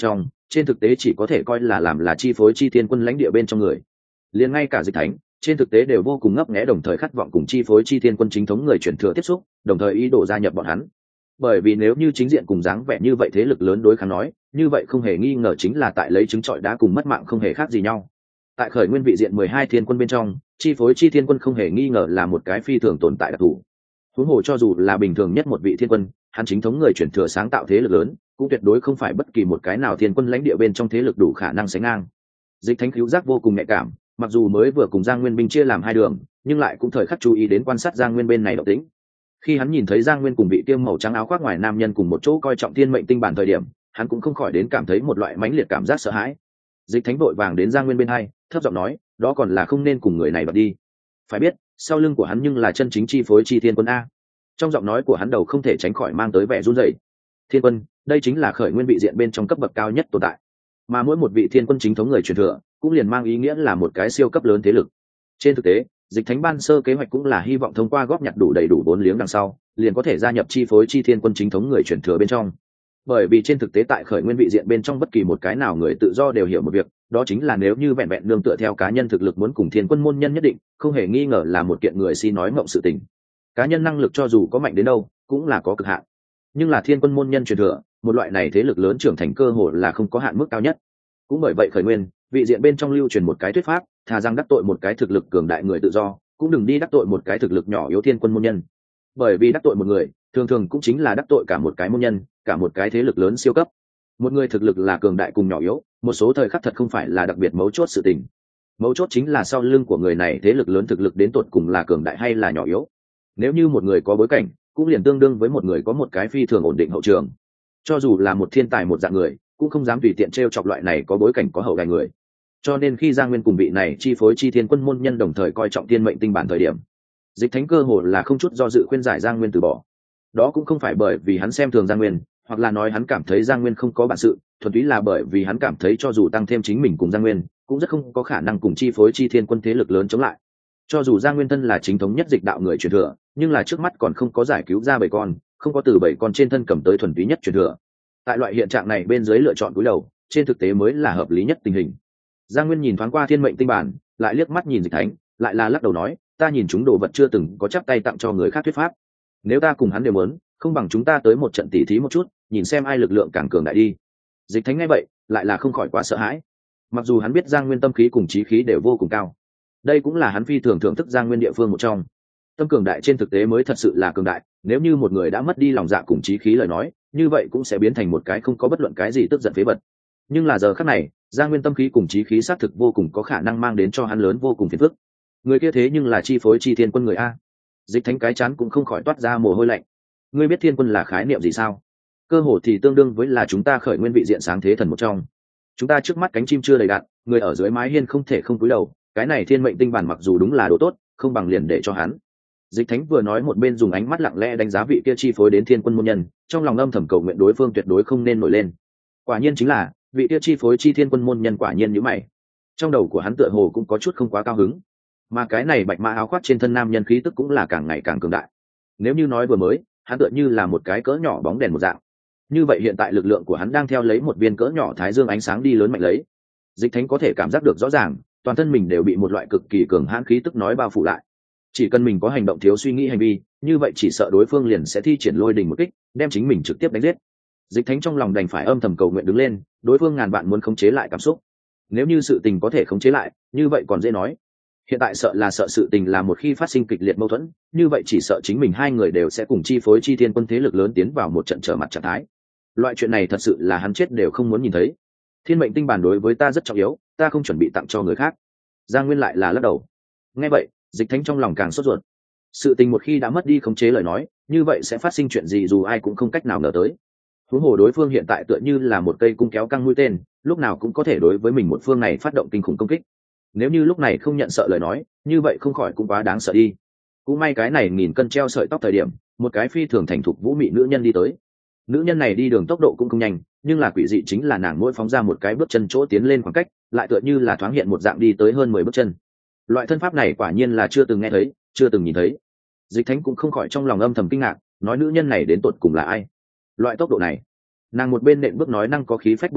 A: trên thực tế chỉ có thể coi là làm là chi phối chi thiên quân lãnh địa bên trong người. Liền ngay cả Dịch Thánh trên thực tế đều vô cùng ngấp nghé, đồng thời khát vọng cùng chi phối chi thiên quân chính thống người chuyển thừa tiếp xúc, đồng thời ý đồ gia nhập bọn hắn. Bởi vì nếu như chính diện cùng dáng vẻ như vậy thế lực lớn đối kháng nói, như vậy không hề nghi ngờ chính là tại lấy trứng trọi đá cùng mất mạng không hề khác gì nhau. Tại khởi nguyên vị diện 12 thiên quân bên trong, chi phối chi thiên quân không hề nghi ngờ là một cái phi thường tồn tại đặc thù. Huống hồ cho dù là bình thường nhất một vị thiên quân, hắn chính thống người chuyển thừa sáng tạo thế lực lớn, cũng tuyệt đối không phải bất kỳ một cái nào thiên quân lãnh địa bên trong thế lực đủ khả năng sánh ngang. Dịch Thánh cứu giác vô cùng nhạy cảm, mặc dù mới vừa cùng Giang Nguyên binh chia làm hai đường, nhưng lại cũng thời khắc chú ý đến quan sát Giang Nguyên bên này động tĩnh. Khi hắn nhìn thấy Giang Nguyên cùng vị tiêm màu trắng áo khoác ngoài nam nhân cùng một chỗ coi trọng thiên mệnh tinh bản thời điểm, hắn cũng không khỏi đến cảm thấy một loại mãnh liệt cảm giác sợ hãi. Dịch Thánh vội vàng đến Giang Nguyên bên hai, thấp giọng nói, đó còn là không nên cùng người này đoạt đi. Phải biết, sau lưng của hắn nhưng là chân chính chi phối chi thiên quân a. Trong giọng nói của hắn đầu không thể tránh khỏi mang tới vẻ run rẩy. Thiên quân, đây chính là khởi nguyên vị diện bên trong cấp bậc cao nhất tồn tại, mà mỗi một vị thiên quân chính thống người truyền thừa cũng liền mang ý nghĩa là một cái siêu cấp lớn thế lực. Trên thực tế, Dịch Thánh ban sơ kế hoạch cũng là hy vọng thông qua góp nhặt đủ đầy đủ vốn liếng đằng sau, liền có thể gia nhập chi phối chi thiên quân chính thống người truyền thừa bên trong. Bởi vì trên thực tế tại khởi nguyên vị diện bên trong bất kỳ một cái nào người tự do đều hiểu một việc, đó chính là nếu như vẹn vẹn nương tựa theo cá nhân thực lực muốn cùng thiên quân môn nhân nhất định, không hề nghi ngờ là một kiện người si nói ngọng sự tình. Cá nhân năng lực cho dù có mạnh đến đâu, cũng là có cực hạn. Nhưng là thiên quân môn nhân truyền thừa, một loại này thế lực lớn trưởng thành cơ hội là không có hạn mức cao nhất. Cũng bởi vậy khởi nguyên vị diện bên trong lưu truyền một cái thuyết pháp, thà rằng đắc tội một cái thực lực cường đại người tự do, cũng đừng đi đắc tội một cái thực lực nhỏ yếu thiên quân môn nhân. Bởi vì đắc tội một người, thường thường cũng chính là đắc tội cả một cái môn nhân, cả một cái thế lực lớn siêu cấp. Một người thực lực là cường đại cùng nhỏ yếu, một số thời khắc thật không phải là đặc biệt mấu chốt sự tình. Mấu chốt chính là sau lưng của người này thế lực lớn thực lực đến tột cùng là cường đại hay là nhỏ yếu. Nếu như một người có bối cảnh, cũng liền tương đương với một người có một cái phi thường ổn định hậu trường. Cho dù là một thiên tài một dạng người, cũng không dám tùy tiện trêu chọc loại này có bối cảnh có hậu đài người. Cho nên khi Giang Nguyên cùng vị này chi phối chi thiên quân môn nhân đồng thời coi trọng thiên mệnh tinh bản thời điểm, Dịch Thánh cơ hồ là không chút do dự khuyên giải Giang Nguyên từ bỏ. Đó cũng không phải bởi vì hắn xem thường Giang Nguyên, hoặc là nói hắn cảm thấy Giang Nguyên không có bản sự, thuần túy là bởi vì hắn cảm thấy cho dù tăng thêm chính mình cùng Giang Nguyên, cũng rất không có khả năng cùng chi phối chi thiên quân thế lực lớn chống lại. Cho dù Giang Nguyên thân là chính thống nhất dịch đạo người truyền thừa, nhưng là trước mắt còn không có giải cứu ra 7 con, không có từ 7 con trên thân cầm tới thuần túy nhất truyền thừa. Tại loại hiện trạng này bên dưới lựa chọn cúi đầu, trên thực tế mới là hợp lý nhất tình hình. Giang Nguyên nhìn thoáng qua thiên mệnh tinh bản, lại liếc mắt nhìn Dịch Thánh, lại là lắc đầu nói, ta nhìn chúng đồ vật chưa từng có chắp tay tặng cho người khác thuyết pháp. Nếu ta cùng hắn đều muốn, không bằng chúng ta tới một trận tỉ thí một chút, nhìn xem ai lực lượng càng cường đại đi. Dịch Thánh nghe vậy, lại là không khỏi quá sợ hãi. Mặc dù hắn biết Giang Nguyên tâm khí cùng chí khí đều vô cùng cao, đây cũng là hắn phi thường thưởng thức Giang Nguyên địa phương một trong. Tâm cường đại trên thực tế mới thật sự là cường đại, nếu như một người đã mất đi lòng dạ cùng chí khí lời nói, như vậy cũng sẽ biến thành một cái không có bất luận cái gì tức giận phế vật. Nhưng là giờ khắc này, Giang Nguyên tâm khí cùng chí khí xác thực vô cùng có khả năng mang đến cho hắn lớn vô cùng phiền phức. Người kia thế nhưng là chi phối chi thiên quân người a. Dịch Thánh cái chán cũng không khỏi toát ra mồ hôi lạnh. Ngươi biết thiên quân là khái niệm gì sao? Cơ hồ thì tương đương với là chúng ta khởi nguyên vị diện sáng thế thần một trong. Chúng ta trước mắt cánh chim chưa đầy đạn, người ở dưới mái hiên không thể không cúi đầu, cái này thiên mệnh tinh bản mặc dù đúng là đồ tốt, không bằng liền để cho hắn. Dịch Thánh vừa nói một bên dùng ánh mắt lặng lẽ đánh giá vị kia chi phối đến thiên quân môn nhân, trong lòng âm thầm cầu nguyện đối phương tuyệt đối không nên nổi lên. Quả nhiên chính là, vị kia chi phối chi thiên quân môn nhân quả nhiên như mày. Trong đầu của hắn tựa hồ cũng có chút không quá cao hứng. Mà cái này bạch mã áo khoác trên thân nam nhân khí tức cũng là càng ngày càng cường đại. Nếu như nói vừa mới, hắn tựa như là một cái cỡ nhỏ bóng đèn một dạng. Như vậy hiện tại lực lượng của hắn đang theo lấy một viên cỡ nhỏ thái dương ánh sáng đi lớn mạnh lấy. Dịch Thánh có thể cảm giác được rõ ràng, toàn thân mình đều bị một loại cực kỳ cường hãn khí tức nói bao phủ lại. Chỉ cần mình có hành động thiếu suy nghĩ hành vi, như vậy chỉ sợ đối phương liền sẽ thi triển lôi đình một kích, đem chính mình trực tiếp đánh giết. Dịch Thánh trong lòng đành phải âm thầm cầu nguyện đứng lên, đối phương ngàn vạn muốn khống chế lại cảm xúc. Nếu như sự tình có thể khống chế lại, như vậy còn dễ nói. Hiện tại sợ sự tình là một khi phát sinh kịch liệt mâu thuẫn, như vậy chỉ sợ chính mình hai người đều sẽ cùng chi phối chi thiên quân thế lực lớn tiến vào một trận trở mặt trạng thái. Loại chuyện này thật sự là hắn chết đều không muốn nhìn thấy. Thiên mệnh tinh bản đối với ta rất trọng yếu, ta không chuẩn bị tặng cho người khác. Giang Nguyên lại là lắc đầu. Nghe vậy, Dịch Thánh trong lòng càng sốt ruột. Sự tình một khi đã mất đi khống chế lời nói, như vậy sẽ phát sinh chuyện gì dù ai cũng không cách nào ngờ tới. Huống hồ đối phương hiện tại tựa như là một cây cung kéo căng mũi tên, lúc nào cũng có thể đối với mình một phương này phát động kinh khủng công kích. Nếu như lúc này không nhận sợ lời nói, như vậy không khỏi cũng quá đáng sợ đi. Cũng may cái này nghìn cân treo sợi tóc thời điểm, một cái phi thường thành thục vũ mị nữ nhân đi tới. Nữ nhân này đi đường tốc độ cũng không nhanh, nhưng là quỷ dị chính là nàng mỗi phóng ra một cái bước chân chỗ tiến lên khoảng cách, lại tựa như là thoáng hiện một dạng đi tới hơn 10 bước chân. Loại thân pháp này quả nhiên là chưa từng nghe thấy, chưa từng nhìn thấy. Dịch Thánh cũng không khỏi trong lòng âm thầm kinh ngạc, nói nữ nhân này đến tột cùng là ai? Loại tốc độ này, nàng một bên nện bước nói năng có khí phách bộ pháp,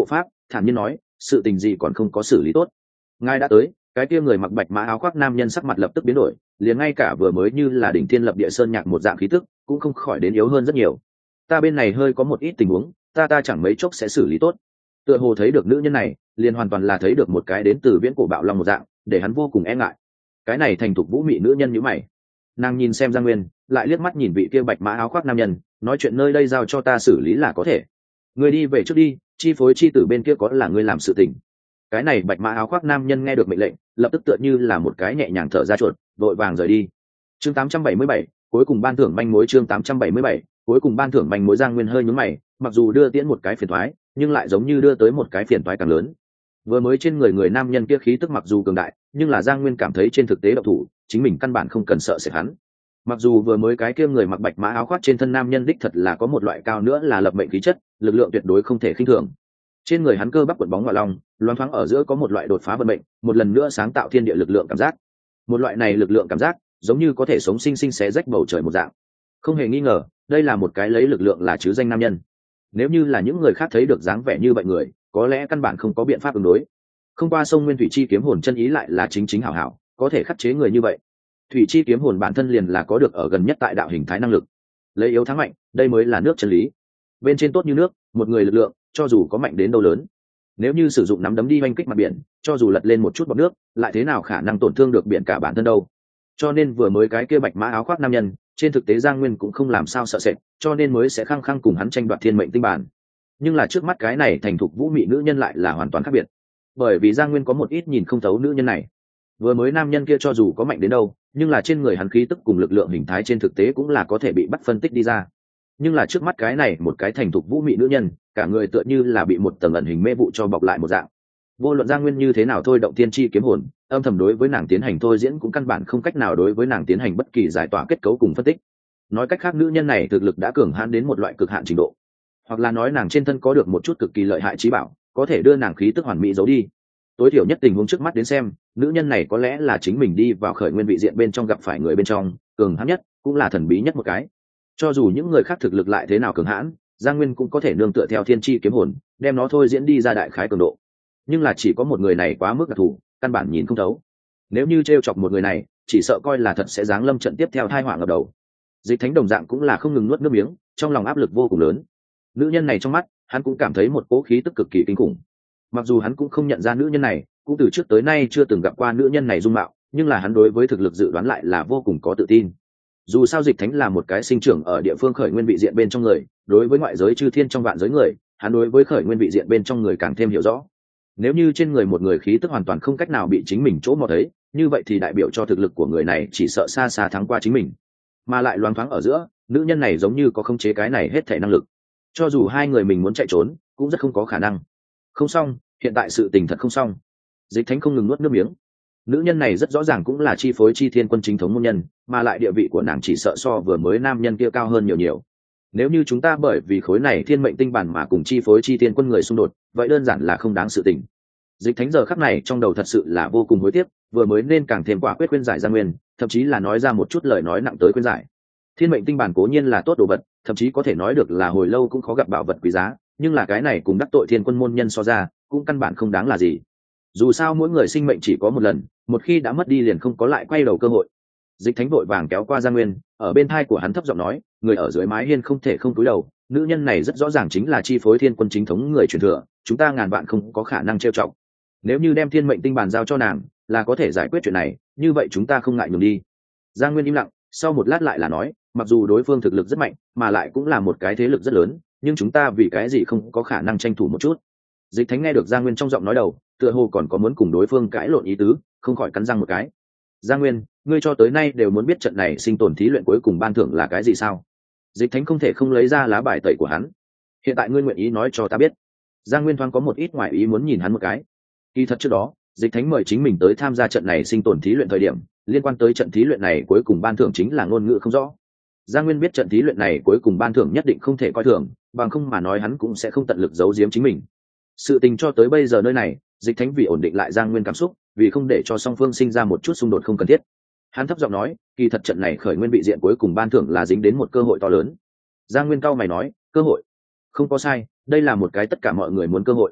A: thản nhiên nói, sự tình gì còn không có xử lý tốt. Ngài đã tới. Cái kia người mặc bạch mã áo khoác nam nhân sắc mặt lập tức biến đổi, liền ngay cả vừa mới như là đỉnh thiên lập địa sơn nhạc một dạng khí tức cũng không khỏi đến yếu hơn rất nhiều. Ta bên này hơi có một ít tình huống, ta chẳng mấy chốc sẽ xử lý tốt. Tựa hồ thấy được nữ nhân này, liền hoàn toàn là thấy được một cái đến từ viễn cổ bạo long một dạng, để hắn vô cùng e ngại. Cái này thành thục vũ mị nữ nhân như mày, nàng nhìn xem Giang Nguyên, lại liếc mắt nhìn vị kia bạch mã áo khoác nam nhân, nói chuyện nơi đây giao cho ta xử lý là có thể. Người đi về trước đi, chi phối chi tử bên kia có là người làm sự tình. Cái này bạch mã áo khoác nam nhân nghe được mệnh lệnh, lập tức tựa như là một cái nhẹ nhàng thở ra chuột, vội vàng rời đi. Chương 877, cuối cùng ban thưởng manh mối. Chương 877, cuối cùng ban thưởng manh mối. Giang Nguyên hơi nhướng mày, mặc dù đưa tiễn một cái phiền toái, nhưng lại giống như đưa tới một cái phiền toái càng lớn. Vừa mới trên người nam nhân kia khí tức mặc dù cường đại, nhưng là Giang Nguyên cảm thấy trên thực tế độc thủ, chính mình căn bản không cần sợ sệt hắn. Mặc dù vừa mới cái kia người mặc bạch mã áo khoác trên thân nam nhân đích thật là có một loại cao nữa là lập mệnh khí chất, lực lượng tuyệt đối không thể khinh thường. Trên người hắn cơ bắp quần bóng ngoại long, loáng thoáng ở giữa có một loại đột phá vận mệnh, một lần nữa sáng tạo thiên địa lực lượng cảm giác. Một loại này lực lượng cảm giác, giống như có thể sống sinh sinh xé rách bầu trời một dạng. Không hề nghi ngờ, đây là một cái lấy lực lượng là chứ danh nam nhân. Nếu như là những người khác thấy được dáng vẻ như vậy người, có lẽ căn bản không có biện pháp ứng đối. Không qua sông Nguyên Thủy Chi kiếm hồn chân ý lại là chính hảo hảo, có thể khắc chế người như vậy. Thủy Chi kiếm hồn bản thân liền là có được ở gần nhất tại đạo hình thái năng lực. Lấy yếu thắng mạnh, đây mới là nước chân lý. Bên trên tốt như nước, một người lực lượng, cho dù có mạnh đến đâu lớn, nếu như sử dụng nắm đấm đi oanh kích mặt biển, cho dù lật lên một chút bọt nước, lại thế nào khả năng tổn thương được biển cả bản thân đâu. Cho nên vừa mới cái kia bạch mã áo khoác nam nhân, trên thực tế Giang Nguyên cũng không làm sao sợ sệt, cho nên mới sẽ khăng khăng cùng hắn tranh đoạt thiên mệnh tinh bản. Nhưng là trước mắt cái này thành thục vũ mị nữ nhân lại là hoàn toàn khác biệt, bởi vì Giang Nguyên có một ít nhìn không thấu nữ nhân này. Vừa mới nam nhân kia cho dù có mạnh đến đâu, nhưng là trên người hắn khí tức cùng lực lượng hình thái trên thực tế cũng là có thể bị bắt phân tích đi ra. Nhưng là trước mắt cái này một cái thành thục vũ mị nữ nhân, cả người tựa như là bị một tầng ẩn hình mê vụ cho bọc lại một dạng. Vô luận Giang Nguyên như thế nào thôi động tiên tri kiếm hồn, âm thầm đối với nàng tiến hành thôi diễn cũng căn bản không cách nào đối với nàng tiến hành bất kỳ giải tỏa kết cấu cùng phân tích. Nói cách khác, nữ nhân này thực lực đã cường hãn đến một loại cực hạn trình độ, hoặc là nói nàng trên thân có được một chút cực kỳ lợi hại trí bảo, có thể đưa nàng khí tức hoàn mỹ giấu đi. Tối thiểu nhất tình huống trước mắt đến xem, nữ nhân này có lẽ là chính mình đi vào khởi nguyên vị diện bên trong gặp phải người bên trong cường hãn nhất, cũng là thần bí nhất một cái. Cho dù những người khác thực lực lại thế nào cường hãn, Giang Nguyên cũng có thể nương tựa theo thiên chi kiếm hồn, đem nó thôi diễn đi ra đại khái cường độ. Nhưng là chỉ có một người này quá mức đặc thù, căn bản nhìn không thấu. Nếu như trêu chọc một người này, chỉ sợ coi là thật sẽ giáng lâm trận tiếp theo tai họa ngập đầu. Dịch Thánh đồng dạng cũng là không ngừng nuốt nước miếng, trong lòng áp lực vô cùng lớn. Nữ nhân này trong mắt, hắn cũng cảm thấy một cỗ khí tức cực kỳ kinh khủng. Mặc dù hắn cũng không nhận ra nữ nhân này, cũng từ trước tới nay chưa từng gặp qua nữ nhân này dung mạo, nhưng là hắn đối với thực lực dự đoán lại là vô cùng có tự tin. Dù sao Dịch Thánh là một cái sinh trưởng ở địa phương khởi nguyên vị diện bên trong người, đối với ngoại giới chư thiên trong vạn giới người, hắn đối với khởi nguyên vị diện bên trong người càng thêm hiểu rõ. Nếu như trên người một người khí tức hoàn toàn không cách nào bị chính mình chỗ mò thấy, như vậy thì đại biểu cho thực lực của người này chỉ sợ xa xa thắng qua chính mình. Mà lại loáng thoáng ở giữa, nữ nhân này giống như có khống chế cái này hết thể năng lực. Cho dù hai người mình muốn chạy trốn, cũng rất không có khả năng. Không xong, hiện tại sự tình thật không xong. Dịch Thánh không ngừng nuốt nước miếng. Nữ nhân này rất rõ ràng cũng là chi phối chi thiên quân chính thống môn nhân, mà lại địa vị của nàng chỉ sợ so vừa mới nam nhân kia cao hơn nhiều. Nếu như chúng ta bởi vì khối này thiên mệnh tinh bản mà cùng chi phối chi thiên quân người xung đột, vậy đơn giản là không đáng sự tình. Dịch Thánh giờ khắc này trong đầu thật sự là vô cùng hối tiếc, vừa mới nên càng thêm quả quyết khuyên giải Giang Nguyên, thậm chí là nói ra một chút lời nói nặng tới khuyên giải. Thiên mệnh tinh bản cố nhiên là tốt đồ vật, thậm chí có thể nói được là hồi lâu cũng khó gặp bảo vật quý giá, nhưng là cái này cùng đắc tội thiên quân môn nhân so ra, cũng căn bản không đáng là gì. Dù sao mỗi người sinh mệnh chỉ có một lần, một khi đã mất đi liền không có lại quay đầu cơ hội. Dịch Thánh vội vàng kéo qua Giang Nguyên, ở bên tai của hắn thấp giọng nói, người ở dưới mái hiên không thể không cúi đầu, nữ nhân này rất rõ ràng chính là chi phối thiên quân chính thống người truyền thừa, chúng ta ngàn vạn không có khả năng trêu chọc. Nếu như đem thiên mệnh tinh bản giao cho nàng, là có thể giải quyết chuyện này, như vậy chúng ta không ngại nhường đi. Giang Nguyên im lặng, sau một lát lại là nói, mặc dù đối phương thực lực rất mạnh, mà lại cũng là một cái thế lực rất lớn, nhưng chúng ta vì cái gì không có khả năng tranh thủ một chút. Dịch Thánh nghe được Giang Nguyên trong giọng nói đầu, tựa hồ còn có muốn cùng đối phương cãi lộn ý tứ, không khỏi cắn răng một cái. Giang Nguyên, ngươi cho tới nay đều muốn biết trận này sinh tồn thí luyện cuối cùng ban thưởng là cái gì sao? Dịch Thánh không thể không lấy ra lá bài tẩy của hắn. Hiện tại ngươi nguyện ý nói cho ta biết? Giang Nguyên thoáng có một ít ngoại ý muốn nhìn hắn một cái. Kỳ thật trước đó, Dịch Thánh mời chính mình tới tham gia trận này sinh tồn thí luyện thời điểm, liên quan tới trận thí luyện này cuối cùng ban thưởng chính là ngôn ngữ không rõ. Giang Nguyên biết trận thí luyện này cuối cùng ban thưởng nhất định không thể coi thường, bằng không mà nói hắn cũng sẽ không tận lực giấu giếm chính mình. Sự tình cho tới bây giờ nơi này, Dịch Thánh vì ổn định lại Giang Nguyên cảm xúc, vì không để cho song phương sinh ra một chút xung đột không cần thiết, hắn thấp giọng nói, kỳ thật trận này khởi nguyên vị diện cuối cùng ban thưởng là dính đến một cơ hội to lớn. Giang Nguyên cao mày nói, cơ hội? Không có sai, đây là một cái tất cả mọi người muốn cơ hội.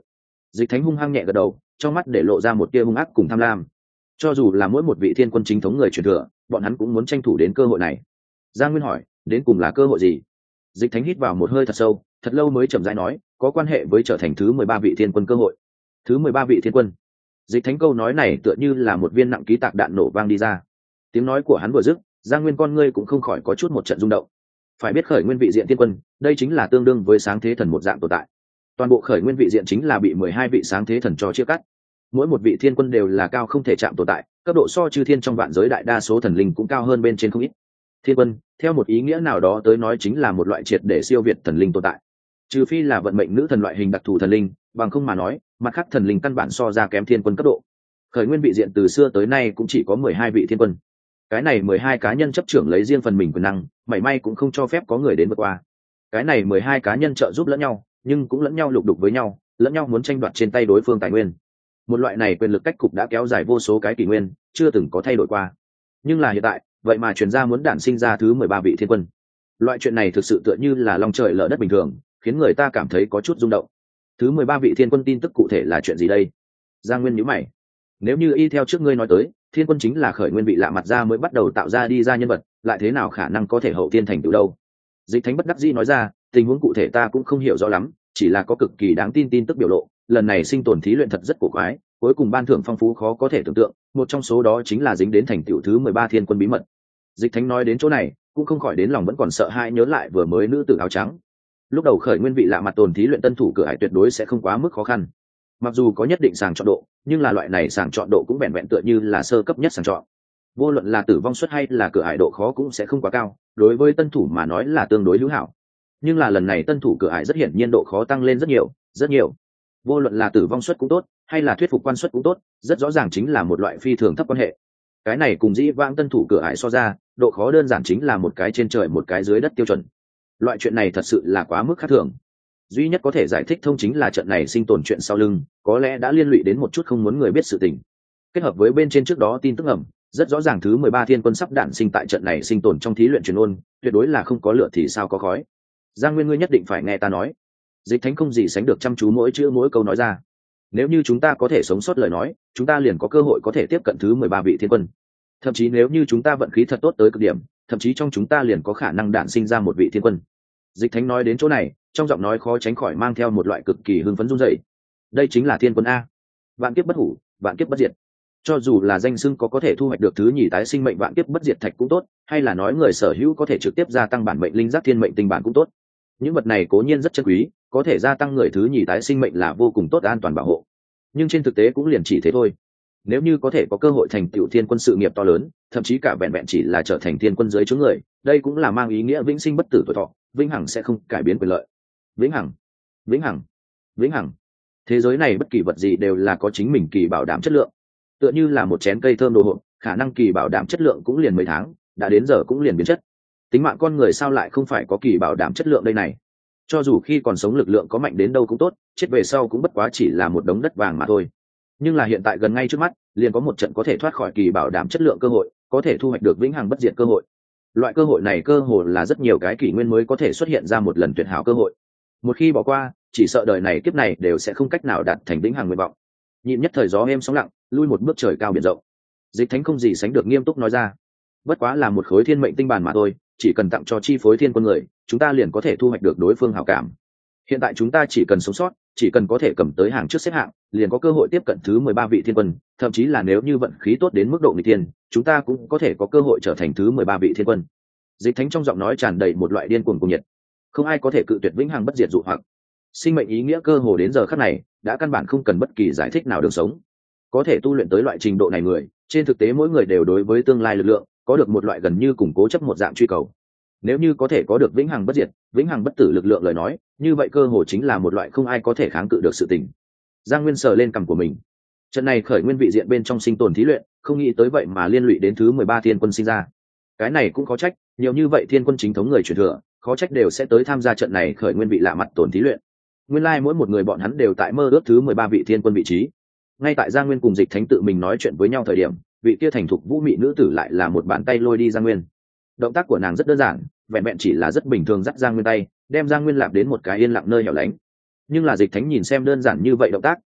A: Dịch Thánh hung hăng nhẹ gật đầu, trong mắt để lộ ra một tia hung ác cùng tham lam. Cho dù là mỗi một vị thiên quân chính thống người truyền thừa, bọn hắn cũng muốn tranh thủ đến cơ hội này. Giang Nguyên hỏi, đến cùng là cơ hội gì? Dịch Thánh hít vào một hơi thật sâu, thật lâu mới chậm rãi nói, có quan hệ với trở thành thứ 13 vị thiên quân cơ hội. Thứ 13 vị thiên quân. Dịch Thánh câu nói này tựa như là một viên nặng ký tạc đạn nổ vang đi ra. Tiếng nói của hắn vừa dứt, Giang Nguyên con ngươi cũng không khỏi có chút một trận rung động. Phải biết khởi nguyên vị diện thiên quân, đây chính là tương đương với sáng thế thần một dạng tồn tại. Toàn bộ khởi nguyên vị diện chính là bị 12 vị sáng thế thần cho chia cắt. Mỗi một vị thiên quân đều là cao không thể chạm tồn tại, cấp độ so chư thiên trong vạn giới đại đa số thần linh cũng cao hơn bên trên không ít. Thiên quân, theo một ý nghĩa nào đó tới nói chính là một loại triệt để siêu việt thần linh tồn tại. Trừ phi là vận mệnh nữ thần loại hình đặc thù thần linh, bằng không mà nói, mặt khác thần linh căn bản so ra kém thiên quân cấp độ. Khởi nguyên vị diện từ xưa tới nay cũng chỉ có 12 vị thiên quân. Cái này 12 cá nhân chấp trưởng lấy riêng phần mình quyền năng, mảy may cũng không cho phép có người đến vượt qua. Cái này 12 cá nhân trợ giúp lẫn nhau, nhưng cũng lẫn nhau lục đục với nhau, lẫn nhau muốn tranh đoạt trên tay đối phương tài nguyên. Một loại này quyền lực cách cục đã kéo dài vô số cái kỷ nguyên, chưa từng có thay đổi qua. Nhưng là hiện tại, vậy mà truyền ra muốn đản sinh ra thứ 13 vị thiên quân. Loại chuyện này thực sự tựa như là long trời lở đất bình thường, khiến người ta cảm thấy có chút rung động. Thứ 13 vị thiên quân tin tức cụ thể là chuyện gì đây? Giang Nguyên nhíu mày. Nếu như y theo trước ngươi nói tới, thiên quân chính là khởi nguyên vị lạ mặt ra mới bắt đầu tạo ra đi ra nhân vật, lại thế nào khả năng có thể hậu tiên thành tựu đâu? Dịch Thánh bất đắc dĩ nói ra, tình huống cụ thể ta cũng không hiểu rõ lắm, chỉ là có cực kỳ đáng tin tin tức biểu lộ, lần này sinh tồn thí luyện thật rất cổ quái, cuối cùng ban thưởng phong phú khó có thể tưởng tượng, một trong số đó chính là dính đến thành tựu thứ 13 thiên quân bí mật. Dịch Thánh nói đến chỗ này, cũng không khỏi đến lòng vẫn còn sợ hãi nhớ lại vừa mới nữ tử áo trắng. Lúc đầu khởi nguyên vị lạ mặt tồn thí luyện tân thủ cửa ải tuyệt đối sẽ không quá mức khó khăn. Mặc dù có nhất định sàng chọn độ, nhưng là loại này sàng chọn độ cũng vẹn vẹn tựa như là sơ cấp nhất sàng chọn. Vô luận là tử vong suất hay là cửa ải độ khó cũng sẽ không quá cao, đối với tân thủ mà nói là tương đối hữu hảo. Nhưng là lần này tân thủ cửa ải rất hiển nhiên độ khó tăng lên rất nhiều, rất nhiều. Vô luận là tử vong suất cũng tốt, hay là thuyết phục quan suất cũng tốt, rất rõ ràng chính là một loại phi thường thấp quan hệ. Cái này cùng dĩ vãng tân thủ cửa ải so ra, độ khó đơn giản chính là một cái trên trời một cái dưới đất tiêu chuẩn. Loại chuyện này thật sự là quá mức khác thường. Duy nhất có thể giải thích thông chính là trận này sinh tồn chuyện sau lưng, có lẽ đã liên lụy đến một chút không muốn người biết sự tình. Kết hợp với bên trên trước đó tin tức ẩm, rất rõ ràng thứ 13 thiên quân sắp đản sinh tại trận này sinh tồn trong thí luyện truyền ôn, tuyệt đối là không có lửa thì sao có khói. Giang Nguyên ngươi nhất định phải nghe ta nói. Dịch Thánh không gì sánh được chăm chú mỗi chữ mỗi câu nói ra. Nếu như chúng ta có thể sống sót lời nói, chúng ta liền có cơ hội có thể tiếp cận thứ 13 vị thiên quân. Thậm chí nếu như chúng ta vận khí thật tốt tới cực điểm, thậm chí trong chúng ta liền có khả năng đản sinh ra một vị thiên quân. Dịch Thánh nói đến chỗ này, trong giọng nói khó tránh khỏi mang theo một loại cực kỳ hưng phấn run rẩy. Đây chính là thiên quân a, vạn kiếp bất hủ, vạn kiếp bất diệt. Cho dù là danh xưng có thể thu hoạch được thứ nhì tái sinh mệnh vạn kiếp bất diệt thạch cũng tốt, hay là nói người sở hữu có thể trực tiếp gia tăng bản mệnh linh giác thiên mệnh tinh bản cũng tốt. Những vật này cố nhiên rất chân quý, có thể gia tăng người thứ nhì tái sinh mệnh là vô cùng tốt an toàn bảo hộ. Nhưng trên thực tế cũng liền chỉ thế thôi. Nếu như có thể có cơ hội thành tựu thiên quân sự nghiệp to lớn, thậm chí cả vẹn vẹn chỉ là trở thành thiên quân dưới chướng người, đây cũng là mang ý nghĩa vĩnh sinh bất tử tuổi thọ, vĩnh hằng sẽ không cải biến quyền lợi. Vĩnh hằng, vĩnh hằng, vĩnh hằng. Thế giới này bất kỳ vật gì đều là có chính mình kỳ bảo đảm chất lượng. Tựa như là một chén cây thơm đồ hộp, khả năng kỳ bảo đảm chất lượng cũng liền mấy tháng, đã đến giờ cũng liền biến chất. Tính mạng con người sao lại không phải có kỳ bảo đảm chất lượng đây này? Cho dù khi còn sống lực lượng có mạnh đến đâu cũng tốt, chết về sau cũng bất quá chỉ là một đống đất vàng mà thôi. Nhưng là hiện tại gần ngay trước mắt, liền có một trận có thể thoát khỏi kỳ bảo đảm chất lượng cơ hội, có thể thu hoạch được vĩnh hằng bất diệt cơ hội. Loại cơ hội này cơ hội là rất nhiều cái kỷ nguyên mới có thể xuất hiện ra một lần tuyệt hảo cơ hội. Một khi bỏ qua, chỉ sợ đời này kiếp này đều sẽ không cách nào đạt thành vĩnh hằng nguyện vọng. Nhịn nhất thời gió êm sóng lặng, lui một bước trời cao biển rộng. Dịch Thánh không gì sánh được nghiêm túc nói ra, bất quá là một khối thiên mệnh tinh bản mà thôi, chỉ cần tặng cho chi phối thiên quân người, chúng ta liền có thể thu hoạch được đối phương hảo cảm. Hiện tại chúng ta chỉ cần sống sót, chỉ cần có thể cầm tới hàng trước xếp hạng, liền có cơ hội tiếp cận thứ 13 vị thiên quân, thậm chí là nếu như vận khí tốt đến mức độ nghịch thiên, chúng ta cũng có thể có cơ hội trở thành thứ 13 vị thiên quân. Dịch Thánh trong giọng nói tràn đầy một loại điên cuồng cùng nhiệt. Không ai có thể cự tuyệt vĩnh hằng bất diệt dụ hoặc. Sinh mệnh ý nghĩa cơ hồ đến giờ khắc này, đã căn bản không cần bất kỳ giải thích nào đường sống. Có thể tu luyện tới loại trình độ này người, trên thực tế mỗi người đều đối với tương lai lực lượng có được một loại gần như củng cố chấp một dạng truy cầu. Nếu như có thể có được vĩnh hằng bất diệt, vĩnh hằng bất tử lực lượng lời nói, như vậy cơ hồ chính là một loại không ai có thể kháng cự được sự tình. Giang Nguyên sờ lên cằm của mình. Trận này khởi nguyên vị diện bên trong sinh tồn thí luyện, không nghĩ tới vậy mà liên lụy đến thứ 13 thiên quân sinh ra. Cái này cũng có trách, nhiều như vậy thiên quân chính thống người truyền thừa, khó trách đều sẽ tới tham gia trận này khởi nguyên vị lạ mặt tổn thí luyện. Nguyên lai mỗi một người bọn hắn đều tại mơ ước thứ 13 vị thiên quân vị trí. Ngay tại Giang Nguyên cùng Dịch Thánh tự mình nói chuyện với nhau thời điểm, vị kia thành thục vũ mị nữ tử lại là một bàn tay lôi đi Giang Nguyên. Động tác của nàng rất đơn giản, vẹn vẹn chỉ là rất bình thường dắt Giang Nguyên tay, đem Giang Nguyên lạp đến một cái yên lặng nơi hẻo lánh. Nhưng là Dịch Thánh nhìn xem đơn giản như vậy động tác,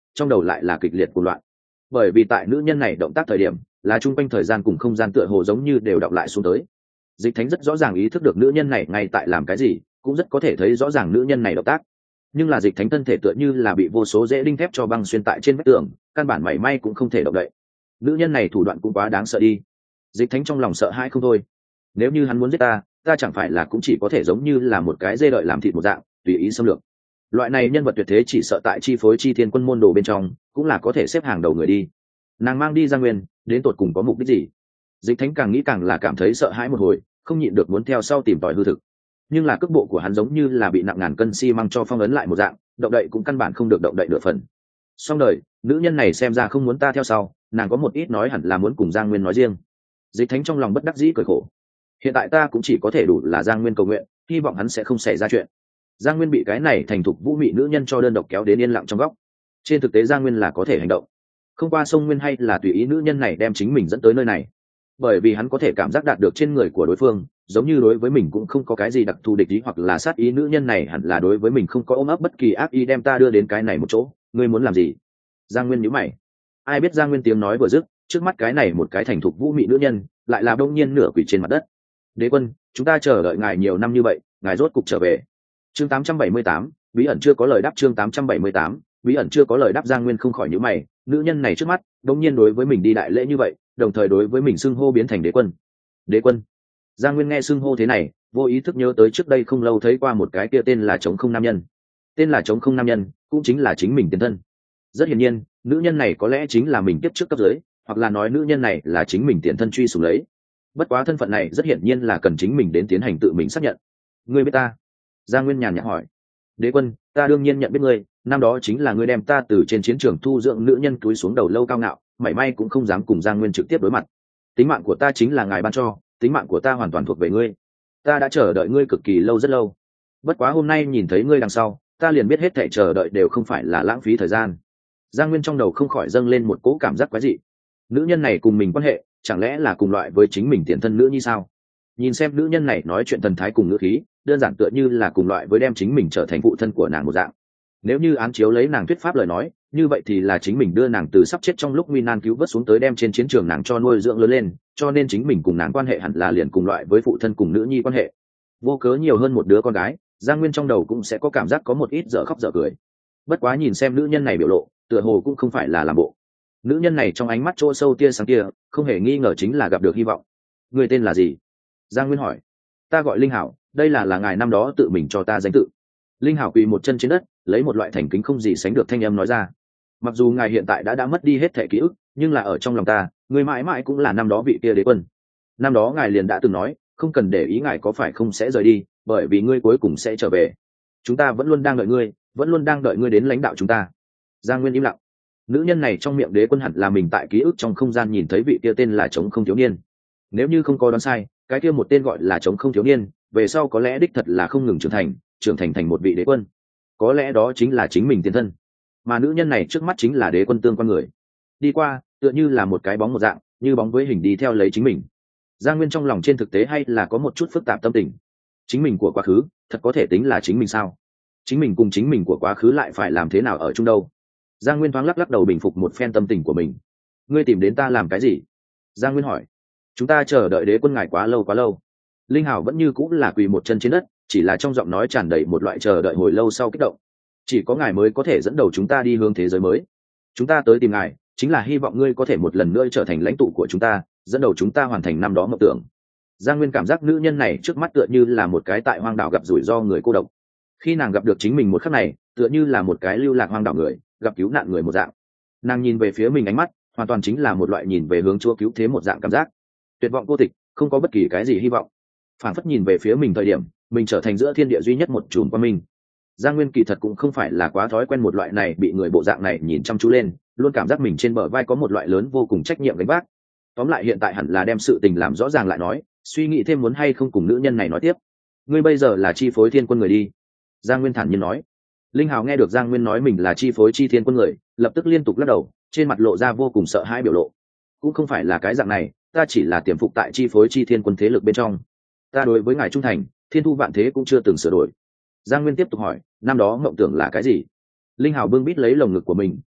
A: trong đầu lại là kịch liệt cuồng loạn. Bởi vì tại nữ nhân này động tác thời điểm là chung quanh thời gian cùng không gian tựa hồ giống như đều đọng lại xuống tới. Dịch Thánh rất rõ ràng ý thức được nữ nhân này ngay tại làm cái gì, cũng rất có thể thấy rõ ràng nữ nhân này động tác, nhưng là Dịch Thánh thân thể tựa như là bị vô số rễ đinh thép cho băng xuyên tại trên vách tường, căn bản mảy may cũng không thể động đậy. Nữ nhân này thủ đoạn cũng quá đáng sợ đi. Dịch Thánh trong lòng sợ hãi không thôi. Nếu như hắn muốn giết ta, ta chẳng phải là cũng chỉ có thể giống như là một cái dê đợi làm thịt một dạng, tùy ý xâm lược. Loại này nhân vật tuyệt thế chỉ sợ tại chi phối chi thiên quân môn đồ bên trong cũng là có thể xếp hàng đầu người đi. Nàng mang đi Giang Nguyên đến tột cùng có mục đích gì? Dịch Thánh càng nghĩ càng là cảm thấy sợ hãi một hồi, không nhịn được muốn theo sau tìm tòi hư thực. Nhưng là cước bộ của hắn giống như là bị nặng ngàn cân xi măng cho phong ấn lại một dạng, động đậy cũng căn bản không được động đậy nửa phần. Xong đời, nữ nhân này xem ra không muốn ta theo sau, nàng có một ít nói hẳn là muốn cùng Giang Nguyên nói riêng. Dịch Thánh trong lòng bất đắc dĩ cười khổ. Hiện tại ta cũng chỉ có thể đủ là Giang Nguyên cầu nguyện, hy vọng hắn sẽ không xảy ra chuyện. Giang Nguyên bị cái này thành thục vũ mị nữ nhân cho đơn độc kéo đến yên lặng trong góc. Trên thực tế Giang Nguyên là có thể hành động, không qua sông Nguyên hay là tùy ý nữ nhân này đem chính mình dẫn tới nơi này, bởi vì hắn có thể cảm giác đạt được trên người của đối phương giống như đối với mình cũng không có cái gì đặc thù địch ý hoặc là sát ý. Nữ nhân này hẳn là đối với mình không có ôm ấp bất kỳ ác ý, đem ta đưa đến cái này một chỗ, ngươi muốn làm gì? Giang Nguyên nhíu mày. Ai biết Giang Nguyên tiếng nói vừa dứt, trước mắt cái này một cái thành thục vũ mị nữ nhân lại là đông nhiên nửa quỳ trên mặt đất. Đế quân, chúng ta chờ đợi ngài nhiều năm như vậy, ngài rốt cục trở về. Chương 878, bí ẩn chưa có lời đáp. Chương 878, bí ẩn chưa có lời đáp. Giang Nguyên không khỏi nhíu mày, nữ nhân này trước mắt đông nhiên đối với mình đi đại lễ như vậy, đồng thời đối với mình xưng hô biến thành đế quân. Đế quân. Giang Nguyên nghe xưng hô thế này, vô ý thức nhớ tới trước đây không lâu thấy qua một cái kia tên là Trống Không nam nhân. Tên là Trống Không nam nhân cũng chính là chính mình tiền thân. Rất hiển nhiên, nữ nhân này có lẽ chính là mình tiếp trước cấp dưới, hoặc là nói nữ nhân này là chính mình tiền thân truy sủng lấy. Bất quá thân phận này rất hiển nhiên là cần chính mình đến tiến hành tự mình xác nhận. Ngươi biết ta? Giang Nguyên nhàn nhạt hỏi. Đế quân, ta đương nhiên nhận biết ngươi, năm đó chính là ngươi đem ta từ trên chiến trường thu dưỡng nữ nhân túi xuống đầu lâu cao ngạo, mảy may cũng không dám cùng Giang Nguyên trực tiếp đối mặt. Tính mạng của ta chính là ngài ban cho, tính mạng của ta hoàn toàn thuộc về ngươi. Ta đã chờ đợi ngươi cực kỳ lâu, rất lâu. Bất quá hôm nay nhìn thấy ngươi đằng sau, ta liền biết hết thảy chờ đợi đều không phải là lãng phí thời gian. Giang Nguyên trong đầu không khỏi dâng lên một cỗ cảm giác quái dị. Nữ nhân này cùng mình quan hệ, chẳng lẽ là cùng loại với chính mình tiền thân nữ như sao? Nhìn xem nữ nhân này nói chuyện thần thái cùng ngữ khí, đơn giản tựa như là cùng loại với đem chính mình trở thành phụ thân của nàng một dạng. Nếu như án chiếu lấy nàng thuyết pháp lời nói, như vậy thì là chính mình đưa nàng từ sắp chết trong lúc nguy nan cứu vớt xuống tới, đem trên chiến trường nàng cho nuôi dưỡng lớn lên, cho nên chính mình cùng nàng quan hệ hẳn là liền cùng loại với phụ thân cùng nữ nhi quan hệ. Vô cớ nhiều hơn một đứa con gái, Giang Nguyên trong đầu cũng sẽ có cảm giác có một ít dở khóc dở cười. Bất quá nhìn xem nữ nhân này biểu lộ, tựa hồ cũng không phải là làm bộ. Nữ nhân này trong ánh mắt chỗ sâu tia sáng kia, không hề nghi ngờ chính là gặp được hy vọng. Người tên là gì? Giang Nguyên hỏi. Ta gọi Linh Hảo, đây là ngài năm đó tự mình cho ta danh tự. Linh Hảo quỳ một chân trên đất, lấy một loại thành kính không gì sánh được thanh âm nói ra. Mặc dù ngài hiện tại đã mất đi hết thể ký ức, nhưng là ở trong lòng ta, người mãi mãi cũng là năm đó vị kia đế quân. Năm đó ngài liền đã từng nói, không cần để ý ngài có phải không sẽ rời đi, bởi vì ngươi cuối cùng sẽ trở về. Chúng ta vẫn luôn đang đợi ngươi, vẫn luôn đang đợi ngươi đến lãnh đạo chúng ta. Giang Nguyên im lặng. Nữ nhân này trong miệng đế quân hẳn là mình tại ký ức trong không gian nhìn thấy vị kia tên là Trống Không thiếu niên. Nếu như không có đoán sai, cái kia một tên gọi là Trống Không thiếu niên, về sau có lẽ đích thật là không ngừng trưởng thành thành một vị đế quân. Có lẽ đó chính là chính mình tiền thân, mà nữ nhân này trước mắt chính là đế quân tương quan người. Đi qua, tựa như là một cái bóng một dạng, như bóng với hình đi theo lấy chính mình. Giang Nguyên trong lòng trên thực tế hay là có một chút phức tạp tâm tình. Chính mình của quá khứ, thật có thể tính là chính mình sao? Chính mình cùng chính mình của quá khứ lại phải làm thế nào ở chung đâu? Giang Nguyên thoáng lắc đầu bình phục một phen tâm tình của mình. Ngươi tìm đến ta làm cái gì? Giang Nguyên hỏi. Chúng ta chờ đợi đế quân ngài quá lâu quá lâu. Linh Hảo vẫn như cũng là quỳ một chân trên đất, chỉ là trong giọng nói tràn đầy một loại chờ đợi hồi lâu sau kích động. Chỉ có ngài mới có thể dẫn đầu chúng ta đi hướng thế giới mới. Chúng ta tới tìm ngài, chính là hy vọng ngươi có thể một lần nữa trở thành lãnh tụ của chúng ta, dẫn đầu chúng ta hoàn thành năm đó mộng tưởng. Giang Nguyên cảm giác nữ nhân này trước mắt tựa như là một cái tại hoang đảo gặp rủi ro người cô độc. Khi nàng gặp được chính mình một khắc này, tựa như là một cái lưu lạc hoang đảo người, gặp cứu nạn người một dạng. Nàng nhìn về phía mình ánh mắt, hoàn toàn chính là một loại nhìn về hướng Chúa cứu thế một dạng cảm giác. Tuyệt vọng cô tịch, không có bất kỳ cái gì hy vọng. Phản phất nhìn về phía mình thời điểm, mình trở thành giữa thiên địa duy nhất một chùm quang minh. Giang Nguyên kỳ thật cũng không phải là quá thói quen một loại này bị người bộ dạng này nhìn chăm chú lên, luôn cảm giác mình trên bờ vai có một loại lớn vô cùng trách nhiệm gánh vác. Tóm lại hiện tại hẳn là đem sự tình làm rõ ràng lại nói, suy nghĩ thêm muốn hay không cùng nữ nhân này nói tiếp. Ngươi bây giờ là chi phối thiên quân người đi. Giang Nguyên thản nhiên nói. Linh Hào nghe được Giang Nguyên nói mình là chi phối chi thiên quân người, lập tức liên tục lắc đầu, trên mặt lộ ra vô cùng sợ hãi biểu lộ. Cũng không phải là cái dạng này, ta chỉ là tiềm phục tại chi phối chi thiên quân thế lực bên trong. Ta đối với ngài trung thành, thiên thu vạn thế cũng chưa từng sửa đổi. Giang Nguyên tiếp tục hỏi, năm đó mộng tưởng là cái gì? Linh Hào bưng bít lấy lồng ngực của mình,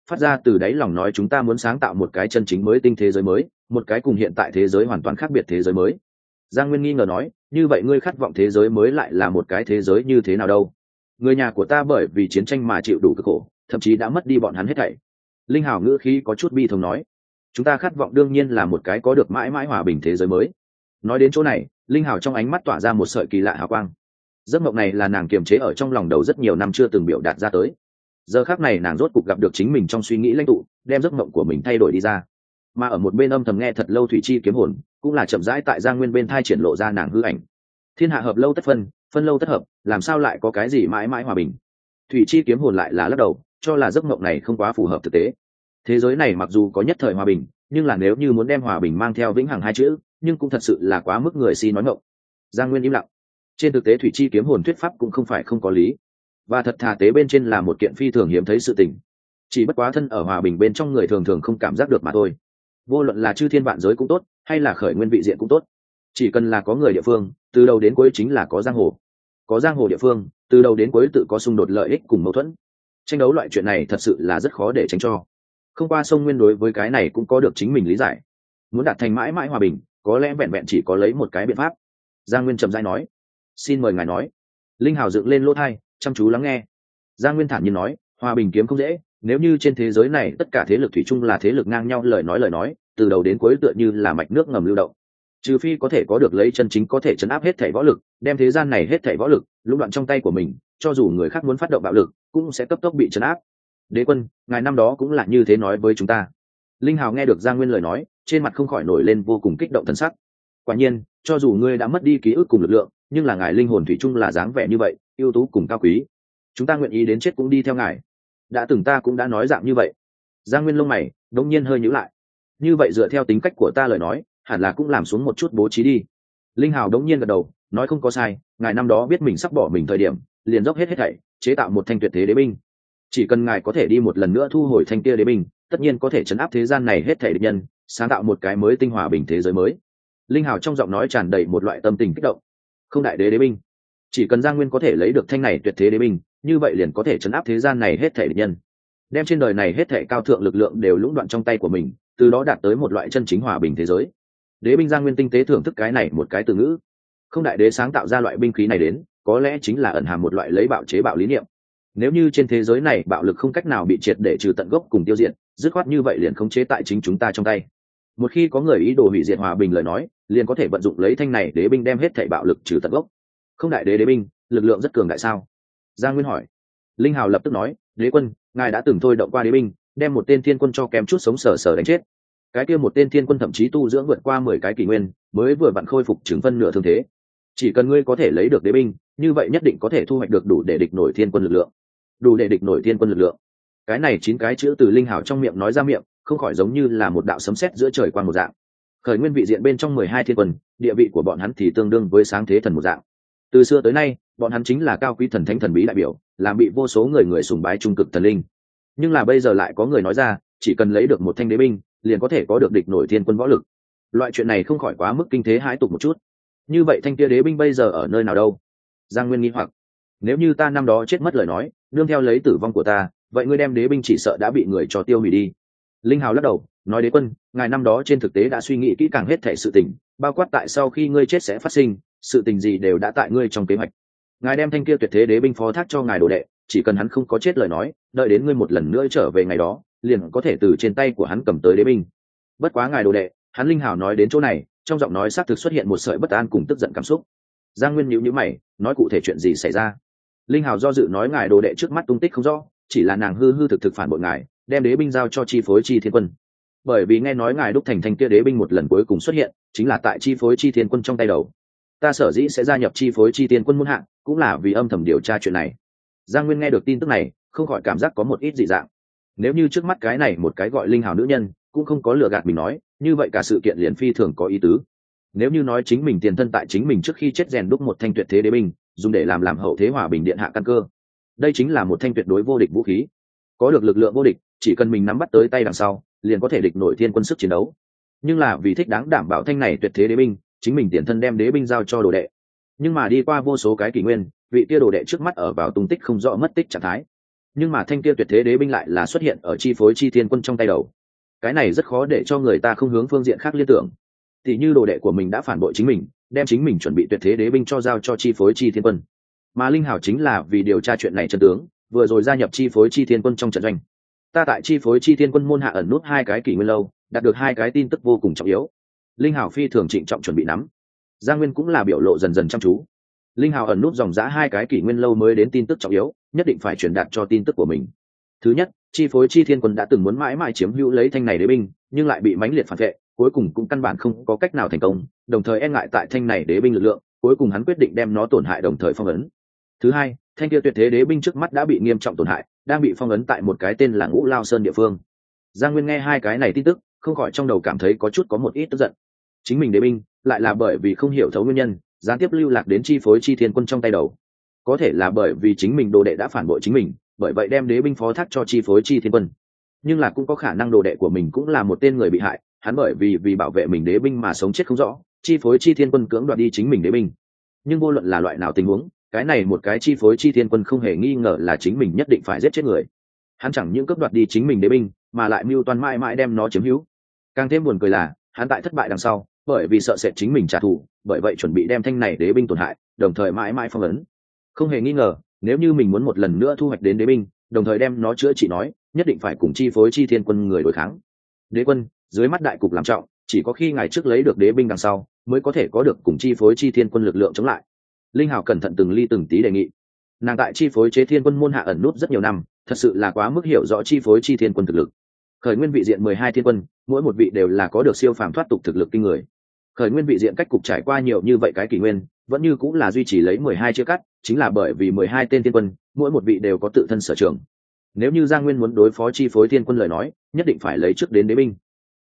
A: phát ra từ đáy lòng nói chúng ta muốn sáng tạo một cái chân chính mới tinh thế giới mới, một cái cùng hiện tại thế giới hoàn toàn khác biệt thế giới mới. Giang Nguyên nghi ngờ nói, như vậy ngươi khát vọng thế giới mới lại là một cái thế giới như thế nào đâu? Người nhà của ta bởi vì chiến tranh mà chịu đủ cực khổ, thậm chí đã mất đi bọn hắn hết thảy. Linh Hào ngữ khí có chút bi thống nói, chúng ta khát vọng đương nhiên là một cái có được mãi mãi hòa bình thế giới mới. Nói đến chỗ này, Linh Hào trong ánh mắt tỏa ra một sợi kỳ lạ hào quang. Giấc mộng này là nàng kiềm chế ở trong lòng đầu rất nhiều năm chưa từng biểu đạt ra tới. Giờ khắc này nàng rốt cục gặp được chính mình trong suy nghĩ lãnh tụ, đem giấc mộng của mình thay đổi đi ra. Mà ở một bên âm thầm nghe thật lâu thủy chi kiếm hồn, cũng là chậm rãi tại Giang Nguyên bên thai triển lộ ra nàng hư ảnh. Thiên hạ hợp lâu tất phân, phân lâu tất hợp, làm sao lại có cái gì mãi mãi hòa bình? Thủy chi kiếm hồn lại là lắc đầu, cho là giấc mộng này không quá phù hợp thực tế. Thế giới này mặc dù có nhất thời hòa bình, nhưng là nếu như muốn đem hòa bình mang theo vĩnh hằng hai chữ, nhưng cũng thật sự là quá mức người si nói ngọng. Giang Nguyên im lặng. Trên thực tế thủy chi kiếm hồn thuyết pháp cũng không phải không có lý, và thật thà tế bên trên là một kiện phi thường hiếm thấy sự tình. Chỉ bất quá thân ở hòa bình bên trong người thường thường không cảm giác được mà thôi. Vô luận là chư thiên vạn giới cũng tốt, hay là khởi nguyên vị diện cũng tốt, chỉ cần là có người địa phương, từ đầu đến cuối chính là có giang hồ. Có giang hồ địa phương, từ đầu đến cuối tự có xung đột lợi ích cùng mâu thuẫn. Tranh đấu loại chuyện này thật sự là rất khó để tránh cho. Không qua sông Nguyên đối với cái này cũng có được chính mình lý giải. Muốn đạt thành mãi mãi hòa bình, có lẽ vẹn vẹn chỉ có lấy một cái biện pháp. Giang Nguyên trầm rãi nói, xin mời ngài nói. Linh Hào dựng lên lỗ tai, chăm chú lắng nghe. Giang Nguyên thản nhiên nói, hòa bình kiếm không dễ, nếu như trên thế giới này tất cả thế lực thủy chung là thế lực ngang nhau lời nói, từ đầu đến cuối tựa như là mạch nước ngầm lưu động. Trừ phi có thể có được lấy chân chính có thể chấn áp hết thảy võ lực, đem thế gian này hết thảy võ lực lũng đoạn trong tay của mình, cho dù người khác muốn phát động bạo lực, cũng sẽ cấp tốc bị chấn áp. Đế quân, ngài năm đó cũng là như thế nói với chúng ta. Linh Hào nghe được Giang Nguyên lời nói, trên mặt không khỏi nổi lên vô cùng kích động thần sắc. Quả nhiên, cho dù ngươi đã mất đi ký ức cùng lực lượng, nhưng là ngài linh hồn thủy chung là dáng vẻ như vậy, ưu tú cùng cao quý. Chúng ta nguyện ý đến chết cũng đi theo ngài. Đã từng ta cũng đã nói dạng như vậy. Giang Nguyên lông mày đột nhiên hơi nhíu lại. Như vậy dựa theo tính cách của ta lời nói, hẳn là cũng làm xuống một chút bố trí đi. Linh Hào đột nhiên gật đầu, nói không có sai, ngài năm đó biết mình sắp bỏ mình thời điểm, liền dốc hết thảy, chế tạo một thanh tuyệt thế đế binh. Chỉ cần ngài có thể đi một lần nữa thu hồi thanh kia đế binh, tất nhiên có thể chấn áp thế gian này hết thảy địch nhân, sáng tạo một cái mới tinh hòa bình thế giới mới. Linh Hào trong giọng nói tràn đầy một loại tâm tình kích động. Không đại đế đế binh, chỉ cần Giang Nguyên có thể lấy được thanh này tuyệt thế đế binh, như vậy liền có thể chấn áp thế gian này hết thảy địch nhân, đem trên đời này hết thảy cao thượng lực lượng đều lũng đoạn trong tay của mình, từ đó đạt tới một loại chân chính hòa bình thế giới. Đế binh. Giang Nguyên tinh tế thưởng thức cái này một cái từ ngữ. Không đại đế sáng tạo ra loại binh khí này đến, có lẽ chính là ẩn hàm một loại lấy bạo chế bạo lý niệm. Nếu như trên thế giới này bạo lực không cách nào bị triệt để trừ tận gốc cùng tiêu diệt, dứt khoát như vậy liền khống chế tại chính chúng ta trong tay. Một khi có người ý đồ hủy diệt hòa bình lời nói, liền có thể vận dụng lấy thanh này đế binh đem hết thảy bạo lực trừ tận gốc. Không đại đế đế binh, lực lượng rất cường đại sao? Giang Nguyên hỏi. Linh Hào lập tức nói, đế quân, ngài đã từng thôi động qua đế binh, đem một tên thiên quân cho kém chút sống sờ sờ đánh chết. Cái kia một tên thiên quân thậm chí tu dưỡng vượt qua 10 cái kỷ nguyên, mới vừa vặn khôi phục chứng phân nửa thương thế. Chỉ cần ngươi có thể lấy được đế binh, như vậy nhất định có thể thu hoạch được đủ để địch nổi thiên quân lực lượng. Đủ để địch nổi thiên quân lực lượng. Cái này 9 cái chữ từ Linh Hào trong miệng nói ra miệng, không khỏi giống như là một đạo sấm sét giữa trời quang một dạng. Khởi nguyên vị diện bên trong 12 thiên quân, địa vị của bọn hắn thì tương đương với sáng thế thần một dạng. Từ xưa tới nay, bọn hắn chính là cao quý thần thánh thần bí đại biểu, làm bị vô số người sùng bái trung cực thần linh. Nhưng là bây giờ lại có người nói ra, chỉ cần lấy được một thanh đế binh, liền có thể có được địch nổi thiên quân võ lực. Loại chuyện này không khỏi quá mức kinh thế hãi tục một chút. Như vậy thanh kia đế binh bây giờ ở nơi nào đâu? Giang Nguyên nghi hoặc. Nếu như ta năm đó chết mất lời nói, nương theo lấy tử vong của ta, vậy ngươi đem đế binh chỉ sợ đã bị người cho tiêu hủy đi. Linh Hào lắc đầu, nói đế quân, ngài năm đó trên thực tế đã suy nghĩ kỹ càng hết thảy sự tình, bao quát tại sau khi ngươi chết sẽ phát sinh, sự tình gì đều đã tại ngươi trong kế hoạch. Ngài đem thanh kia tuyệt thế đế binh phó thác cho ngài đồ đệ, chỉ cần hắn không có chết lời nói, đợi đến ngươi một lần nữa trở về ngày đó, liền có thể từ trên tay của hắn cầm tới đế binh. Bất quá ngài đồ đệ, hắn. Linh Hào nói đến chỗ này, trong giọng nói xác thực xuất hiện một sợi bất an cùng tức giận cảm xúc. Giang Nguyên nhíu mày, nói cụ thể chuyện gì xảy ra? Linh Hào do dự nói ngài đồ đệ trước mắt tung tích không rõ, chỉ là nàng hư thực phản bội ngài, đem đế binh giao cho chi phối chi thiên quân. Bởi vì nghe nói ngài đúc thành thanh kia đế binh một lần cuối cùng xuất hiện, chính là tại chi phối chi thiên quân trong tay đầu. Ta sở dĩ sẽ gia nhập chi phối chi thiên quân muôn hạng, cũng là vì âm thầm điều tra chuyện này. Giang Nguyên nghe được tin tức này, không khỏi cảm giác có một ít dị dạng. Nếu như trước mắt cái này một cái gọi Linh Hào nữ nhân, cũng không có lừa gạt mình nói, như vậy cả sự kiện liền phi thường có ý tứ. Nếu như nói chính mình tiền thân tại chính mình trước khi chết rèn đúc một thanh tuyệt thế đế binh, dùng để làm hậu thế hòa bình điện hạ căn cơ, đây chính là một thanh tuyệt đối vô địch vũ khí. Có được lực lượng vô địch, chỉ cần mình nắm bắt tới tay đằng sau, liền có thể địch nổi thiên quân sức chiến đấu. Nhưng là vì thích đáng đảm bảo thanh này tuyệt thế đế binh, chính mình tiền thân đem đế binh giao cho đồ đệ. Nhưng mà đi qua vô số cái kỷ nguyên, vị kia đồ đệ trước mắt ở vào tung tích không rõ mất tích trạng thái. nhưng mà thanh kia tuyệt thế đế binh lại là xuất hiện ở chi phối chi thiên quân trong tay đầu. Cái này rất khó để cho người ta không hướng phương diện khác liên tưởng. Thì như đồ đệ của mình đã phản bội chính mình, đem chính mình chuẩn bị tuyệt thế đế binh cho giao cho chi phối chi thiên quân, mà linh hảo chính là vì điều tra chuyện này chân tướng, vừa rồi gia nhập chi phối chi thiên quân trong trận doanh. Ta tại chi phối chi thiên quân môn hạ ẩn nút 2 cái kỷ nguyên lâu, đạt được 2 cái tin tức vô cùng trọng yếu. Linh hảo phi thường trịnh trọng chuẩn bị nắm. Giang Nguyên cũng là biểu lộ dần dần chăm chú. Linh hảo ẩn nút dòng dã 2 cái kỷ nguyên lâu mới đến tin tức trọng yếu, nhất định phải truyền đạt cho tin tức của mình. Thứ nhất, chi phối chi thiên quân đã từng muốn mãi mãi chiếm hữu lấy thanh này đế binh, nhưng lại bị mãnh liệt phản vệ, cuối cùng cũng căn bản không có cách nào thành công, đồng thời e ngại tại thanh này đế binh lực lượng, cuối cùng hắn quyết định đem nó tổn hại đồng thời phong ấn. Thứ hai, thanh kia tuyệt thế đế binh trước mắt đã bị nghiêm trọng tổn hại, đang bị phong ấn tại một cái tên là Ngũ Lao Sơn địa phương. Giang Nguyên nghe 2 cái này tin tức, không khỏi trong đầu cảm thấy có một ít tức giận. Chính mình đế binh lại là bởi vì không hiểu thấu nguyên nhân, gián tiếp lưu lạc đến chi phối chi thiên quân trong tay đầu. Có thể là bởi vì chính mình đồ đệ đã phản bội chính mình, bởi vậy đem đế binh phó thác cho chi phối chi thiên quân. Nhưng là cũng có khả năng đồ đệ của mình cũng là một tên người bị hại, hắn bởi vì bảo vệ mình đế binh mà sống chết không rõ, chi phối chi thiên quân cưỡng đoạt đi chính mình đế binh. Nhưng vô luận là loại nào tình huống, cái này một cái chi phối chi thiên quân không hề nghi ngờ là chính mình nhất định phải giết chết người. Hắn chẳng những cướp đoạt đi chính mình đế binh, mà lại mưu toan mãi mãi đem nó chiếm hữu. Càng thêm buồn cười là, hắn tại thất bại đằng sau, bởi vì sợ sệt chính mình trả thù, bởi vậy chuẩn bị đem thanh này đế binh tổn hại, đồng thời mãi mãi phong ấn. Không hề nghi ngờ, nếu như mình muốn một lần nữa thu hoạch đến đế binh, đồng thời đem nó chữa trị nói, nhất định phải cùng chi phối chi thiên quân người đối kháng. Đế quân, dưới mắt đại cục làm trọng, chỉ có khi ngày trước lấy được đế binh đằng sau, mới có thể có được cùng chi phối chi thiên quân lực lượng chống lại. Linh hảo cẩn thận từng ly từng tí đề nghị. Nàng tại chi phối chế thiên quân môn hạ ẩn nút rất nhiều năm, thật sự là quá mức hiểu rõ chi phối chi thiên quân thực lực. Khởi nguyên vị diện 12 thiên quân, mỗi một vị đều là có được siêu phàm thoát tục thực lực kinh người. Khởi nguyên vị diện cách cục trải qua nhiều như vậy cái kỷ nguyên, vẫn như cũng là duy trì lấy 12 chia cắt, chính là bởi vì 12 tên thiên quân, mỗi một vị đều có tự thân sở trường. Nếu như Giang Nguyên muốn đối phó chi phối thiên quân lời nói, nhất định phải lấy trước đến đế binh.